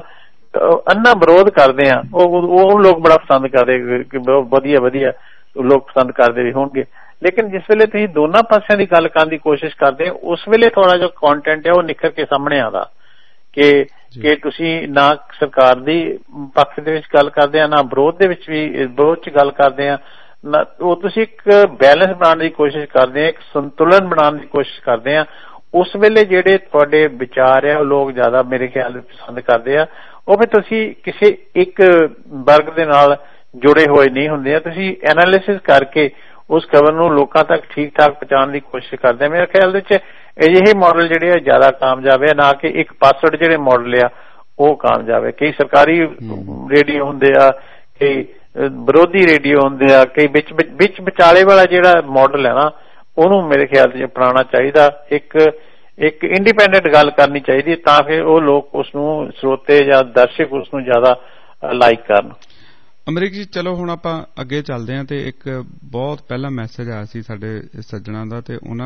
ਅੰਨਾ ਵਿਰੋਧ ਕਰਦੇ ਆ, ਉਹ ਉਹ ਲੋਕ ਬੜਾ ਪਸੰਦ ਕਰਦੇ ਕਿ ਬਹੁਤ ਵਧੀਆ ਵਧੀਆ ਲੋਕ ਪਸੰਦ ਕਰਦੇ ਵੀ ਹੋਣਗੇ। ਲੇਕਿਨ ਜਿਸ ਵੇਲੇ ਤੁਸੀਂ ਦੋਨਾਂ ਪਾਸਿਆਂ ਦੀ ਗੱਲ ਕਰਨ ਦੀ ਕੋਸ਼ਿਸ਼ ਕਰਦੇ ਹੋ, ਉਸ ਵੇਲੇ ਥੋੜਾ ਜਿਹਾ ਕੰਟੈਂਟ ਹੈ ਉਹ ਨਿਖਰ ਕੇ ਸਾਹਮਣੇ ਆਉਂਦਾ ਕਿ ਕਿ ਤੁਸੀਂ ਨਾ ਸਰਕਾਰ ਦੀ ਪੱਖ ਦੇ ਵਿੱਚ ਗੱਲ ਕਰਦੇ ਆ, ਨਾ ਵਿਰੋਧ ਦੇ ਵਿੱਚ ਵੀ ਵਿਰੋਧ ਚ ਗੱਲ ਕਰਦੇ ਆ, ਨਾ ਉਹ ਤੁਸੀਂ ਇੱਕ ਬੈਲੈਂਸ ਬਣਾਉਣ ਦੀ ਕੋਸ਼ਿਸ਼ ਕਰਦੇ ਆ, ਇੱਕ ਸੰਤੁਲਨ ਬਣਾਉਣ ਦੀ ਕੋਸ਼ਿਸ਼ ਕਰਦੇ ਆ। ਉਸ ਵੇਲੇ ਜਿਹੜੇ ਤੁਹਾਡੇ ਵਿਚਾਰ ਆ ਉਹ ਲੋਕ ਜ਼ਿਆਦਾ ਮੇਰੇ ਖਿਆਲ ਵਿੱਚ ਪਸੰਦ ਕਰਦੇ ਆ। ਉਹ ਫਿਰ ਤੁਸੀਂ ਕਿਸੇ ਇੱਕ ਵਰਗ ਦੇ ਨਾਲ ਜੁੜੇ ਹੋਏ ਨਹੀਂ ਹੁੰਦੇ ਆ, ਤੁਸੀਂ ਐਨਾਲਿਸਿਸ ਕਰਕੇ ਉਸ ਖਬਰ ਨੂੰ ਲੋਕਾਂ ਤੱਕ ਠੀਕ ਠਾਕ ਪਹੁੰਚਾਉਣ ਦੀ ਕੋਸ਼ਿਸ਼ ਕਰਦੇ ਆ। ਮੇਰੇ ਖਿਆਲ ਵਿੱਚ ਅਜਿਹੇ ਮਾਡਲ ਜਿਹੜੇ ਆ ਜ਼ਿਆਦਾ ਕਾਮਯਾਬ ਹੈ, ਨਾ ਕਿ ਇੱਕ ਪਾਸੜ ਜਿਹੜੇ ਮਾਡਲ ਆ ਉਹ ਕਾਮਯਾਬ ਹੈ। ਕਈ ਸਰਕਾਰੀ ਰੇਡੀਓ ਹੁੰਦੇ ਆ, ਕਈ ਵਿਰੋਧੀ ਰੇਡੀਓ ਹੁੰਦੇ ਆ, ਕਈ ਵਿੱਚ ਵਿੱਚ ਵਿਚਾਲੇ ਵਾਲਾ ਜਿਹੜਾ ਮਾਡਲ ਹੈ ਨਾ ਉਹਨੂੰ ਮੇਰੇ ਖਿਆਲ ਚ ਅਪਣਾਉਣਾ ਚਾਹੀਦਾ। ਇੱਕ ਇੱਕ ਇੰਡੀਪੈਂਡੈਂਟ ਗੱਲ ਕਰਨੀ ਚਾਹੀਦੀ, ਤਾਂ ਫਿਰ ਉਹ ਲੋਕ ਉਸ ਨੂੰ, ਸਰੋਤੇ ਜਾਂ ਦਰਸ਼ਕ ਉਸ ਨੂੰ ਜ਼ਿਆਦਾ ਲਾਈਕ ਕਰਨ। ਅਮਰੀਕ ਜੀ ਚਲੋ ਹੁਣ ਆਪਾਂ ਅੱਗੇ ਚੱਲਦੇ ਹਾਂ। ਤੇ ਇੱਕ ਬਹੁਤ ਪਹਿਲਾ ਮੈਸੇਜ ਆਇਆ ਸੀ ਸਾਡੇ ਸੱਜਣਾ ਦਾ, ਤੇ ਉਹਨਾਂ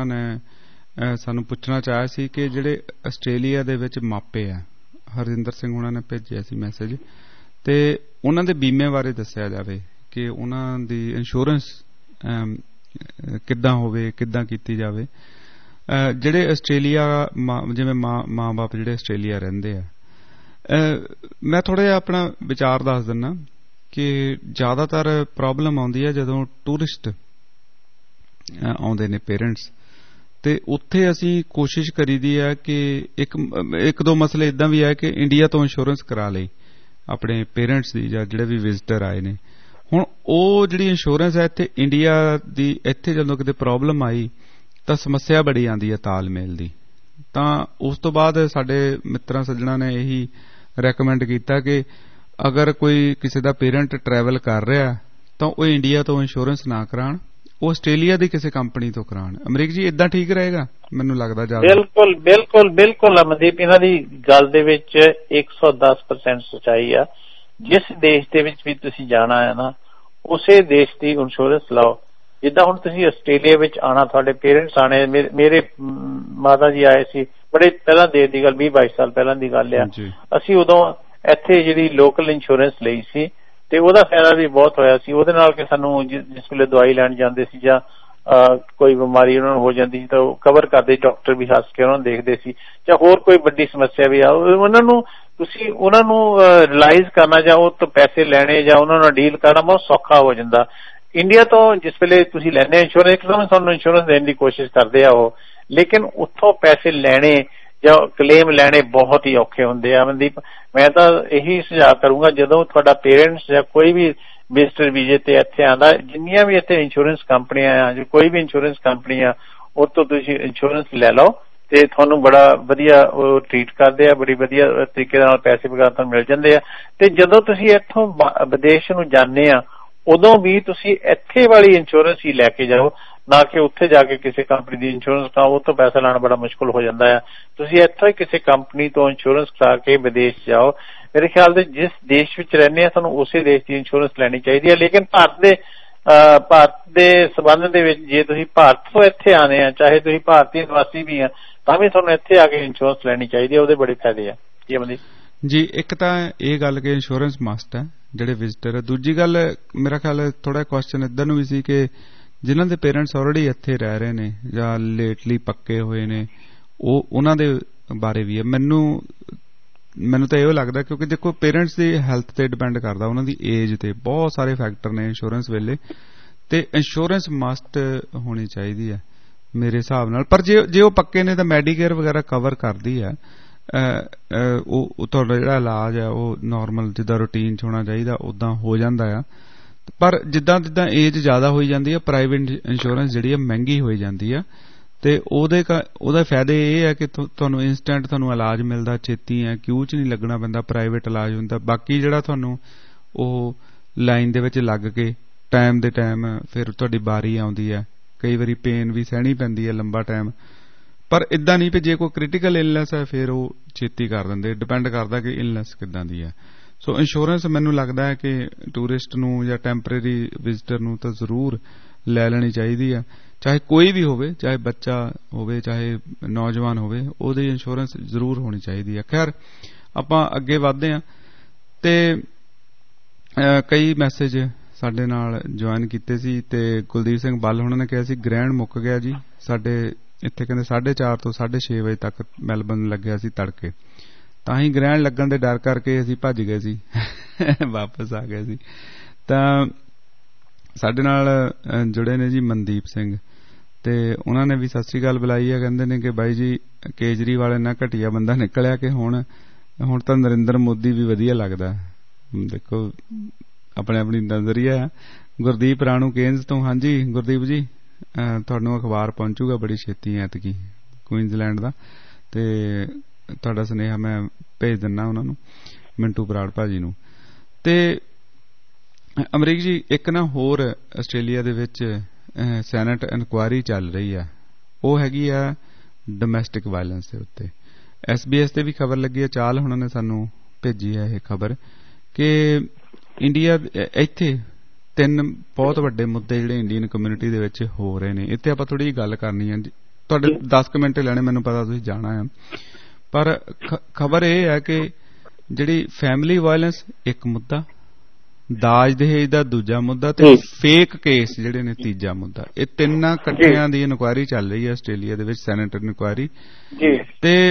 ਨੇ ਸਾਨੂੰ ਪੁੱਛਣਾ ਚਾਹਿਆ ਸੀ ਕਿ ਜਿਹੜੇ ਆਸਟ੍ਰੇਲੀਆ ਦੇ ਵਿੱਚ ਮਾਪੇ ਆ, ਹਰਜਿੰਦਰ ਸਿੰਘ ਉਹਨਾਂ ਨੇ ਭੇਜਿਆ ਸੀ ਮੈਸੇਜ, ਤੇ ਉਹਨਾਂ ਦੇ ਬੀਮੇ ਬਾਰੇ ਦੱਸਿਆ ਜਾਵੇ ਕਿ ਉਹਨਾਂ ਦੀ ਇੰਸ਼ੋਰੈਂਸ ਕਿੱਦਾਂ ਹੋਵੇ, ਕਿੱਦਾਂ ਕੀਤੀ ਜਾਵੇ। ਜਿਹੜੇ ਆਸਟ੍ਰੇਲੀਆ ਜਿਵੇਂ ਮਾਂ ਮਾਂ ਬਾਪ ਜਿਹੜੇ ਆਸਟ੍ਰੇਲੀਆ ਰਹਿੰਦੇ ਆ, ਮੈਂ ਥੋੜ੍ਹਾ ਜਿਹਾ ਆਪਣਾ ਵਿਚਾਰ ਦੱਸ ਦਿੰਦਾ ਕਿ ਜ਼ਿਆਦਾਤਰ ਪ੍ਰੋਬਲਮ ਆਉਂਦੀ ਹੈ ਜਦੋਂ ਟੂਰਿਸਟ ਆਉਂਦੇ ਨੇ ਪੇਰੈਂਟਸ, ਤੇ ਉੱਥੇ ਅਸੀਂ ਕੋਸ਼ਿਸ਼ ਕਰੀਦੀ ਹੈ ਕਿ ਇੱਕ ਇੱਕ ਦੋ ਮਸਲੇ ਇੱਦਾਂ ਵੀ ਹੈ ਕਿ ਇੰਡੀਆ ਤੋਂ ਇੰਸ਼ੋਰੈਂਸ ਕਰਾ ਲਈ ਆਪਣੇ ਪੇਰੈਂਟਸ ਦੀ ਜਾਂ ਜਿਹੜੇ ਵੀ ਵਿਜ਼ਿਟਰ ਆਏ ਨੇ। ਹੁਣ ਉਹ ਜਿਹੜੀ ਇੰਸ਼ੋਰੈਂਸ ਹੈ ਇੱਥੇ ਇੰਡੀਆ ਦੀ, ਇੱਥੇ ਜਦੋਂ ਕਿਤੇ ਪ੍ਰੋਬਲਮ ਆਈ ਤਾਂ ਸਮੱਸਿਆ ਬੜੀ ਆਉਂਦੀ ਹੈ ਤਾਲਮੇਲ ਦੀ। ਤਾਂ ਉਸ ਤੋਂ ਬਾਅਦ ਸਾਡੇ ਮਿੱਤਰਾਂ ਸੱਜਣਾ ਨੇ ਇਹੀ ਰეკਮੈਂਡ ਕੀਤਾ ਕਿ ਅਗਰ ਕੋਈ ਕਿਸੇ ਦਾ ਪੇਰੈਂਟ ਟਰੈਵਲ ਕਰ ਰਿਹਾ ਤਾਂ ਉਹ ਇੰਡੀਆ ਤੋਂ ਇੰਸ਼ੋਰੈਂਸ ਨਾ ਕਰਾਉਣ, ਉਹ ਆਸਟ੍ਰੇਲੀਆ ਦੀ ਕਿਸੇ ਕੰਪਨੀ ਤੋਂ ਕਰਾਉਣ। ਅਮਰੀਕ ਜੀ ਏਦਾਂ ਠੀਕ ਰਹੇਗਾ ਮੈਨੂੰ ਲੱਗਦਾ ਜ਼ਿਆਦਾ। ਬਿਲਕੁਲ ਬਿਲਕੁਲ ਬਿਲਕੁਲ ਅਮਨਦੀਪ, ਇਹਨਾਂ ਦੀ ਗੱਲ ਦੇ ਵਿੱਚ ਇੱਕ ਸੌ ਦਸ ਪਰਸੈਂਟ ਸੱਚਾਈ ਆ। ਜਿਸ ਦੇਸ਼ ਦੇ ਵਿੱਚ ਵੀ ਤੁਸੀਂ ਜਾਣਾ ਹੈ ਨਾ, ਉਸੇ ਦੇਸ਼ ਦੀ ਇੰਸ਼ੋਰੈਂਸ ਲਾਓ। ਜਿੱਦਾਂ ਹੁਣ ਤੁਸੀਂ ਆਸਟ੍ਰੇਲੀਆ ਵਿੱਚ ਆਉਣਾ, ਤੁਹਾਡੇ ਪੇਰੈਂਟਸ ਆਣੇ, ਮੇਰੇ ਮਾਤਾ ਜੀ ਆਏ ਸੀ ਬੜੇ ਪਹਿਲਾਂ ਦੇਰ ਦੀ ਗੱਲ, ਵੀਹ ਬਾਈ ਸਾਲ ਪਹਿਲਾਂ ਦੀ ਗੱਲ ਆ। ਅਸੀਂ ਉਦੋਂ ਇੱਥੇ ਜਿਹੜੀ ਲੋਕਲ ਇੰਸ਼ੋਰੈਂਸ ਲਈ ਸੀ ਤੇ ਉਹਦਾ ਫਾਇਦਾ ਵੀ ਬਹੁਤ ਹੋਇਆ ਸੀ। ਉਹਦੇ ਨਾਲ ਕਿ ਸਾਨੂੰ ਜਿਸ ਵੇਲੇ ਦਵਾਈ ਲੈਣ ਜਾਂਦੇ ਸੀ ਜਾਂ ਕੋਈ ਬਿਮਾਰੀ ਉਹਨਾਂ ਨੂੰ ਹੋ ਜਾਂਦੀ ਸੀ ਤਾਂ ਉਹ ਕਵਰ ਕਰਦੇ, ਡਾਕਟਰ ਵੀ ਹੱਸ ਕੇ ਉਹਨਾਂ ਨੂੰ ਦੇਖਦੇ ਸੀ, ਜਾਂ ਹੋਰ ਕੋਈ ਵੱਡੀ ਸਮੱਸਿਆ ਵੀ ਆ ਉਹਨਾਂ ਨੂੰ ਤੁਸੀਂ ਉਹਨਾਂ ਨੂੰ ਰਿਲਾਈਜ਼ ਕਰਨਾ ਜਾਂ ਉਹ ਤੋਂ ਪੈਸੇ ਲੈਣੇ ਜਾਂ ਉਹਨਾਂ ਨਾਲ ਡੀਲ ਕਰਨਾ ਬਹੁਤ ਸੌਖਾ ਹੋ ਜਾਂਦਾ। ਇੰਡੀਆ ਤੋਂ ਜਿਸ ਵੇਲੇ ਤੁਸੀਂ ਲੈਂਦੇ ਇੰਸ਼ੋਰੈਂਸ, ਇੱਕਦਮ ਤੁਹਾਨੂੰ ਇੰਸ਼ੋਰੈਂਸ ਦੇਣ ਦੀ ਕੋਸ਼ਿਸ਼ ਕਰਦੇ ਆ ਉਹ, ਲੇਕਿਨ ਉੱਥੋਂ ਪੈਸੇ ਲੈਣੇ ਜਾਂ ਕਲੇਮ ਲੈਣੇ ਬਹੁਤ ਹੀ ਔਖੇ ਹੁੰਦੇ ਆ। ਮਨਦੀਪ, ਮੈਂ ਤਾਂ ਇਹੀ ਸੁਝਾਅ ਕਰੂੰਗਾ, ਜਦੋਂ ਤੁਹਾਡਾ ਪੇਰੈਂਟਸ ਜਾਂ ਕੋਈ ਵੀ ਵਿਜ਼ਟਰ ਵੀਜ਼ੇ ਤੇ ਇੱਥੇ ਆਉਂਦਾ, ਜਿੰਨੀਆਂ ਵੀ ਇੱਥੇ ਇੰਸ਼ੋਰੈਂਸ ਕੰਪਨੀਆਂ ਆ ਜਾਂ ਕੋਈ ਵੀ ਇੰਸ਼ੋਰੈਂਸ ਕੰਪਨੀ ਆ, ਉਹ ਤੋਂ ਤੁਸੀਂ ਇੰਸ਼ੋਰੈਂਸ ਲੈ ਲਓ ਤੇ ਤੁਹਾਨੂੰ ਬੜਾ ਵਧੀਆ ਉਹ ਟਰੀਟ ਕਰਦੇ ਆ, ਬੜੀ ਵਧੀਆ ਤਰੀਕੇ ਨਾਲ ਪੈਸੇ ਵਗੈਰਾ ਤੁਹਾਨੂੰ ਮਿਲ ਜਾਂਦੇ ਆ। ਤੇ ਜਦੋਂ ਤੁਸੀਂ ਇੱਥੋਂ ਵਿਦੇਸ਼ ਨੂੰ ਜਾਂਦੇ ਆ, ਉਦੋਂ ਵੀ ਤੁਸੀਂ ਇੱਥੇ ਵਾਲੀ ਇੰਸ਼ੋਰੈਂਸ ਹੀ ਲੈ ਕੇ ਜਾਓ, ਨਾ ਕਿ ਉੱਥੇ ਜਾ ਕੇ ਕਿਸੇ ਕੰਪਨੀ ਦੀ ਇੰਸ਼ੋਰੈਂਸ ਕਰਾਓ, ਉਹ ਤੋਂ ਪੈਸਾ ਲੈਣਾ ਬੜਾ ਮੁਸ਼ਕਿਲ ਹੋ ਜਾਂਦਾ ਆ। ਤੁਸੀਂ ਇੱਥੋਂ ਹੀ ਕਿਸੇ ਕੰਪਨੀ ਤੋਂ ਇੰਸ਼ੋਰੈਂਸ ਕਰਾ ਕੇ ਵਿਦੇਸ਼ ਜਾਓ। ਮੇਰੇ ਖਿਆਲ ਦੇ ਜਿਸ ਦੇਸ਼ ਵਿੱਚ ਰਹਿੰਦੇ ਆ ਸਾਨੂੰ ਉਸੇ ਦੇਸ਼ ਦੀ ਇੰਸ਼ੋਰੈਂਸ ਲੈਣੀ ਚਾਹੀਦੀ ਹੈ। ਲੇਕਿਨ ਭਾਰਤ ਦੇ ਭਾਰਤ ਦੇ ਸੰਬੰਧ ਦੇ ਵਿੱਚ ਜੇ ਤੁਸੀਂ ਭਾਰਤ ਤੋਂ ਇੱਥੇ ਆਉਣੇ ਆ, ਚਾਹੇ ਤੁਸੀਂ ਭਾਰਤੀ ਨਿਵਾਸੀ ਵੀ ਆ, ਤਾਂ ਵੀ ਤੁਹਾਨੂੰ ਇੱਥੇ ਆ ਕੇ ਇੰਸ਼ੋਰੈਂਸ ਲੈਣੀ ਚਾਹੀਦੀ ਹੈ, ਉਹਦੇ ਬੜੇ ਫਾਇਦੇ ਆ। ਕੀ ਬੰਦੀ ਜੀ, ਇੱਕ ਤਾਂ ਇਹ ਗੱਲ ਕਿ ਇੰਸ਼ੋਰੈਂਸ ਮਸਟ ਹੈ ਜਿਹੜੇ ਵਿਜ਼ਟਰ। ਦੂਜੀ ਗੱਲ ਮੇਰਾ ਖਿਆਲ ਥੋੜਾ ਕੁਐਸਚਨ ਇੱਧਰ ਨੂੰ ਵੀ ਸੀ ਕਿ ਜਿਨ੍ਹਾਂ ਦੇ ਪੇਰੈਂਟਸ ਆਲਰੇਡੀ ਇੱਥੇ ਰਹਿ ਰਹੇ ਨੇ ਜਾਂ ਲੇਟਲੀ ਪੱਕੇ ਹੋਏ ਨੇ, ਉਹ ਉਹਨਾਂ ਦੇ ਬਾਰੇ ਵੀ ਹੈ। ਮੈਨੂੰ ਮੈਨੂੰ ਤਾਂ ਇਹੋ ਲੱਗਦਾ, ਕਿਉਂਕਿ ਦੇਖੋ ਪੇਰੈਂਟਸ ਦੀ ਹੈਲਥ ਤੇ ਡਿਪੈਂਡ ਕਰਦਾ, ਉਹਨਾਂ ਦੀ ਏਜ ਤੇ ਬਹੁਤ ਸਾਰੇ ਫੈਕਟਰ ਨੇ ਇੰਸ਼ੋਰੈਂਸ ਵੇਲੇ, ਤੇ ਇੰਸ਼ੋਰੈਂਸ ਮਸਟ ਹੋਣੀ ਚਾਹੀਦੀ ਹੈ ਮੇਰੇ ਹਿਸਾਬ ਨਾਲ। ਪਰ ਜੇ ਜੇ ਉਹ ਪੱਕੇ ਨੇ ਤਾਂ ਮੈਡੀਕੇਅਰ ਵਗੈਰਾ ਕਵਰ ਕਰਦੀ ਹੈ, ਉਹ ਤੁਹਾਡਾ ਜਿਹੜਾ ਇਲਾਜ ਹੈ ਉਹ ਨਾਰਮਲ ਜਿੱਦਾਂ ਰੂਟੀਨ 'ਚ ਹੋਣਾ ਚਾਹੀਦਾ ਉੱਦਾਂ ਹੋ ਜਾਂਦਾ ਆ। ਪਰ ਜਿੱਦਾਂ ਜਿੱਦਾਂ ਏਜ ਜ਼ਿਆਦਾ ਹੋਈ ਜਾਂਦੀ ਹੈ, ਪ੍ਰਾਈਵੇਟ ਇੰਸ਼ੋਰੈਂਸ ਜਿਹੜੀ ਹੈ ਮਹਿੰਗੀ ਹੋਈ ਜਾਂਦੀ ਆ, ਤੇ ਉਹਦੇ ਉਹਦਾ ਫਾਇਦੇ ਇਹ ਹੈ ਕਿ ਤੁਹਾਨੂੰ ਇੰਸਟੈਂਟ ਤੁਹਾਨੂੰ ਇਲਾਜ ਮਿਲਦਾ, ਛੇਤੀ ਹੈ, ਕਿਊ 'ਚ ਨਹੀਂ ਲੱਗਣਾ ਪੈਂਦਾ, ਪ੍ਰਾਈਵੇਟ ਇਲਾਜ ਹੁੰਦਾ। ਬਾਕੀ ਜਿਹੜਾ ਤੁਹਾਨੂੰ ਉਹ ਲਾਈਨ ਦੇ ਵਿੱਚ ਲੱਗ ਕੇ ਟਾਈਮ ਦੇ ਟਾਈਮ ਫਿਰ ਤੁਹਾਡੀ ਵਾਰੀ ਆਉਂਦੀ ਹੈ, ਕਈ ਵਾਰੀ ਪੇਨ ਵੀ ਸਹਿਣੀ ਪੈਂਦੀ ਹੈ ਲੰਬਾ ਟਾਈਮ। ਪਰ ਇੱਦਾਂ ਨਹੀਂ ਵੀ ਜੇ ਕੋਈ ਕ੍ਰਿਟੀਕਲ ਇਲਨੈਸ ਹੈ ਫਿਰ ਉਹ ਛੇਤੀ ਕਰ ਦਿੰਦੇ, ਡਿਪੈਂਡ ਕਰਦਾ ਕਿ ਇਲਨੈਸ ਕਿੱਦਾਂ ਦੀ ਹੈ। ਸੋ ਇੰਸ਼ੋਰੈਂਸ ਮੈਨੂੰ ਲੱਗਦਾ ਹੈ ਕਿ ਟੂਰਿਸਟ ਨੂੰ ਜਾਂ ਟੈਂਪਰੇਰੀ ਵਿਜ਼ਟਰ ਨੂੰ ਤਾਂ ਜ਼ਰੂਰ ਲੈ ਲੈਣੀ ਚਾਹੀਦੀ ਹੈ, ਚਾਹੇ ਕੋਈ ਵੀ ਹੋਵੇ, ਚਾਹੇ ਬੱਚਾ ਹੋਵੇ ਚਾਹੇ ਨੌਜਵਾਨ ਹੋਵੇ, ਉਹਦੀ ਇੰਸ਼ੋਰੈਂਸ ਜ਼ਰੂਰ ਹੋਣੀ ਚਾਹੀਦੀ ਹੈ। ਖੈਰ ਆਪਾਂ ਅੱਗੇ ਵਧਦੇ ਹਾਂ, ਤੇ ਕਈ ਮੈਸੇਜ ਸਾਡੇ ਨਾਲ ਜੁਆਇਨ ਕੀਤੇ ਸੀ, ਤੇ ਕੁਲਦੀਪ ਸਿੰਘ ਬੱਲ ਉਹਨਾਂ ਨੇ ਕਿਹਾ ਸੀ ਗ੍ਰਹਿਣ ਮੁੱਕ ਗਿਆ ਜੀ ਸਾਡੇ ਇੱਥੇ, ਕਹਿੰਦੇ ਸਾਢੇ ਚਾਰ ਤੋਂ ਸਾਢੇ ਛੇ ਵਜੇ ਤੱਕ ਮੈਲਬਰਨ ਲੱਗਿਆ ਸੀ ਤੜਕੇ, ਤਾਂ ਹੀ ਗ੍ਰਹਿਣ ਲੱਗਣ ਦੇ ਡਰ ਕਰਕੇ ਅਸੀਂ ਭੱਜ ਗਏ ਸੀ ਵਾਪਸ ਆ ਗਏ ਸੀ। ਤਾਂ ਸਾਡੇ ਨਾਲ ਜੁੜੇ ਨੇ ਜੀ ਮਨਦੀਪ ਸਿੰਘ, ਤੇ ਉਹਨਾਂ ਨੇ ਵੀ ਸਤਿ ਸ੍ਰੀ ਅਕਾਲ ਬੁਲਾਈ ਹੈ। ਕਹਿੰਦੇ ਨੇ ਕਿ ਬਾਈ ਜੀ ਕੇਜਰੀਵਾਲ ਇੰਨਾ ਘਟੀਆ ਬੰਦਾ ਨਿਕਲਿਆ ਕਿ ਹੁਣ ਹੁਣ ਤਾਂ ਨਰਿੰਦਰ ਮੋਦੀ ਵੀ ਵਧੀਆ ਲੱਗਦਾ। ਦੇਖੋ ਆਪਣੇ ਆਪਣੀ ਨਜ਼ਰੀਆ ਹੈ। ਗੁਰਦੀਪ ਰਾਣੂ ਕੇਨਜ਼ ਤੋਂ, ਹਾਂਜੀ ਗੁਰਦੀਪ ਜੀ ਤੁਹਾਨੂੰ ਅਖਬਾਰ ਪਹੁੰਚੂਗਾ ਬੜੀ ਛੇਤੀ ਐਤਕੀ ਕੁਈਨਜ਼ਲੈਂਡ ਦਾ, ਤੇ ਤੁਹਾਡਾ ਸੁਨੇਹਾ ਮੈਂ ਭੇਜ ਦਿੰਦਾ ਉਹਨਾਂ ਨੂੰ, ਮਿੰਟੂ ਬਰਾੜ ਭਾਜੀ ਨੂੰ। ਤੇ ਅਮਰੀਕ ਜੀ, ਇੱਕ ਨਾ ਹੋਰ ਆਸਟ੍ਰੇਲੀਆ ਦੇ ਵਿੱਚ ਸੈਨੇਟ ਇਨਕੁਆਇਰੀ ਚੱਲ ਰਹੀ ਆ, ਉਹ ਹੈਗੀ ਆ ਡੋਮੈਸਟਿਕ ਵਾਇਲੈਂਸ ਦੇ ਉੱਤੇ। ਐਸ ਬੀ ਐਸ ਤੇ ਵੀ ਖਬਰ ਲੱਗੀ ਹੈ, ਚਾਲ ਹੁਣਾਂ ਨੇ ਸਾਨੂੰ ਭੇਜੀ ਹੈ ਇਹ ਖਬਰ ਕਿ ਇੰਡੀਆ ਇੱਥੇ ਤਿੰਨ ਬਹੁਤ ਵੱਡੇ ਮੁੱਦੇ ਜਿਹੜੇ ਇੰਡੀਅਨ ਕਮਿਊਨਿਟੀ ਦੇ ਵਿੱਚ ਹੋ ਰਹੇ ਨੇ। ਇੱਥੇ ਆਪਾਂ ਥੋੜੀ ਜਿਹੀ ਗੱਲ ਕਰਨੀ ਹੈ, ਤੁਹਾਡੇ ਦਸ ਕੁ ਮਿੰਟ ਲੈਣੇ, ਮੈਨੂੰ ਪਤਾ ਤੁਸੀਂ ਜਾਣਾ ਹੈ। ਪਰ ਖਬਰ ਇਹ ਹੈ ਕਿ ਜਿਹੜੀ ਫੈਮਿਲੀ ਵਾਇਲੈਂਸ ਇੱਕ ਮੁੱਦਾ, ਦਾਜ ਦਹੇਜ ਦਾ ਦੂਜਾ ਮੁੱਦਾ, ਤੇ ਫੇਕ ਕੇਸ ਜਿਹੜੇ ਨੇ ਤੀਜਾ ਮੁੱਦਾ, ਇਹ ਤਿੰਨਾਂ ਇਕੱਠਿਆਂ ਦੀ ਇਨਕੁਆਇਰੀ ਚੱਲ ਰਹੀ ਹੈ ਆਸਟ੍ਰੇਲੀਆ ਦੇ ਵਿੱਚ, ਸੈਨੇਟ ਇਨਕੁਆਇਰੀ। ਤੇ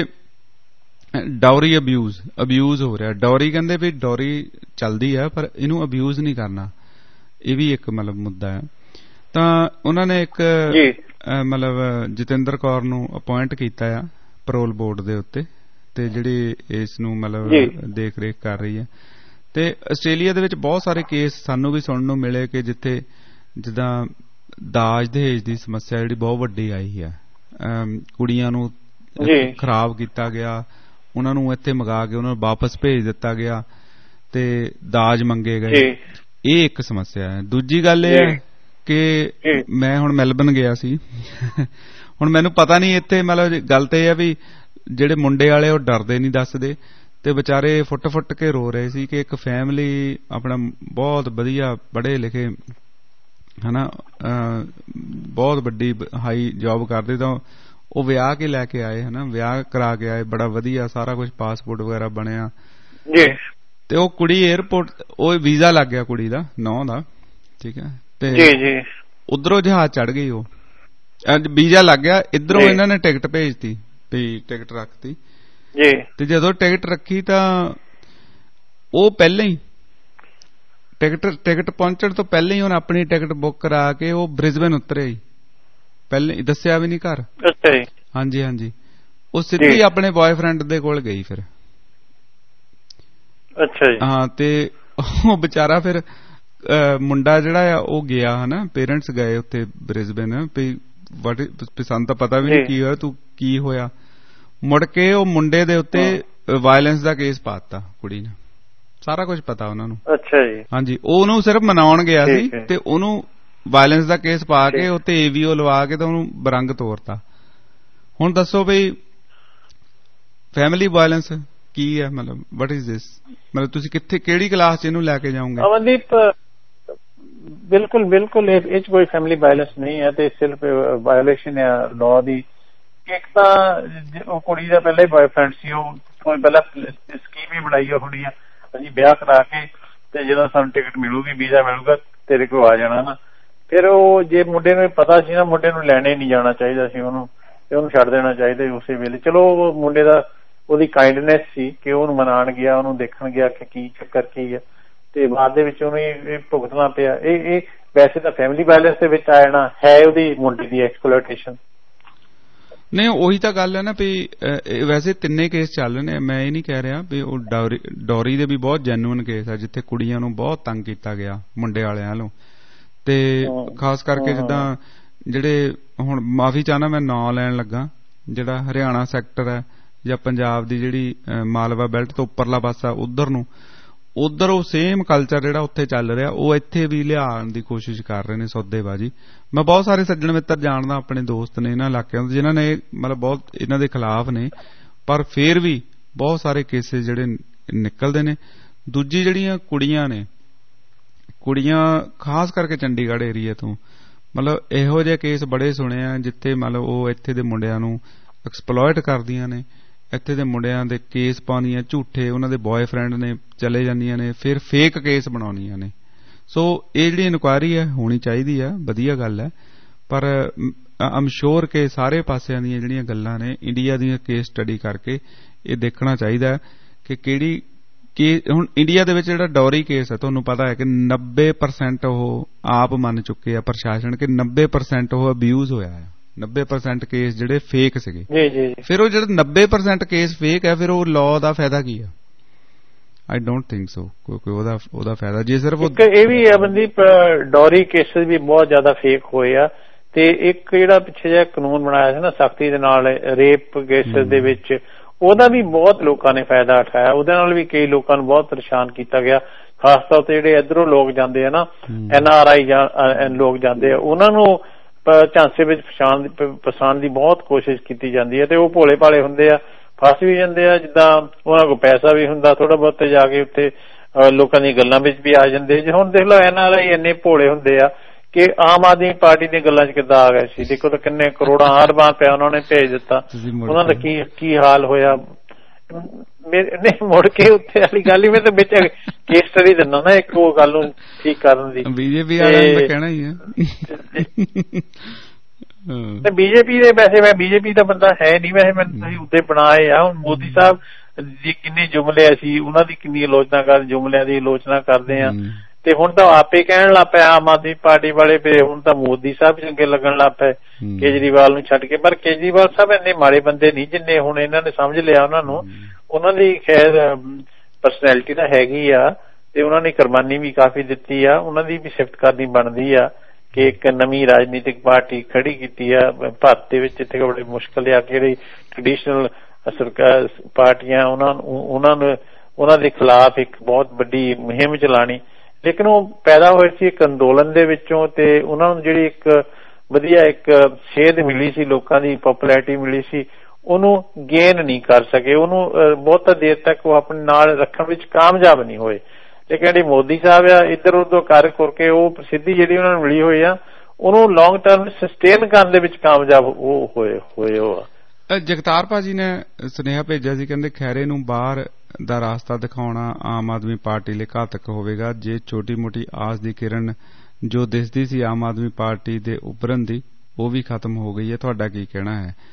ਡਾਉਰੀ ਅਬਿਊਜ਼ ਅਬਿਊਜ਼ ਹੋ ਰਿਹਾ। ਡੌਰੀ ਕਹਿੰਦੇ ਵੀ ਡੌਰੀ ਚੱਲਦੀ ਹੈ ਪਰ ਇਹਨੂੰ ਅਬਿਊਜ਼ ਨਹੀਂ ਕਰਨਾ, ਇਹ ਵੀ ਇੱਕ ਮਤਲਬ ਮੁੱਦਾ ਹੈ। ਤਾਂ ਉਹਨਾਂ ਨੇ ਇੱਕ ਮਤਲਬ ਜਤਿੰਦਰ ਕੌਰ ਨੂੰ ਅਪੁਆਇੰਟ ਕੀਤਾ ਆ ਪੈਰੋਲ ਬੋਰਡ ਦੇ ਉੱਤੇ, ਤੇ ਜਿਹੜੀ ਇਸ ਨੂੰ ਮਤਲਬ ਦੇਖ ਰੇਖ ਕਰ ਰਹੀ ਹੈ। ਤੇ ਆਸਟ੍ਰੇਲੀਆ ਦੇ ਵਿੱਚ ਬਹੁਤ ਸਾਰੇ ਕੇਸ ਸਾਨੂੰ ਵੀ ਸੁਣਨ ਨੂੰ ਮਿਲੇ ਕਿ ਜਿੱਥੇ ਜਿੱਦਾਂ ਦਾਜ ਦਹੇਜ ਦੀ ਸਮੱਸਿਆ ਜਿਹੜੀ ਬਹੁਤ ਵੱਡੀ ਆਈ ਹੈ, ਕੁੜੀਆਂ ਨੂੰ ਖਰਾਬ ਕੀਤਾ ਗਿਆ, ਉਹਨਾਂ ਨੂੰ ਇੱਥੇ ਮੰਗਾ ਕੇ ਉਹਨਾਂ ਨੂੰ ਵਾਪਸ ਭੇਜ ਦਿੱਤਾ ਗਿਆ ਤੇ ਦਾਜ ਮੰਗੇ ਗਏ, ਇਹ ਇੱਕ ਸਮੱਸਿਆ ਹੈ। ਦੂਜੀ ਗੱਲ ਇਹ ਹੈ ਕਿ ਮੈਂ ਹੁਣ ਮੈਲਬਰਨ ਗਿਆ ਸੀ ਹੁਣ ਮੈਨੂੰ ਪਤਾ ਨਹੀਂ ਇੱਥੇ ਮਤਲਬ ਗੱਲ ਤਾਂ ਇਹ ਹੈ ਵੀ ਜਿਹੜੇ ਮੁੰਡੇ ਵਾਲੇ ਉਹ ਡਰਦੇ ਨਹੀਂ ਦੱਸਦੇ, ਤੇ ਵਿਚਾਰੇ ਫੁੱਟ ਫੁੱਟ ਕੇ ਰੋ ਰਹੇ ਸੀ ਕਿ ਇੱਕ ਫੈਮਿਲੀ ਆਪਣਾ ਬਹੁਤ ਵਧੀਆ ਪੜ੍ਹੇ ਲਿਖੇ ਹਨਾ ਬਹੁਤ ਵੱਡੀ ਹਾਈ ਜੌਬ ਕਰਦੇ, ਤਾਂ ਉਹ ਵਿਆਹ ਕੇ ਲੈ ਕੇ ਆਏ ਹਨਾ, ਵਿਆਹ ਕਰਾ ਕੇ ਆਏ, ਬੜਾ ਵਧੀਆ ਸਾਰਾ ਕੁਝ, ਪਾਸਪੋਰਟ ਵਗੈਰਾ ਬਣਿਆ, ਤੇ ਉਹ ਕੁੜੀ ਏਅਰਪੋਰਟ, ਉਹ ਵੀਜ਼ਾ ਲੱਗ ਗਿਆ ਕੁੜੀ ਦਾ ਨੌ ਦਾ, ਠੀਕ ਹੈ, ਤੇ ਉਧਰੋਂ ਜਹਾਜ਼ ਚੜ ਗਈ, ਉਹ ਵੀਜ਼ਾ ਲੱਗ ਗਿਆ, ਇੱਧਰੋਂ ਇਹਨਾਂ ਨੇ ਟਿਕਟ ਭੇਜਤੀ ਵੀ ਟਿਕਟ ਰੱਖਤੀ, ਜੀ। ਤੇ ਜਦੋਂ ਟਿਕਟ ਰੱਖੀ ਤਾਂ ਉਹ ਪਹਿਲਾਂ ਹੀ ਟਿਕਟ ਟਿਕਟ ਪਹੁੰਚਣ ਤੋਂ ਪਹਿਲਾਂ ਹੀ ਉਹਨੇ ਆਪਣੀ ਟਿਕਟ ਬੁੱਕ ਕਰਾ ਕੇ ਉਹ ਬ੍ਰਿਸਬਨ ਉਤਰਿਆ ਜੀ, ਪਹਿਲੇ ਦੱਸਿਆ ਵੀ ਨਹੀਂ ਘਰ। ਅੱਛਾ ਜੀ। ਹਾਂਜੀ ਹਾਂਜੀ, ਉਹ ਸਿੱਧੀ ਆਪਣੇ ਬॉयਫ੍ਰੈਂਡ ਦੇ ਕੋਲ ਗਈ ਫਿਰ। ਅੱਛਾ ਜੀ। ਹਾਂ, ਤੇ ਉਹ ਵਿਚਾਰਾ ਫਿਰ ਮੁੰਡਾ ਜਿਹੜਾ ਆ ਉਹ ਗਿਆ ਹਨਾ, ਪੇਰੈਂਟਸ ਗਏ ਉੱਥੇ ਬ੍ਰਿਸਬਨ ਵੀ ਵਟ ਸਾਨੂੰ ਤਾਂ ਪਤਾ ਵੀ ਨਹੀਂ ਕੀ ਹੋਇਆ, ਤੂੰ ਕੀ ਹੋਇਆ। ਮੁੜ ਕੇ ਉਹ ਮੁੰਡੇ ਦੇ ਉੱਤੇ ਵਾਇਲੈਂਸ ਦਾ ਕੇਸ ਪਾਤਾ ਕੁੜੀ ਨੇ, ਸਾਰਾ ਕੁਝ ਪਤਾ ਉਹਨਾਂ ਨੂੰ। ਅੱਛਾ ਜੀ। ਹਾਂਜੀ, ਉਹਨੂੰ ਸਿਰਫ ਮਨਾਉਣ ਗਿਆ ਸੀ ਤੇ ਉਹਨੂੰ ਵਾਇਲੈਂਸ ਦਾ ਕੇਸ ਪਾ ਕੇ ਉੱਤੇ ਏਵੀਓ ਲਵਾ ਕੇ ਤਾਂ ਉਹਨੂੰ ਬਰੰਗ ਤੋਰਤਾ। ਹੁਣ ਦੱਸੋ ਬਈ ਫੈਮਿਲੀ ਵਾਇਲੈਂਸ ਕੀ ਹੈ, ਮਤਲਬ ਵਟ ਇਜ਼ ਦਿਸ, ਮਤਲਬ ਤੁਸੀਂ ਕਿੱਥੇ ਕਿਹੜੀ ਕਲਾਸ ਚ ਇਹਨੂੰ ਲੈ ਕੇ ਜਾਓਗੇ? ਅਮਨਦੀਪ ਬਿਲਕੁਲ ਬਿਲਕੁਲ ਇਹ ਚ ਕੋਈ ਫੈਮਿਲੀ ਵਾਇਲੈਂਸ ਨਹੀਂ ਹੈ, ਤੇ ਸਿਰਫ ਵਾਇਓਲੇਸ਼ਨ ਹੈ ਲਾਅ ਦੀ। ਇੱਕ ਤਾਂ ਉਹ ਕੁੜੀ ਦਾ ਪਹਿਲਾਂ ਹੀ ਬॉयਫ੍ਰੈਂਡ ਸੀ, ਉਹ ਪਹਿਲਾਂ ਸਕੀਮ ਹੀ ਬਣਾਈ ਉਹ ਕੁੜੀ ਆ, ਅਸੀਂ ਵਿਆਹ ਕਰਾ ਕੇ ਤੇ ਜਦੋਂ ਸਾਨੂੰ ਟਿਕਟ ਮਿਲੂਗੀ, ਵੀਜ਼ਾ ਮਿਲੂਗਾ, ਤੇਰੇ ਕੋਲ ਆ ਜਾਣਾ ਨਾ। ਫਿਰ ਉਹ ਜੇ ਮੁੰਡੇ ਨੂੰ ਪਤਾ ਸੀ ਨਾ, ਮੁੰਡੇ ਨੂੰ ਲੈਣੇ ਨਹੀਂ ਜਾਣਾ ਚਾਹੀਦਾ ਸੀ ਉਹਨੂੰ, ਤੇ ਉਹਨੂੰ ਛੱਡ ਦੇਣਾ ਚਾਹੀਦਾ ਉਸੇ ਵੇਲੇ। ਚਲੋ ਉਹ ਮੁੰਡੇ ਦਾ ਉਹਦੀ ਕਾਈਂਡਨੈਸ ਸੀ ਕਿ ਉਹਨੂੰ ਮਨਾਉਣ ਗਿਆ, ਉਹਨੂੰ ਦੇਖਣ ਗਿਆ ਕਿ ਕੀ ਚੱਕਰ ਕੀ ਹੈ, ਤੇ ਬਾਅਦ ਦੇ ਵਿੱਚ ਉਹਨੂੰ ਇਹ ਭੁਗਤਣਾ ਪਿਆ। ਇਹ ਇਹ ਵੈਸੇ ਤਾਂ ਫੈਮਿਲੀ ਵਾਇਲੈਂਸ ਦੇ ਵਿੱਚ ਆ ਜਾਣਾ ਹੈ, ਉਹਦੀ ਮੁੰਡੇ ਦੀ ਐਕਸਪਲੋਇਟੇਸ਼ਨ। ਨਹੀਂ, ਉਹੀ ਤਾਂ ਗੱਲ ਹੈ ਨਾ ਵੀ ਵੈਸੇ ਤਿੰਨੇ ਕੇਸ ਚੱਲ ਰਹੇ ਨੇ। ਮੈਂ ਇਹ ਨਹੀਂ ਕਹਿ ਰਿਹਾ ਵੀ ਉਹ ਡੌਰੀ ਡੌਰੀ ਦੇ ਵੀ ਬਹੁਤ ਜੈਨੂਅਨ ਕੇਸ ਆ ਜਿੱਥੇ ਕੁੜੀਆਂ ਨੂੰ ਬਹੁਤ ਤੰਗ ਕੀਤਾ ਗਿਆ ਮੁੰਡੇ ਵਾਲਿਆਂ ਵੱਲੋਂ, ਤੇ ਖਾਸ ਕਰਕੇ ਜਿੱਦਾਂ ਜਿਹੜੇ ਹੁਣ ਮਾਫੀ ਚਾਹਨਾ ਮੈਂ ਨਾਂ ਲੈਣ ਲੱਗਾ, ਜਿਹੜਾ ਹਰਿਆਣਾ ਸੈਕਟਰ ਹੈ ਜਾਂ ਪੰਜਾਬ ਦੀ ਜਿਹੜੀ ਮਾਲਵਾ ਬੈਲਟ ਤੋਂ ਉੱਪਰਲਾ ਪਾਸਾ ਉਧਰ ਨੂੰ, ਉਧਰ ਉਹ ਸੇਮ ਕਲਚਰ ਜਿਹੜਾ ਉੱਥੇ ਚੱਲ ਰਿਹਾ ਉਹ ਇੱਥੇ ਵੀ ਲਿਆਉਣ ਦੀ ਕੋਸ਼ਿਸ਼ ਕਰ ਰਹੇ ਨੇ, ਸੌਦੇਬਾਜ਼ੀ। ਮੈਂ ਬਹੁਤ ਸਾਰੇ ਸੱਜਣ ਮਿੱਤਰ ਜਾਣਦਾ, ਆਪਣੇ ਦੋਸਤ ਨੇ ਇਹਨਾਂ ਇਲਾਕਿਆਂ ਤੋਂ, ਜਿਨ੍ਹਾਂ ਨੇ ਮਤਲਬ ਬਹੁਤ ਇਹਨਾਂ ਦੇ ਖਿਲਾਫ ਨੇ, ਪਰ ਫਿਰ ਵੀ ਬਹੁਤ ਸਾਰੇ ਕੇਸਿਸ ਜਿਹੜੇ ਨਿਕਲਦੇ ਨੇ। ਦੂਜੀ ਜਿਹੜੀਆਂ ਕੁੜੀਆਂ ਨੇ, ਕੁੜੀਆਂ ਖਾਸ ਕਰਕੇ ਚੰਡੀਗੜ੍ਹ ਏਰੀਆ ਤੋਂ, ਮਤਲਬ ਇਹੋ ਜਿਹੇ ਕੇਸ ਬੜੇ ਸੁਣੇ ਆ ਜਿੱਥੇ ਮਤਲਬ ਉਹ ਇੱਥੇ ਦੇ ਮੁੰਡਿਆਂ ਨੂੰ ਐਕਸਪਲੋਇਟ ਕਰਦੀਆਂ ਨੇ, ਇੱਥੇ ਦੇ ਮੁੰਡਿਆਂ ਦੇ ਕੇਸ ਪਾਉਂਦੀਆਂ ਝੂਠੇ, ਉਹਨਾਂ ਦੇ ਬॉयਫ੍ਰੈਂਡ ਨੇ ਚਲੇ ਜਾਂਦੀਆਂ ਨੇ, ਫਿਰ ਫੇਕ ਕੇਸ ਬਣਾਉਂਦੀਆਂ ਨੇ। ਸੋ ਇਹ ਜਿਹੜੀ ਇਨਕੁਆਇਰੀ ਹੈ ਹੋਣੀ ਚਾਹੀਦੀ ਆ, ਵਧੀਆ ਗੱਲ ਹੈ, ਪਰ ਆਮ ਸ਼ੋਰ ਕਿ ਸਾਰੇ ਪਾਸਿਆਂ ਦੀਆਂ ਜਿਹੜੀਆਂ ਗੱਲਾਂ ਨੇ ਇੰਡੀਆ ਦੀਆਂ ਕੇਸ ਸਟੱਡੀ ਕਰਕੇ ਇਹ ਦੇਖਣਾ ਚਾਹੀਦਾ ਕਿ ਕਿਹੜੀ ਕਿ ਹੁਣ ਇੰਡੀਆ ਦੇ ਵਿੱਚ ਜਿਹੜਾ ਡੌਰੀ ਕੇਸ ਹੈ, ਤੁਹਾਨੂੰ ਪਤਾ ਹੈ ਕਿ ਨੱਬੇ ਪਰਸੈਂਟ ਉਹ ਆਪ ਮੰਨ ਚੁੱਕੇ ਆ ਪ੍ਰਸ਼ਾਸਨ ਕਿ ਨੱਬੇ ਪਰਸੈਂਟ ਉਹ ਅਬਿਊਜ਼ ਹੋਇਆ ਹੈ, ਨੱਬੇ ਪਰਸੈਂਟ ਕੇਸ ਜਿਹੜੇ ਫੇਕ ਸੀਗੇ। ਜੀ ਜੀ। ਫਿਰ ਉਹ ਜਿਹੜੇ ਨੱਬੇ ਪਰਸੈਂਟ ਕੇਸ ਫੇਕ ਹੈ, ਫਿਰ ਉਹ ਲਾਅ ਦਾ ਫਾਇਦਾ ਕੀ ਆ? ਆਈ ਡੋਂਟ ਥਿੰਕ ਸੋ ਕੋਈ ਉਹਦਾ ਉਹਦਾ ਫਾਇਦਾ ਜੇ ਸਿਰਫ ਇਹ ਵੀ ਹੈ ਮਨਦੀਪ, ਡੌਰੀ ਕੇਸਿਸ ਵੀ ਬਹੁਤ ਜ਼ਿਆਦਾ ਫੇਕ ਹੋਏ ਆ, ਤੇ ਇੱਕ ਜਿਹੜਾ ਪਿੱਛੇ ਜਿਹਾ ਕਾਨੂੰਨ ਬਣਾਇਆ ਸੀ ਨਾ ਸਖਤੀ ਦੇ ਨਾਲ ਰੇਪ ਕੇਸਿਸ ਦੇ ਵਿੱਚ, ਉਹਦਾ ਵੀ ਬਹੁਤ ਲੋਕਾਂ ਨੇ ਫਾਇਦਾ ਉਠਾਇਆ, ਉਹਦੇ ਨਾਲ ਵੀ ਕਈ ਲੋਕਾਂ ਨੂੰ ਬਹੁਤ ਪਰੇਸ਼ਾਨ ਕੀਤਾ ਗਿਆ। ਖਾਸ ਤੌਰ ਤੇ ਜਿਹੜੇ ਇੱਧਰੋਂ ਲੋਕ ਜਾਂਦੇ ਆ ਨਾ, ਐਨ ਆਰ ਆਈ ਲੋਕ ਜਾਂਦੇ ਆ, ਉਹਨਾਂ ਨੂੰ ਝਾਂਸੇ ਵਿੱਚ ਫਸਾਉਣ ਫਸਾਉਣ ਦੀ ਬਹੁਤ ਕੋਸ਼ਿਸ਼ ਕੀਤੀ ਜਾਂਦੀ ਹੈ, ਤੇ ਉਹ ਭੋਲੇ ਭਾਲੇ ਹੁੰਦੇ ਆ, ਫਸ ਵੀ ਜਾਂਦੇ ਆ। ਜਿੱਦਾਂ ਉਹਨਾਂ ਕੋਲ ਪੈਸਾ ਵੀ ਹੁੰਦਾ ਥੋੜਾ ਬਹੁਤ, ਜਾ ਕੇ ਉੱਥੇ ਲੋਕਾਂ ਦੀਆਂ ਗੱਲਾਂ ਵਿੱਚ ਵੀ ਆ ਜਾਂਦੇ। ਜੇ ਹੁਣ ਦੇਖ ਲਓ ਐਨ ਆਰ ਆਈ ਇੰਨੇ ਭੋਲੇ ਹੁੰਦੇ ਆ ਕਿ ਆਮ ਆਦਮੀ ਪਾਰਟੀ ਦੀਆਂ ਗੱਲਾਂ 'ਚ ਕਿੱਦਾਂ ਆ ਗਏ ਸੀ। ਦੇਖੋ ਤਾਂ ਕਿੰਨੇ ਕਰੋੜਾਂ ਅਰਬਾਂ ਰੁਪਇਆ ਉਹਨਾਂ ਨੇ ਭੇਜ ਦਿੱਤਾ, ਉਹਨਾਂ ਦਾ ਕੀ ਕੀ ਹਾਲ ਹੋਇਆ। ਨਹੀਂ ਮੁੜ ਕੇ ਉੱਥੇ ਵਾਲੀ ਗੱਲ ਹੀ ਮੈਂ ਤਾਂ ਵਿੱਚ ਕੇਸ ਸਟੱਡੀ ਦਿੰਦਾ ਨਾ ਇੱਕ ਉਹ ਗੱਲ ਨੂੰ ਠੀਕ ਕਰਨ ਦੀ। ਬੀਜੇਪੀ ਵਾਲਿਆਂ ਦਾ ਕਹਿਣਾ ਹੀ ਹੈ। ਬੀਜੇਪੀ ਦੇ ਵੈਸੇ ਮੈਂ ਬੀਜੇਪੀ ਦਾ ਬੰਦਾ ਹੈ ਨਹੀਂ, ਵੈਸੇ ਮੈਂ ਤੁਸੀਂ ਉੱਤੇ ਬਣਾਏ ਆ। ਹੁਣ ਮੋਦੀ ਸਾਹਿਬ ਦੀ ਕਿੰਨੇ ਜੁਮਲੇ ਅਸੀਂ ਉਹਨਾਂ ਦੀ ਕਿੰਨੀ ਆਲੋਚਨਾ ਕਰਦੇ, ਜੁਮਲਿਆਂ ਦੀ ਆਲੋਚਨਾ ਕਰਦੇ ਆ, ਤੇ ਹੁਣ ਤਾਂ ਆਪੇ ਕਹਿਣ ਲੱਗ ਪਏ ਆਮ ਆਦਮੀ ਪਾਰਟੀ ਵਾਲੇ ਵੀ ਹੁਣ ਤਾਂ ਮੋਦੀ ਸਾਹਿਬ ਚੰਗੇ ਲੱਗਣ ਲੱਗ ਪਏ ਕੇਜਰੀਵਾਲ ਨੂੰ ਛੱਡ ਕੇ। ਪਰ ਕੇਜਰੀਵਾਲ ਸਾਹਿਬ ਇੰਨੇ ਮਾੜੇ ਬੰਦੇ ਨਹੀਂ ਜਿੰਨੇ ਹੁਣ ਇਹਨਾਂ ਨੇ ਸਮਝ ਲਿਆ ਉਹਨਾਂ ਨੂੰ। ਉਹਨਾਂ ਦੀ ਖੈਰ ਪਰਸਨੈਲਿਟੀ ਤਾਂ ਹੈਗੀ ਆ, ਤੇ ਉਹਨਾਂ ਨੇ ਕੁਰਬਾਨੀ ਵੀ ਕਾਫੀ ਦਿੱਤੀ ਆ, ਉਹਨਾਂ ਦੀ ਵੀ ਸਿਫਤ ਕਰਨੀ ਬਣਦੀ ਆ ਕਿ ਇੱਕ ਨਵੀਂ ਰਾਜਨੀਤਿਕ ਪਾਰਟੀ ਖੜੀ ਕੀਤੀ ਆ ਭਾਰਤ ਦੇ ਵਿੱਚ, ਜਿੱਥੇ ਬੜੇ ਮੁਸ਼ਕਿਲ ਆ ਕਿ ਜਿਹੜੀ ਟ੍ਰਡੀਸ਼ਨਲ ਸਰਕਾਰ ਪਾਰਟੀਆਂ ਉਹਨਾਂ ਨੂੰ ਉਹਨਾਂ ਨੂੰ ਉਹਨਾਂ ਦੇ ਖਿਲਾਫ ਇੱਕ ਬਹੁਤ ਵੱਡੀ ਮੁਹਿੰਮ ਚਲਾਉਣੀ। ਲੇਕਿਨ ਉਹ ਪੈਦਾ ਹੋਏ ਸੀ ਇੱਕ ਅੰਦੋਲਨ ਦੇ ਵਿੱਚੋਂ, ਤੇ ਉਹਨਾਂ ਨੂੰ ਜਿਹੜੀ ਇੱਕ ਵਧੀਆ ਇੱਕ ਸੇਧ ਮਿਲੀ ਸੀ, ਲੋਕਾਂ ਦੀ ਪੋਪੂਲੈਰਿਟੀ ਮਿਲੀ ਸੀ, ਉਹਨੂੰ ਗੇਨ ਨਹੀਂ ਕਰ ਸਕੇ, ਉਹਨੂੰ ਬਹੁਤਾ ਦੇਰ ਤੱਕ ਉਹ ਆਪਣੇ ਨਾਲ ਰੱਖਣ ਵਿੱਚ ਕਾਮਯਾਬ ਨਹੀਂ ਹੋਏ। ਲੇਕਿਨ ਜਿਹੜੇ ਮੋਦੀ ਸਾਹਿਬ ਆ ਇੱਧਰ ਉੱਧਰ ਕਰ ਕਰਕੇ ਉਹ ਪ੍ਰਸਿੱਧੀ ਜਿਹੜੀ ਉਹਨਾਂ ਨੂੰ ਮਿਲੀ ਹੋਈ ਆ ਉਹਨੂੰ ਲੌਂਗ ਟਰਮ ਸਸਟੇਨ ਕਰਨ ਦੇ ਵਿੱਚ ਕਾਮਯਾਬ ਉਹ ਹੋਏ ਹੋਏ ਉਹ ਆ। ਜਗਤਾਰ ਭਾਜੀ ਨੇ ਸੁਨੇਹਾ ਭੇਜਿਆ ਸੀ, ਕਹਿੰਦੇ ਖੈਰੇ ਨੂੰ ਬਾਹਰ ਦਾ ਰਾਸਤਾ ਦਿਖਾਉਣਾ ਆਮ ਆਦਮੀ ਪਾਰਟੀ ਲਈ ਘਾਤਕ ਹੋਵੇਗਾ। ਜੇ ਛੋਟੀ ਮੋਟੀ ਆਸ ਦੀ ਕਿਰਨ ਜੋ ਦਿਸਦੀ ਸੀ ਆਮ ਆਦਮੀ ਪਾਰਟੀ ਦੇ ਉੱਭਰਨ ਦੀ, ਉਹ ਵੀ ਖਤਮ ਹੋ ਗਈ ਹੈ। ਤੁਹਾਡਾ ਕੀ ਕਹਿਣਾ ਹੈ?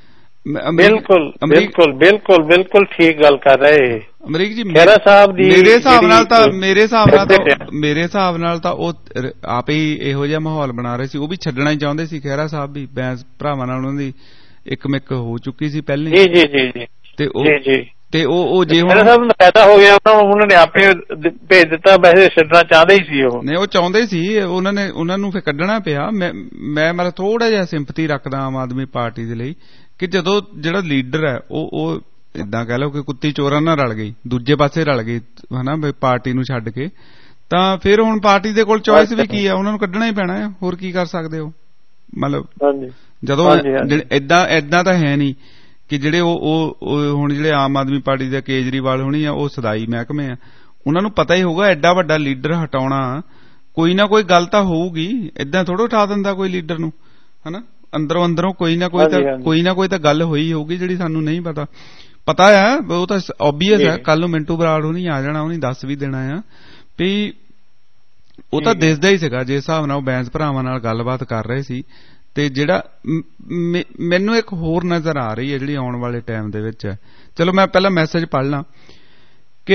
ਬਿਲਕੁਲ ਬਿਲਕੁਲ ਬਿਲਕੁਲ ਬਿਲਕੁਲ ਠੀਕ ਗੱਲ ਕਰ ਰਹੇ ਅਮਰੀਕ ਜੀ। ਖਹਿਰਾ ਸਾਹਿਬ ਦੀ ਮੇਰੇ ਹਿਸਾਬ ਨਾਲ ਤਾਂ ਮੇਰੇ ਹਿਸਾਬ ਨਾਲ ਤਾਂ ਮੇਰੇ ਹਿਸਾਬ ਨਾਲ ਤਾਂ ਉਹ ਆਪ ਹੀ ਇਹੋ ਜਿਹਾ ਮਾਹੌਲ ਬਣਾ ਰਹੇ ਸੀ। ਉਹ ਵੀ ਛੱਡਣਾ ਹੀ ਚਾਹੁੰਦੇ ਸੀ। ਖਹਿਰਾ ਸਾਹਿਬ ਵੀ ਬੈਂਸ ਭਰਾਵਾਂ ਨਾਲ ਉਹਨਾਂ ਦੀ ਇੱਕ ਮਿੱਕ ਹੋ ਚੁੱਕੀ ਸੀ ਪਹਿਲੇ। ਜੀ ਜੀ ਜੀ ਜੀ ਤੇ ਉਹ ਤੇ ਉਹ ਉਹ ਜੇ ਖਹਿਰਾ ਸਾਹਿਬ ਨੂੰ ਫਾਇਦਾ ਹੋ ਗਿਆ ਉਹਨਾਂ ਨੇ ਆਪੇ ਭੇਜ ਦਿੱਤਾ। ਵੈਸੇ ਛੱਡਣਾ ਚਾਹੁੰਦੇ ਹੀ ਸੀ ਉਹ। ਨਹੀਂ, ਉਹ ਚਾਹੁੰਦੇ ਸੀ। ਉਹਨਾਂ ਨੇ ਉਹਨਾਂ ਨੂੰ ਫਿਰ ਕੱਢਣਾ ਪਿਆ। ਮੈਂ ਮੈਂ ਮਤਲਬ ਥੋੜਾ ਜਿਹਾ ਸਿੰਪਥੀ ਰੱਖਦਾ ਆਮ ਆਦਮੀ ਪਾਰਟੀ ਦੇ ਲਈ ਕਿ ਜਦੋਂ ਜਿਹੜਾ ਲੀਡਰ ਹੈ ਉਹ ਉਹ ਏਦਾਂ ਕਹਿ ਲਓ ਕਿ ਕੁੱਤੀ ਚੋਰਾਂ ਨਾਲ ਰਲ ਗਈ, ਦੂਜੇ ਪਾਸੇ ਰਲ ਗਈ ਹਨਾ ਪਾਰਟੀ ਨੂੰ ਛੱਡ ਕੇ, ਤਾਂ ਫਿਰ ਹੁਣ ਪਾਰਟੀ ਦੇ ਕੋਲ ਚੋਇਸ ਵੀ ਕੀ ਆ, ਉਹਨਾਂ ਨੂੰ ਕੱਢਣਾ ਹੀ ਪੈਣਾ ਹੈ। ਹੋਰ ਕੀ ਕਰ ਸਕਦੇ ਹੋ? ਮਤਲਬ ਜਦੋਂ ਏਦਾਂ ਏਦਾਂ ਤਾਂ ਹੈ ਨਹੀਂ ਕਿ ਜਿਹੜੇ ਉਹ ਹੁਣ ਜਿਹੜੇ ਆਮ ਆਦਮੀ ਪਾਰਟੀ ਦੇ ਕੇਜਰੀਵਾਲ ਹੋਣੀ ਆ ਉਹ ਸਦਾਈ ਮਹਿਕਮੇ ਆ, ਉਹਨਾਂ ਨੂੰ ਪਤਾ ਹੀ ਹੋਊਗਾ ਐਡਾ ਵੱਡਾ ਲੀਡਰ ਹਟਾਉਣਾ ਕੋਈ ਨਾ ਕੋਈ ਗੱਲ ਤਾਂ ਹੋਊਗੀ। ਏਦਾਂ ਥੋੜ੍ਹਾ ਉਠਾ ਦਿੰਦਾ ਕੋਈ ਲੀਡਰ ਨੂੰ ਹਨਾ। ਅੰਦਰੋਂ ਅੰਦਰੋਂ ਕੋਈ ਨਾ ਕੋਈ ਤਾਂ ਕੋਈ ਨਾ ਕੋਈ ਤਾਂ ਗੱਲ ਹੋਈ ਹੋਊਗੀ ਜਿਹੜੀ ਸਾਨੂੰ ਨਹੀਂ ਪਤਾ। ਪਤਾ ਆ ਉਹ ਤਾਂ ਓਬਵੀਅਸ ਹੈ। ਕੱਲ ਨੂੰ ਮਿੰਟੂ ਬਰਾੜ ਉਹਨੀ ਆ ਜਾਣਾ, ਉਹਨੇ ਦੱਸ ਵੀ ਦੇਣਾ ਆ ਵੀ ਉਹ ਤਾਂ ਦਿਸਦਾ ਹੀ ਸੀਗਾ ਜਿਸ ਹਿਸਾਬ ਨਾਲ ਉਹ ਬੈਂਸ ਭਰਾਵਾਂ ਨਾਲ ਗੱਲਬਾਤ ਕਰ ਰਹੇ ਸੀ। ਤੇ ਜਿਹੜਾ ਮੈਨੂੰ ਇੱਕ ਹੋਰ ਨਜ਼ਰ ਆ ਰਹੀ ਹੈ ਜਿਹੜੀ ਆਉਣ ਵਾਲੇ ਟਾਈਮ ਦੇ ਵਿੱਚ ਹੈ। ਚਲੋ ਮੈਂ ਪਹਿਲਾਂ ਮੈਸੇਜ ਪੜ੍ਹ ਲਾਂ ਕਿ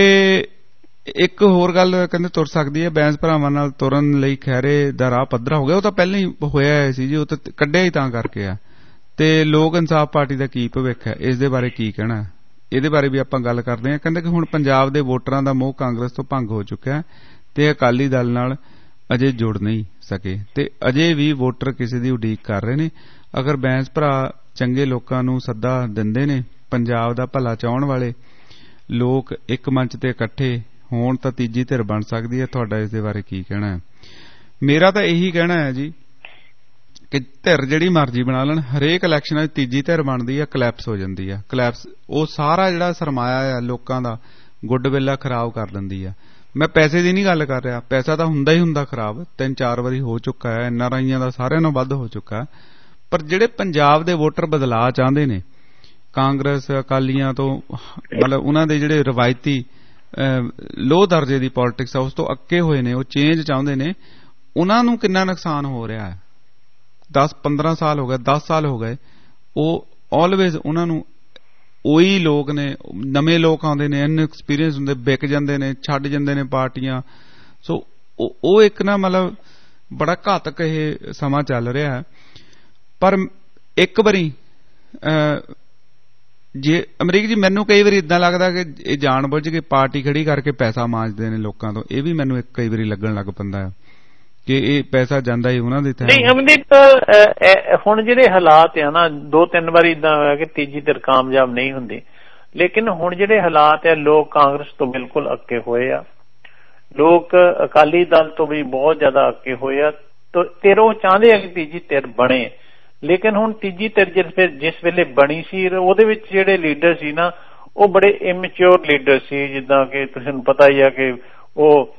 ਇੱਕ ਹੋਰ ਗੱਲ ਕਹਿੰਦੇ ਤੁਰ ਸਕਦੀ ਹੈ ਬੈਂਸ ਭਰਾਵਾਂ ਨਾਲ ਤੁਰਨ ਲਈ ਖਹਿਰੇ ਦਾ ਰਾਹ ਪੱਧਰਾ ਹੋ ਗਿਆ। ਉਹ ਤਾਂ ਪਹਿਲਾਂ ਹੀ ਹੋਇਆ ਸੀ ਜੀ, ਉਹ ਤਾਂ ਕੱਢਿਆ ਹੀ ਤਾਂ ਕਰਕੇ ਆ। ਤੇ ਲੋਕ ਇਨਸਾਫ ਪਾਰਟੀ ਦਾ ਕੀ ਭਵਿੱਖ ਹੈ, ਇਸ ਦੇ ਬਾਰੇ ਕੀ ਕਹਿਣਾ, ਇਹਦੇ ਬਾਰੇ ਵੀ ਆਪਾਂ ਗੱਲ ਕਰਦੇ ਹਾਂ। ਕਹਿੰਦੇ ਕਿ ਹੁਣ ਪੰਜਾਬ ਦੇ ਵੋਟਰਾਂ ਦਾ ਮੋਹ ਕਾਂਗਰਸ ਤੋਂ ਭੰਗ ਹੋ ਚੁੱਕਿਆ ਤੇ ਅਕਾਲੀ ਦਲ ਨਾਲ ਅਜੇ ਜੁੜ ਨਹੀਂ ਸਕੇ ਤੇ ਅਜੇ ਵੀ ਵੋਟਰ ਕਿਸੇ ਦੀ ਉਡੀਕ ਕਰ ਰਹੇ ਨੇ। ਅਗਰ ਬੈਂਸ ਭਰਾ ਚੰਗੇ ਲੋਕਾਂ ਨੂੰ ਸੱਦਾ ਦਿੰਦੇ ਨੇ, ਪੰਜਾਬ ਦਾ ਭਲਾ ਚਾਹੁਣ ਵਾਲੇ ਲੋਕ ਇੱਕ ਮੰਚ ਤੇ ਇਕੱਠੇ ਹੋਣ ਤਾਂ ਤੀਜੀ ਧਿਰ ਬਣ ਸਕਦੀ ਹੈ। ਤੁਹਾਡਾ ਇਸ ਦੇ ਬਾਰੇ ਕੀ ਕਹਿਣਾ ਹੈ? ਮੇਰਾ ਤਾਂ ਇਹੀ ਕਹਿਣਾ ਹੈ ਜੀ ਕਿ ਧਿਰ ਜਿਹੜੀ ਮਰਜ਼ੀ ਬਣਾ ਲੈਣ, ਹਰੇਕ ਇਲੈਕਸ਼ਨ ਵਿੱਚ ਤੀਜੀ ਧਿਰ ਬਣਦੀ ਹੈ, ਕਲੈਪਸ ਹੋ ਜਾਂਦੀ ਹੈ। ਕਲੈਪਸ ਉਹ ਸਾਰਾ ਜਿਹੜਾ ਸਰਮਾਇਆ ਆ ਲੋਕਾਂ ਦਾ ਗੁੱਡਵਿਲ ਖਰਾਬ ਕਰ ਦਿੰਦੀ ਆ। ਮੈਂ ਪੈਸੇ ਦੀ ਨਹੀਂ ਗੱਲ ਕਰ ਰਿਹਾ, ਪੈਸਾ ਤਾਂ ਹੁੰਦਾ ਹੀ ਹੁੰਦਾ ਖਰਾਬ, ਤਿੰਨ ਚਾਰ ਵਾਰੀ ਹੋ ਚੁੱਕਾ ਹੈ, ਐਨ ਆਰ ਆਈਆਂ ਦਾ ਸਾਰਿਆਂ ਨਾਲੋਂ ਵੱਧ ਹੋ ਚੁੱਕਾ। ਪਰ ਜਿਹੜੇ ਪੰਜਾਬ ਦੇ ਵੋਟਰ ਬਦਲਾਅ ਚਾਹੁੰਦੇ ਨੇ ਕਾਂਗਰਸ ਅਕਾਲੀਆਂ ਤੋਂ, ਮਤਲਬ ਉਹਨਾਂ ਦੇ ਜਿਹੜੇ ਰਵਾਇਤੀ ਲੋਹ ਦਰਜੇ ਦੀ ਪੋਲਿਟਿਕਸ ਆ ਉਸ ਤੋਂ ਅੱਕੇ ਹੋਏ ਨੇ, ਉਹ ਚੇਂਜ ਚਾਹੁੰਦੇ ਨੇ, ਉਹਨਾਂ ਨੂੰ ਕਿੰਨਾ ਨੁਕਸਾਨ ਹੋ ਰਿਹਾ ਹੈ। ਦਸ ਪੰਦਰਾਂ ਸਾਲ ਹੋ ਗਏ, ਦਸ ਸਾਲ ਹੋ ਗਏ, ਉਹ ਆਲਵੇਜ਼ ਉਹਨਾਂ ਨੂੰ ਉਹੀ ਲੋਕ ਨੇ, ਨਵੇਂ ਲੋਕ ਆਉਂਦੇ ਨੇ, ਇਨ ਐਕਸਪੀਰੀਅੰਸ ਹੁੰਦੇ, ਵਿਕ ਜਾਂਦੇ ਨੇ, ਛੱਡ ਜਾਂਦੇ ਨੇ ਪਾਰਟੀਆਂ। ਸੋ ਉਹ ਇੱਕ ਨਾ ਮਤਲਬ ਬੜਾ ਘਾਤਕ ਇਹ ਸਮਾਂ ਚੱਲ ਰਿਹਾ ਹੈ। ਪਰ ਇੱਕ ਵਾਰੀ ਜੇ ਅਮਰੀਕ ਜੀ ਮੈਨੂੰ ਕਈ ਵਾਰੀ ਇਦਾਂ ਲੱਗਦਾ ਕਿ ਇਹ ਜਾਣ ਬੁੱਝ ਕੇ ਪਾਰਟੀ ਖੜੀ ਕਰਕੇ ਪੈਸਾ ਮਾਂਜਦੇ ਨੇ ਲੋਕਾਂ ਤੋਂ। ਇਹ ਵੀ ਮੈਨੂੰ ਇੱਕ ਕਈ ਵਾਰੀ ਲੱਗਣ ਲੱਗ ਪੈਂਦਾ ਹੈ ਕਿ ਇਹ ਪੈਸਾ ਜਾਂਦਾ ਹੀ ਉਹਨਾਂ ਦੇ ਥਾਂ। ਨਹੀਂ ਅਮਨਦੀਪ, ਹੁਣ ਜਿਹੜੇ ਹਾਲਾਤ ਆ ਨਾ, ਦੋ ਤਿੰਨ ਵਾਰੀ ਇਦਾਂ ਹੋਇਆ ਕਿ ਤੀਜੀ ਧਿਰ ਕਾਮਯਾਬ ਨਹੀਂ ਹੁੰਦੀ, ਲੇਕਿਨ ਹੁਣ ਜਿਹੜੇ ਹਾਲਾਤ ਆ ਲੋਕ ਕਾਂਗਰਸ ਤੋਂ ਬਿਲਕੁਲ ਅੱਕੇ ਹੋਏ ਆ, ਲੋਕ ਅਕਾਲੀ ਦਲ ਤੋਂ ਵੀ ਬਹੁਤ ਜ਼ਿਆਦਾ ਅੱਕੇ ਹੋਏ ਆ ਤੇ ਉਹ ਚਾਹੁੰਦੇ ਆ ਕਿ ਤੀਜੀ ਧਿਰ ਬਣੇ। ਲੇਕਿਨ ਹੁਣ ਤੀਜੀ ਧਿਰ ਜਿਸ ਜਿਸ ਵੇਲੇ ਬਣੀ ਸੀ ਉਹਦੇ ਵਿੱਚ ਜਿਹੜੇ ਲੀਡਰ ਸੀ ਨਾ ਉਹ ਬੜੇ ਇਮੈਚਿਓਰ ਲੀਡਰ ਸੀ। ਜਿੱਦਾਂ ਕਿ ਤੁਹਾਨੂੰ ਪਤਾ ਹੀ ਆ ਕਿ ਉਹ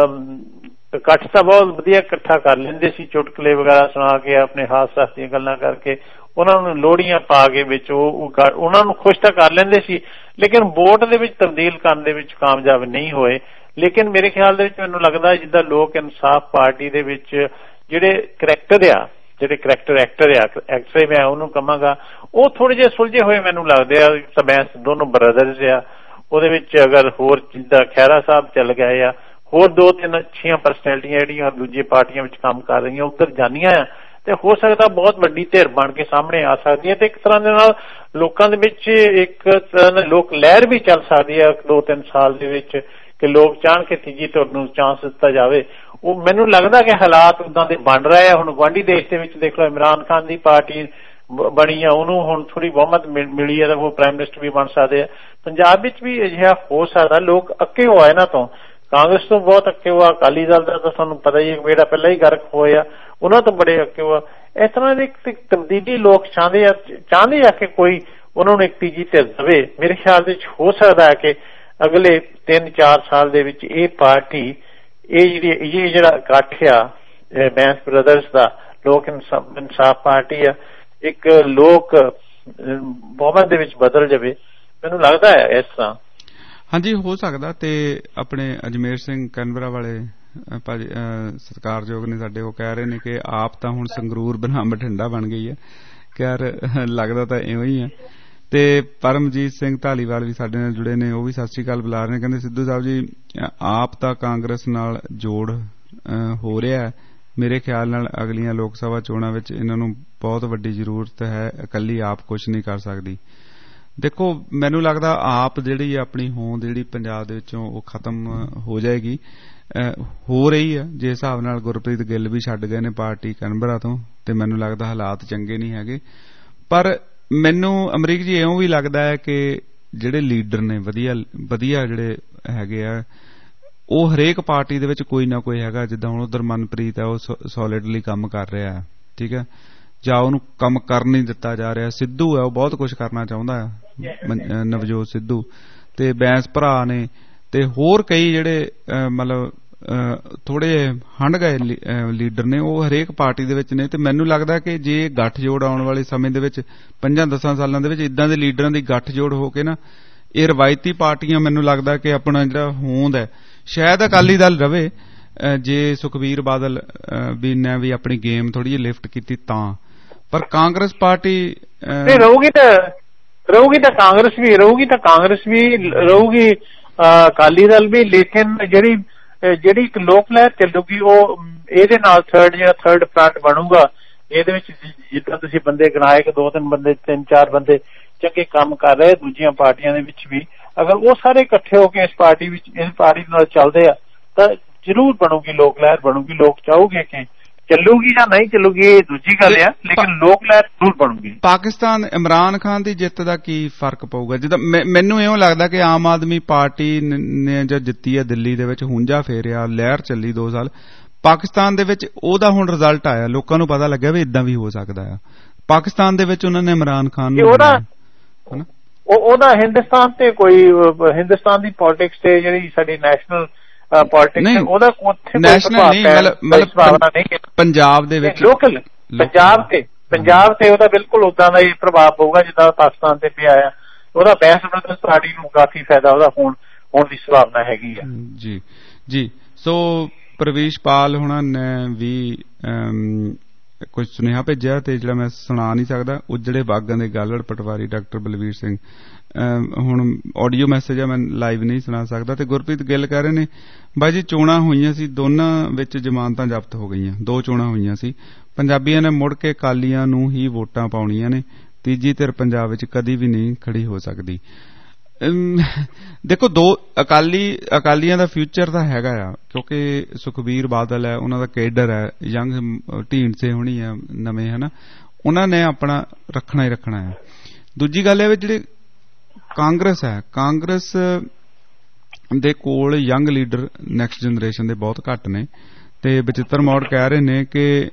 ਇਕੱਠ ਤਾਂ ਬਹੁਤ ਵਧੀਆ ਇਕੱਠਾ ਕਰ ਲੈਂਦੇ ਸੀ, ਚੁਟਕਲੇ ਵਗੈਰਾ ਸੁਣਾ ਕੇ, ਆਪਣੇ ਹਾਸ ਹਾਸ ਦੀਆਂ ਗੱਲਾਂ ਕਰਕੇ, ਉਹਨਾਂ ਨੂੰ ਲੋਹੜੀਆਂ ਪਾ ਕੇ ਵਿੱਚ ਉਹ ਉਹਨਾਂ ਨੂੰ ਖੁਸ਼ ਤਾਂ ਕਰ ਲੈਂਦੇ ਸੀ, ਲੇਕਿਨ ਵੋਟ ਦੇ ਵਿੱਚ ਤਬਦੀਲ ਕਰਨ ਦੇ ਵਿੱਚ ਕਾਮਯਾਬ ਨਹੀਂ ਹੋਏ। ਲੇਕਿਨ ਮੇਰੇ ਖਿਆਲ ਦੇ ਵਿੱਚ ਮੈਨੂੰ ਲੱਗਦਾ ਜਿੱਦਾਂ ਲੋਕ ਇਨਸਾਫ ਪਾਰਟੀ ਦੇ ਵਿੱਚ ਜਿਹੜੇ ਕਰੈਕਟਰ ਆ, ਜਿਹੜੇ ਕਰੈਕਟਰ ਐਕਟਰ ਆ, ਐਕਟਰ ਮੈਂ ਉਹਨੂੰ ਕਹਾਂਗਾ, ਉਹ ਥੋੜੇ ਜਿਹੇ ਸੁਲਝੇ ਹੋਏ ਮੈਨੂੰ ਲੱਗਦੇ ਆ। ਸਬੈਂਸ ਦੋਨੋਂ ਬ੍ਰਦਰਜ਼ ਆ, ਉਹਦੇ ਵਿੱਚ ਅਗਰ ਹੋਰ ਜਿੱਦਾਂ ਖਹਿਰਾ ਸਾਹਿਬ ਚੱਲ ਗਏ ਆ, ਹੋਰ ਦੋ ਤਿੰਨ ਅੱਛੀਆਂ ਪਰਸਨੈਲਿਟੀਆਂ ਜਿਹੜੀਆਂ ਦੂਜੀ ਪਾਰਟੀਆਂ ਵਿੱਚ ਕੰਮ ਕਰ ਰਹੀਆਂ ਉੱਧਰ ਜਾਂਦੀਆਂ ਆ, ਤੇ ਹੋ ਸਕਦਾ ਬਹੁਤ ਵੱਡੀ ਧਿਰ ਬਣ ਕੇ ਸਾਹਮਣੇ ਆ ਸਕਦੀ ਹੈ ਤੇ ਇੱਕ ਤਰ੍ਹਾਂ ਦੇ ਨਾਲ ਲੋਕਾਂ ਦੇ ਵਿੱਚ ਇੱਕ ਤਰ੍ਹਾਂ ਦੀ ਲੋਕ ਲਹਿਰ ਵੀ ਚੱਲ ਸਕਦੀ ਹੈ ਦੋ ਤਿੰਨ ਸਾਲ ਦੇ ਵਿੱਚ ਕਿ ਲੋਕ ਚਾਹਣ ਕਿ ਤੀਜੀ ਧਿਰ ਨੂੰ ਚਾਂਸ ਦਿੱਤਾ ਜਾਵੇ। ਉਹ ਮੈਨੂੰ ਲੱਗਦਾ ਕਿ ਹਾਲਾਤ ਉਦਾਂ ਦੇ ਬਣ ਰਹੇ ਆ। ਹੁਣ ਗੁਆਂਢੀ ਦੇਸ਼ ਦੇ ਵਿੱਚ ਦੇਖ ਲਓ, ਇਮਰਾਨ ਖਾਨ ਦੀ ਪਾਰਟੀ ਬਣੀ ਆ, ਉਹਨੂੰ ਹੁਣ ਥੋੜੀ ਬਹੁਮਤ ਮਿਲੀ ਹੈ ਤਾਂ ਉਹ ਪ੍ਰਾਈਮ ਮਿਨਿਸਟਰ ਵੀ ਬਣ ਸਕਦੇ ਆ। ਪੰਜਾਬ ਵਿੱਚ ਵੀ ਅਜਿਹਾ ਹੋ ਸਕਦਾ। ਲੋਕ ਅੱਕੇ ਹੋਆ ਇਹਨਾਂ ਤੋਂ, ਕਾਂਗਰਸ ਤੋਂ ਬਹੁਤ ਅੱਕੇ ਹੋਆ, ਅਕਾਲੀ ਦਲ ਦਾ ਤਾਂ ਤੁਹਾਨੂੰ ਪਤਾ ਹੀ ਹੈ ਜਿਹੜਾ ਪਹਿਲਾਂ ਹੀ ਗਰਕ ਹੋਇਆ, ਉਹਨਾਂ ਤੋਂ ਬੜੇ ਅੱਕੇ ਹੋਆ। ਇਸ ਤਰ੍ਹਾਂ ਦੀ ਇੱਕ ਤਬਦੀਲੀ ਲੋਕ ਚਾਹੁੰਦੇ ਆ ਚਾਹੁੰਦੇ ਆ ਕਿ ਕੋਈ ਉਹਨਾਂ ਨੂੰ ਇੱਕ ਤੀਜੀ ਧਿਰ ਦੇਵੇ। ਮੇਰੇ ਖਿਆਲ ਵਿੱਚ ਹੋ ਸਕਦਾ ਹੈ ਕਿ ਅਗਲੇ ਤਿੰਨ ਚਾਰ ਸਾਲ ਦੇ ਵਿੱਚ ਇਹ ਪਾਰਟੀ, ਇਹ ਜਿਹੜੀ ਇਹ ਜਿਹੜਾ ਇਕੱਠ ਆ ਬੈਂਸ ਬ੍ਰਦਰਜ਼ ਦਾ, ਲੋਕ ਇਨਸਾਫ ਪਾਰਟੀ ਆ, ਇੱਕ ਲੋਕ ਬਹੁਮਤ ਦੇ ਵਿੱਚ ਬਦਲ ਜਾਵੇ। ਮੈਨੂੰ ਲੱਗਦਾ ਹੈ ਇਸ ਤਰ੍ਹਾਂ। ਹਾਂਜੀ, ਹੋ ਸਕਦਾ। ਤੇ ਆਪਣੇ ਅਜਮੇਰ ਸਿੰਘ ਕਨਵਰਾ ਵਾਲੇ ਭਾਜੀ ਸਤਿਕਾਰਯੋਗ ਨੇ ਸਾਡੇ, ਉਹ ਕਹਿ ਰਹੇ ਨੇ ਕਿ ਆਪ ਤਾਂ ਹੁਣ ਸੰਗਰੂਰ ਬਨਾਮ ਬਠਿੰਡਾ ਬਣ ਗਈ ਹੈ, ਖੈਰ ਲੱਗਦਾ ਤਾਂ ਇਵੇਂ ਹੀ ਆ। ਤੇ ਪਰਮਜੀਤ ਸਿੰਘ ਢਾਲੀਵਾਲ ਵੀ ਸਾਡੇ ਨਾਲ ਜੁੜੇ ਨੇ, ਉਹ ਵੀ ਸਤਿ ਸ੍ਰੀ ਅਕਾਲ ਬੁਲਾ ਰਹੇ ਨੇ। ਕਹਿੰਦੇ ਸਿੱਧੂ ਸਾਹਿਬ ਜੀ ਆਪ ਤਾਂ ਕਾਂਗਰਸ ਨਾਲ ਜੋੜ ਹੋ ਰਿਹਾ, ਮੇਰੇ ਖਿਆਲ ਨਾਲ ਅਗਲੀਆਂ ਲੋਕ ਸਭਾ ਚੋਣਾਂ ਵਿੱਚ ਇਹਨਾਂ ਨੂੰ ਬਹੁਤ ਵੱਡੀ ਜ਼ਰੂਰਤ ਹੈ, ਇਕੱਲੀ ਆਪ ਕੁਛ ਨਹੀਂ ਕਰ ਸਕਦੀ। ਦੇਖੋ ਮੈਨੂੰ ਲੱਗਦਾ ਆਪ ਜਿਹੜੀ ਆਪਣੀ ਹੋਂਦ ਜਿਹੜੀ ਪੰਜਾਬ ਦੇ ਵਿੱਚੋਂ ਉਹ ਖਤਮ ਹੋ ਜਾਏਗੀ, ਹੋ ਰਹੀ ਹੈ। ਜਿਸ ਹਿਸਾਬ ਨਾਲ ਗੁਰਪ੍ਰੀਤ ਗਿੱਲ ਵੀ ਛੱਡ ਗਏ ਨੇ ਪਾਰਟੀ ਕੈਨਬਰਾ ਤੋਂ, ਤੇ ਮੈਨੂੰ ਲੱਗਦਾ ਹਾਲਾਤ ਚੰਗੇ ਨਹੀਂ ਹੈਗੇ। ਪਰ ਮੈਨੂੰ ਅਮਰੀਕ ਜੀ ਇਉਂ ਵੀ ਲੱਗਦਾ ਹੈ ਕਿ ਜਿਹੜੇ ਲੀਡਰ ਨੇ ਵਧੀਆ ਵਧੀਆ ਜਿਹੜੇ ਹੈਗੇ ਆ, ਉਹ ਹਰੇਕ ਪਾਰਟੀ ਦੇ ਵਿੱਚ ਕੋਈ ਨਾ ਕੋਈ ਹੈਗਾ। ਜਿੱਦਾਂ ਹੁਣ ਉਧਰ ਮਨਪ੍ਰੀਤ ਹੈ, ਉਹ ਸੋਲਿਡਲੀ ਕੰਮ ਕਰ ਰਿਹਾ ਹੈ, ਠੀਕ ਹੈ, ਜਾਂ ਉਹਨੂੰ ਕੰਮ ਕਰਨ ਨਹੀਂ ਦਿੱਤਾ ਜਾ ਰਿਹਾ। ਸਿੱਧੂ ਹੈ, ਉਹ ਬਹੁਤ ਕੁਝ ਕਰਨਾ ਚਾਹੁੰਦਾ ਹੈ, ਨਵਜੋਤ ਸਿੱਧੂ, ਤੇ ਬੈਂਸ ਭਰਾ ਨੇ, ਤੇ ਹੋਰ ਕਈ ਜਿਹੜੇ ਮਤਲਬ ਥੋੜੇ ਹੰਡ ਗਏ ਲੀਡਰ ਨੇ, ਉਹ ਹਰੇਕ ਪਾਰਟੀ ਦੇ ਵਿੱਚ ਨੇ। ਤੇ ਮੈਨੂੰ ਲੱਗਦਾ ਕਿ ਜੇ ਗੱਠਜੋੜ ਆਉਣ ਵਾਲੇ ਸਮੇਂ ਦੇ ਵਿੱਚ ਪੰਜਾਂ ਦਸਾਂ ਸਾਲਾਂ ਦੇ ਵਿੱਚ ਇਦਾਂ ਦੇ ਲੀਡਰਾਂ ਦੀ ਗੱਠਜੋੜ ਹੋ ਕੇ ਨਾ, ਇਹ ਰਵਾਇਤੀ ਪਾਰਟੀਆਂ ਮੈਨੂੰ ਲੱਗਦਾ ਕਿ ਆਪਣਾ ਜਿਹੜਾ ਹੋਂਦ ਹੈ ਸ਼ਾਇਦ ਅਕਾਲੀ ਦਲ ਰਵੇ, ਜੇ ਸੁਖਬੀਰ ਬਾਦਲ ਵੀ ਨੇ ਵੀ ਆਪਣੀ ਗੇਮ ਥੋੜੀ ਜਿਹੀ ਲਿਫਟ ਕੀਤੀ ਤਾਂ। ਪਰ ਕਾਂਗਰਸ ਪਾਰਟੀ ਰਹੂਗੀ ਤਾਂ ਰਹੂਗੀ ਤਾਂ ਕਾਂਗਰਸ ਵੀ ਰਹੂਗੀ ਤਾਂ ਕਾਂਗਰਸ ਵੀ ਰਹੂਗੀ, ਅਕਾਲੀ ਦਲ ਵੀ। ਲੇਕਿਨ ਜਿਹੜੀ ਜਿਹੜੀ ਇੱਕ ਲੋਕ ਲਹਿਰ ਚੱਲੂਗੀ ਉਹ ਇਹਦੇ ਨਾਲ ਥਰਡ ਜਿਹੜਾ ਥਰਡ ਫਰੰਟ ਬਣੂਗਾ, ਇਹਦੇ ਵਿੱਚ ਜਿੱਦਾਂ ਤੁਸੀਂ ਬੰਦੇ ਗਿਣਾਏ ਕਿ ਦੋ ਤਿੰਨ ਬੰਦੇ ਤਿੰਨ ਚਾਰ ਬੰਦੇ ਚੰਗੇ ਕੰਮ ਕਰ ਰਹੇ ਦੂਜੀਆਂ ਪਾਰਟੀਆਂ ਦੇ ਵਿੱਚ ਵੀ, ਅਗਰ ਉਹ ਸਾਰੇ ਇਕੱਠੇ ਹੋ ਕੇ ਇਸ ਪਾਰਟੀ ਵਿੱਚ ਇਸ ਪਾਰਟੀ ਨਾਲ ਚੱਲਦੇ ਆ ਤਾਂ ਜ਼ਰੂਰ ਬਣੂਗੀ ਲੋਕ ਲਹਿਰ ਬਣੂਗੀ। ਲੋਕ ਚਾਹੋਗੇ ਕਿ ਚੱਲੂਗੀ ਜਾਂ ਨਹੀਂ ਚੱਲੂਗੀ ਇਹ ਦੂਜੀ ਗੱਲ ਆ, ਲੇਕਿਨ ਲੋਕ ਲਹਿਰ ਜ਼ਰੂਰ ਬਣੂਗੀ। ਪਾਕਿਸਤਾਨ ਇਮਰਾਨ ਖਾਨ ਦੀ ਜਿੱਤ ਦਾ ਕੀ ਫਰਕ ਪਊਗਾ? ਜਿੱਦਾਂ ਮੈਨੂੰ ਇਉਂ ਲੱਗਦਾ ਕਿ ਆਮ ਆਦਮੀ ਪਾਰਟੀ ਨੇ ਜਦ ਜਿੱਤੀ ਹੈ ਦਿੱਲੀ ਦੇ ਵਿੱਚ, ਹੁੰਜਾ ਫੇਰਿਆ, ਲਹਿਰ ਚੱਲੀ ਦੋ ਸਾਲ, ਪਾਕਿਸਤਾਨ ਦੇ ਵਿੱਚ ਉਹਦਾ ਹੁਣ ਰਿਜ਼ਲਟ ਆਇਆ, ਲੋਕਾਂ ਨੂੰ ਪਤਾ ਲੱਗਿਆ ਵੀ ਇਦਾਂ ਵੀ ਹੋ ਸਕਦਾ ਆ। ਪਾਕਿਸਤਾਨ ਦੇ ਵਿੱਚ ਉਹਨਾਂ ਨੇ ਇਮਰਾਨ ਖਾਨ ਨੂੰ ਉਹਦਾ ਉਹਦਾ ਹਿੰਦੁਸਤਾਨ ਤੇ ਕੋਈ ਹਿੰਦੁਸਤਾਨ ਦੀ ਪੋਲਿਟਿਕਸ ਤੇ ਜਿਹੜੀ ਸਾਡੀ ਨੈਸ਼ਨਲ ਪੋਲਿਟਿਕਸ ਉਹਦਾ ਨੈਸ਼ਨਲ ਨਹੀਂ, ਮਤਲਬ ਪੰਜਾਬ ਦੇ ਵਿੱਚ ਲੋਕਲ ਪੰਜਾਬ ਤੇ ਪੰਜਾਬ ਤੇ ਉਹਦਾ ਬਿਲਕੁਲ ਉਦਾਂ ਦਾ ਹੀ ਪ੍ਰਭਾਵ ਪਊਗਾ ਜਿੱਦਾਂ ਪਾਕਿਸਤਾਨ ਤੇ ਪਿਆ ਆ। ਉਹਦਾ ਬੈਂਸ ਬ੍ਰਦਰਸ ਪਾਰਟੀ ਨੂੰ ਕਾਫੀ ਫਾਇਦਾ ਉਹਦਾ ਹੋਣ ਹੋਣ ਦੀ ਸੰਭਾਵਨਾ ਹੈਗੀ ਆ। ਜੀ ਜੀ ਸੋ ਪ੍ਰਵੇਸ਼ ਪਾਲ ਹੁਣਾਂ ਨੇ ਵੀ ਕੁਝ ਸੁਨੇਹਾ ਭੇਜਿਆ, ਤੇ ਜਿਹੜਾ ਮੈਂ ਸੁਣਾ ਨਹੀਂ ਸਕਦਾ। ਉਜੜੇ ਬਾਗਾਂ ਦੇ ਗਾਲੜ ਪਟਵਾਰੀ ਡਾਕਟਰ ਬਲਵੀਰ ਸਿੰਘ, ਹੁਣ ਆਡੀਓ ਮੈਸੇਜ ਆ, ਮੈਂ ਲਾਈਵ ਨਹੀਂ ਸੁਣਾ ਸਕਦਾ। ਤੇ ਗੁਰਪ੍ਰੀਤ ਗਿੱਲ ਕਹਿ ਰਹੇ ਨੇ ਬਾਈ ਜੀ ਚੋਣਾਂ ਹੋਈਆਂ ਸੀ, ਦੋਨਾਂ ਵਿੱਚ ਜ਼ਮਾਨਤਾਂ ਜ਼ਬਤ ਹੋ ਗਈਆਂ, ਦੋ ਚੋਣਾਂ ਹੋਈਆਂ ਸੀ, ਪੰਜਾਬੀਆਂ ਨੇ ਮੁੜ ਕੇ ਅਕਾਲੀਆਂ ਨੂੰ ਹੀ ਵੋਟਾਂ ਪਾਉਣੀਆਂ ਨੇ, ਤੀਜੀ ਧਿਰ ਪੰਜਾਬ ਵਿੱਚ ਕਦੀ ਵੀ ਨਹੀਂ ਖੜੀ ਹੋ ਸਕਦੀ। ਦੇਖੋ ਦੋ ਅਕਾਲੀ ਅਕਾਲੀਆਂ ਦਾ ਫਿਊਚਰ ਤਾਂ ਹੈਗਾ ਆ, ਕਿਉਂਕਿ ਸੁਖਬੀਰ ਬਾਦਲ ਹੈ, ਉਹਨਾਂ ਦਾ ਕੇਡਰ ਹੈ, ਯੰਗ ਢੀਂਡਸੇ ਹੋਣੀ ਆ ਨਵੇਂ, ਹਨਾ, ਉਹਨਾਂ ਨੇ ਆਪਣਾ ਰੱਖਣਾ ਹੀ ਰੱਖਣਾ ਹੈ। ਦੂਜੀ ਗੱਲ ਹੈ ਵੀ ਜਿਹੜੇ ਕਾਂਗਰਸ ਹੈ, ਕਾਂਗਰਸ ਦੇ ਕੋਲ ਯੰਗ ਲੀਡਰ ਨੈਕਸਟ ਜਨਰੇਸ਼ਨ ਦੇ ਬਹੁਤ ਘੱਟ ਨੇ। ਤੇ ਬਚਿੱਤਰ ਮੌੜ ਕਹਿ ਰਹੇ ਨੇ ਕਿ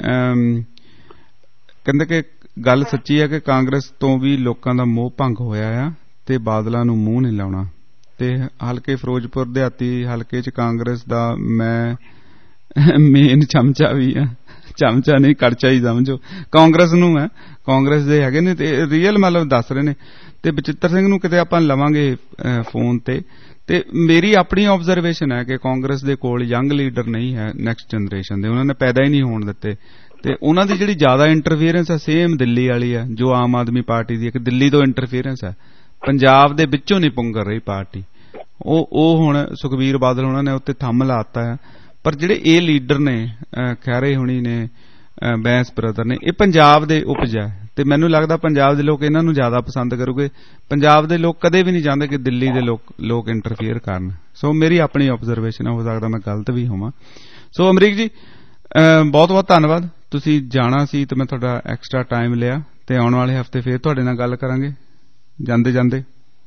ਕਹਿੰਦੇ ਕਿ ਗੱਲ ਸੱਚੀ ਹੈ ਕਿ ਕਾਂਗਰਸ ਤੋਂ ਵੀ ਲੋਕਾਂ ਦਾ ਮੋਹ ਭੰਗ ਹੋਇਆ ਆ ਤੇ ਬਾਦਲਾਂ ਨੂੰ ਮੂੰਹ ਨਹੀਂ ਲਾਉਣਾ। ਤੇ ਹਲਕੇ ਫਿਰੋਜ਼ਪੁਰ ਦਿਹਾਤੀ ਹਲਕੇ ਚ ਕਾਂਗਰਸ ਦਾ ਮੈਂ ਮੇਨ ਚਮਚਾ ਵੀ ਆ, ਚਮਚਾ ਨਹੀਂ ਕੜਚਾ ਹੀ ਸਮਝੋ, ਕਾਂਗਰਸ ਨੂੰ ਹੈ, ਕਾਂਗਰਸ ਦੇ ਹੈਗੇ ਨੇ, ਤੇ ਰੀਅਲ ਮਤਲਬ ਦੱਸ ਰਹੇ ਨੇ। ਤੇ ਬਚਿੱਤਰ ਸਿੰਘ ਨੂੰ ਕਿਤੇ ਆਪਾਂ ਲਵਾਂਗੇ ਫੋਨ ਤੇ। ਤੇ ਮੇਰੀ ਆਪਣੀ ਆਬਜ਼ਰਵੇਸ਼ਨ ਹੈ ਕਿ ਕਾਂਗਰਸ ਦੇ ਕੋਲ ਯੰਗ ਲੀਡਰ ਨਹੀਂ ਹੈ ਨੈਕਸਟ ਜਨਰੇਸ਼ਨ ਦੇ, ਉਹਨਾਂ ਨੇ ਪੈਦਾ ਹੀ ਨਹੀਂ ਹੋਣ ਦਿੱਤੇ। ਤੇ ਉਹਨਾਂ ਦੀ ਜਿਹੜੀ ਜ਼ਿਆਦਾ ਇੰਟਰਫੀਅਰੈਂਸ ਹੈ ਸੇਮ ਦਿੱਲੀ ਵਾਲੀ ਹੈ, ਜੋ ਆਮ ਆਦਮੀ ਪਾਰਟੀ ਦੀ ਇੱਕ ਦਿੱਲੀ ਤੋਂ ਇੰਟਰਫੀਅਰੈਂਸ ਹੈ, ਪੰਜਾਬ ਦੇ ਵਿੱਚੋਂ ਨਹੀਂ ਪੁੰਗਰ ਰਹੀ ਪਾਰਟੀ। ਉਹ ਉਹ ਹੁਣ ਸੁਖਬੀਰ ਬਾਦਲ ਉਹਨਾਂ ਨੇ ਉੱਤੇ ਥੰਮ ਲਾਤਾ ਹੈ। ਪਰ ਜਿਹੜੇ ਇਹ ਲੀਡਰ ਨੇ, ਖਹਿਰੇ ਹੁਣੀ ਨੇ, ਬੈਂਸ ਬ੍ਰਦਰ ਨੇ, ਇਹ ਪੰਜਾਬ ਦੇ ਉਪਜ ਹੈ, ਤੇ ਮੈਨੂੰ ਲੱਗਦਾ ਪੰਜਾਬ ਦੇ ਲੋਕ ਇਹਨਾਂ ਨੂੰ ਜ਼ਿਆਦਾ ਪਸੰਦ ਕਰੂਗੇ। ਪੰਜਾਬ ਦੇ ਲੋਕ ਕਦੇ ਵੀ ਨਹੀਂ ਚਾਹੁੰਦੇ ਕਿ ਦਿੱਲੀ ਦੇ ਲੋਕ ਲੋਕ ਇੰਟਰਫੀਅਰ ਕਰਨ। ਸੋ ਮੇਰੀ ਆਪਣੀ ਆਬਜ਼ਰਵੇਸ਼ਨ ਹੈ, ਹੋ ਸਕਦਾ ਮੈਂ ਗਲਤ ਵੀ ਹੋਵਾਂ। ਸੋ ਅਮਰੀਕ ਜੀ ਬਹੁਤ ਬਹੁਤ ਧੰਨਵਾਦ, ਤੁਸੀਂ ਜਾਣਾ ਸੀ ਤੇ ਮੈਂ ਤੁਹਾਡਾ ਐਕਸਟਰਾ ਟਾਈਮ ਲਿਆ, ਤੇ ਆਉਣ ਵਾਲੇ ਹਫ਼ਤੇ ਫੇਰ ਤੁਹਾਡੇ ਨਾਲ ਗੱਲ ਕਰਾਂਗੇ ਜਾਂਦੇ ਜਾਂਦੇ।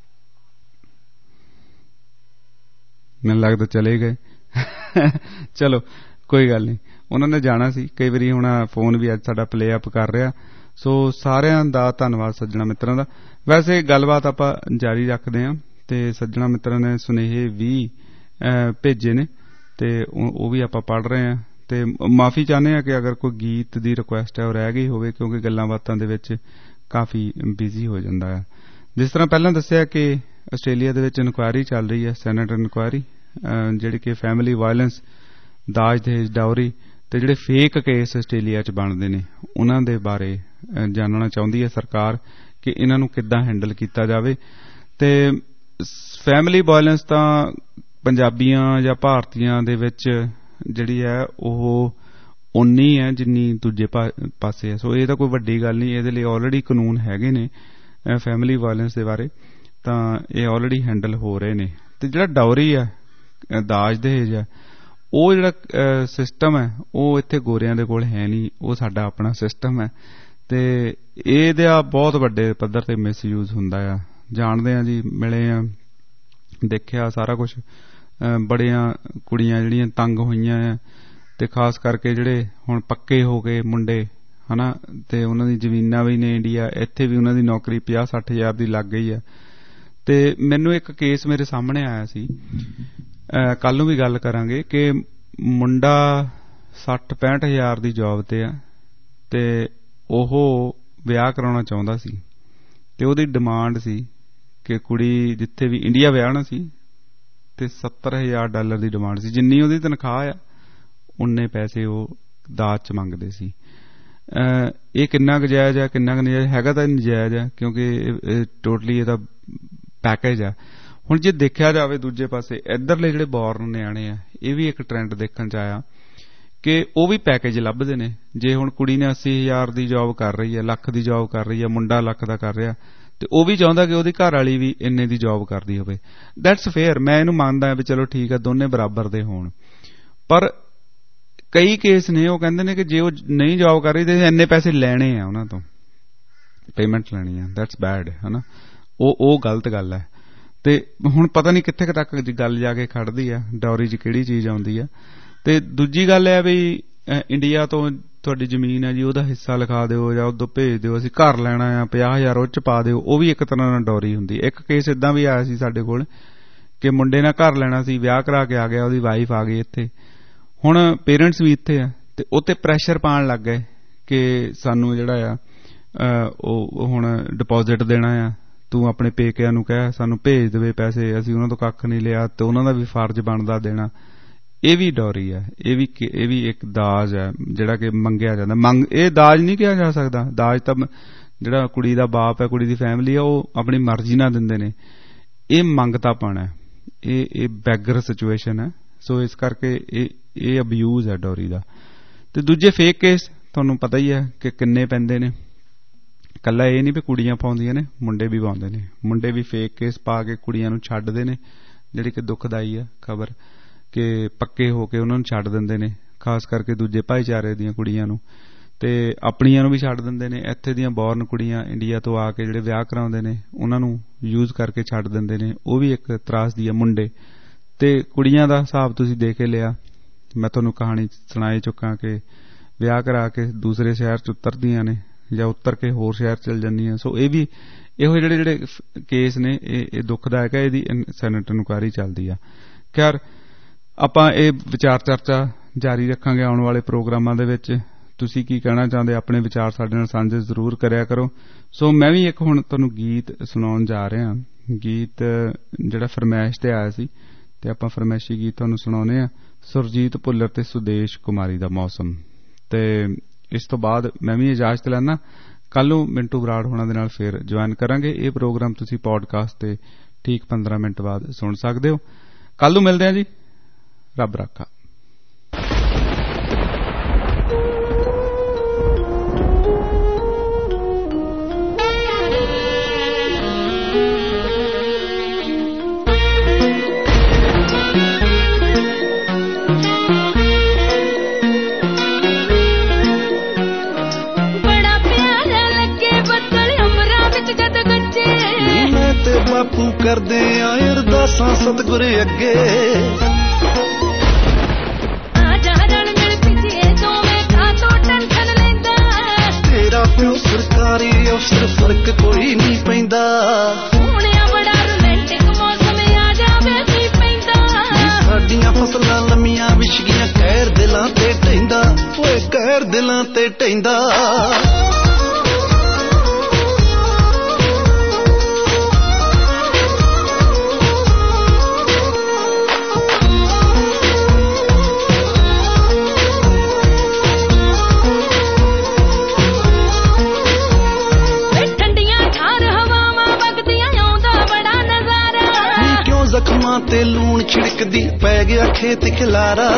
ਮੈਨੂੰ ਲੱਗਦਾ ਚਲੇ ਗਏ। ਚਲੋ ਕੋਈ ਗੱਲ ਨਹੀਂ, ਉਹਨਾਂ ਨੇ ਜਾਣਾ ਸੀ। ਕਈ ਵਾਰੀ ਹੁਣ ਫੋਨ ਵੀ ਅੱਜ ਸਾਡਾ ਪਲੇ ਅਪ ਕਰ ਰਿਹਾ। ਸੋ ਸਾਰਿਆਂ ਦਾ ਧੰਨਵਾਦ ਸੱਜਣਾ ਮਿੱਤਰਾਂ ਦਾ। ਵੈਸੇ ਗੱਲਬਾਤ ਆਪਾਂ ਜਾਰੀ ਰੱਖਦੇ ਹਾਂ, ਤੇ ਸੱਜਣਾ ਮਿੱਤਰਾਂ ਨੇ ਸੁਨੇਹੇ ਵੀ ਭੇਜੇ ਨੇ, ਤੇ ਉਹ ਵੀ ਆਪਾਂ ਪੜ੍ਹ ਰਹੇ ਹਾਂ। ਤੇ ਮਾਫੀ ਚਾਹੁੰਦੇ ਹਾਂ ਕਿ ਅਗਰ ਕੋਈ ਗੀਤ ਦੀ ਰਿਕੁਐਸਟ ਹੈ ਉਹ ਰਹਿ ਗਈ ਹੋਵੇ, ਕਿਉਂਕਿ ਗੱਲਾਂ ਬਾਤਾਂ ਦੇ ਵਿੱਚ ਕਾਫੀ ਬਿਜ਼ੀ ਹੋ ਜਾਂਦਾ ਹੈ। ਜਿਸ ਤਰ੍ਹਾਂ ਪਹਿਲਾਂ ਦੱਸਿਆ ਕਿ ਆਸਟ੍ਰੇਲੀਆ ਦੇ ਵਿੱਚ ਇਨਕੁਆਇਰੀ ਚੱਲ ਰਹੀ ਹੈ, ਸੈਨੇਟ ਇਨਕੁਆਇਰੀ, ਜਿਹੜੀ ਕਿ ਫੈਮਿਲੀ ਵਾਇਲੈਂਸ, ਦਾਜ ਦਹੇਜ ਡਾਉਰੀ ਤੇ ਜਿਹੜੇ ਫੇਕ ਕੇਸ ਆਸਟ੍ਰੇਲੀਆ 'ਚ ਬਣਦੇ ਨੇ ਉਹਨਾਂ ਦੇ ਬਾਰੇ ਜਾਣਨਾ ਚਾਹੁੰਦੀ ਹੈ ਸਰਕਾਰ ਕਿ ਇਹਨਾਂ ਨੂੰ ਕਿੱਦਾਂ ਹੈਂਡਲ ਕੀਤਾ ਜਾਵੇ। ਤੇ ਫੈਮਿਲੀ ਵਾਇਲੈਂਸ ਤਾਂ ਪੰਜਾਬੀਆਂ ਜਾਂ ਭਾਰਤੀਆਂ ਦੇ ਵਿੱਚ ਜਿਹੜੀ ਹੈ ਉਹ ਉਨੀ ਹੈ ਜਿੰਨੀ ਦੂਜੇ ਪਾਸੇ ਹੈ। ਸੋ ਇਹ ਤਾਂ ਕੋਈ ਵੱਡੀ ਗੱਲ ਨਹੀਂ, ਇਹਦੇ ਲਈ ਆਲਰੇਡੀ ਕਾਨੂੰਨ ਹੈਗੇ ਨੇ ਫੈਮਿਲੀ ਵਾਇਲੈਂਸ ਦੇ ਬਾਰੇ, ਤਾਂ ਇਹ ਆਲਰੇਡੀ ਹੈਂਡਲ ਹੋ ਰਹੇ ਨੇ। ਤੇ ਜਿਹੜਾ ਡਾਉਰੀ ਹੈ, ਦਾਜ ਦਹੇਜ ਹੈ, ਉਹ ਜਿਹੜਾ ਸਿਸਟਮ ਹੈ ਉਹ ਇੱਥੇ ਗੋਰਿਆਂ ਦੇ ਕੋਲ ਹੈ ਨਹੀਂ, ਉਹ ਸਾਡਾ ਆਪਣਾ ਸਿਸਟਮ ਹੈ ਤੇ ਇਹਦਾ ਬਹੁਤ ਵੱਡੇ ਪੱਧਰ ਤੇ ਮਿਸਯੂਜ਼ ਹੁੰਦਾ ਆ। ਜਾਣਦੇ ਆ ਜੀ, ਮਿਲੇ ਆ, ਦੇਖਿਆ ਸਾਰਾ ਕੁਛ। ਬੜੀਆਂ ਕੁੜੀਆਂ ਜਿਹੜੀਆਂ ਤੰਗ ਹੋਈਆਂ ਆ ਤੇ ਖਾਸ ਕਰਕੇ ਜਿਹੜੇ ਹੁਣ ਪੱਕੇ ਹੋ ਗਏ ਮੁੰਡੇ ਹਨਾ, ਤੇ ਉਹਨਾਂ ਦੀ ਜ਼ਮੀਨਾਂ ਵੀ ਨੇ ਇੰਡੀਆ, ਇੱਥੇ ਵੀ ਉਹਨਾਂ ਦੀ ਨੌਕਰੀ ਪੰਜਾਹ ਸੱਠ ਹਜ਼ਾਰ ਦੀ ਲੱਗ ਗਈ ਆ। ਤੇ ਮੈਨੂੰ ਇੱਕ ਕੇਸ ਮੇਰੇ ਸਾਹਮਣੇ ਆਇਆ ਸੀ, ਕੱਲ ਨੂੰ ਵੀ ਗੱਲ ਕਰਾਂਗੇ, ਕਿ ਮੁੰਡਾ ਸੱਠ ਪੈਂਹਠ ਹਜ਼ਾਰ ਦੀ ਜੌਬ ਤੇ ਆ ਤੇ ਉਹ ਵਿਆਹ ਕਰਾਉਣਾ ਚਾਹੁੰਦਾ ਸੀ ਤੇ ਉਹਦੀ ਡਿਮਾਂਡ ਸੀ ਕਿ ਕੁੜੀ ਜਿੱਥੇ ਵੀ ਇੰਡੀਆ ਵਿਆਹਣਾ ਸੀ ਤੇ ਸੱਤਰ ਹਜ਼ਾਰ ਡਾਲਰ ਦੀ ਡਿਮਾਂਡ ਸੀ। ਜਿੰਨੀ ਉਹਦੀ ਤਨਖਾਹ ਆ ਉਨੇ ਪੈਸੇ ਉਹ ਦਾਜ 'ਚ ਮੰਗਦੇ ਸੀ। ਇਹ ਕਿੰਨਾ ਕੁ ਜਾਇਜ਼ ਆ, ਕਿੰਨਾ ਕੁ ਨਜਾਇਜ਼ ਹੈਗਾ? ਤਾਂ ਨਜਾਇਜ਼ ਆ, ਕਿਉਂਕਿ ਟੋਟਲੀ ਇਹਦਾ ਪੈਕੇਜ ਆ। ਹੁਣ ਜੇ ਦੇਖਿਆ ਜਾਵੇ ਦੂਜੇ ਪਾਸੇ ਇੱਧਰਲੇ ਜਿਹੜੇ ਬੋਰਨ ਨਿਆਣੇ ਆ, ਇਹ ਵੀ ਇੱਕ ਟਰੈਂਡ ਦੇਖਣ 'ਚ ਆਇਆ ਕਿ ਉਹ ਵੀ ਪੈਕੇਜ ਲੱਭਦੇ ਨੇ। ਜੇ ਹੁਣ ਕੁੜੀ ਨੇ ਅੱਸੀ ਹਜ਼ਾਰ ਦੀ ਜੌਬ ਕਰ ਰਹੀ ਹੈ, ਲੱਖ ਦੀ ਜੌਬ ਕਰ ਰਹੀ ਹੈ, ਮੁੰਡਾ ਲੱਖ ਦਾ ਕਰ ਰਿਹਾ, ਤੇ ਉਹ ਵੀ ਚਾਹੁੰਦਾ ਕਿ ਉਹਦੀ ਘਰ ਵਾਲੀ ਵੀ ਇੰਨੇ ਦੀ ਜੌਬ ਕਰਦੀ ਹੋਵੇ। ਦੈਟਸ ਫੇਅਰ, ਮੈਂ ਇਹਨੂੰ ਮੰਨਦਾ ਵੀ ਚਲੋ ਠੀਕ ਹੈ, ਦੋਨੇ ਬਰਾਬਰ ਦੇ ਹੋਣ। ਪਰ ਕਈ ਕੇਸ ਨੇ ਉਹ ਕਹਿੰਦੇ ਨੇ ਕਿ ਜੇ ਉਹ ਨਹੀਂ ਜੌਬ ਕਰ ਰਹੀ ਤੇ ਇੰਨੇ ਪੈਸੇ ਲੈਣੇ ਆ ਉਹਨਾਂ ਤੋਂ, ਪੇਮੈਂਟ ਲੈਣੀ ਆ। ਦੈਟਸ ਬੈਡ ਹੈ ਨਾ, ਉਹ ਉਹ ਗਲਤ ਗੱਲ ਹੈ। ਤੇ ਹੁਣ ਪਤਾ ਨਹੀਂ ਕਿੱਥੇ ਤੱਕ ਗੱਲ ਜਾ ਕੇ ਖੜਦੀ ਆ, ਡੌਰੀ 'ਚ ਕਿਹੜੀ ਚੀਜ਼ ਆਉਂਦੀ ਆ। ਤੇ ਦੂਜੀ ਗੱਲ ਹੈ ਵੀ ਇੰਡੀਆ ਤੋਂ ਤੁਹਾਡੀ ਜ਼ਮੀਨ ਹੈ ਜੀ, ਉਹਦਾ ਹਿੱਸਾ ਲਿਖਾ ਦਿਓ ਜਾਂ ਉਦੋਂ ਭੇਜ ਦਿਓ, ਅਸੀਂ ਘਰ ਲੈਣਾ ਆ, ਪੰਜਾਹ ਹਜ਼ਾਰ ਉਹ 'ਚ ਪਾ ਦਿਓ, ਉਹ ਵੀ ਇੱਕ ਤਰ੍ਹਾਂ ਨਾਲ ਡੌਰੀ ਹੁੰਦੀ। ਇੱਕ ਕੇਸ ਏਦਾਂ ਵੀ ਆਇਆ ਸੀ ਸਾਡੇ ਕੋਲ ਕਿ ਮੁੰਡੇ ਨਾਲ ਘਰ ਲੈਣਾ ਸੀ, ਵਿਆਹ ਕਰਾ ਕੇ ਆ ਗਿਆ, ਉਹਦੀ ਵਾਈਫ ਆ ਗਈ ਇੱਥੇ, ਹੁਣ ਪੇਰੈਂਟਸ ਵੀ ਇੱਥੇ ਆ ਤੇ ਉਹ 'ਤੇ ਪ੍ਰੈਸ਼ਰ ਪਾਉਣ ਲੱਗ ਗਏ ਕਿ ਸਾਨੂੰ ਜਿਹੜਾ ਆ ਉਹ ਹੁਣ ਡਿਪੋਜ਼ਿਟ ਦੇਣਾ ਆ, ਤੂੰ ਆਪਣੇ ਪੇਕਿਆਂ ਨੂੰ ਕਹਿ ਸਾਨੂੰ ਭੇਜ ਦੇਵੇ ਪੈਸੇ, ਅਸੀਂ ਉਹਨਾਂ ਤੋਂ ਕੱਖ ਨਹੀਂ ਲਿਆ ਤੇ ਉਹਨਾਂ ਦਾ ਵੀ ਫਰਜ਼ ਬਣਦਾ ਦੇਣਾ। ਇਹ ਵੀ ਡੌਰੀ ਹੈ, ਇਹ ਵੀ ਇਹ ਵੀ ਇੱਕ ਦਾਜ ਹੈ ਜਿਹੜਾ ਕਿ ਮੰਗਿਆ ਜਾਂਦਾ। ਮੰਗ ਇਹ ਦਾਜ ਨਹੀਂ ਕਿਹਾ ਜਾ ਸਕਦਾ। ਦਾਜ ਤਾਂ ਜਿਹੜਾ ਕੁੜੀ ਦਾ ਬਾਪ ਹੈ, ਕੁੜੀ ਦੀ ਫੈਮਿਲੀ ਆ, ਉਹ ਆਪਣੀ ਮਰਜ਼ੀ ਨਾਲ ਦਿੰਦੇ ਨੇ। ਇਹ ਮੰਗਤਾਪਣ ਹੈ, ਇਹ ਇਹ ਬੈਗਰ ਸਿਚੁਏਸ਼ਨ ਹੈ। ਸੋ ਇਸ ਕਰਕੇ ਇਹ ਇਹ ਅਬਿਊਜ਼ ਹੈ ਡੌਰੀ ਦਾ। ਤੇ ਦੂਜੇ ਫੇਕ ਕੇਸ ਤੁਹਾਨੂੰ ਪਤਾ ਹੀ ਹੈ ਕਿ ਕਿੰਨੇ ਪੈਂਦੇ ਨੇ। ਇਕੱਲਾ ਇਹ ਨਹੀਂ ਵੀ ਕੁੜੀਆਂ ਪਾਉਂਦੀਆਂ ਨੇ, ਮੁੰਡੇ ਵੀ ਪਾਉਂਦੇ ਨੇ। ਮੁੰਡੇ ਵੀ ਫੇਕ ਕੇਸ ਪਾ ਕੇ ਕੁੜੀਆਂ ਨੂੰ ਛੱਡਦੇ ਨੇ, ਜਿਹੜੀ ਕਿ ਦੁਖਦਾਈ ਹੈ ਖਬਰ, ਕਿ ਪੱਕੇ ਹੋ ਕੇ ਉਹਨਾਂ ਨੂੰ ਛੱਡ ਦਿੰਦੇ ਨੇ, ਖਾਸ ਕਰਕੇ ਦੂਜੇ ਭਾਈਚਾਰੇ ਦੀਆਂ ਕੁੜੀਆਂ ਨੂੰ, ਤੇ ਆਪਣੀਆਂ ਨੂੰ ਵੀ ਛੱਡ ਦਿੰਦੇ ਨੇ। ਇੱਥੇ ਦੀਆਂ ਬੋਰਨ ਕੁੜੀਆਂ ਇੰਡੀਆ ਤੋਂ ਆ ਕੇ ਜਿਹੜੇ ਵਿਆਹ ਕਰਾਉਂਦੇ ਨੇ ਉਹਨਾਂ ਨੂੰ ਯੂਜ਼ ਕਰਕੇ ਛੱਡ ਦਿੰਦੇ ਨੇ, ਉਹ ਵੀ ਇੱਕ ਤਰਾਸਦੀ ਹੈ। ਮੁੰਡੇ ਤੇ ਕੁੜੀਆਂ ਦਾ ਹਿਸਾਬ ਤੁਸੀਂ ਦੇਖ ਹੀ ਲਿਆ, ਮੈਂ ਤੁਹਾਨੂੰ ਕਹਾਣੀ ਸੁਣਾਈ ਚੁੱਕਾ ਕਿ ਵਿਆਹ ਕਰਾ ਕੇ ਦੂਸਰੇ ਸ਼ਹਿਰ 'ਚ ਉਤਰਦੀਆਂ ਨੇ ਜਾਂ ਉਤਰ ਕੇ ਹੋਰ ਸ਼ਹਿਰ ਚਲ ਜਾਂਦੀਆਂ। ਸੋ ਇਹ ਵੀ ਇਹੋ ਜਿਹੜੇ ਜਿਹੜੇ ਕੇਸ ਨੇ ਇਹ ਇਹ ਦੁਖਦਾਇਕ ਹੈ, ਇਹਦੀ ਸੈਨੇਟ ਇਨਕੁਆਇਰੀ ਚੱਲਦੀ ਆ। ਖੈਰ ਆਪਾਂ ਇਹ ਵਿਚਾਰ ਚਰਚਾ ਜਾਰੀ ਰੱਖਾਂਗੇ ਆਉਣ ਵਾਲੇ ਪ੍ਰੋਗਰਾਮਾਂ ਦੇ ਵਿੱਚ। ਤੁਸੀਂ ਕੀ ਕਹਿਣਾ ਚਾਹੁੰਦੇ, ਆਪਣੇ ਵਿਚਾਰ ਸਾਡੇ ਨਾਲ ਸਾਂਝੇ ਜ਼ਰੂਰ ਕਰਿਆ ਕਰੋ। ਸੋ ਮੈਂ ਵੀ ਇੱਕ ਹੁਣ ਤੁਹਾਨੂੰ ਗੀਤ ਸੁਣਾਉਣ ਜਾ ਰਿਹਾ, ਗੀਤ ਜਿਹੜਾ ਫਰਮਾਇਸ਼ ਤੇ ਆਇਆ ਸੀ ਤੇ ਆਪਾਂ ਫਰਮਾਇਸ਼ੀ ਗੀਤ ਤੁਹਾਨੂੰ ਸੁਣਾਉਂਦੇ ਆ, ਸੁਰਜੀਤ ਭੁੱਲਰ ਤੇ ਸੁਦੇਸ਼ ਕੁਮਾਰੀ ਦਾ ਮੌਸਮ। ਤੇ ਇਸ ਤੋਂ ਬਾਅਦ ਮੈਂ ਵੀ ਇਜਾਜ਼ਤ ਲੈਣਾ, ਕੱਲ ਨੂੰ ਮਿੰਟੂ ਬਰਾੜ ਹੋਣਾ ਦੇ ਨਾਲ ਫਿਰ ਜੁਆਇਨ ਕਰਾਂਗੇ। ਇਹ ਪ੍ਰੋਗਰਾਮ ਤੁਸੀਂ ਪੋਡਕਾਸਟ ਤੇ ਠੀਕ ਪੰਦਰਾਂ ਮਿੰਟ ਬਾਅਦ ਸੁਣ ਸਕਦੇ ਹੋ। ਕੱਲ ਨੂੰ ਮਿਲਦੇ ਹਾਂ ਜੀ, ਰੱਬ ਰਾਖਾ। ਬਾਪੂ ਕਰਦੇ ਆ ਅਰਦਾਸਾਂ ਸਤਿਗੁਰ ਅੱਗੇ, ਆ ਜਾ ਰਲ ਮਿਲ ਪਿੱਛੇ ਦੋਵੇਂ ਕਾਤੋਂ ਟੈਨਸ਼ਨ ਲੈਂਦਾ, ਤੇਰਾ ਪਿਓ ਸਰਕਾਰੀ ਅਫਸਰ ਫਰਕ ਕੋਈ ਨਹੀਂ ਪੈਂਦਾ, ਸੋਹਣਿਆ ਬੜਾ ਰੋਮਾਂਟਿਕ ਮੌਸਮ ਆ ਜਾਵੇ ਕੀ ਪੈਂਦਾ, ਸਾਡੀਆਂ ਫਸਲਾਂ ਲੰਮੀਆਂ ਵਿਛਗੀਆਂ ਕਹਿਰ ਦਿਲਾਂ ਤੇ ਢਹਿੰਦਾ, ਓਏ ਕਹਿਰ ਦਿਲਾਂ ਤੇ ਢਹਿੰਦਾ। ਤੇ ਲੂਣ ਛਿੜਕਦੀ ਪੈ ਗਿਆ ਖੇਤ ਖਿਲਾਰਾ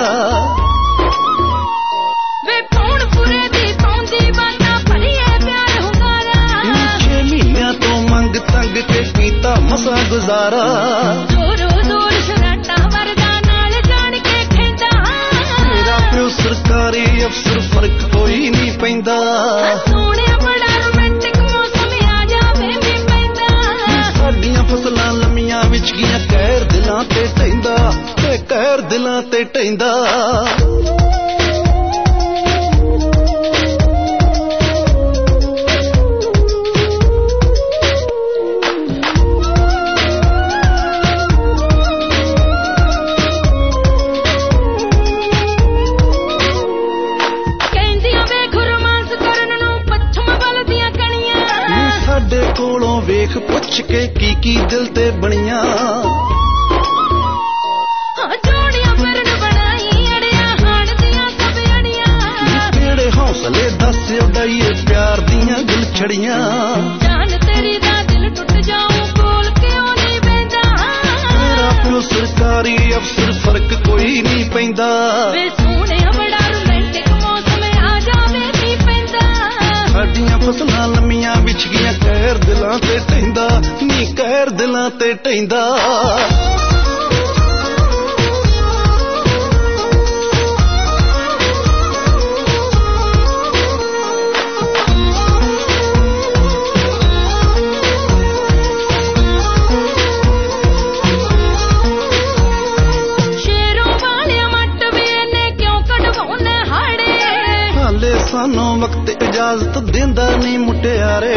ਵੇ ਪੌਣ ਪੂਰੇ ਦੀ ਪੌਂਦੀ ਬਾਤਾਂ ਭਰੀਏ ਪਿਆਰ ਹੁੰਗਾਰਾ ਛੇ ਮਹੀਨਿਆਂ ਤੋਂ ਮੰਗ ਤੰਗ ਕੇ ਕੀਤਾ ਮਸਾ ਗੁਜ਼ਾਰਾ ਦੂਰੋਂ ਦੂਰ ਸ਼ਰਾਟਾ ਵਰਦਾ ਨਾਲ ਜਾਣ ਕੇ ਖੇਡਾ ਮੇਰਾ ਪਿਓ ਸਰਕਾਰੀ ਅਫਸਰ ਫਰਕ ਕੋਈ ਨਹੀਂ ਪੈਂਦਾ ਸੋਹਣਿਆ ਬੜਾ ਰੋਮਾਂਟਿਕ ਮੌਸਮ ਆ ਜਾਵੇ ਵੀ ਪੈਂਦਾ ਸਾਡੀਆਂ ਫਸਲਾਂ ਲੰਮੀਆਂ ਵਿੱਚ ਗੀਆਂ ਕਹਿਰ ਦਿਲਾਂ ਤੇ ਢੈਂਦਾ ਤੇ ਕਹਿਰ ਦਿਲਾਂ ਤੇ ਢੈਂਦਾ ਕੋਲੋਂ ਵੇਖ ਪੁੱਛ ਕੇ ਕੀ ਕੀ ਦਿਲ ਤੇ ਬਣੀਆਂ ਹਾਂ ਜੋੜੀਆਂ ਫਿਰਨ ਬਣਾਈ ਅੜਿਆ ਹਾਣ ਦੀਆਂ ਸਭ ਅੜੀਆਂ ਕਿਹੜੇ ਹੌਸਲੇ ਦੱਸ ਉਡਾਈਏ ਪਿਆਰ ਦੀਆਂ ਗੁਲਛੜੀਆਂ ਜਾਨ ਤੇਰੀ ਦਾ ਦਿਲ ਟੁੱਟ ਜਾਊ ਕੋਲ ਕਿਉਂ ਨਹੀਂ ਬੈਂਦਾ ਮੇਰਾ ਪਿਓ ਸਰਕਾਰੀ ਅਫਸਰ ਫਰਕ ਕੋਈ ਨਹੀਂ ਪੈਂਦਾ ਵੇ ਸੋਹਣਿਆ ਬੜਾ ਰੋਮਾਂਟਿਕ ਮੌਸਮ ਆ ਜਾਵੇ ਵੀ ਪੈਂਦਾ ਸਾਡੀਆਂ ਫਸਲਾਂ ਲੰਮੀਆਂ ਵਿਛ ਗਈਆਂ ਕਹਿਰ ਦਿਲਾਂ ਤੇ ਢੈਂਦਾ ਨੀ ਕਹਿਰ ਦਿਲਾਂ ਤੇ ਢੈਂਦਾ ਸ਼ੇਰੋਂ ਵਾਲਿਆਂ ਮੱਟ ਵੀ ਇਹਨੇ ਕਿਉਂ ਕਢਵਾਉਣਾ ਹਾੜੇ ਹਾਲੇ ਸਾਨੂੰ ਵਕਤ ਇਜਾਜ਼ਤ ਦਿੰਦਾ ਨਹੀਂ ਮੁਟਿਆਰੇ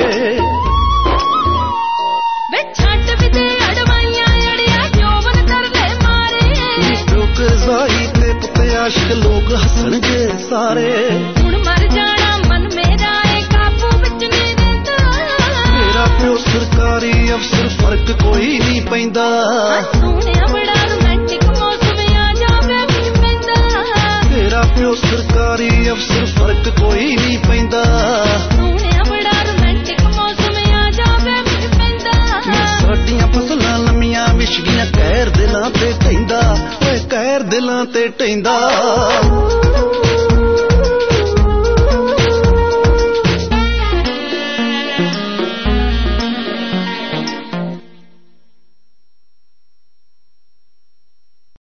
ਵੇ ਛੱਡ ਵੀ ਦੇ ਅੜਵਾਈਆਂ ਅੜਿਆ ਜੋਬਨ ਕਰ ਲੈ ਮਾਰੇ ਰੁਕ ਜਾਈ ਤੇ ਪੁੱਤ ਆਸ਼ਕ ਲੋਕ ਹੱਸਣਗੇ ਸਾਰੇ ਹੁਣ ਮਰ ਜਾਣਾ ਮਨ ਮੇਰਾ ਏ ਕਾਬੂ ਵਿੱਚ ਨਹੀਂ ਰਹਿੰਦਾ ਮੇਰਾ ਪਿਓ ਸਰਕਾਰੀ ਅਫਸਰ ਫਰਕ ਕੋਈ ਨਹੀਂ ਪੈਂਦਾ ਸੋਹਣਿਆ ਬੜਾ ਰੋਮਾਂਟਿਕ ਮੌਸਮ ਆ ਜਾਵੇ ਵੀ ਪੈਂਦਾ ਮੇਰਾ ਪਿਓ ਸਰਕਾਰੀ ਅਫਸਰ ਫਰਕ ਕੋਈ ਨਹੀਂ ਪੈਂਦਾ ਸੋਹਣਿਆ ਬੜਾ ਰੋਮਾਂਟਿਕ ਮੌਸਮ ਆ ਜਾਵੇ ਵੀ ਪੈਂਦਾ ਸਾਡੀਆਂ ਫਸਲਾਂ ਲੰਮੀਆਂ ਵਿਛ ਗਈਆਂ ਕਹਿਰ ਦਿਲਾਂ ਤੇ ਢੈਂਦਾ ਓਏ ਕਹਿਰ ਦਿਲਾਂ ਤੇ ਢੈਂਦਾ